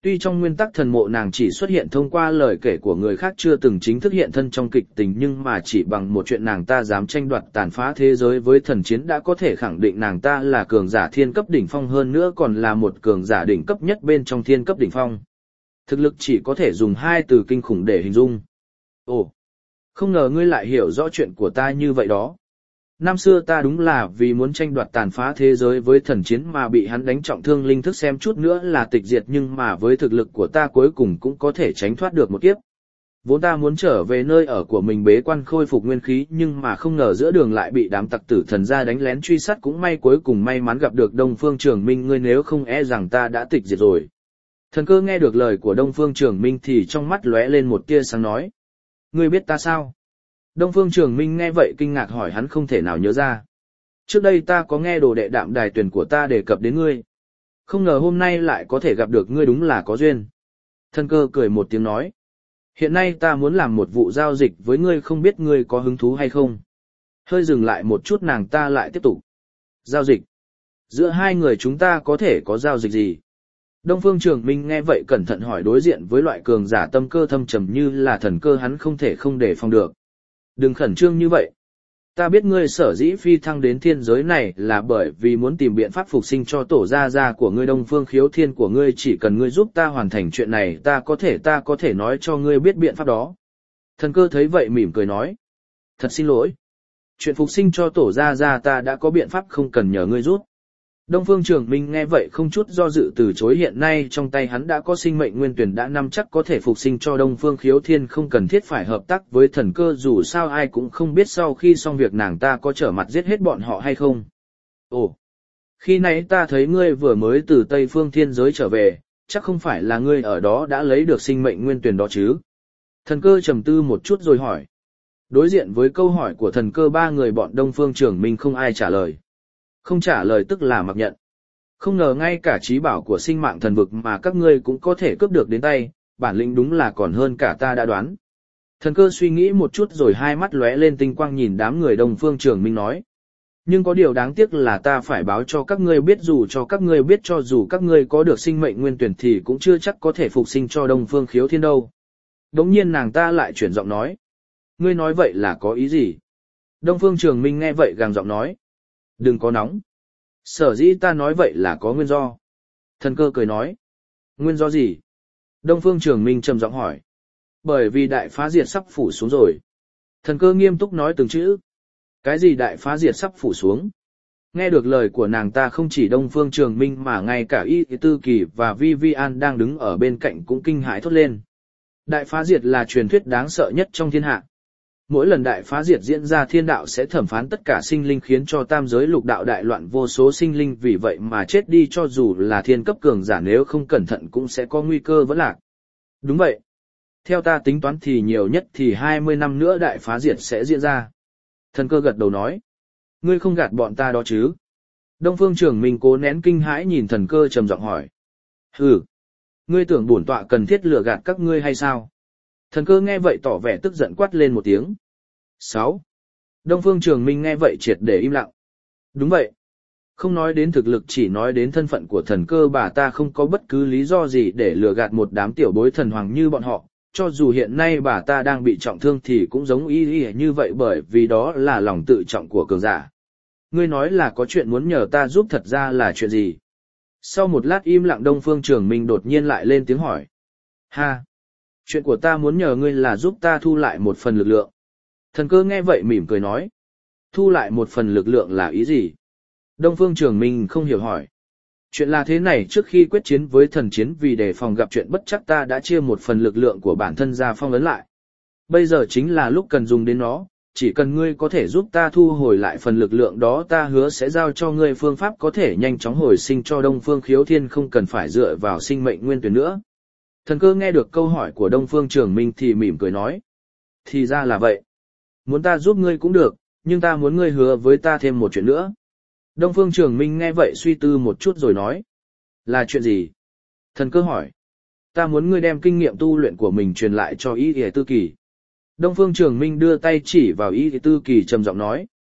Tuy trong nguyên tắc thần mộ nàng chỉ xuất hiện thông qua lời kể của người khác chưa từng chính thức hiện thân trong kịch tình, nhưng mà chỉ bằng một chuyện nàng ta dám tranh đoạt tàn phá thế giới với thần chiến đã có thể khẳng định nàng ta là cường giả thiên cấp đỉnh phong, hơn nữa còn là một cường giả đỉnh cấp nhất bên trong thiên cấp đỉnh phong. Thực lực chỉ có thể dùng hai từ kinh khủng để hình dung. Ồ, không ngờ ngươi lại hiểu rõ chuyện của ta như vậy đó. Năm xưa ta đúng là vì muốn tranh đoạt tàn phá thế giới với thần chiến mà bị hắn đánh trọng thương linh thức, xem chút nữa là tịch diệt, nhưng mà với thực lực của ta cuối cùng cũng có thể tránh thoát được một kiếp. Vốn ta muốn trở về nơi ở của mình bế quan khôi phục nguyên khí, nhưng mà không ngờ giữa đường lại bị đám tặc tử thần gia đánh lén truy sát, cũng may cuối cùng may mắn gặp được Đông Phương Trường Minh ngươi, nếu không e rằng ta đã tịch diệt rồi. Thần Cơ nghe được lời của Đông Phương Trường Minh thì trong mắt lóe lên một tia sáng nói. Ngươi biết ta sao? Đông Phương Trường Minh nghe vậy kinh ngạc hỏi, hắn không thể nào nhớ ra. Trước đây ta có nghe đồ đệ Đạm Đài Tuyền của ta đề cập đến ngươi. Không ngờ hôm nay lại có thể gặp được ngươi, đúng là có duyên. Thần Cơ cười một tiếng nói. Hiện nay ta muốn làm một vụ giao dịch với ngươi, không biết ngươi có hứng thú hay không? Hơi dừng lại một chút nàng ta lại tiếp tục. Giao dịch? Giữa hai người chúng ta có thể có giao dịch gì? Đông Phương Trường Minh nghe vậy cẩn thận hỏi, đối diện với loại cường giả tâm cơ thâm trầm như là Thần Cơ hắn không thể không đề phòng được. Đừng khẩn trương như vậy. Ta biết ngươi sở dĩ phi thăng đến thiên giới này là bởi vì muốn tìm biện pháp phục sinh cho tổ gia gia của ngươi, Đông Phương Khiếu Thiên của ngươi, chỉ cần ngươi giúp ta hoàn thành chuyện này ta có thể nói cho ngươi biết biện pháp đó. Thần Cơ thấy vậy mỉm cười nói. Thật xin lỗi. Chuyện phục sinh cho tổ gia gia ta đã có biện pháp, không cần nhờ ngươi giúp. Đông Phương Trường Minh nghe vậy không chút do dự từ chối, hiện nay trong tay hắn đã có sinh mệnh nguyên tuyển đã nắm chắc có thể phục sinh cho Đông Phương Khiếu Thiên, không cần thiết phải hợp tác với Thần Cơ, dù sao ai cũng không biết sau khi xong việc nàng ta có trở mặt giết hết bọn họ hay không. Ồ, khi nãy ta thấy ngươi vừa mới từ Tây Phương Thiên giới trở về, chắc không phải là ngươi ở đó đã lấy được sinh mệnh nguyên tuyển đó chứ? Thần Cơ trầm tư một chút rồi hỏi. Đối diện với câu hỏi của Thần Cơ, ba người bọn Đông Phương Trường Minh không ai trả lời. Không trả lời tức là mặc nhận. Không ngờ ngay cả trí bảo của sinh mạng thần vực mà các ngươi cũng có thể cướp được đến tay, bản lĩnh đúng là còn hơn cả ta đã đoán. Thần Cơ suy nghĩ một chút rồi hai mắt lóe lên tinh quang nhìn đám người Đông Phương Trường Minh nói. Nhưng có điều đáng tiếc là ta phải báo cho các ngươi biết, dù cho các ngươi biết cho dù các ngươi có được sinh mệnh nguyên tuyển thì cũng chưa chắc có thể phục sinh cho Đông Phương Khiếu Thiên đâu. Đống nhiên nàng ta lại chuyển giọng nói. Ngươi nói vậy là có ý gì? Đông Phương Trường Minh nghe vậy gằn giọng nói. Đừng có nóng. Sở dĩ ta nói vậy là có nguyên do. Thần Cơ cười nói. Nguyên do gì? Đông Phương Trường Minh trầm giọng hỏi. Bởi vì đại phá diệt sắp phủ xuống rồi. Thần Cơ nghiêm túc nói từng chữ. Cái gì đại phá diệt sắp phủ xuống? Nghe được lời của nàng ta, không chỉ Đông Phương Trường Minh mà ngay cả Y Tư Kỳ và Vivian đang đứng ở bên cạnh cũng kinh hãi thốt lên. Đại phá diệt là truyền thuyết đáng sợ nhất trong thiên hạ. Mỗi lần đại phá diệt diễn ra, thiên đạo sẽ thẩm phán tất cả sinh linh, khiến cho tam giới lục đạo đại loạn, vô số sinh linh vì vậy mà chết đi, cho dù là thiên cấp cường giả nếu không cẩn thận cũng sẽ có nguy cơ vẫn lạc. Đúng vậy. Theo ta tính toán thì nhiều nhất thì 20 năm nữa đại phá diệt sẽ diễn ra. Thần Cơ gật đầu nói. Ngươi không gạt bọn ta đó chứ? Đông Phương Trường Minh cố nén kinh hãi nhìn Thần Cơ trầm giọng hỏi. Hừ. Ngươi tưởng bổn tọa cần thiết lừa gạt các ngươi hay sao? Thần Cơ nghe vậy tỏ vẻ tức giận quát lên một tiếng. 6. Đông Phương Trường Minh nghe vậy triệt để im lặng. Đúng vậy. Không nói đến thực lực, chỉ nói đến thân phận của Thần Cơ, bà ta không có bất cứ lý do gì để lừa gạt một đám tiểu bối thần hoàng như bọn họ. Cho dù hiện nay bà ta đang bị trọng thương thì cũng giống y như vậy, bởi vì đó là lòng tự trọng của cường giả. Ngươi nói là có chuyện muốn nhờ ta giúp, thật ra là chuyện gì? Sau một lát im lặng, Đông Phương Trường Minh đột nhiên lại lên tiếng hỏi. Ha! Chuyện của ta muốn nhờ ngươi là giúp ta thu lại một phần lực lượng. Thần Cơ nghe vậy mỉm cười nói. Thu lại một phần lực lượng là ý gì? Đông Phương Trường Minh không hiểu hỏi. Chuyện là thế này, trước khi quyết chiến với thần chiến, vì đề phòng gặp chuyện bất chắc, ta đã chia một phần lực lượng của bản thân ra phong ấn lại. Bây giờ chính là lúc cần dùng đến nó, chỉ cần ngươi có thể giúp ta thu hồi lại phần lực lượng đó, ta hứa sẽ giao cho ngươi phương pháp có thể nhanh chóng hồi sinh cho Đông Phương Khiếu Thiên, không cần phải dựa vào sinh mệnh nguyên tuyển nữa. Thần Cơ nghe được câu hỏi của Đông Phương Trường Minh thì mỉm cười nói. Thì ra là vậy. Muốn ta giúp ngươi cũng được, nhưng ta muốn ngươi hứa với ta thêm một chuyện nữa. Đông Phương Trường Minh nghe vậy suy tư một chút rồi nói. Là chuyện gì? Thần Cơ hỏi. Ta muốn ngươi đem kinh nghiệm tu luyện của mình truyền lại cho Y Tư Kỳ. Đông Phương Trường Minh đưa tay chỉ vào Y Tư Kỳ trầm giọng nói.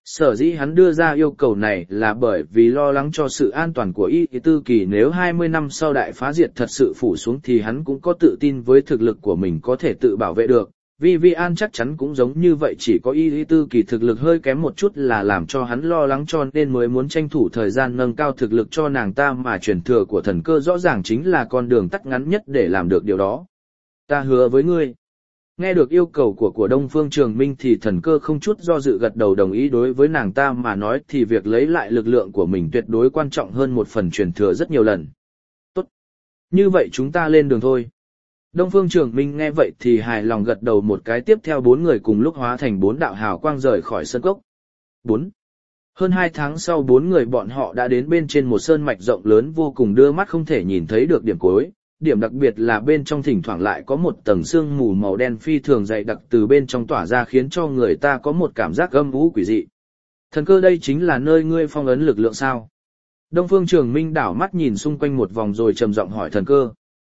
Sở dĩ hắn đưa ra yêu cầu này là bởi vì lo lắng cho sự an toàn của Y Tư Kỳ, nếu 20 năm sau đại phá diệt thật sự phủ xuống thì hắn cũng có tự tin với thực lực của mình có thể tự bảo vệ được. Vivian chắc chắn cũng giống như vậy, chỉ có Y Tư Kỳ thực lực hơi kém một chút là làm cho hắn lo lắng, cho nên mới muốn tranh thủ thời gian nâng cao thực lực cho nàng ta, mà truyền thừa của thần cơ rõ ràng chính là con đường tắt ngắn nhất để làm được điều đó. Ta hứa với ngươi. Nghe được yêu cầu của Đông Phương Trường Minh thì thần cơ không chút do dự gật đầu đồng ý. Đối với nàng ta mà nói thì việc lấy lại lực lượng của mình tuyệt đối quan trọng hơn một phần truyền thừa rất nhiều lần. Tốt. Như vậy chúng ta lên đường thôi. Đông Phương Trường Minh nghe vậy thì hài lòng gật đầu một cái, tiếp theo 4 người cùng lúc hóa thành 4 đạo hào quang rời khỏi sơn cốc. 4. Hơn 2 tháng sau 4 người bọn họ đã đến bên trên một sơn mạch rộng lớn vô cùng, đưa mắt không thể nhìn thấy được điểm cuối. Điểm đặc biệt là bên trong thỉnh thoảng lại có một tầng sương mù màu đen phi thường dày đặc từ bên trong tỏa ra, khiến cho người ta có một cảm giác âm u quỷ dị. Thần cơ, đây chính là nơi ngươi phong ấn lực lượng sao? Đông Phương Trường Minh đảo mắt nhìn xung quanh một vòng rồi trầm giọng hỏi thần cơ.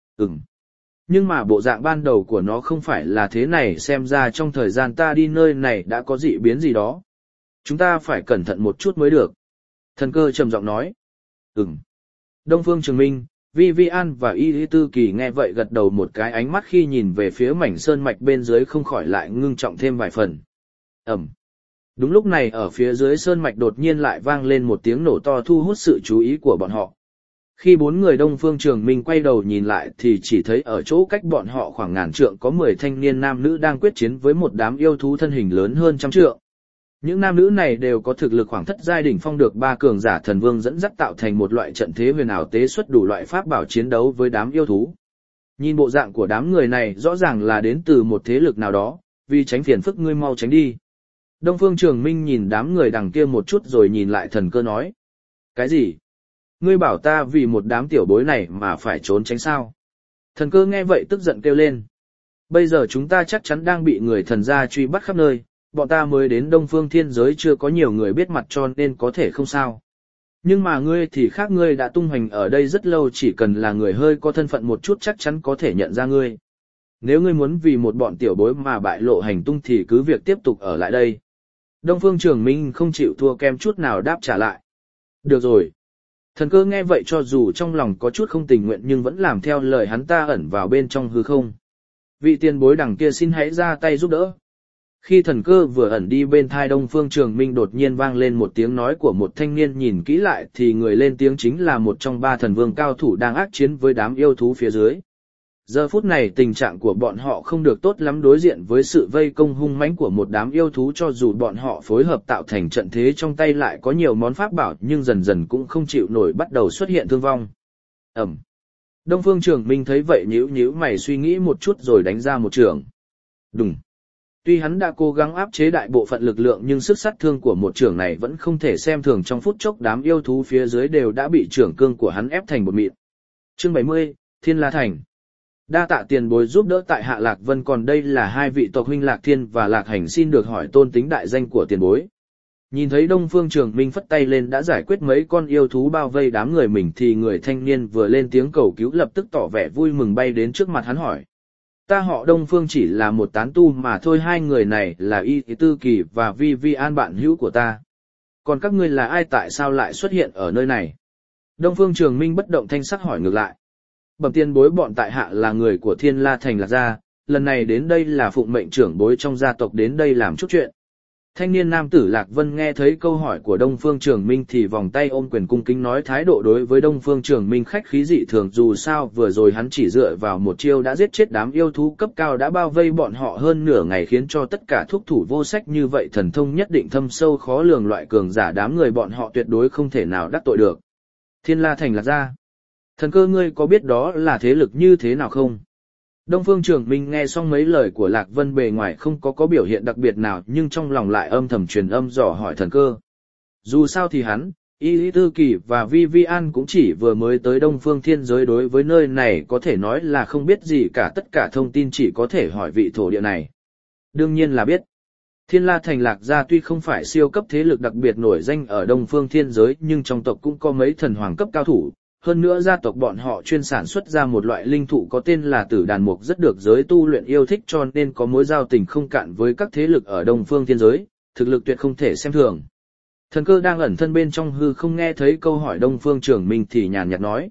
Nhưng mà bộ dạng ban đầu của nó không phải là thế này, xem ra trong thời gian ta đi nơi này đã có dị biến gì đó. Chúng ta phải cẩn thận một chút mới được. Thần cơ trầm giọng nói. Đông Phương Trường Minh, Vivian và Y Tư Kỳ nghe vậy gật đầu một cái, ánh mắt khi nhìn về phía mảnh sơn mạch bên dưới không khỏi lại ngưng trọng thêm vài phần. Đúng lúc này ở phía dưới sơn mạch đột nhiên lại vang lên một tiếng nổ to thu hút sự chú ý của bọn họ. Khi 4 người Đông Phương Trường Minh quay đầu nhìn lại thì chỉ thấy ở chỗ cách bọn họ khoảng ngàn trượng có 10 thanh niên nam nữ đang quyết chiến với một đám yêu thú thân hình lớn hơn trăm trượng. Những nam nữ này đều có thực lực khoảng thất giai đỉnh phong, được 3 cường giả thần vương dẫn dắt tạo thành một loại trận thế huyền ảo, tế xuất đủ loại pháp bảo chiến đấu với đám yêu thú. Nhìn bộ dạng của đám người này rõ ràng là đến từ một thế lực nào đó, vì tránh phiền phức ngươi mau tránh đi. Đông Phương Trường Minh nhìn đám người đằng kia một chút rồi nhìn lại thần cơ nói. Cái gì? Ngươi bảo ta vì một đám tiểu bối này mà phải trốn tránh sao? Thần cơ nghe vậy tức giận kêu lên. Bây giờ chúng ta chắc chắn đang bị người thần gia truy bắt khắp nơi, bọn ta mới đến Đông Phương Thiên Giới chưa có nhiều người biết mặt cho nên có thể không sao. Nhưng mà ngươi thì khác, ngươi đã tung hoành ở đây rất lâu, chỉ cần là người hơi có thân phận một chút chắc chắn có thể nhận ra ngươi. Nếu ngươi muốn vì một bọn tiểu bối mà bại lộ hành tung thì cứ việc tiếp tục ở lại đây. Đông Phương Trường Minh không chịu thua kém chút nào đáp trả lại. Được rồi. Thần cơ nghe vậy cho dù trong lòng có chút không tình nguyện nhưng vẫn làm theo lời hắn ta, ẩn vào bên trong hư không. Vị tiền bối đằng kia xin hãy ra tay giúp đỡ. Khi thần cơ vừa ẩn đi bên thai Đông Phương Trường Minh đột nhiên vang lên một tiếng nói của một thanh niên, nhìn kỹ lại thì người lên tiếng chính là một trong 3 thần vương cao thủ đang ác chiến với đám yêu thú phía dưới. Giờ phút này tình trạng của bọn họ không được tốt lắm, đối diện với sự vây công hung mãnh của một đám yêu thú, cho dù bọn họ phối hợp tạo thành trận thế, trong tay lại có nhiều món pháp bảo nhưng dần dần cũng không chịu nổi, bắt đầu xuất hiện thương vong. Đông Phương Trường Minh thấy vậy nhíu mày suy nghĩ một chút rồi đánh ra một chưởng. Đùng. Tuy hắn đã cố gắng áp chế đại bộ phận lực lượng nhưng sức sát thương của một chưởng này vẫn không thể xem thường, trong phút chốc đám yêu thú phía dưới đều đã bị chưởng cương của hắn ép thành bột mịn. Chương 70, Thiên La Thành. Đa tạ tiền bối giúp đỡ tại hạ Lạc Vân, còn đây là 2 vị tộc huynh Lạc Thiên và Lạc Hành, xin được hỏi tôn tính đại danh của tiền bối. Nhìn thấy Đông Phương Trường Minh phất tay lên đã giải quyết mấy con yêu thú bao vây đám người mình thì người thanh niên vừa lên tiếng cầu cứu lập tức tỏ vẻ vui mừng bay đến trước mặt hắn hỏi. Ta họ Đông Phương, chỉ là một tán tu mà thôi, 2 người này là Y Tư Kỳ và Vivian bạn hữu của ta. Còn các ngươi là ai, tại sao lại xuất hiện ở nơi này? Đông Phương Trường Minh bất động thanh sắc hỏi ngược lại. Bẩm tiền bối, bọn tại hạ là người của Thiên La Thành Lạc gia, lần này đến đây là phụng mệnh trưởng bối trong gia tộc đến đây làm chút chuyện. Thanh niên nam tử Lạc Vân nghe thấy câu hỏi của Đông Phương Trường Minh thì vòng tay ôm quyền cung kính nói, thái độ đối với Đông Phương Trường Minh khách khí dị thường, dù sao vừa rồi hắn chỉ dựa vào một chiêu đã giết chết đám yêu thú cấp cao đã bao vây bọn họ hơn nửa ngày, khiến cho tất cả thúc thủ vô sách, như vậy thần thông nhất định thâm sâu khó lường, loại cường giả đám người bọn họ tuyệt đối không thể nào đắc tội được. Thiên La Thành Lạc gia. Thần cơ, ngươi có biết đó là thế lực như thế nào không? Đông Phương Trường Minh nghe xong mấy lời của Lạc Vân, bề ngoài không có biểu hiện đặc biệt nào nhưng trong lòng lại âm thầm truyền âm dò hỏi thần cơ. Dù sao thì hắn, Y Tư Kỳ và Vivian cũng chỉ vừa mới tới Đông Phương Thiên Giới, đối với nơi này có thể nói là không biết gì cả, tất cả thông tin chỉ có thể hỏi vị thổ địa này. Đương nhiên là biết. Thiên La Thành Lạc gia tuy không phải siêu cấp thế lực đặc biệt nổi danh ở Đông Phương Thiên Giới nhưng trong tộc cũng có mấy thần hoàng cấp cao thủ. Hơn nữa gia tộc bọn họ chuyên sản xuất ra một loại linh thụ có tên là Tử Đàn Mục, rất được giới tu luyện yêu thích, cho nên có mối giao tình không cạn với các thế lực ở Đông Phương Thiên Giới, thực lực tuyệt không thể xem thường. Thần cơ đang ẩn thân bên trong hư không nghe thấy câu hỏi Đông Phương Trường Minh thì nhàn nhạt nói.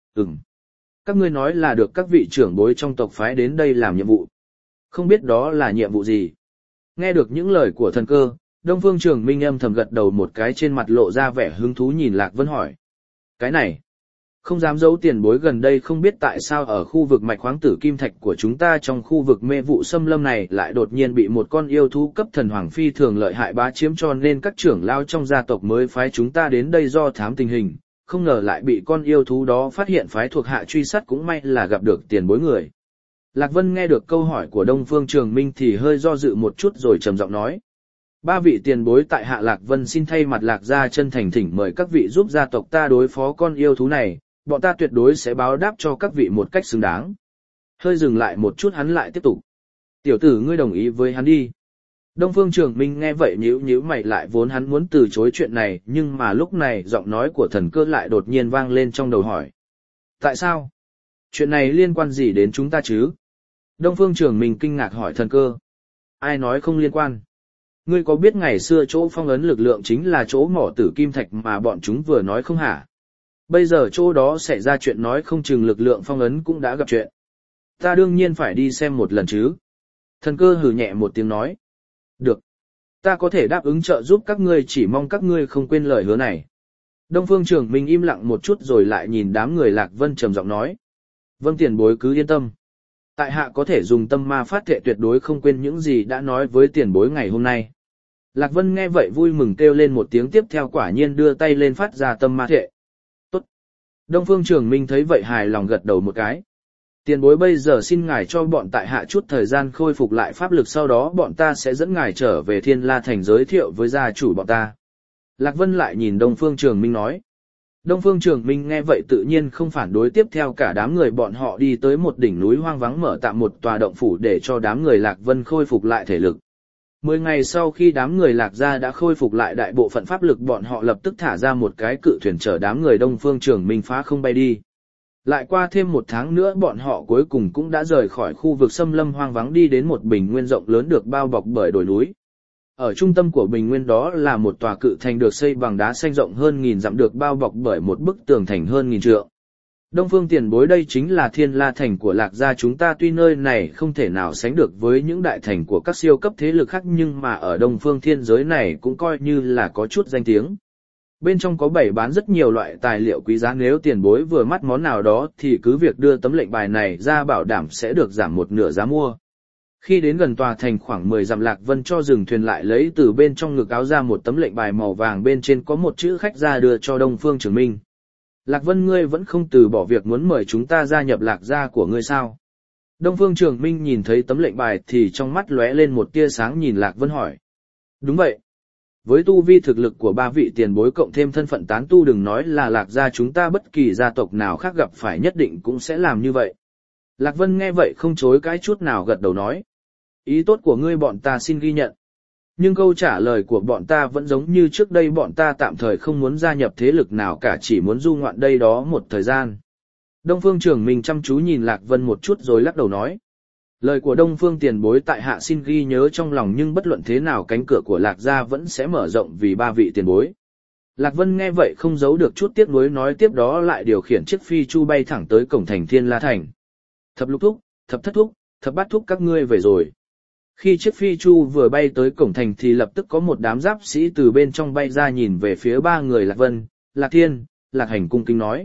Các ngươi nói là được các vị trưởng bối trong tộc phái đến đây làm nhiệm vụ. Không biết đó là nhiệm vụ gì. Nghe được những lời của thần cơ, Đông Phương Trường Minh âm thầm gật đầu một cái, trên mặt lộ ra vẻ hứng thú nhìn Lạc Vân hỏi. Cái này, không dám giấu tiền bối gần đây không biết tại sao ở khu vực mạch khoáng tử kim thạch của chúng ta trong khu vực mê vụ xâm lâm này lại đột nhiên bị một con yêu thú cấp thần hoàng phi thường lợi hại bá chiếm, cho nên các trưởng lao trong gia tộc mới phái chúng ta đến đây do thám tình hình, không ngờ lại bị con yêu thú đó phát hiện, phái thuộc hạ truy sát, cũng may là gặp được tiền bối người. Lạc Vân nghe được câu hỏi của Đông Phương Trường Minh thì hơi do dự một chút rồi trầm giọng nói. Ba vị tiền bối tại hạ Lạc Vân xin thay mặt Lạc gia chân thành thỉnh mời các vị giúp gia tộc ta đối phó con yêu thú này, bọn ta tuyệt đối sẽ báo đáp cho các vị một cách xứng đáng. Hơi dừng lại một chút hắn lại tiếp tục. Tiểu tử ngươi đồng ý với hắn đi. Đông Phương Trường Minh nghe vậy nhíu nhíu mày lại, vốn hắn muốn từ chối chuyện này, nhưng mà lúc này giọng nói của thần cơ lại đột nhiên vang lên trong đầu hỏi. Tại sao? Chuyện này liên quan gì đến chúng ta chứ? Đông Phương Trường Minh kinh ngạc hỏi thần cơ. Ai nói không liên quan? Ngươi có biết ngày xưa chỗ phong ấn lực lượng chính là chỗ mỏ tử kim thạch mà bọn chúng vừa nói không hả? Bây giờ chỗ đó xảy ra chuyện, nói không chừng lực lượng phong ấn cũng đã gặp chuyện. Ta đương nhiên phải đi xem một lần chứ. Thần cơ hừ nhẹ một tiếng nói. Được. Ta có thể đáp ứng trợ giúp các ngươi, chỉ mong các ngươi không quên lời hứa này. Đông Phương Trường Minh im lặng một chút rồi lại nhìn đám người Lạc Vân trầm giọng nói. Vâng tiền bối cứ yên tâm. Tại hạ có thể dùng tâm ma phát thệ tuyệt đối không quên những gì đã nói với tiền bối ngày hôm nay. Lạc Vân nghe vậy vui mừng kêu lên một tiếng, tiếp theo quả nhiên đưa tay lên phát ra tâm ma thệ. Tốt. Đông Phương Trường Minh thấy vậy hài lòng gật đầu một cái. Tiền bối bây giờ xin ngài cho bọn tại hạ chút thời gian khôi phục lại pháp lực, sau đó bọn ta sẽ dẫn ngài trở về Thiên La Thành giới thiệu với gia chủ bọn ta. Lạc Vân lại nhìn Đông Phương Trường Minh nói. Đông Phương Trường Minh nghe vậy tự nhiên không phản đối, tiếp theo cả đám người bọn họ đi tới một đỉnh núi hoang vắng mở tạm một tòa động phủ để cho đám người Lạc Vân khôi phục lại thể lực. 10 ngày sau khi đám người Lạc gia đã khôi phục lại đại bộ phận pháp lực, bọn họ lập tức thả ra một cái cự thuyền chở đám người Đông Phương Trường Minh phá không bay đi. Lại qua thêm 1 tháng nữa bọn họ cuối cùng cũng đã rời khỏi khu vực xâm lâm hoang vắng, đi đến một bình nguyên rộng lớn được bao bọc bởi đồi núi. Ở trung tâm của bình nguyên đó là một tòa cự thành được xây bằng đá xanh rộng hơn 1000 dặm, được bao bọc bởi một bức tường thành hơn 1000 trượng. Đông Phương tiền bối, đây chính là Thiên La Thành của Lạc gia chúng ta, tuy nơi này không thể nào sánh được với những đại thành của các siêu cấp thế lực khác, nhưng mà ở Đông Phương thiên giới này cũng coi như là có chút danh tiếng. Bên trong có bày bán rất nhiều loại tài liệu quý giá, nếu tiền bối vừa mắt món nào đó thì cứ việc đưa tấm lệnh bài này ra, bảo đảm sẽ được giảm một nửa giá mua. Khi đến gần tòa thành khoảng 10 dặm, Lạc Vân cho dừng thuyền lại, lấy từ bên trong ngực áo ra một tấm lệnh bài màu vàng, bên trên có một chữ khách ra đưa cho Đông Phương Trường Minh. Lạc Vân, ngươi vẫn không từ bỏ việc muốn mời chúng ta gia nhập Lạc gia của ngươi sao? Đông Phương Trường Minh nhìn thấy tấm lệnh bài thì trong mắt lóe lên một tia sáng, nhìn Lạc Vân hỏi. Đúng vậy. Với tu vi thực lực của ba vị tiền bối cộng thêm thân phận tán tu, đừng nói là Lạc gia chúng ta, bất kỳ gia tộc nào khác gặp phải nhất định cũng sẽ làm như vậy. Lạc Vân nghe vậy không chối cãi chút nào, gật đầu nói. Ý tốt của ngươi bọn ta xin ghi nhận. Nhưng câu trả lời của bọn ta vẫn giống như trước đây, bọn ta tạm thời không muốn gia nhập thế lực nào cả, chỉ muốn du ngoạn đây đó một thời gian. Đông Phương Trường Minh chăm chú nhìn Lạc Vân một chút rồi lắc đầu nói. Lời của Đông Phương tiền bối tại hạ xin ghi nhớ trong lòng, nhưng bất luận thế nào cánh cửa của Lạc gia vẫn sẽ mở rộng vì ba vị tiền bối. Lạc Vân nghe vậy không giấu được chút tiếc nuối, nói tiếp đó lại điều khiển chiếc phi chu bay thẳng tới cổng thành Thiên La Thành. Thập lục thúc, thập thất thúc, thập bát thúc, các ngươi về rồi. Khi chiếc phi chu vừa bay tới cổng thành thì lập tức có một đám giáp sĩ từ bên trong bay ra, nhìn về phía ba người Lạc Vân, Lạc Thiên, Lạc Hành cung kính nói.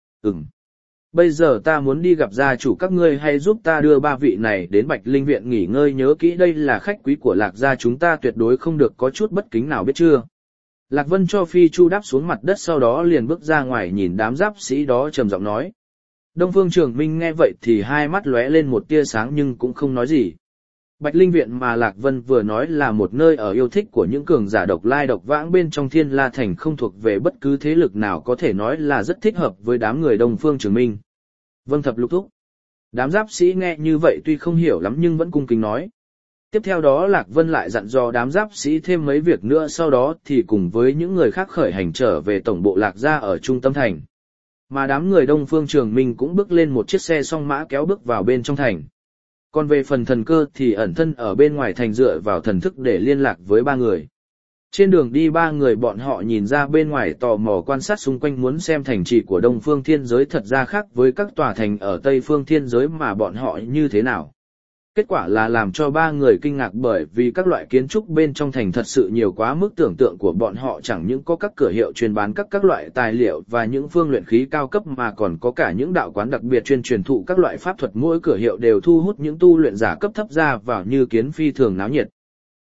Bây giờ ta muốn đi gặp gia chủ các ngươi, hay giúp ta đưa ba vị này đến Bạch Linh Viện nghỉ ngơi, nhớ kỹ đây là khách quý của Lạc gia chúng ta, tuyệt đối không được có chút bất kính nào, biết chưa? Lạc Vân cho phi chu đáp xuống mặt đất, sau đó liền bước ra ngoài nhìn đám giáp sĩ đó trầm giọng nói. Đông Phương Trường Minh nghe vậy thì hai mắt lóe lên một tia sáng nhưng cũng không nói gì. Bạch Linh Viện mà Lạc Vân vừa nói là một nơi ở yêu thích của những cường giả độc lai độc vãng bên trong Thiên La Thành, không thuộc về bất cứ thế lực nào, có thể nói là rất thích hợp với đám người Đông Phương Trường Minh. Vâng thập lục thúc. Đám giáp sĩ nghe như vậy tuy không hiểu lắm nhưng vẫn cung kính nói. Tiếp theo đó Lạc Vân lại dặn dò đám giáp sĩ thêm mấy việc nữa, sau đó thì cùng với những người khác khởi hành trở về tổng bộ Lạc gia ở trung tâm thành. Mà đám người Đông Phương Trường Minh cũng bước lên một chiếc xe song mã kéo bước vào bên trong thành. Còn về phần thần cơ thì ẩn thân ở bên ngoài thành, dựa vào thần thức để liên lạc với ba người. Trên đường đi ba người bọn họ nhìn ra bên ngoài tò mò quan sát xung quanh muốn xem thành trì của Đông Phương Thiên Giới thật ra khác với các tòa thành ở Tây Phương Thiên Giới mà bọn họ như thế nào. Kết quả là làm cho ba người kinh ngạc bởi vì các loại kiến trúc bên trong thành thật sự nhiều quá mức tưởng tượng của bọn họ, chẳng những có các cửa hiệu chuyên bán các loại tài liệu và những phương luyện khí cao cấp mà còn có cả những đạo quán đặc biệt chuyên truyền thụ các loại pháp thuật, mỗi cửa hiệu đều thu hút những tu luyện giả cấp thấp ra vào như kiến phi thường náo nhiệt.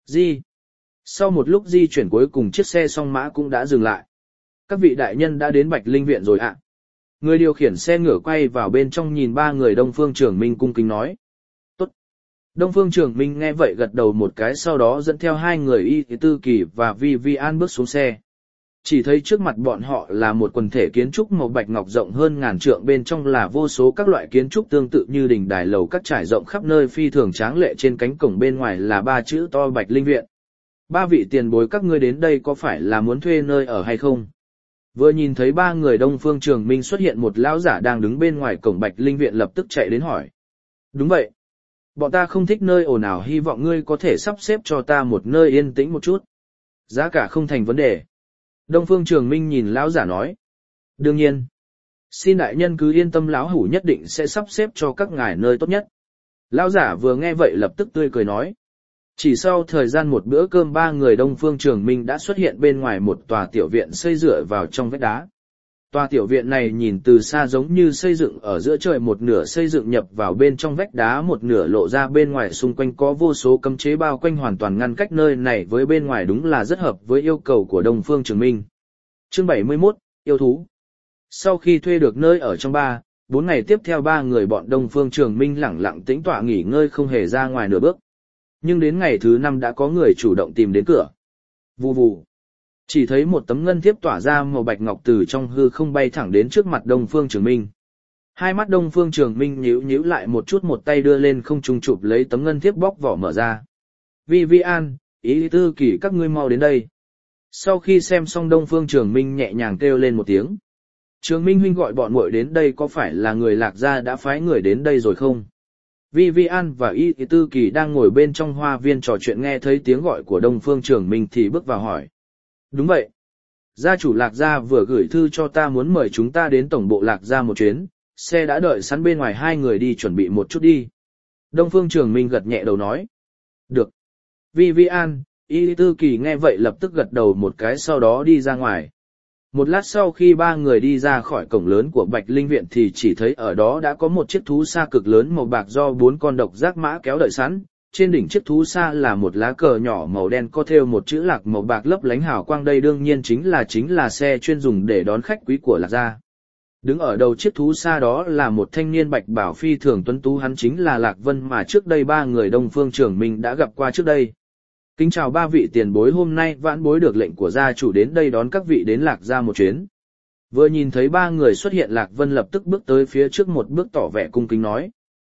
Sau một lúc di chuyển cuối cùng chiếc xe song mã cũng đã dừng lại. Các vị đại nhân đã đến Bạch Linh Viện rồi ạ. Người điều khiển xe ngựa quay vào bên trong nhìn ba người Đông Phương Trường Minh cung kính nói. Tốt. Đông Phương Trường Minh nghe vậy gật đầu một cái, sau đó dẫn theo hai người Y Tư Kỳ và Vi An bước xuống xe. Chỉ thấy trước mặt bọn họ là một quần thể kiến trúc màu bạch ngọc rộng hơn ngàn trượng, bên trong là vô số các loại kiến trúc tương tự như đình đài lầu các trải rộng khắp nơi phi thường tráng lệ, trên cánh cổng bên ngoài là ba chữ to Bạch Linh Viện. Ba vị tiền bối các ngươi đến đây có phải là muốn thuê nơi ở hay không? Vừa nhìn thấy ba người Đông Phương Trường Minh xuất hiện, một lão giả đang đứng bên ngoài cổng Bạch Linh Viện lập tức chạy đến hỏi. Đúng vậy. Bọn ta không thích nơi ồn ào, hy vọng ngươi có thể sắp xếp cho ta một nơi yên tĩnh một chút. Giá cả không thành vấn đề. Đông Phương Trường Minh nhìn lão giả nói. Đương nhiên. Xin đại nhân cứ yên tâm, lão hủ nhất định sẽ sắp xếp cho các ngài nơi tốt nhất. Lão giả vừa nghe vậy lập tức tươi cười nói. Chỉ sau thời gian một bữa cơm, ba người Đông Phương Trường Minh đã xuất hiện bên ngoài một tòa tiểu viện xây dựa vào trong vách đá. Tòa tiểu viện này nhìn từ xa giống như xây dựng ở giữa trời, một nửa xây dựng nhập vào bên trong vách đá, một nửa lộ ra bên ngoài, xung quanh có vô số cấm chế bao quanh hoàn toàn ngăn cách nơi này với bên ngoài, đúng là rất hợp với yêu cầu của Đông Phương Trường Minh. Chương 71, yêu thú. Sau khi thuê được nơi ở trong 4 ngày tiếp theo, ba người bọn Đông Phương Trường Minh lẳng lặng tĩnh tọa nghỉ ngơi, không hề ra ngoài nửa bước. Nhưng đến ngày thứ 5 đã có người chủ động tìm đến cửa. Vù vù. Chỉ thấy một tấm ngân thiếp tỏa ra màu bạch ngọc từ trong hư không bay thẳng đến trước mặt Đông Phương Trường Minh. Hai mắt Đông Phương Trường Minh nhíu lại một chút, một tay đưa lên không trung chụp lấy tấm ngân thiếp, bóc vỏ mở ra. Vi An, Y Tư Kỳ, các ngươi mau đến đây. Sau khi xem xong, Đông Phương Trường Minh nhẹ nhàng kêu lên một tiếng. Trường Minh huynh gọi bọn muội đến đây có phải là người Lạc Gia đã phái người đến đây rồi không? Vi An và Y Tư Kỳ đang ngồi bên trong hoa viên trò chuyện, nghe thấy tiếng gọi của Đông Phương Trường Minh thì bước vào hỏi. Đúng vậy. Gia chủ Lạc Gia vừa gửi thư cho ta muốn mời chúng ta đến tổng bộ Lạc Gia một chuyến, xe đã đợi sẵn bên ngoài, hai người đi chuẩn bị một chút đi. Đông Phương Trường Minh gật nhẹ đầu nói. Được. Vi An, Y Tư Kỳ nghe vậy lập tức gật đầu một cái, sau đó đi ra ngoài. Một lát sau khi ba người đi ra khỏi cổng lớn của Bạch Linh Viện thì chỉ thấy ở đó đã có một chiếc thú xa cực lớn màu bạc do 4 con độc giác mã kéo đợi sẵn. Trên đỉnh chiếc thú xa là một lá cờ nhỏ màu đen có thêu một chữ Lạc màu bạc lấp lánh hào quang, đây đương nhiên chính là xe chuyên dùng để đón khách quý của Lạc Gia. Đứng ở đầu chiếc thú xa đó là một thanh niên bạch bào phi thường tuấn tú, hắn chính là Lạc Vân mà trước đây ba người Đông Phương Trường Minh đã gặp qua trước đây. Kính chào ba vị tiền bối, hôm nay vãn bối được lệnh của gia chủ đến đây đón các vị đến Lạc Gia một chuyến. Vừa nhìn thấy ba người xuất hiện, Lạc Vân lập tức bước tới phía trước một bước tỏ vẻ cung kính nói.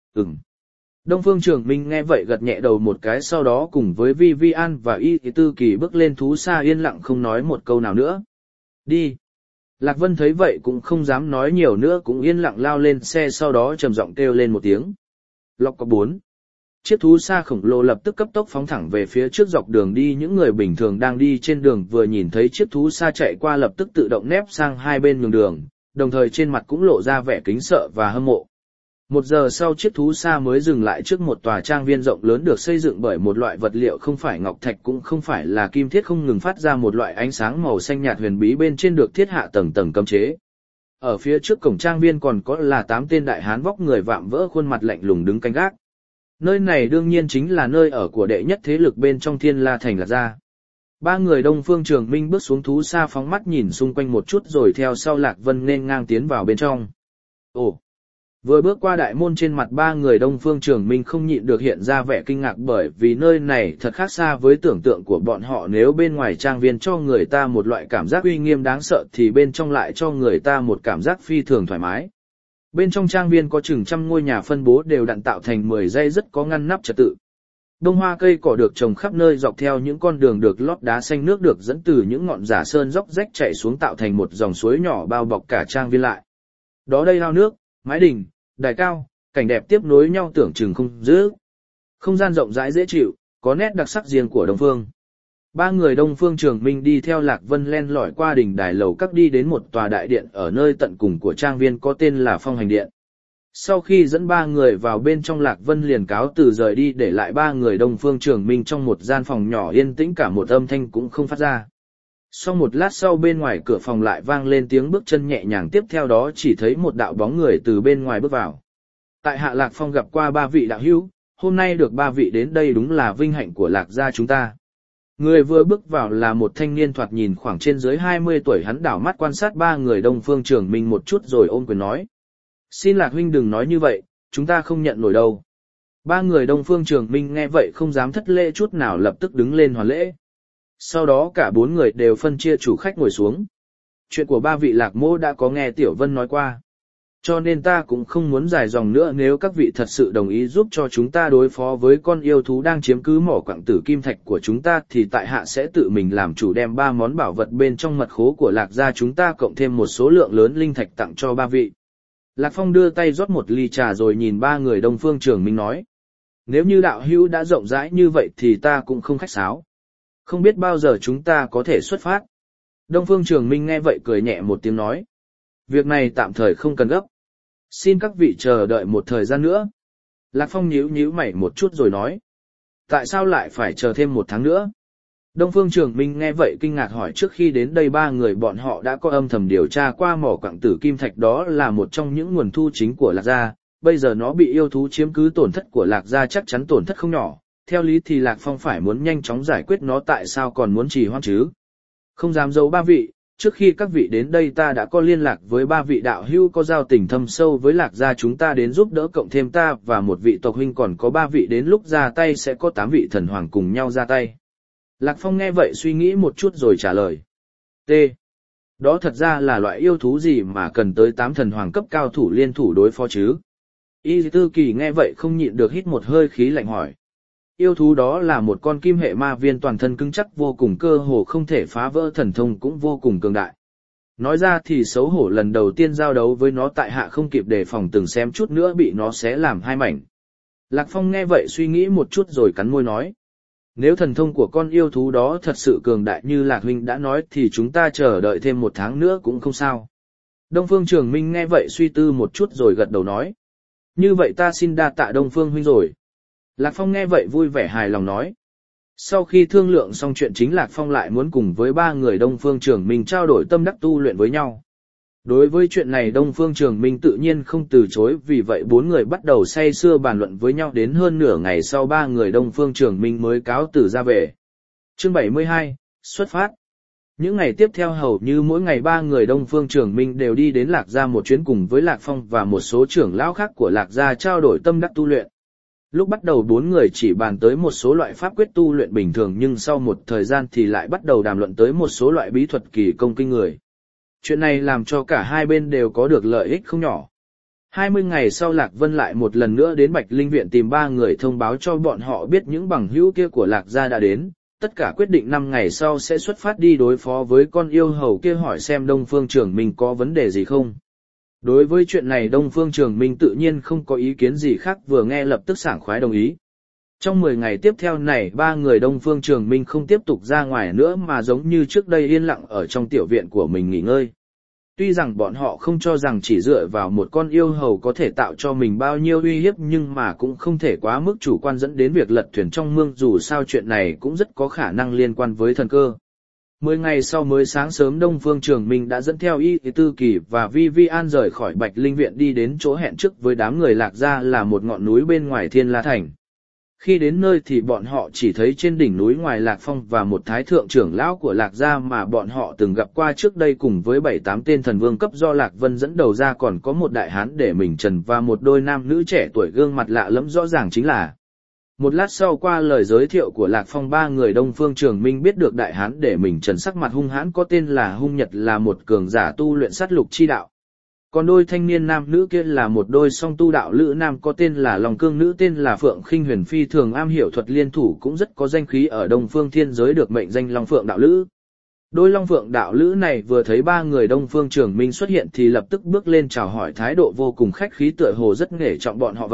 Đông Phương Trường Minh nghe vậy gật nhẹ đầu một cái, sau đó cùng với Vi An và Y Tư Kỳ bước lên thú xa, yên lặng không nói một câu nào nữa. Đi. Lạc Vân thấy vậy cũng không dám nói nhiều nữa, cũng yên lặng lao lên xe, sau đó trầm giọng kêu lên một tiếng. Lọc có 4. Chiếc thú xa khổng lồ lập tức cấp tốc phóng thẳng về phía trước dọc đường đi, những người bình thường đang đi trên đường vừa nhìn thấy chiếc thú xa chạy qua lập tức tự động nép sang hai bên nhường đường, đồng thời trên mặt cũng lộ ra vẻ kính sợ và hâm mộ. 1 giờ sau, chiếc thú xa mới dừng lại trước một tòa trang viên rộng lớn được xây dựng bởi một loại vật liệu không phải ngọc thạch cũng không phải là kim thiết, không ngừng phát ra một loại ánh sáng màu xanh nhạt huyền bí, bên trên được thiết hạ tầng tầng cấm chế. Ở phía trước cổng trang viên còn có là 8 tên đại hán vóc người vạm vỡ, khuôn mặt lạnh lùng đứng canh gác. Nơi này đương nhiên chính là nơi ở của đệ nhất thế lực bên trong Thiên La Thành Lạc Gia. Ba người Đông Phương Trường Minh bước xuống thú xa, phóng mắt nhìn xung quanh một chút rồi theo sau Lạc Vân nên ngang tiến vào bên trong. Ồ! Vừa bước qua đại môn, trên mặt ba người Đông Phương Trường Minh không nhịn được hiện ra vẻ kinh ngạc, bởi vì nơi này thật khác xa với tưởng tượng của bọn họ. Nếu bên ngoài trang viên cho người ta một loại cảm giác uy nghiêm đáng sợ thì bên trong lại cho người ta một cảm giác phi thường thoải mái. Bên trong trang viên có chừng 100 ngôi nhà phân bố đều đặn tạo thành 10 dãy, rất có ngăn nắp trật tự. Đông hoa cây cỏ được trồng khắp nơi dọc theo những con đường được lót đá xanh, nước được dẫn từ những ngọn giả sơn dốc rách chảy xuống tạo thành một dòng suối nhỏ bao bọc cả trang viên lại. Đó đây ao nước, mái đình, đài cao, cảnh đẹp tiếp nối nhau tưởng chừng không dứt. Không gian rộng rãi dễ chịu, có nét đặc sắc riêng của Đông Phương. Ba người Đông Phương Trường Minh đi theo Lạc Vân len lỏi qua đỉnh đài lầu các đi đến một tòa đại điện ở nơi tận cùng của trang viên có tên là Phong Hành Điện. Sau khi dẫn ba người vào bên trong, Lạc Vân liền cáo từ rời đi, để lại ba người Đông Phương Trường Minh trong một gian phòng nhỏ yên tĩnh, cả một âm thanh cũng không phát ra. Sau một lát sau, bên ngoài cửa phòng lại vang lên tiếng bước chân nhẹ nhàng, tiếp theo đó chỉ thấy một đạo bóng người từ bên ngoài bước vào. Tại hạ Lạc Phong gặp qua ba vị đạo hữu, hôm nay được ba vị đến đây đúng là vinh hạnh của Lạc gia chúng ta. Người vừa bước vào là một thanh niên thoạt nhìn khoảng trên dưới 20 tuổi, hắn đảo mắt quan sát ba người Đông Phương Trường Minh một chút rồi ôm quyền nói. Xin Lạc huynh đừng nói như vậy, chúng ta không nhận nổi đâu. Ba người Đông Phương Trường Minh nghe vậy không dám thất lễ chút nào, lập tức đứng lên hoàn lễ. Sau đó cả bốn người đều phân chia chủ khách ngồi xuống. Chuyện của ba vị Lạc mỗ đã có nghe Tiểu Vân nói qua. Cho nên ta cũng không muốn dài dòng nữa, nếu các vị thật sự đồng ý giúp cho chúng ta đối phó với con yêu thú đang chiếm cứ mỏ quặng tử kim thạch của chúng ta thì tại hạ sẽ tự mình làm chủ, đem ba món bảo vật bên trong mật khố của Lạc gia chúng ta cộng thêm một số lượng lớn linh thạch tặng cho ba vị. Lạc Phong đưa tay rót một ly trà rồi nhìn ba người Đông Phương Trường Minh nói. Nếu như đạo hữu đã rộng rãi như vậy thì ta cũng không khách sáo. Không biết bao giờ chúng ta có thể xuất phát. Đông Phương Trường Minh nghe vậy cười nhẹ một tiếng nói. Việc này tạm thời không cần gấp. Xin các vị chờ đợi một thời gian nữa. Lạc Phong nhíu nhíu mày một chút rồi nói. Tại sao lại phải chờ thêm một tháng nữa? Đông Phương Trường Minh nghe vậy kinh ngạc hỏi, trước khi đến đây ba người bọn họ đã có âm thầm điều tra qua mỏ quặng tử kim thạch, đó là một trong những nguồn thu chính của Lạc gia, bây giờ nó bị yêu thú chiếm cứ, tổn thất của Lạc gia chắc chắn tổn thất không nhỏ, theo lý thì Lạc Phong phải muốn nhanh chóng giải quyết nó, tại sao còn muốn trì hoãn chứ? Không dám giấu ba vị, trước khi các vị đến đây ta đã có liên lạc với ba vị đạo hữu có giao tình thâm sâu với Lạc gia chúng ta đến giúp đỡ, cộng thêm ta và một vị tộc huynh còn có ba vị, đến lúc ra tay sẽ có 8 vị thần hoàng cùng nhau ra tay. Lạc Phong nghe vậy suy nghĩ một chút rồi trả lời. T. Đó thật ra là loại yêu thú gì mà cần tới 8 thần hoàng cấp cao thủ liên thủ đối phó chứ? Y Tư Kỳ nghe vậy không nhịn được hít một hơi khí lạnh hỏi. Yêu thú đó là một con kim hệ ma viên, toàn thân cứng chắc vô cùng, cơ hồ không thể phá vỡ, thần thông cũng vô cùng cường đại. Nói ra thì xấu hổ, lần đầu tiên giao đấu với nó tại hạ không kịp đề phòng, từng xém chút nữa bị nó xé làm hai mảnh. Lạc Phong nghe vậy suy nghĩ một chút rồi cắn môi nói. Nếu thần thông của con yêu thú đó thật sự cường đại như Lạc huynh đã nói thì chúng ta chờ đợi thêm một tháng nữa cũng không sao. Đông Phương Trường Minh nghe vậy suy tư một chút rồi gật đầu nói. Như vậy ta xin đa tạ Đông Phương huynh rồi. Lạc Phong nghe vậy vui vẻ hài lòng nói. Sau khi thương lượng xong chuyện chính, Lạc Phong lại muốn cùng với ba người Đông Phương Trường Minh trao đổi tâm đắc tu luyện với nhau. Đối với chuyện này Đông Phương Trường Minh tự nhiên không từ chối, vì vậy bốn người bắt đầu say sưa bàn luận với nhau, đến hơn nửa ngày sau ba người Đông Phương Trường Minh mới cáo từ ra về. Chương 72, xuất phát. Những ngày tiếp theo hầu như mỗi ngày ba người Đông Phương Trường Minh đều đi đến Lạc gia một chuyến, cùng với Lạc Phong và một số trưởng lão khác của Lạc gia trao đổi tâm đắc tu luyện. Lúc bắt đầu bốn người chỉ bàn tới một số loại pháp quyết tu luyện bình thường, nhưng sau một thời gian thì lại bắt đầu đàm luận tới một số loại bí thuật kỳ công kinh người. Chuyện này làm cho cả hai bên đều có được lợi ích không nhỏ. 20 ngày sau, Lạc Vân lại một lần nữa đến Bạch Linh Viện tìm ba người, thông báo cho bọn họ biết những bằng hữu kia của Lạc gia đã đến, tất cả quyết định 5 ngày sau sẽ xuất phát đi đối phó với con yêu hầu kia, hỏi xem Đông Phương Trường Minh có vấn đề gì không. Đối với chuyện này Đông Phương Trường Minh tự nhiên không có ý kiến gì khác, vừa nghe lập tức sảng khoái đồng ý. Trong 10 ngày tiếp theo này ba người Đông Phương Trường Minh không tiếp tục ra ngoài nữa mà giống như trước đây yên lặng ở trong tiểu viện của mình nghỉ ngơi. Tuy rằng bọn họ không cho rằng chỉ dựa vào một con yêu hầu có thể tạo cho mình bao nhiêu uy hiếp, nhưng mà cũng không thể quá mức chủ quan dẫn đến việc lật thuyền trong mương, dù sao chuyện này cũng rất có khả năng liên quan với thần cơ. 10 ngày sau mới sáng sớm, Đông Phương Trường Minh đã dẫn theo Y Tư Kỳ và Vi Vi An rời khỏi Bạch Linh Viện đi đến chỗ hẹn trước với đám người Lạc gia là một ngọn núi bên ngoài Thiên La Thành. Khi đến nơi thì bọn họ chỉ thấy trên đỉnh núi ngoài Lạc Phong và một thái thượng trưởng lão của Lạc gia mà bọn họ từng gặp qua trước đây, cùng với 7-8 tên thần vương cấp do Lạc Vân dẫn đầu ra, còn có một đại hán để mình trần và một đôi nam nữ trẻ tuổi gương mặt lạ lẫm, rõ ràng chính là. Một lát sau, qua lời giới thiệu của Lạc Phong, ba người Đông Phương Trường Minh biết được đại hán để mình trần sắc mặt hung hãn có tên là Hung Nhật là một cường giả tu luyện sát lục chi đạo. Còn đôi thanh niên nam nữ kia là một đôi song tu đạo lữ nam có tên là Long Cương, nữ tên là Phượng Khinh Huyền, phi thường am hiểu thuật liên thủ, cũng rất có danh khí ở Đông Phương thiên giới, được mệnh danh Long Phượng đạo lữ. Đôi Long Phượng đạo lữ này vừa thấy ba người Đông Phương Trường Minh xuất hiện thì lập tức bước lên chào hỏi, thái độ vô cùng khách khí, tựa hồ rất nể trọng bọn họ vậy.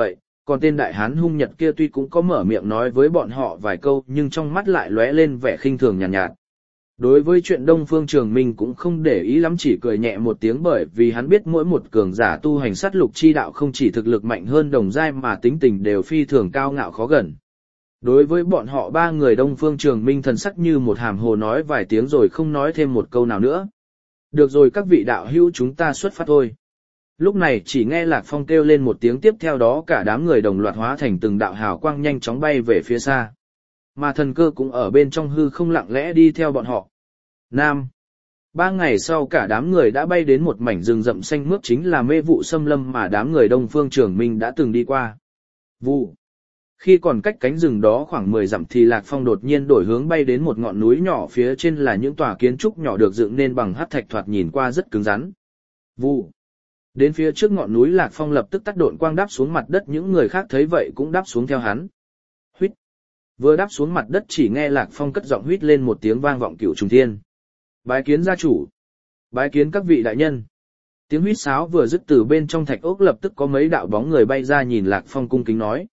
còn tên đại hán hung nhật kia tuy cũng có mở miệng nói với bọn họ vài câu nhưng trong mắt lại lóe lên vẻ khinh thường nhàn nhạt. Đối với chuyện Đông Phương Trường Minh cũng không để ý lắm, chỉ cười nhẹ một tiếng, bởi vì hắn biết mỗi một cường giả tu hành sát lục chi đạo không chỉ thực lực mạnh hơn đồng giai mà tính tình đều phi thường cao ngạo khó gần. Đối với bọn họ ba người, Đông Phương Trường Minh thần sắc như một hàm hồ, nói vài tiếng rồi không nói thêm một câu nào nữa. Được rồi các vị đạo hữu, chúng ta xuất phát thôi. Lúc này chỉ nghe Lạc Phong kêu lên một tiếng, tiếp theo đó cả đám người đồng loạt hóa thành từng đạo hào quang nhanh chóng bay về phía xa. Mà thần cơ cũng ở bên trong hư không lặng lẽ đi theo bọn họ. Nam. 3 ngày sau cả đám người đã bay đến một mảnh rừng rậm xanh mướt, chính là mê vụ xâm lâm mà đám người Đông Phương Trường Minh đã từng đi qua. Vụ. Khi còn cách cánh rừng đó khoảng 10 dặm thì Lạc Phong đột nhiên đổi hướng bay đến một ngọn núi nhỏ, phía trên là những tòa kiến trúc nhỏ được dựng nên bằng hắc thạch, thoạt nhìn qua rất cứng rắn. Vụ. Đến phía trước ngọn núi, Lạc Phong lập tức tắt độn quang đáp xuống mặt đất, những người khác thấy vậy cũng đáp xuống theo hắn. Huýt. Vừa đáp xuống mặt đất chỉ nghe Lạc Phong cất giọng huýt lên một tiếng vang vọng cửu trùng thiên. Bái kiến gia chủ. Bái kiến các vị đại nhân. Tiếng huýt sáo vừa dứt, từ bên trong thạch ốc lập tức có mấy đạo bóng người bay ra, nhìn Lạc Phong cung kính nói.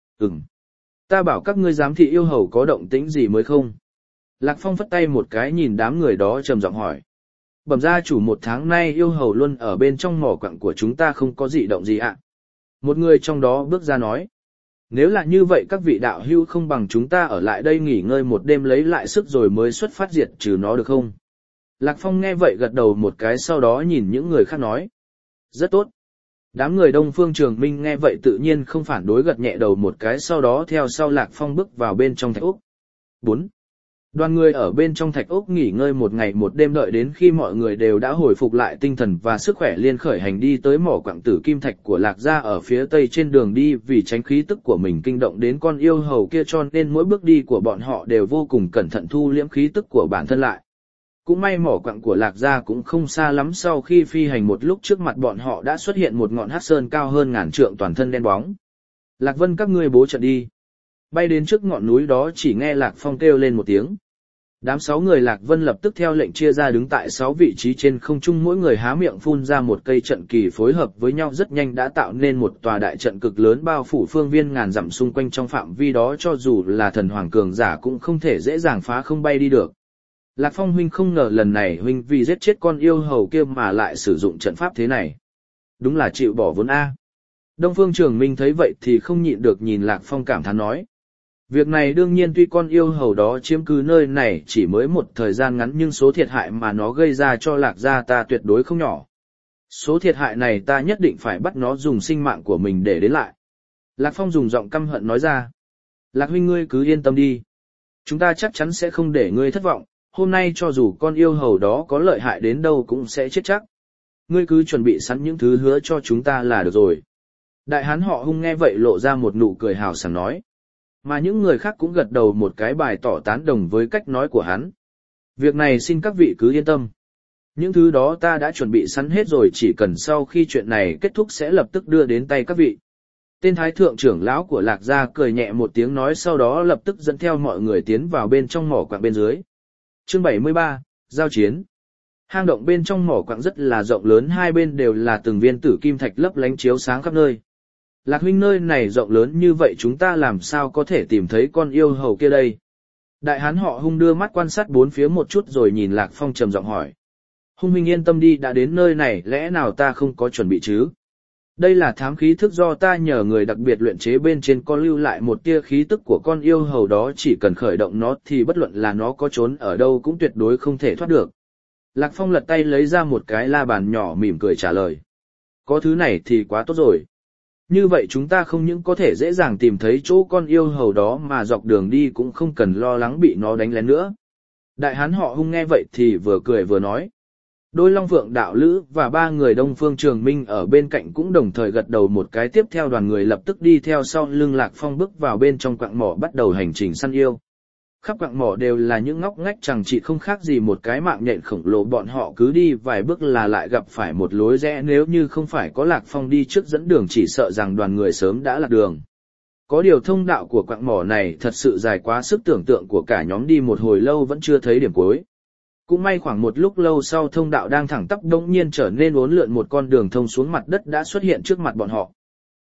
Ta bảo các ngươi giám thị yêu hầu có động tĩnh gì mới không? Lạc Phong phất tay một cái, nhìn đám người đó trầm giọng hỏi. Bẩm gia chủ, 1 tháng nay yêu hầu luôn ở bên trong mỏ quặng của chúng ta, không có dị động gì ạ. Một người trong đó bước ra nói. Nếu là như vậy các vị đạo hữu không bằng chúng ta ở lại đây nghỉ ngơi một đêm lấy lại sức rồi mới xuất phát diệt trừ nó được không? Lạc Phong nghe vậy gật đầu một cái, sau đó nhìn những người khác nói. Rất tốt. Đám người Đông Phương Trường Minh nghe vậy tự nhiên không phản đối, gật nhẹ đầu một cái, sau đó theo sau Lạc Phong bước vào bên trong thạch ốc. 4. Đoàn người ở bên trong thạch ốc nghỉ ngơi 1 ngày 1 đêm, đợi đến khi mọi người đều đã hồi phục lại tinh thần và sức khỏe, liên khởi hành đi tới mỏ quặng tử kim thạch của Lạc gia ở phía tây. Trên đường đi vì tránh khí tức của mình kinh động đến con yêu hầu kia, cho nên mỗi bước đi của bọn họ đều vô cùng cẩn thận thu liễm khí tức của bản thân lại. Cũng may mỏ quặng của Lạc gia cũng không xa lắm, sau khi phi hành một lúc trước mặt bọn họ đã xuất hiện một ngọn hắc sơn cao hơn ngàn trượng, toàn thân đen bóng. Lạc Vân, các ngươi bố trận đi. Bay đến trước ngọn núi đó chỉ nghe Lạc Phong kêu lên một tiếng. Đám 6 người Lạc Vân lập tức theo lệnh chia ra đứng tại 6 vị trí trên không trung, mỗi người há miệng phun ra một cây trận kỳ, phối hợp với nhau rất nhanh đã tạo nên một tòa đại trận cực lớn bao phủ phương viên ngàn dặm xung quanh. Trong phạm vi đó cho dù là thần hoàng cường giả cũng không thể dễ dàng phá không bay đi được. Lạc Phong huynh, không ngờ lần này huynh vì giết chết con yêu hầu kia mà lại sử dụng trận pháp thế này. Đúng là chịu bỏ vốn a. Đông Phương Trường Minh thấy vậy thì không nhịn được nhìn Lạc Phong cảm thán nói. Việc này đương nhiên, tuy con yêu hầu đó chiếm cứ nơi này chỉ mới một thời gian ngắn nhưng số thiệt hại mà nó gây ra cho Lạc gia ta tuyệt đối không nhỏ. Số thiệt hại này ta nhất định phải bắt nó dùng sinh mạng của mình để đến lại. Lạc Phong dùng giọng căm hận nói ra. Lạc huynh, ngươi cứ yên tâm đi. Chúng ta chắc chắn sẽ không để ngươi thất vọng, hôm nay cho dù con yêu hầu đó có lợi hại đến đâu cũng sẽ chết chắc. Ngươi cứ chuẩn bị sẵn những thứ hứa cho chúng ta là được rồi. Đại hán họ Hung nghe vậy lộ ra một nụ cười hào sảng nói. Mà những người khác cũng gật đầu một cái, bài tỏ tán đồng với cách nói của hắn. Việc này xin các vị cứ yên tâm. Những thứ đó ta đã chuẩn bị sẵn hết rồi, chỉ cần sau khi chuyện này kết thúc sẽ lập tức đưa đến tay các vị. Tên thái thượng trưởng lão của Lạc gia cười nhẹ một tiếng nói, sau đó lập tức dẫn theo mọi người tiến vào bên trong mỏ quặng bên dưới. Chương 73, giao chiến. Hang động bên trong mỏ quặng rất là rộng lớn, hai bên đều là từng viên tử kim thạch lấp lánh chiếu sáng khắp nơi. Lạc huynh, nơi này rộng lớn như vậy chúng ta làm sao có thể tìm thấy con yêu hầu kia đây? Đại hán họ Hung đưa mắt quan sát bốn phía một chút rồi nhìn Lạc Phong trầm giọng hỏi. Hung huynh yên tâm đi, đã đến nơi này lẽ nào ta không có chuẩn bị chứ? Đây là thám khí thức do ta nhờ người đặc biệt luyện chế, bên trên có lưu lại một tia khí tức của con yêu hầu đó, chỉ cần khởi động nó thì bất luận là nó có trốn ở đâu cũng tuyệt đối không thể thoát được. Lạc Phong lật tay lấy ra một cái la bàn nhỏ, mỉm cười trả lời. Có thứ này thì quá tốt rồi. Như vậy chúng ta không những có thể dễ dàng tìm thấy chỗ con yêu hầu đó mà dọc đường đi cũng không cần lo lắng bị nó đánh lén nữa. Đại hán họ Hung nghe vậy thì vừa cười vừa nói. Đôi Long Phượng đạo lữ và 3 người Đông Phương Trường Minh ở bên cạnh cũng đồng thời gật đầu một cái, tiếp theo đoàn người lập tức đi theo sau lưng Lạc Phong bước vào bên trong quặng mỏ, bắt đầu hành trình săn yêu. Khắp quặng mỏ đều là những ngóc ngách chẳng trị, không khác gì một cái mạng nhện khổng lồ, bọn họ cứ đi vài bước là lại gặp phải một lối rẽ, nếu như không phải có Lạc Phong đi trước dẫn đường chỉ sợ rằng đoàn người sớm đã lạc đường. Có điều thông đạo của quặng mỏ này thật sự dài quá sức tưởng tượng của cả nhóm, đi một hồi lâu vẫn chưa thấy điểm cuối. Cũng may khoảng một lúc lâu sau, thông đạo đang thẳng tắp đống nhiên trở nên uốn lượn, một con đường thông xuống mặt đất đã xuất hiện trước mặt bọn họ.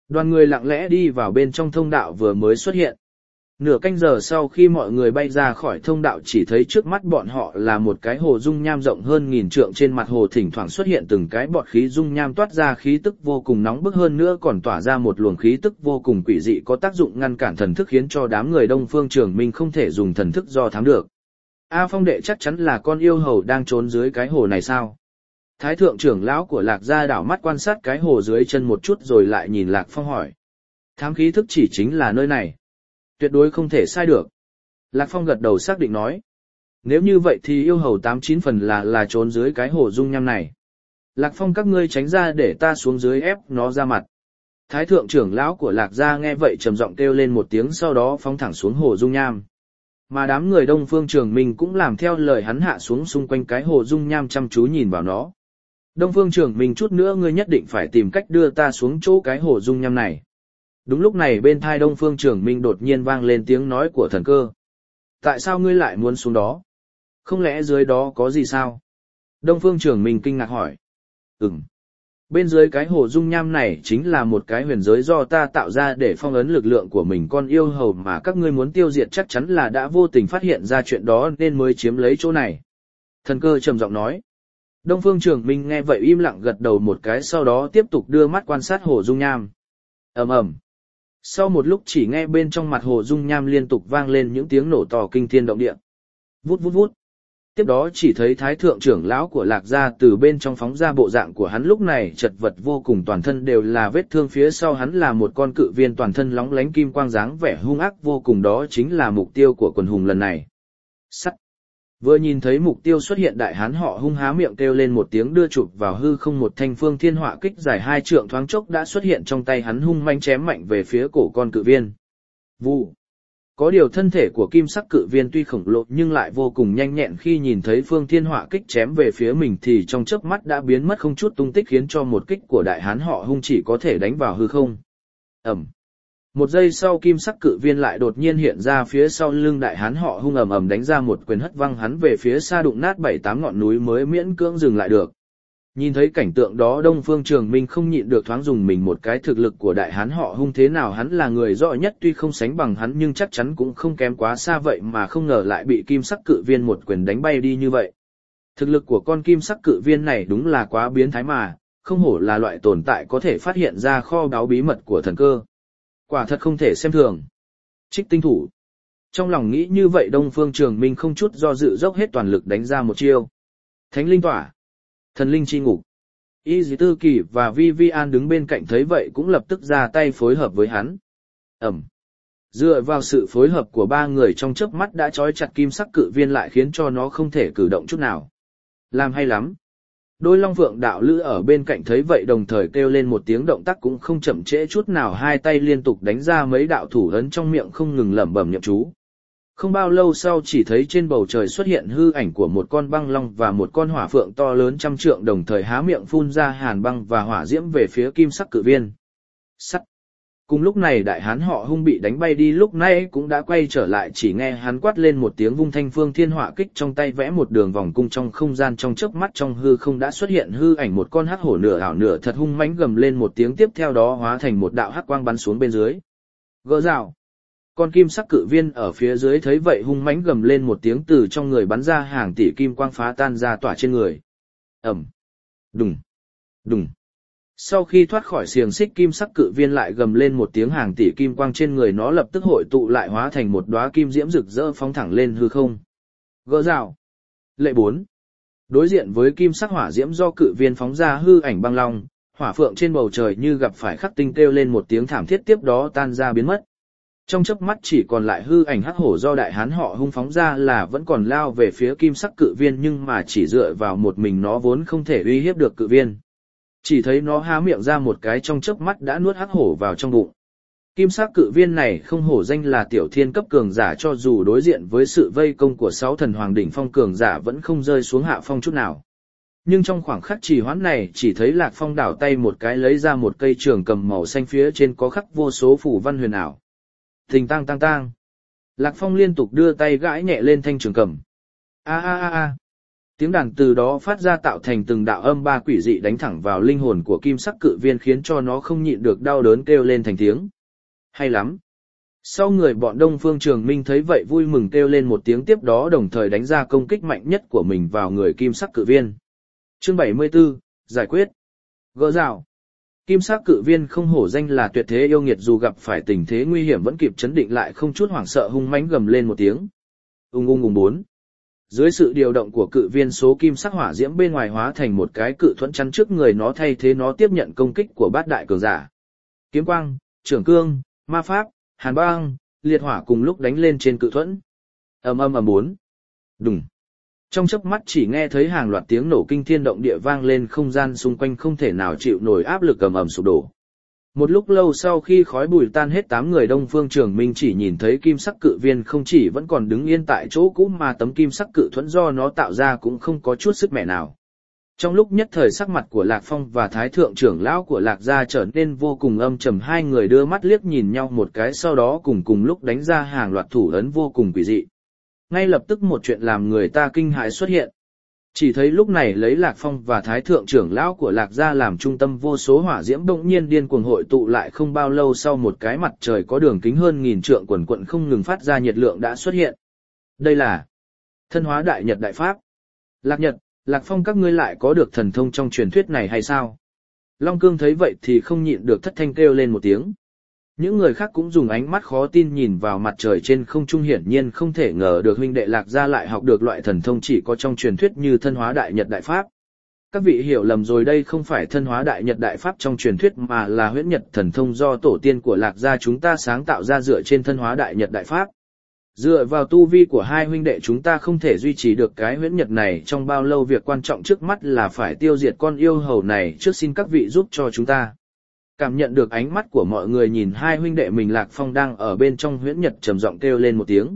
Đoàn người lặng lẽ đi vào bên trong thông đạo vừa mới xuất hiện. Nửa canh giờ sau khi mọi người bay ra khỏi thông đạo chỉ thấy trước mắt bọn họ là một cái hồ dung nham rộng hơn 1000 trượng, trên mặt hồ thỉnh thoảng xuất hiện từng cái bọt khí dung nham toát ra khí tức vô cùng nóng bức, hơn nữa còn tỏa ra một luồng khí tức vô cùng quỷ dị có tác dụng ngăn cản thần thức, khiến cho đám người Đông Phương Trường Minh không thể dùng thần thức do thám được. A Phong đệ chắc chắn là con yêu hầu đang trốn dưới cái hồ này sao? Thái thượng trưởng lão của Lạc gia đảo mắt quan sát cái hồ dưới chân một chút rồi lại nhìn Lạc Phong hỏi. Thám khí thức chỉ chính là nơi này. Tuyệt đối không thể sai được. Lạc Phong gật đầu xác định nói. Nếu như vậy thì yêu hầu 89 phần là trốn dưới cái hồ dung nham này. Lạc Phong, các ngươi tránh ra để ta xuống dưới ép nó ra mặt. Thái thượng trưởng lão của Lạc gia nghe vậy trầm giọng kêu lên một tiếng, sau đó phóng thẳng xuống hồ dung nham. Mà đám người Đông Phương Trường Minh cũng làm theo lời hắn, hạ xuống xung quanh cái hồ dung nham chăm chú nhìn vào nó. Đông Phương Trường Minh, chút nữa ngươi nhất định phải tìm cách đưa ta xuống chỗ cái hồ dung nham này. Đúng lúc này bên tai Đông Phương Trường Minh đột nhiên vang lên tiếng nói của Thần Cơ. Tại sao ngươi lại muốn xuống đó? Không lẽ dưới đó có gì sao? Đông Phương Trường Minh kinh ngạc hỏi. Bên dưới cái hồ dung nham này chính là một cái huyền giới do ta tạo ra để phong ấn lực lượng của mình, con yêu hầu mà các ngươi muốn tiêu diệt chắc chắn là đã vô tình phát hiện ra chuyện đó nên mới chiếm lấy chỗ này. Thần Cơ trầm giọng nói. Đông Phương Trường Minh nghe vậy im lặng gật đầu một cái, sau đó tiếp tục đưa mắt quan sát hồ dung nham. Ầm ầm. Sau một lúc chỉ nghe bên trong mặt hồ dung nham liên tục vang lên những tiếng nổ to kinh thiên động địa. Vút vút vút. Tiếp đó chỉ thấy Thái thượng trưởng lão của Lạc gia từ bên trong phóng ra, bộ dạng của hắn lúc này chật vật vô cùng, toàn thân đều là vết thương, phía sau hắn là một con cự viên toàn thân lóng lánh kim quang, dáng vẻ hung ác vô cùng, đó chính là mục tiêu của quần hùng lần này. Sắt. Vừa nhìn thấy mục tiêu xuất hiện, đại hán họ Hung há miệng kêu lên một tiếng, đưa chụp vào hư không một thanh phương thiên họa kích dài 2 trượng thoáng chốc đã xuất hiện trong tay hắn, hung manh chém mạnh về phía cổ con cự viên. Vụ. Có điều thân thể của kim sắc cự viên tuy khổng lồ nhưng lại vô cùng nhanh nhẹn, khi nhìn thấy phương thiên họa kích chém về phía mình thì trong chớp mắt đã biến mất không chút tung tích, khiến cho một kích của đại hán họ Hung chỉ có thể đánh vào hư không. Ầm. Một giây sau kim sắc cự viên lại đột nhiên hiện ra phía sau lưng đại hán họ Hung, ầm ầm đánh ra một quyền hất văng hắn về phía xa, đụng nát 7-8 ngọn núi mới miễn cưỡng dừng lại được. Nhìn thấy cảnh tượng đó, Đông Phương Trường Minh không nhịn được thoáng dùng mình một cái, thực lực của đại hán họ Hung thế nào hắn là người rõ nhất, tuy không sánh bằng hắn nhưng chắc chắn cũng không kém quá xa, vậy mà không ngờ lại bị kim sắc cự viên một quyền đánh bay đi như vậy. Thực lực của con kim sắc cự viên này đúng là quá biến thái mà, không hổ là loại tồn tại có thể phát hiện ra kho báu bí mật của thần cơ. Quả thật không thể xem thường. Trích tinh thủ. Trong lòng nghĩ như vậy, Đông Phương Trường Minh không chút do dự dốc hết toàn lực đánh ra một chiêu. Thánh linh tỏa. Thần linh chi ngục. Y Dì Tư Kỳ và Vivian đứng bên cạnh thấy vậy cũng lập tức ra tay phối hợp với hắn. Dựa vào sự phối hợp của ba người, trong chớp mắt đã trói chặt kim sắc cự viên lại, khiến cho nó không thể cử động chút nào. Làm hay lắm. Đôi Long Phượng đạo lữ ở bên cạnh thấy vậy đồng thời kêu lên một tiếng, động tác cũng không chậm trễ chút nào, hai tay liên tục đánh ra mấy đạo thủ ấn, trong miệng không ngừng lẩm bẩm niệm chú. Không bao lâu sau chỉ thấy trên bầu trời xuất hiện hư ảnh của một con băng long và một con hỏa phượng to lớn 100 trượng, đồng thời há miệng phun ra hàn băng và hỏa diễm về phía kim sắc cự viên. Sắt. Cùng lúc này đại hán họ Hung bị đánh bay đi lúc nãy cũng đã quay trở lại, chỉ nghe hắn quát lên một tiếng, vung thanh phương thiên họa kích trong tay vẽ một đường vòng cung trong không gian, trong chớp mắt trong hư không đã xuất hiện hư ảnh một con hắc hổ nửa ảo nửa thật, hung mãnh gầm lên một tiếng, tiếp theo đó hóa thành một đạo hắc quang bắn xuống bên dưới. Gỡ rào. Con kim sắc cự viên ở phía dưới thấy vậy hung mãnh gầm lên một tiếng, từ trong người bắn ra hàng tỷ kim quang phá tan ra tỏa trên người. Đùng. Đùng. Sau khi thoát khỏi xiềng xích, kim sắc cự viên lại gầm lên một tiếng, hàng tỷ kim quang trên người nó lập tức hội tụ lại hóa thành một đóa kim diễm rực rỡ phóng thẳng lên hư không. Gỡ rào. Lệ 4. Đối diện với kim sắc hỏa diễm do cự viên phóng ra, hư ảnh băng long, hỏa phượng trên bầu trời như gặp phải khắc tinh kêu lên một tiếng thảm thiết, tiếp đó tan ra biến mất. Trong chớp mắt chỉ còn lại hư ảnh hắc hổ do đại hán họ Hung phóng ra là vẫn còn lao về phía kim sắc cự viên, nhưng mà chỉ dựa vào một mình nó vốn không thể uy hiếp được cự viên. Chỉ thấy nó há miệng ra một cái, trong chớp mắt đã nuốt hắc hổ vào trong bụng. Kim sắc cự viên này không hổ danh là tiểu thiên cấp cường giả, cho dù đối diện với sự vây công của 6 thần hoàng đỉnh phong cường giả vẫn không rơi xuống hạ phong chút nào. Nhưng trong khoảng khắc trì hoãn này, chỉ thấy Lạc Phong đảo tay một cái lấy ra một cây trường cầm màu xanh, phía trên có khắc vô số phù văn huyền ảo. Thình tang tang tang. Lạc Phong liên tục đưa tay gãi nhẹ lên thanh trường cầm. A a a a. Tiếng đàn từ đó phát ra tạo thành từng đạo âm ba quỷ dị đánh thẳng vào linh hồn của kim sắc cự viên khiến cho nó không nhịn được đau đớn kêu lên thành tiếng. Hay lắm! Sau người bọn Đông Phương Trường Minh thấy vậy vui mừng kêu lên một tiếng tiếp đó đồng thời đánh ra công kích mạnh nhất của mình vào người kim sắc cự viên. Chương 74, giải quyết. Gỡ rào. Kim sắc cự viên không hổ danh là tuyệt thế yêu nghiệt dù gặp phải tình thế nguy hiểm vẫn kịp chấn định lại không chút hoảng sợ hung mãnh gầm lên một tiếng. Ung ung ung bốn. Dưới sự điều động của cự viên số kim sắc hỏa diễm bên ngoài hóa thành một cái cự thuẫn chắn trước người nó thay thế nó tiếp nhận công kích của bát đại cường giả. Kiếm quang, trưởng cương, ma pháp, hàn băng, liệt hỏa cùng lúc đánh lên trên cự thuẫn. Ầm ầm ầm bốn. Đùng. Trong chớp mắt chỉ nghe thấy hàng loạt tiếng nổ kinh thiên động địa vang lên, không gian xung quanh không thể nào chịu nổi áp lực ầm ầm sụp đổ. Một lúc lâu sau khi khói bụi tan hết, 8 người Đông Phương Trường Minh chỉ nhìn thấy kim sắc cự viên không chỉ vẫn còn đứng yên tại chỗ cũ mà tấm kim sắc cự thuẫn do nó tạo ra cũng không có chút sức mẻ nào. Trong lúc nhất thời sắc mặt của Lạc Phong và Thái Thượng trưởng lão của Lạc gia trở nên vô cùng âm trầm, hai người đưa mắt liếc nhìn nhau một cái sau đó cùng lúc đánh ra hàng loạt thủ ấn vô cùng quỷ dị. Ngay lập tức một chuyện làm người ta kinh hãi xuất hiện. Chỉ thấy lúc này lấy Lạc Phong và Thái Thượng trưởng lão của Lạc gia làm trung tâm, vô số hỏa diễm bỗng nhiên điên cuồng hội tụ lại, không bao lâu sau một cái mặt trời có đường kính hơn 1000 trượng quần quận không ngừng phát ra nhiệt lượng đã xuất hiện. Đây là Thân Hóa Đại Nhật Đại Pháp. Lạc Nhật, Lạc Phong các ngươi lại có được thần thông trong truyền thuyết này hay sao? Long Cương thấy vậy thì không nhịn được thất thanh kêu lên một tiếng. Những người khác cũng dùng ánh mắt khó tin nhìn vào mặt trời trên không trung, hiển nhiên không thể ngờ được huynh đệ Lạc gia lại học được loại thần thông chỉ có trong truyền thuyết như Thân Hóa Đại Nhật Đại Pháp. Các vị hiểu lầm rồi, đây không phải Thân Hóa Đại Nhật Đại Pháp trong truyền thuyết mà là huyễn nhật thần thông do tổ tiên của Lạc gia chúng ta sáng tạo ra dựa trên Thân Hóa Đại Nhật Đại Pháp. Dựa vào tu vi của hai huynh đệ chúng ta không thể duy trì được cái huyễn nhật này trong bao lâu, việc quan trọng trước mắt là phải tiêu diệt con yêu hầu này trước, xin các vị giúp cho chúng ta. Cảm nhận được ánh mắt của mọi người nhìn hai huynh đệ mình, Lạc Phong đang ở bên trong huyễn nhật trầm giọng kêu lên một tiếng.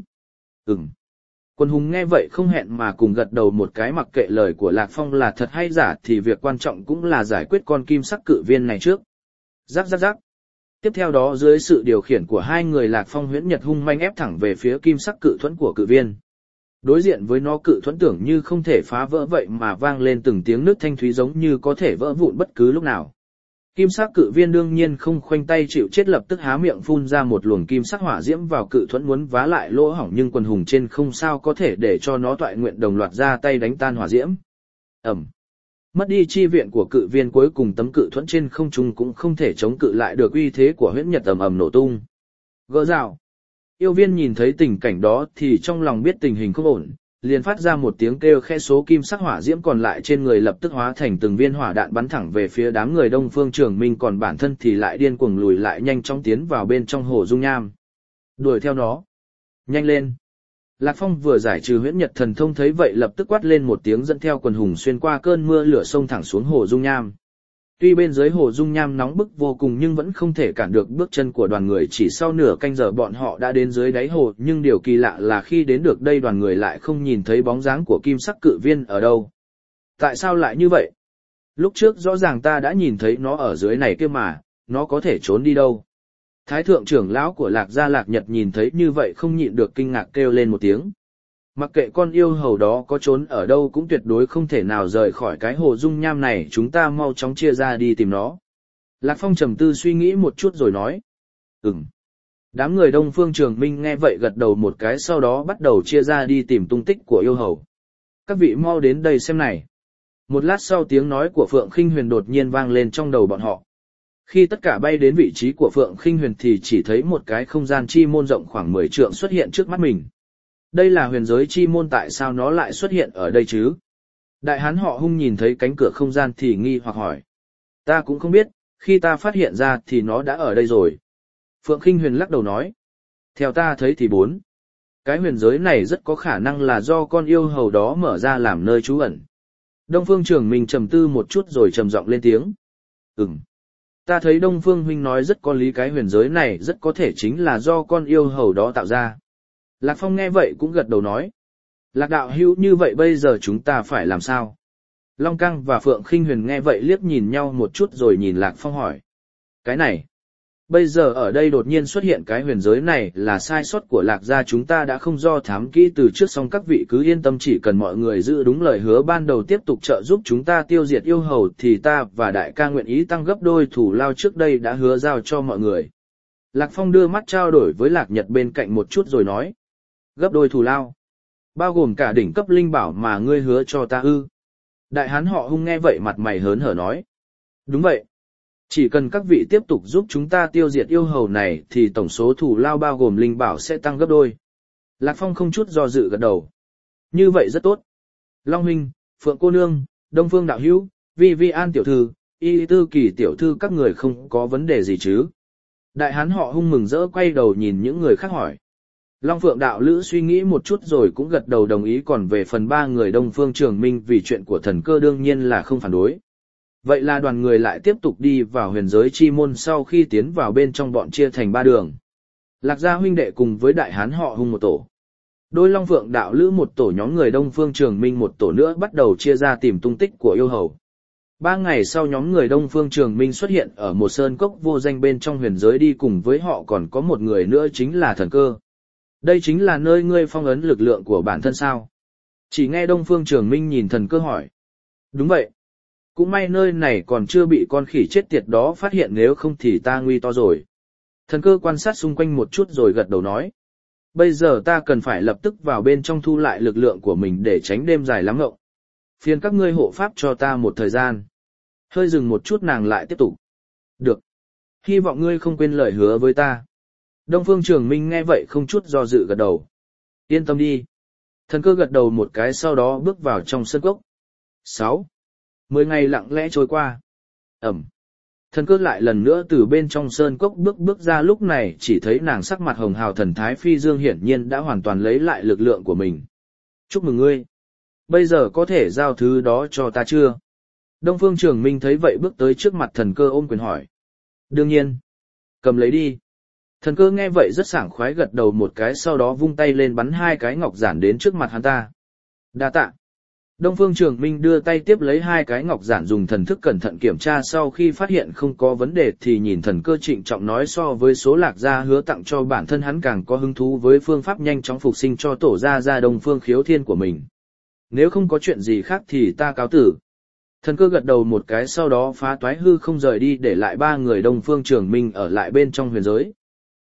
Quân hùng nghe vậy không hẹn mà cùng gật đầu một cái, mặc kệ lời của Lạc Phong là thật hay giả thì việc quan trọng cũng là giải quyết con kim sắc cự viên này trước. Rắc rắc rắc. Tiếp theo đó dưới sự điều khiển của hai người, Lạc Phong huyễn nhật hung manh ép thẳng về phía kim sắc cự thuẫn của cự viên. Đối diện với nó, cự thuẫn tưởng như không thể phá vỡ vậy mà vang lên từng tiếng nứt thanh thúy giống như có thể vỡ vụn bất cứ lúc nào. Kim sắc cự viên đương nhiên không khoanh tay chịu chết, lập tức há miệng phun ra một luồng kim sắc hỏa diễm vào cự thuẫn muốn vá lại lỗ hỏng, nhưng quần hùng trên không sao có thể để cho nó toại nguyện, đồng loạt ra tay đánh tan hỏa diễm. Mất đi chi viện của cự viên, cuối cùng tấm cự thuẫn trên không trung cũng không thể chống cự lại được uy thế của huyễn nhật, ầm nổ tung. Gỡ rào. Yêu viên nhìn thấy tình cảnh đó thì trong lòng biết tình hình không ổn, liền phát ra một tiếng kêu khẽ, số kim sắc hỏa diễm còn lại trên người lập tức hóa thành từng viên hỏa đạn bắn thẳng về phía đám người Đông Phương Trường Minh, còn bản thân thì lại điên cuồng lùi lại, nhanh chóng tiến vào bên trong hồ dung nham. Đuổi theo nó. Nhanh lên. Lạc Phong vừa giải trừ huyễn nhật thần thông thấy vậy lập tức quát lên một tiếng, dẫn theo quần hùng xuyên qua cơn mưa lửa xông thẳng xuống hồ dung nham. Tuy bên dưới hồ dung nham nóng bức vô cùng nhưng vẫn không thể cản được bước chân của đoàn người, chỉ sau nửa canh giờ bọn họ đã đến dưới đáy hồ, nhưng điều kỳ lạ là khi đến được đây đoàn người lại không nhìn thấy bóng dáng của kim sắc cự viên ở đâu. Tại sao lại như vậy? Lúc trước rõ ràng ta đã nhìn thấy nó ở dưới này kia mà, nó có thể trốn đi đâu? Thái thượng trưởng lão của Lạc gia Lạc Nhật nhìn thấy như vậy không nhịn được kinh ngạc kêu lên một tiếng. Mặc kệ con yêu hầu đó có trốn ở đâu cũng tuyệt đối không thể nào rời khỏi cái hồ dung nham này, chúng ta mau chóng chia ra đi tìm nó. Lạc Phong trầm tư suy nghĩ một chút rồi nói. Đám người Đông Phương Trường Minh nghe vậy gật đầu một cái, sau đó bắt đầu chia ra đi tìm tung tích của yêu hầu. Các vị mau đến đây xem này. Một lát sau tiếng nói của Phượng Khinh Huyền đột nhiên vang lên trong đầu bọn họ. Khi tất cả bay đến vị trí của Phượng Khinh Huyền thì chỉ thấy một cái không gian chi môn rộng khoảng 10 trượng xuất hiện trước mắt mình. Đây là huyền giới chi môn, tại sao nó lại xuất hiện ở đây chứ? Đại hán họ Hung nhìn thấy cánh cửa không gian thì nghi hoặc hỏi. Ta cũng không biết, khi ta phát hiện ra thì nó đã ở đây rồi. Phượng Khinh Huyền lắc đầu nói. Theo ta thấy thì cái huyền giới này rất có khả năng là do con yêu hầu đó mở ra làm nơi trú ẩn. Đông Phương Trường Minh trầm tư một chút rồi trầm giọng lên tiếng. Ta thấy Đông Phương huynh nói rất có lý, cái huyền giới này rất có thể chính là do con yêu hầu đó tạo ra. Lạc Phong nghe vậy cũng gật đầu nói. Lạc đạo hữu, như vậy bây giờ chúng ta phải làm sao? Long Căng và Phượng Khinh Huyền nghe vậy liếc nhìn nhau một chút rồi nhìn Lạc Phong hỏi. Cái này, Bây giờ ở đây đột nhiên xuất hiện cái huyền giới này là sai sót của Lạc gia, chúng ta đã không do thám kỹ từ trước, xong các vị cứ yên tâm, chỉ cần mọi người giữ đúng lời hứa ban đầu tiếp tục trợ giúp chúng ta tiêu diệt yêu hầu thì ta và đại ca nguyện ý tăng gấp đôi thù lao trước đây đã hứa giao cho mọi người. Lạc Phong đưa mắt trao đổi với Lạc Nhật bên cạnh một chút rồi nói. Gấp đôi thù lao? Bao gồm cả đỉnh cấp linh bảo mà ngươi hứa cho ta ư? Đại hán họ Hung nghe vậy mặt mày hớn hở nói. Đúng vậy. Chỉ cần các vị tiếp tục giúp chúng ta tiêu diệt yêu hầu này thì tổng số thù lao bao gồm linh bảo sẽ tăng gấp đôi. Lạc Phong không chút do dự gật đầu. Như vậy rất tốt. Long huynh, Phượng cô nương, Đông Phương đạo hữu, Vi Vi An tiểu thư, Y Tư Kỳ tiểu thư, các người không có vấn đề gì chứ? Đại hán họ Hung mừng rỡ quay đầu nhìn những người khác hỏi. Long Phượng đạo lữ suy nghĩ một chút rồi cũng gật đầu đồng ý, còn về phần ba người Đông Phương Trường Minh vì chuyện của thần cơ đương nhiên là không phản đối. Vậy là đoàn người lại tiếp tục đi vào huyền giới chi môn, sau khi tiến vào bên trong bọn chia thành ba đường. Lạc gia huynh đệ cùng với đại hán họ Hung một tổ. Đôi Long Phượng đạo lữ một tổ, nhóm người Đông Phương Trường Minh một tổ nữa bắt đầu chia ra tìm tung tích của yêu hầu. 3 ngày sau nhóm người Đông Phương Trường Minh xuất hiện ở một sơn cốc vô danh bên trong huyền giới, đi cùng với họ còn có một người nữa chính là thần cơ. Đây chính là nơi ngươi phong ấn lực lượng của bản thân sao? Chỉ nghe Đông Phương Trường Minh nhìn thần cơ hỏi. Đúng vậy. Cũng may nơi này còn chưa bị con khỉ chết tiệt đó phát hiện, nếu không thì ta nguy to rồi. Thần cơ quan sát xung quanh một chút rồi gật đầu nói. Bây giờ ta cần phải lập tức vào bên trong thu lại lực lượng của mình để tránh đêm dài lắm ngộng. Phiền các ngươi hộ pháp cho ta một thời gian. Hơi dừng một chút nàng lại tiếp tục. Được. Hy vọng ngươi không quên lời hứa với ta. Đông Phương Trường Minh nghe vậy không chút do dự gật đầu. Yên tâm đi. Thần cơ gật đầu một cái, sau đó bước vào trong sân cốc. 6. 10 ngày lặng lẽ trôi qua. Thần cơ lại lần nữa từ bên trong sơn cốc bước ra, lúc này chỉ thấy nàng sắc mặt hồng hào, thần thái phi dương, hiển nhiên đã hoàn toàn lấy lại lực lượng của mình. Chúc mừng ngươi. Bây giờ có thể giao thứ đó cho ta chưa? Đông Phương Trường Minh thấy vậy bước tới trước mặt thần cơ ôm quyền hỏi. Đương nhiên. Cầm lấy đi. Thần cơ nghe vậy rất sảng khoái gật đầu một cái, sau đó vung tay lên bắn 2 cái ngọc giản đến trước mặt hắn ta. Đa tạ. Đông Phương Trường Minh đưa tay tiếp lấy 2 cái ngọc giản, dùng thần thức cẩn thận kiểm tra, sau khi phát hiện không có vấn đề thì nhìn thần cơ trịnh trọng nói, so với số Lạc gia hứa tặng cho bản thân, hắn càng có hứng thú với phương pháp nhanh chóng phục sinh cho tổ gia Đông Phương Khiếu Thiên của mình. Nếu không có chuyện gì khác thì ta cáo tử. Thần cơ gật đầu một cái, sau đó phá toái hư không rời đi, để lại 3 người Đông Phương Trường Minh ở lại bên trong huyền giới.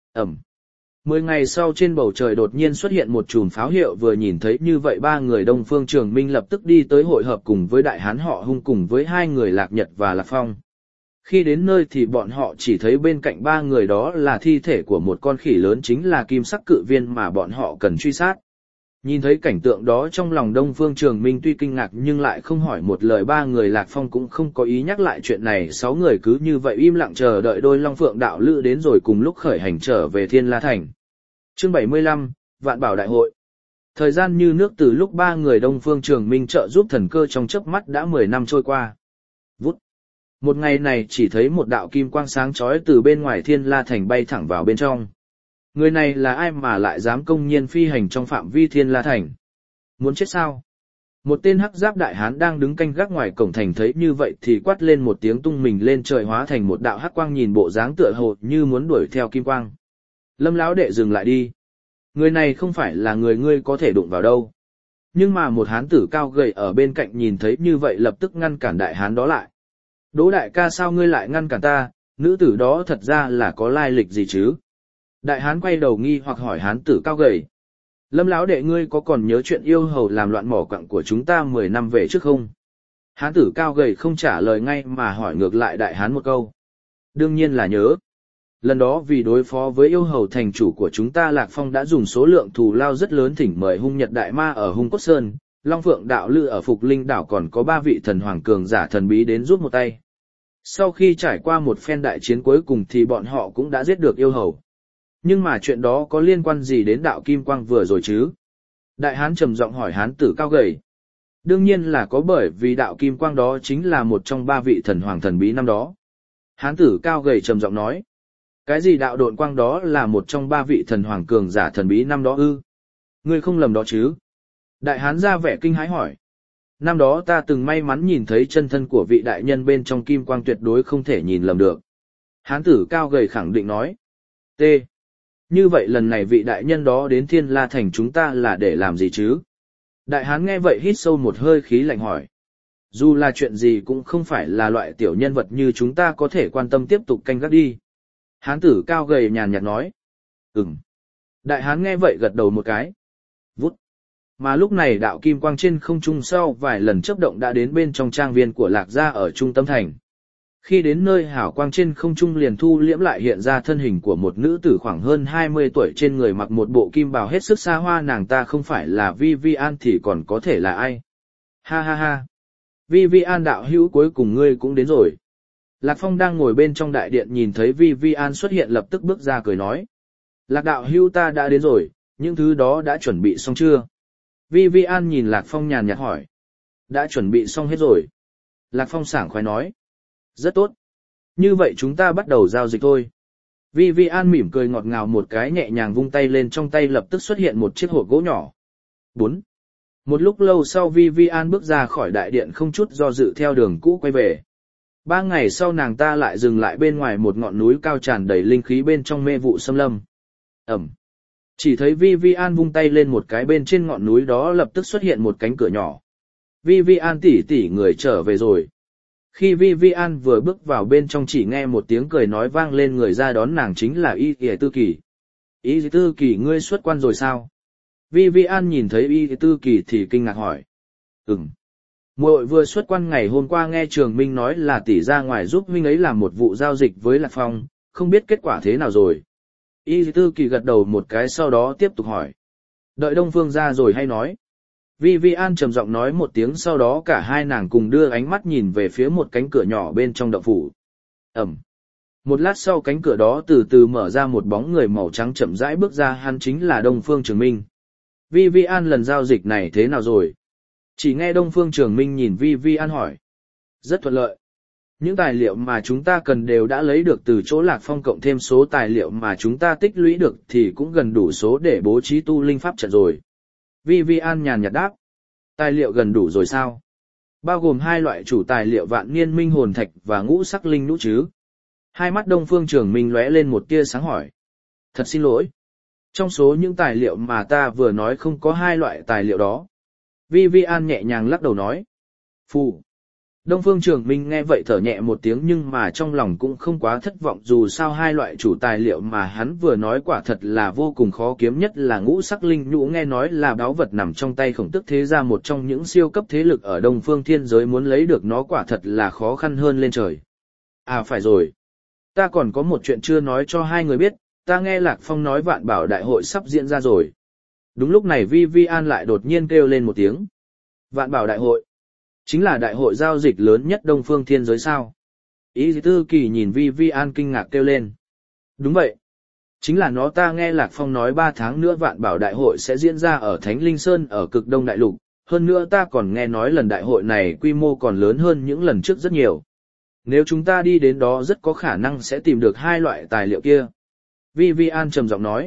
10 ngày sau trên bầu trời đột nhiên xuất hiện một chùm pháo hiệu, vừa nhìn thấy như vậy 3 người Đông Phương Trường Minh lập tức đi tới hội hợp cùng với đại hán họ Hung cùng với 2 người Lạc Nhật và Lạc Phong. Khi đến nơi thì bọn họ chỉ thấy bên cạnh 3 người đó là thi thể của một con khỉ lớn, chính là kim sắc cự viên mà bọn họ cần truy sát. Nhìn thấy cảnh tượng đó trong lòng Đông Phương Trường Minh tuy kinh ngạc nhưng lại không hỏi một lời, 3 người Lạc Phong cũng không có ý nhắc lại chuyện này, 6 người cứ như vậy im lặng chờ đợi đôi Long Phượng đạo lữ đến rồi cùng lúc khởi hành trở về Thiên La Thành. Chương 75, Vạn Bảo Đại Hội. Thời gian như nước, từ lúc 3 người Đông Phương Trường Minh trợ giúp thần cơ trong chớp mắt đã 10 năm trôi qua. Vút. Một ngày này chỉ thấy một đạo kim quang sáng chói từ bên ngoài Thiên La Thành bay thẳng vào bên trong. Người này là ai mà lại dám công nhiên phi hành trong phạm vi Thiên La Thành? Muốn chết sao? Một tên hắc giáp đại hán đang đứng canh gác ngoài cổng thành thấy như vậy thì quát lên một tiếng, tung mình lên trời hóa thành một đạo hắc quang, nhìn bộ dáng tựa hồ như muốn đuổi theo kim quang. Lâm lão đệ dừng lại đi. Người này không phải là người ngươi có thể đụng vào đâu. Nhưng mà một hán tử cao gầy ở bên cạnh nhìn thấy như vậy lập tức ngăn cản đại hán đó lại. Đỗ đại ca, sao ngươi lại ngăn cản ta? Nữ tử đó thật ra là có lai lịch gì chứ? Đại hán quay đầu nghi hoặc hỏi hán tử cao gầy. Lâm lão đệ, ngươi có còn nhớ chuyện yêu hầu làm loạn mỏ quặng của chúng ta 10 năm về trước không? Hán tử cao gầy không trả lời ngay mà hỏi ngược lại đại hán một câu. Đương nhiên là nhớ. Lần đó vì đối phó với yêu hầu, thành chủ của chúng ta Lạc Phong đã dùng số lượng thù lao rất lớn thỉnh mời Hung Nhật Đại Ma ở Hung Cốt Sơn, Long Phượng đạo lữ ở Phục Linh đảo, còn có 3 vị thần hoàng cường giả thần bí đến giúp một tay. Sau khi trải qua một phen đại chiến cuối cùng thì bọn họ cũng đã giết được yêu hầu. Nhưng mà chuyện đó có liên quan gì đến đạo kim quang vừa rồi chứ? Đại hán trầm giọng hỏi hán tử cao gầy. Đương nhiên là có, bởi vì đạo kim quang đó chính là một trong 3 vị thần hoàng thần bí năm đó. Hán tử cao gầy trầm giọng nói. Cái gì đạo độn quang đó là một trong 3 vị thần hoàng cường giả thần bí năm đó ư? Ngươi không lầm đó chứ? Đại hán ra vẻ kinh hãi hỏi. Năm đó ta từng may mắn nhìn thấy chân thân của vị đại nhân bên trong kim quang, tuyệt đối không thể nhìn lầm được. Hán tử cao gầy khẳng định nói. T. Như vậy lần này vị đại nhân đó đến Thiên La Thành chúng ta là để làm gì chứ? Đại hán nghe vậy hít sâu một hơi khí lạnh hỏi. Dù là chuyện gì cũng không phải là loại tiểu nhân vật như chúng ta có thể quan tâm tiếp tục canh gác đi. Hán tử cao gầy nhàn nhạt nói. Ừm. Đại hán nghe vậy gật đầu một cái. Vút. Mà lúc này đạo kim quang trên không trung sau vài lần chớp động đã đến bên trong trang viên của Lạc Gia ở trung tâm thành. Khi đến nơi hào quang trên không trung liền thu liễm lại hiện ra thân hình của một nữ tử khoảng hơn 20 tuổi trên người mặc một bộ kim bào hết sức xa hoa, nàng ta không phải là Vivian thì còn có thể là ai. Ha ha ha. Vivian đạo hữu cuối cùng ngươi cũng đến rồi. Lạc Phong đang ngồi bên trong đại điện nhìn thấy Vivian xuất hiện lập tức bước ra cười nói. Lạc đạo hữu ta đã đến rồi, những thứ đó đã chuẩn bị xong chưa? Vivian nhìn Lạc Phong nhàn nhạt hỏi. Đã chuẩn bị xong hết rồi. Lạc Phong sảng khoái nói. Rất tốt. Như vậy chúng ta bắt đầu giao dịch thôi. Vivian mỉm cười ngọt ngào một cái nhẹ nhàng vung tay lên, trong tay lập tức xuất hiện một chiếc hộp gỗ nhỏ. 4. Một lúc lâu sau Vivian bước ra khỏi đại điện không chút do dự theo đường cũ quay về. 3 ngày sau nàng ta lại dừng lại bên ngoài một ngọn núi cao tràn đầy linh khí bên trong mê vụ xâm lâm. Ẩm. Chỉ thấy Vivian vung tay lên một cái, bên trên ngọn núi đó lập tức xuất hiện một cánh cửa nhỏ. Vivian tỷ tỷ người trở về rồi. Khi Vivian vừa bước vào bên trong chỉ nghe một tiếng cười nói vang lên, người ra đón nàng chính là Y Tư Kỳ. Y Tư Kỳ ngươi xuất quan rồi sao? Vivian nhìn thấy Y Tư Kỳ thì kinh ngạc hỏi. Muội vừa xuất quan ngày hôm qua, nghe Trường Minh nói là tỷ ra ngoài giúp huynh ấy làm một vụ giao dịch với Lạc Phong, không biết kết quả thế nào rồi. Y Tư Kỳ gật đầu một cái sau đó tiếp tục hỏi. Đợi Đông Phương ra rồi hay nói. Vivian trầm giọng nói một tiếng, sau đó cả hai nàng cùng đưa ánh mắt nhìn về phía một cánh cửa nhỏ bên trong động phủ. Một lát sau cánh cửa đó từ từ mở ra, một bóng người màu trắng chậm rãi bước ra, hắn chính là Đông Phương Trường Minh. Vivian lần giao dịch này thế nào rồi? Chỉ nghe Đông Phương Trường Minh nhìn Vivian hỏi. Rất thuận lợi. Những tài liệu mà chúng ta cần đều đã lấy được từ chỗ Lạc Phong, cộng thêm số tài liệu mà chúng ta tích lũy được thì cũng gần đủ số để bố trí tu linh pháp trận rồi. Vivian nhàn nhạt đáp. Tài liệu gần đủ rồi sao? Bao gồm 2 loại chủ tài liệu vạn niên minh hồn thạch và ngũ sắc linh nhũ chứ? Hai mắt Đông Phương Trường Minh lóe lên một tia sáng hỏi. Thật xin lỗi. Trong số những tài liệu mà ta vừa nói không có 2 loại tài liệu đó. Vivian nhẹ nhàng lắc đầu nói. Phù. Đông Phương Trường Minh nghe vậy thở nhẹ một tiếng, nhưng mà trong lòng cũng không quá thất vọng, dù sao 2 loại chủ tài liệu mà hắn vừa nói quả thật là vô cùng khó kiếm, nhất là ngũ sắc linh nhũ nghe nói là báu vật nằm trong tay Khổng Tước thế gia, một trong những siêu cấp thế lực ở Đông Phương Thiên giới, muốn lấy được nó quả thật là khó khăn hơn lên trời. À phải rồi. Ta còn có một chuyện chưa nói cho hai người biết, ta nghe Lạc Phong nói Vạn Bảo Đại hội sắp diễn ra rồi. Đúng lúc này Vivian lại đột nhiên kêu lên một tiếng. Vạn Bảo Đại hội? Chính là đại hội giao dịch lớn nhất Đông Phương Thiên giới sao? Y Tư Kỳ nhìn Vivian kinh ngạc kêu lên. Đúng vậy. Chính là nó, ta nghe Lạc Phong nói 3 tháng nữa Vạn Bảo Đại hội sẽ diễn ra ở Thánh Linh Sơn ở cực Đông Đại Lục. Hơn nữa ta còn nghe nói lần đại hội này quy mô còn lớn hơn những lần trước rất nhiều. Nếu chúng ta đi đến đó rất có khả năng sẽ tìm được 2 loại tài liệu kia. Vivian trầm giọng nói.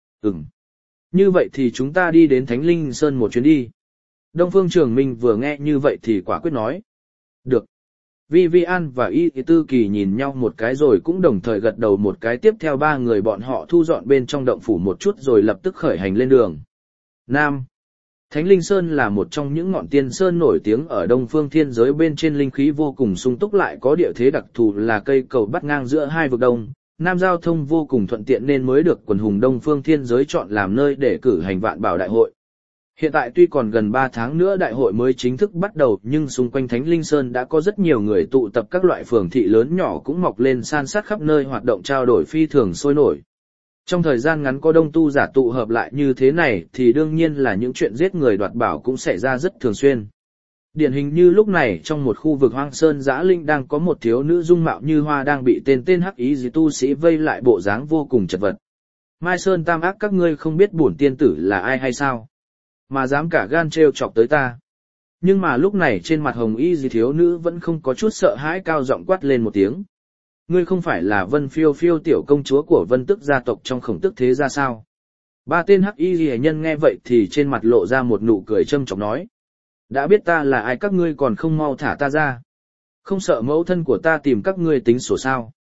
Như vậy thì chúng ta đi đến Thánh Linh Sơn một chuyến đi. Đông Phương Trường Minh vừa nghe như vậy thì quả quyết nói. Được. Vivian và Y Tư Kỳ nhìn nhau một cái rồi cũng đồng thời gật đầu một cái, tiếp theo 3 người bọn họ thu dọn bên trong động phủ một chút rồi lập tức khởi hành lên đường. Nam. Thánh Linh Sơn là một trong những ngọn tiên sơn nổi tiếng ở Đông Phương Thiên giới, bên trên linh khí vô cùng sung túc, lại có địa thế đặc thù là cây cầu bắt ngang giữa 2 vực Đông, Nam, giao thông vô cùng thuận tiện nên mới được quần hùng Đông Phương Thiên giới chọn làm nơi để cử hành Vạn Bảo Đại hội. Hiện tại tuy còn gần 3 tháng nữa đại hội mới chính thức bắt đầu, nhưng xung quanh Thánh Linh Sơn đã có rất nhiều người tụ tập, các loại phường thị lớn nhỏ cũng mọc lên san sát khắp nơi, hoạt động trao đổi phi thường sôi nổi. Trong thời gian ngắn có đông tu giả tụ hợp lại như thế này thì đương nhiên là những chuyện giết người đoạt bảo cũng xảy ra rất thường xuyên. Điển hình như lúc này trong một khu vực hoang sơn dã linh đang có một thiếu nữ dung mạo như hoa đang bị tên hắc ý gì tu sĩ vây lại, bộ dáng vô cùng chật vật. Mai Sơn Tam Ác, các ngươi không biết bổn tiên tử là ai hay sao? Mà dám cả gan trêu chọc tới ta. Nhưng mà lúc này trên mặt hồng y gì thiếu nữ vẫn không có chút sợ hãi, cao giọng quát lên một tiếng. Ngươi không phải là Vân Phiêu Phiêu tiểu công chúa của Vân Tức gia tộc trong Khổng Tước thế gia sao? 3 tên hắc y liễu nhân nghe vậy thì trên mặt lộ ra một nụ cười châm chọc nói. Đã biết ta là ai các ngươi còn không mau thả ta ra. Không sợ mẫu thân của ta tìm các ngươi tính sổ sao?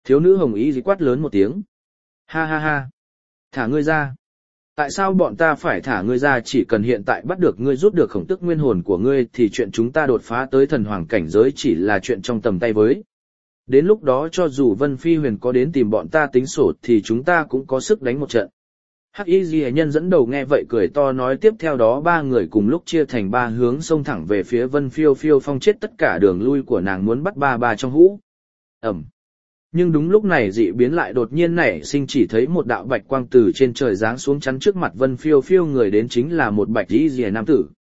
Thiếu nữ hồng y gì quát lớn một tiếng. Ha ha ha. Thả ngươi ra. Tại sao bọn ta phải thả ngươi ra? Chỉ cần hiện tại bắt được ngươi, rút được khổng tức nguyên hồn của ngươi thì chuyện chúng ta đột phá tới thần hoàng cảnh giới chỉ là chuyện trong tầm tay với. Đến lúc đó cho dù Vân Phi Huyền có đến tìm bọn ta tính sổ thì chúng ta cũng có sức đánh một trận. Hắc Y Ghi Nhân dẫn đầu nghe vậy cười to nói, tiếp theo đó ba người cùng lúc chia thành ba hướng xông thẳng về phía Vân Phiêu Phiêu Phong, chết tất cả đường lui của nàng muốn bắt ba trong hũ. Ẩm. Nhưng đúng lúc này dị biến lại đột nhiên nảy sinh, chỉ thấy một đạo bạch quang từ trên trời giáng xuống chắn trước mặt Vân Phiêu Phiêu, người đến chính là một bạch y rìa nam tử.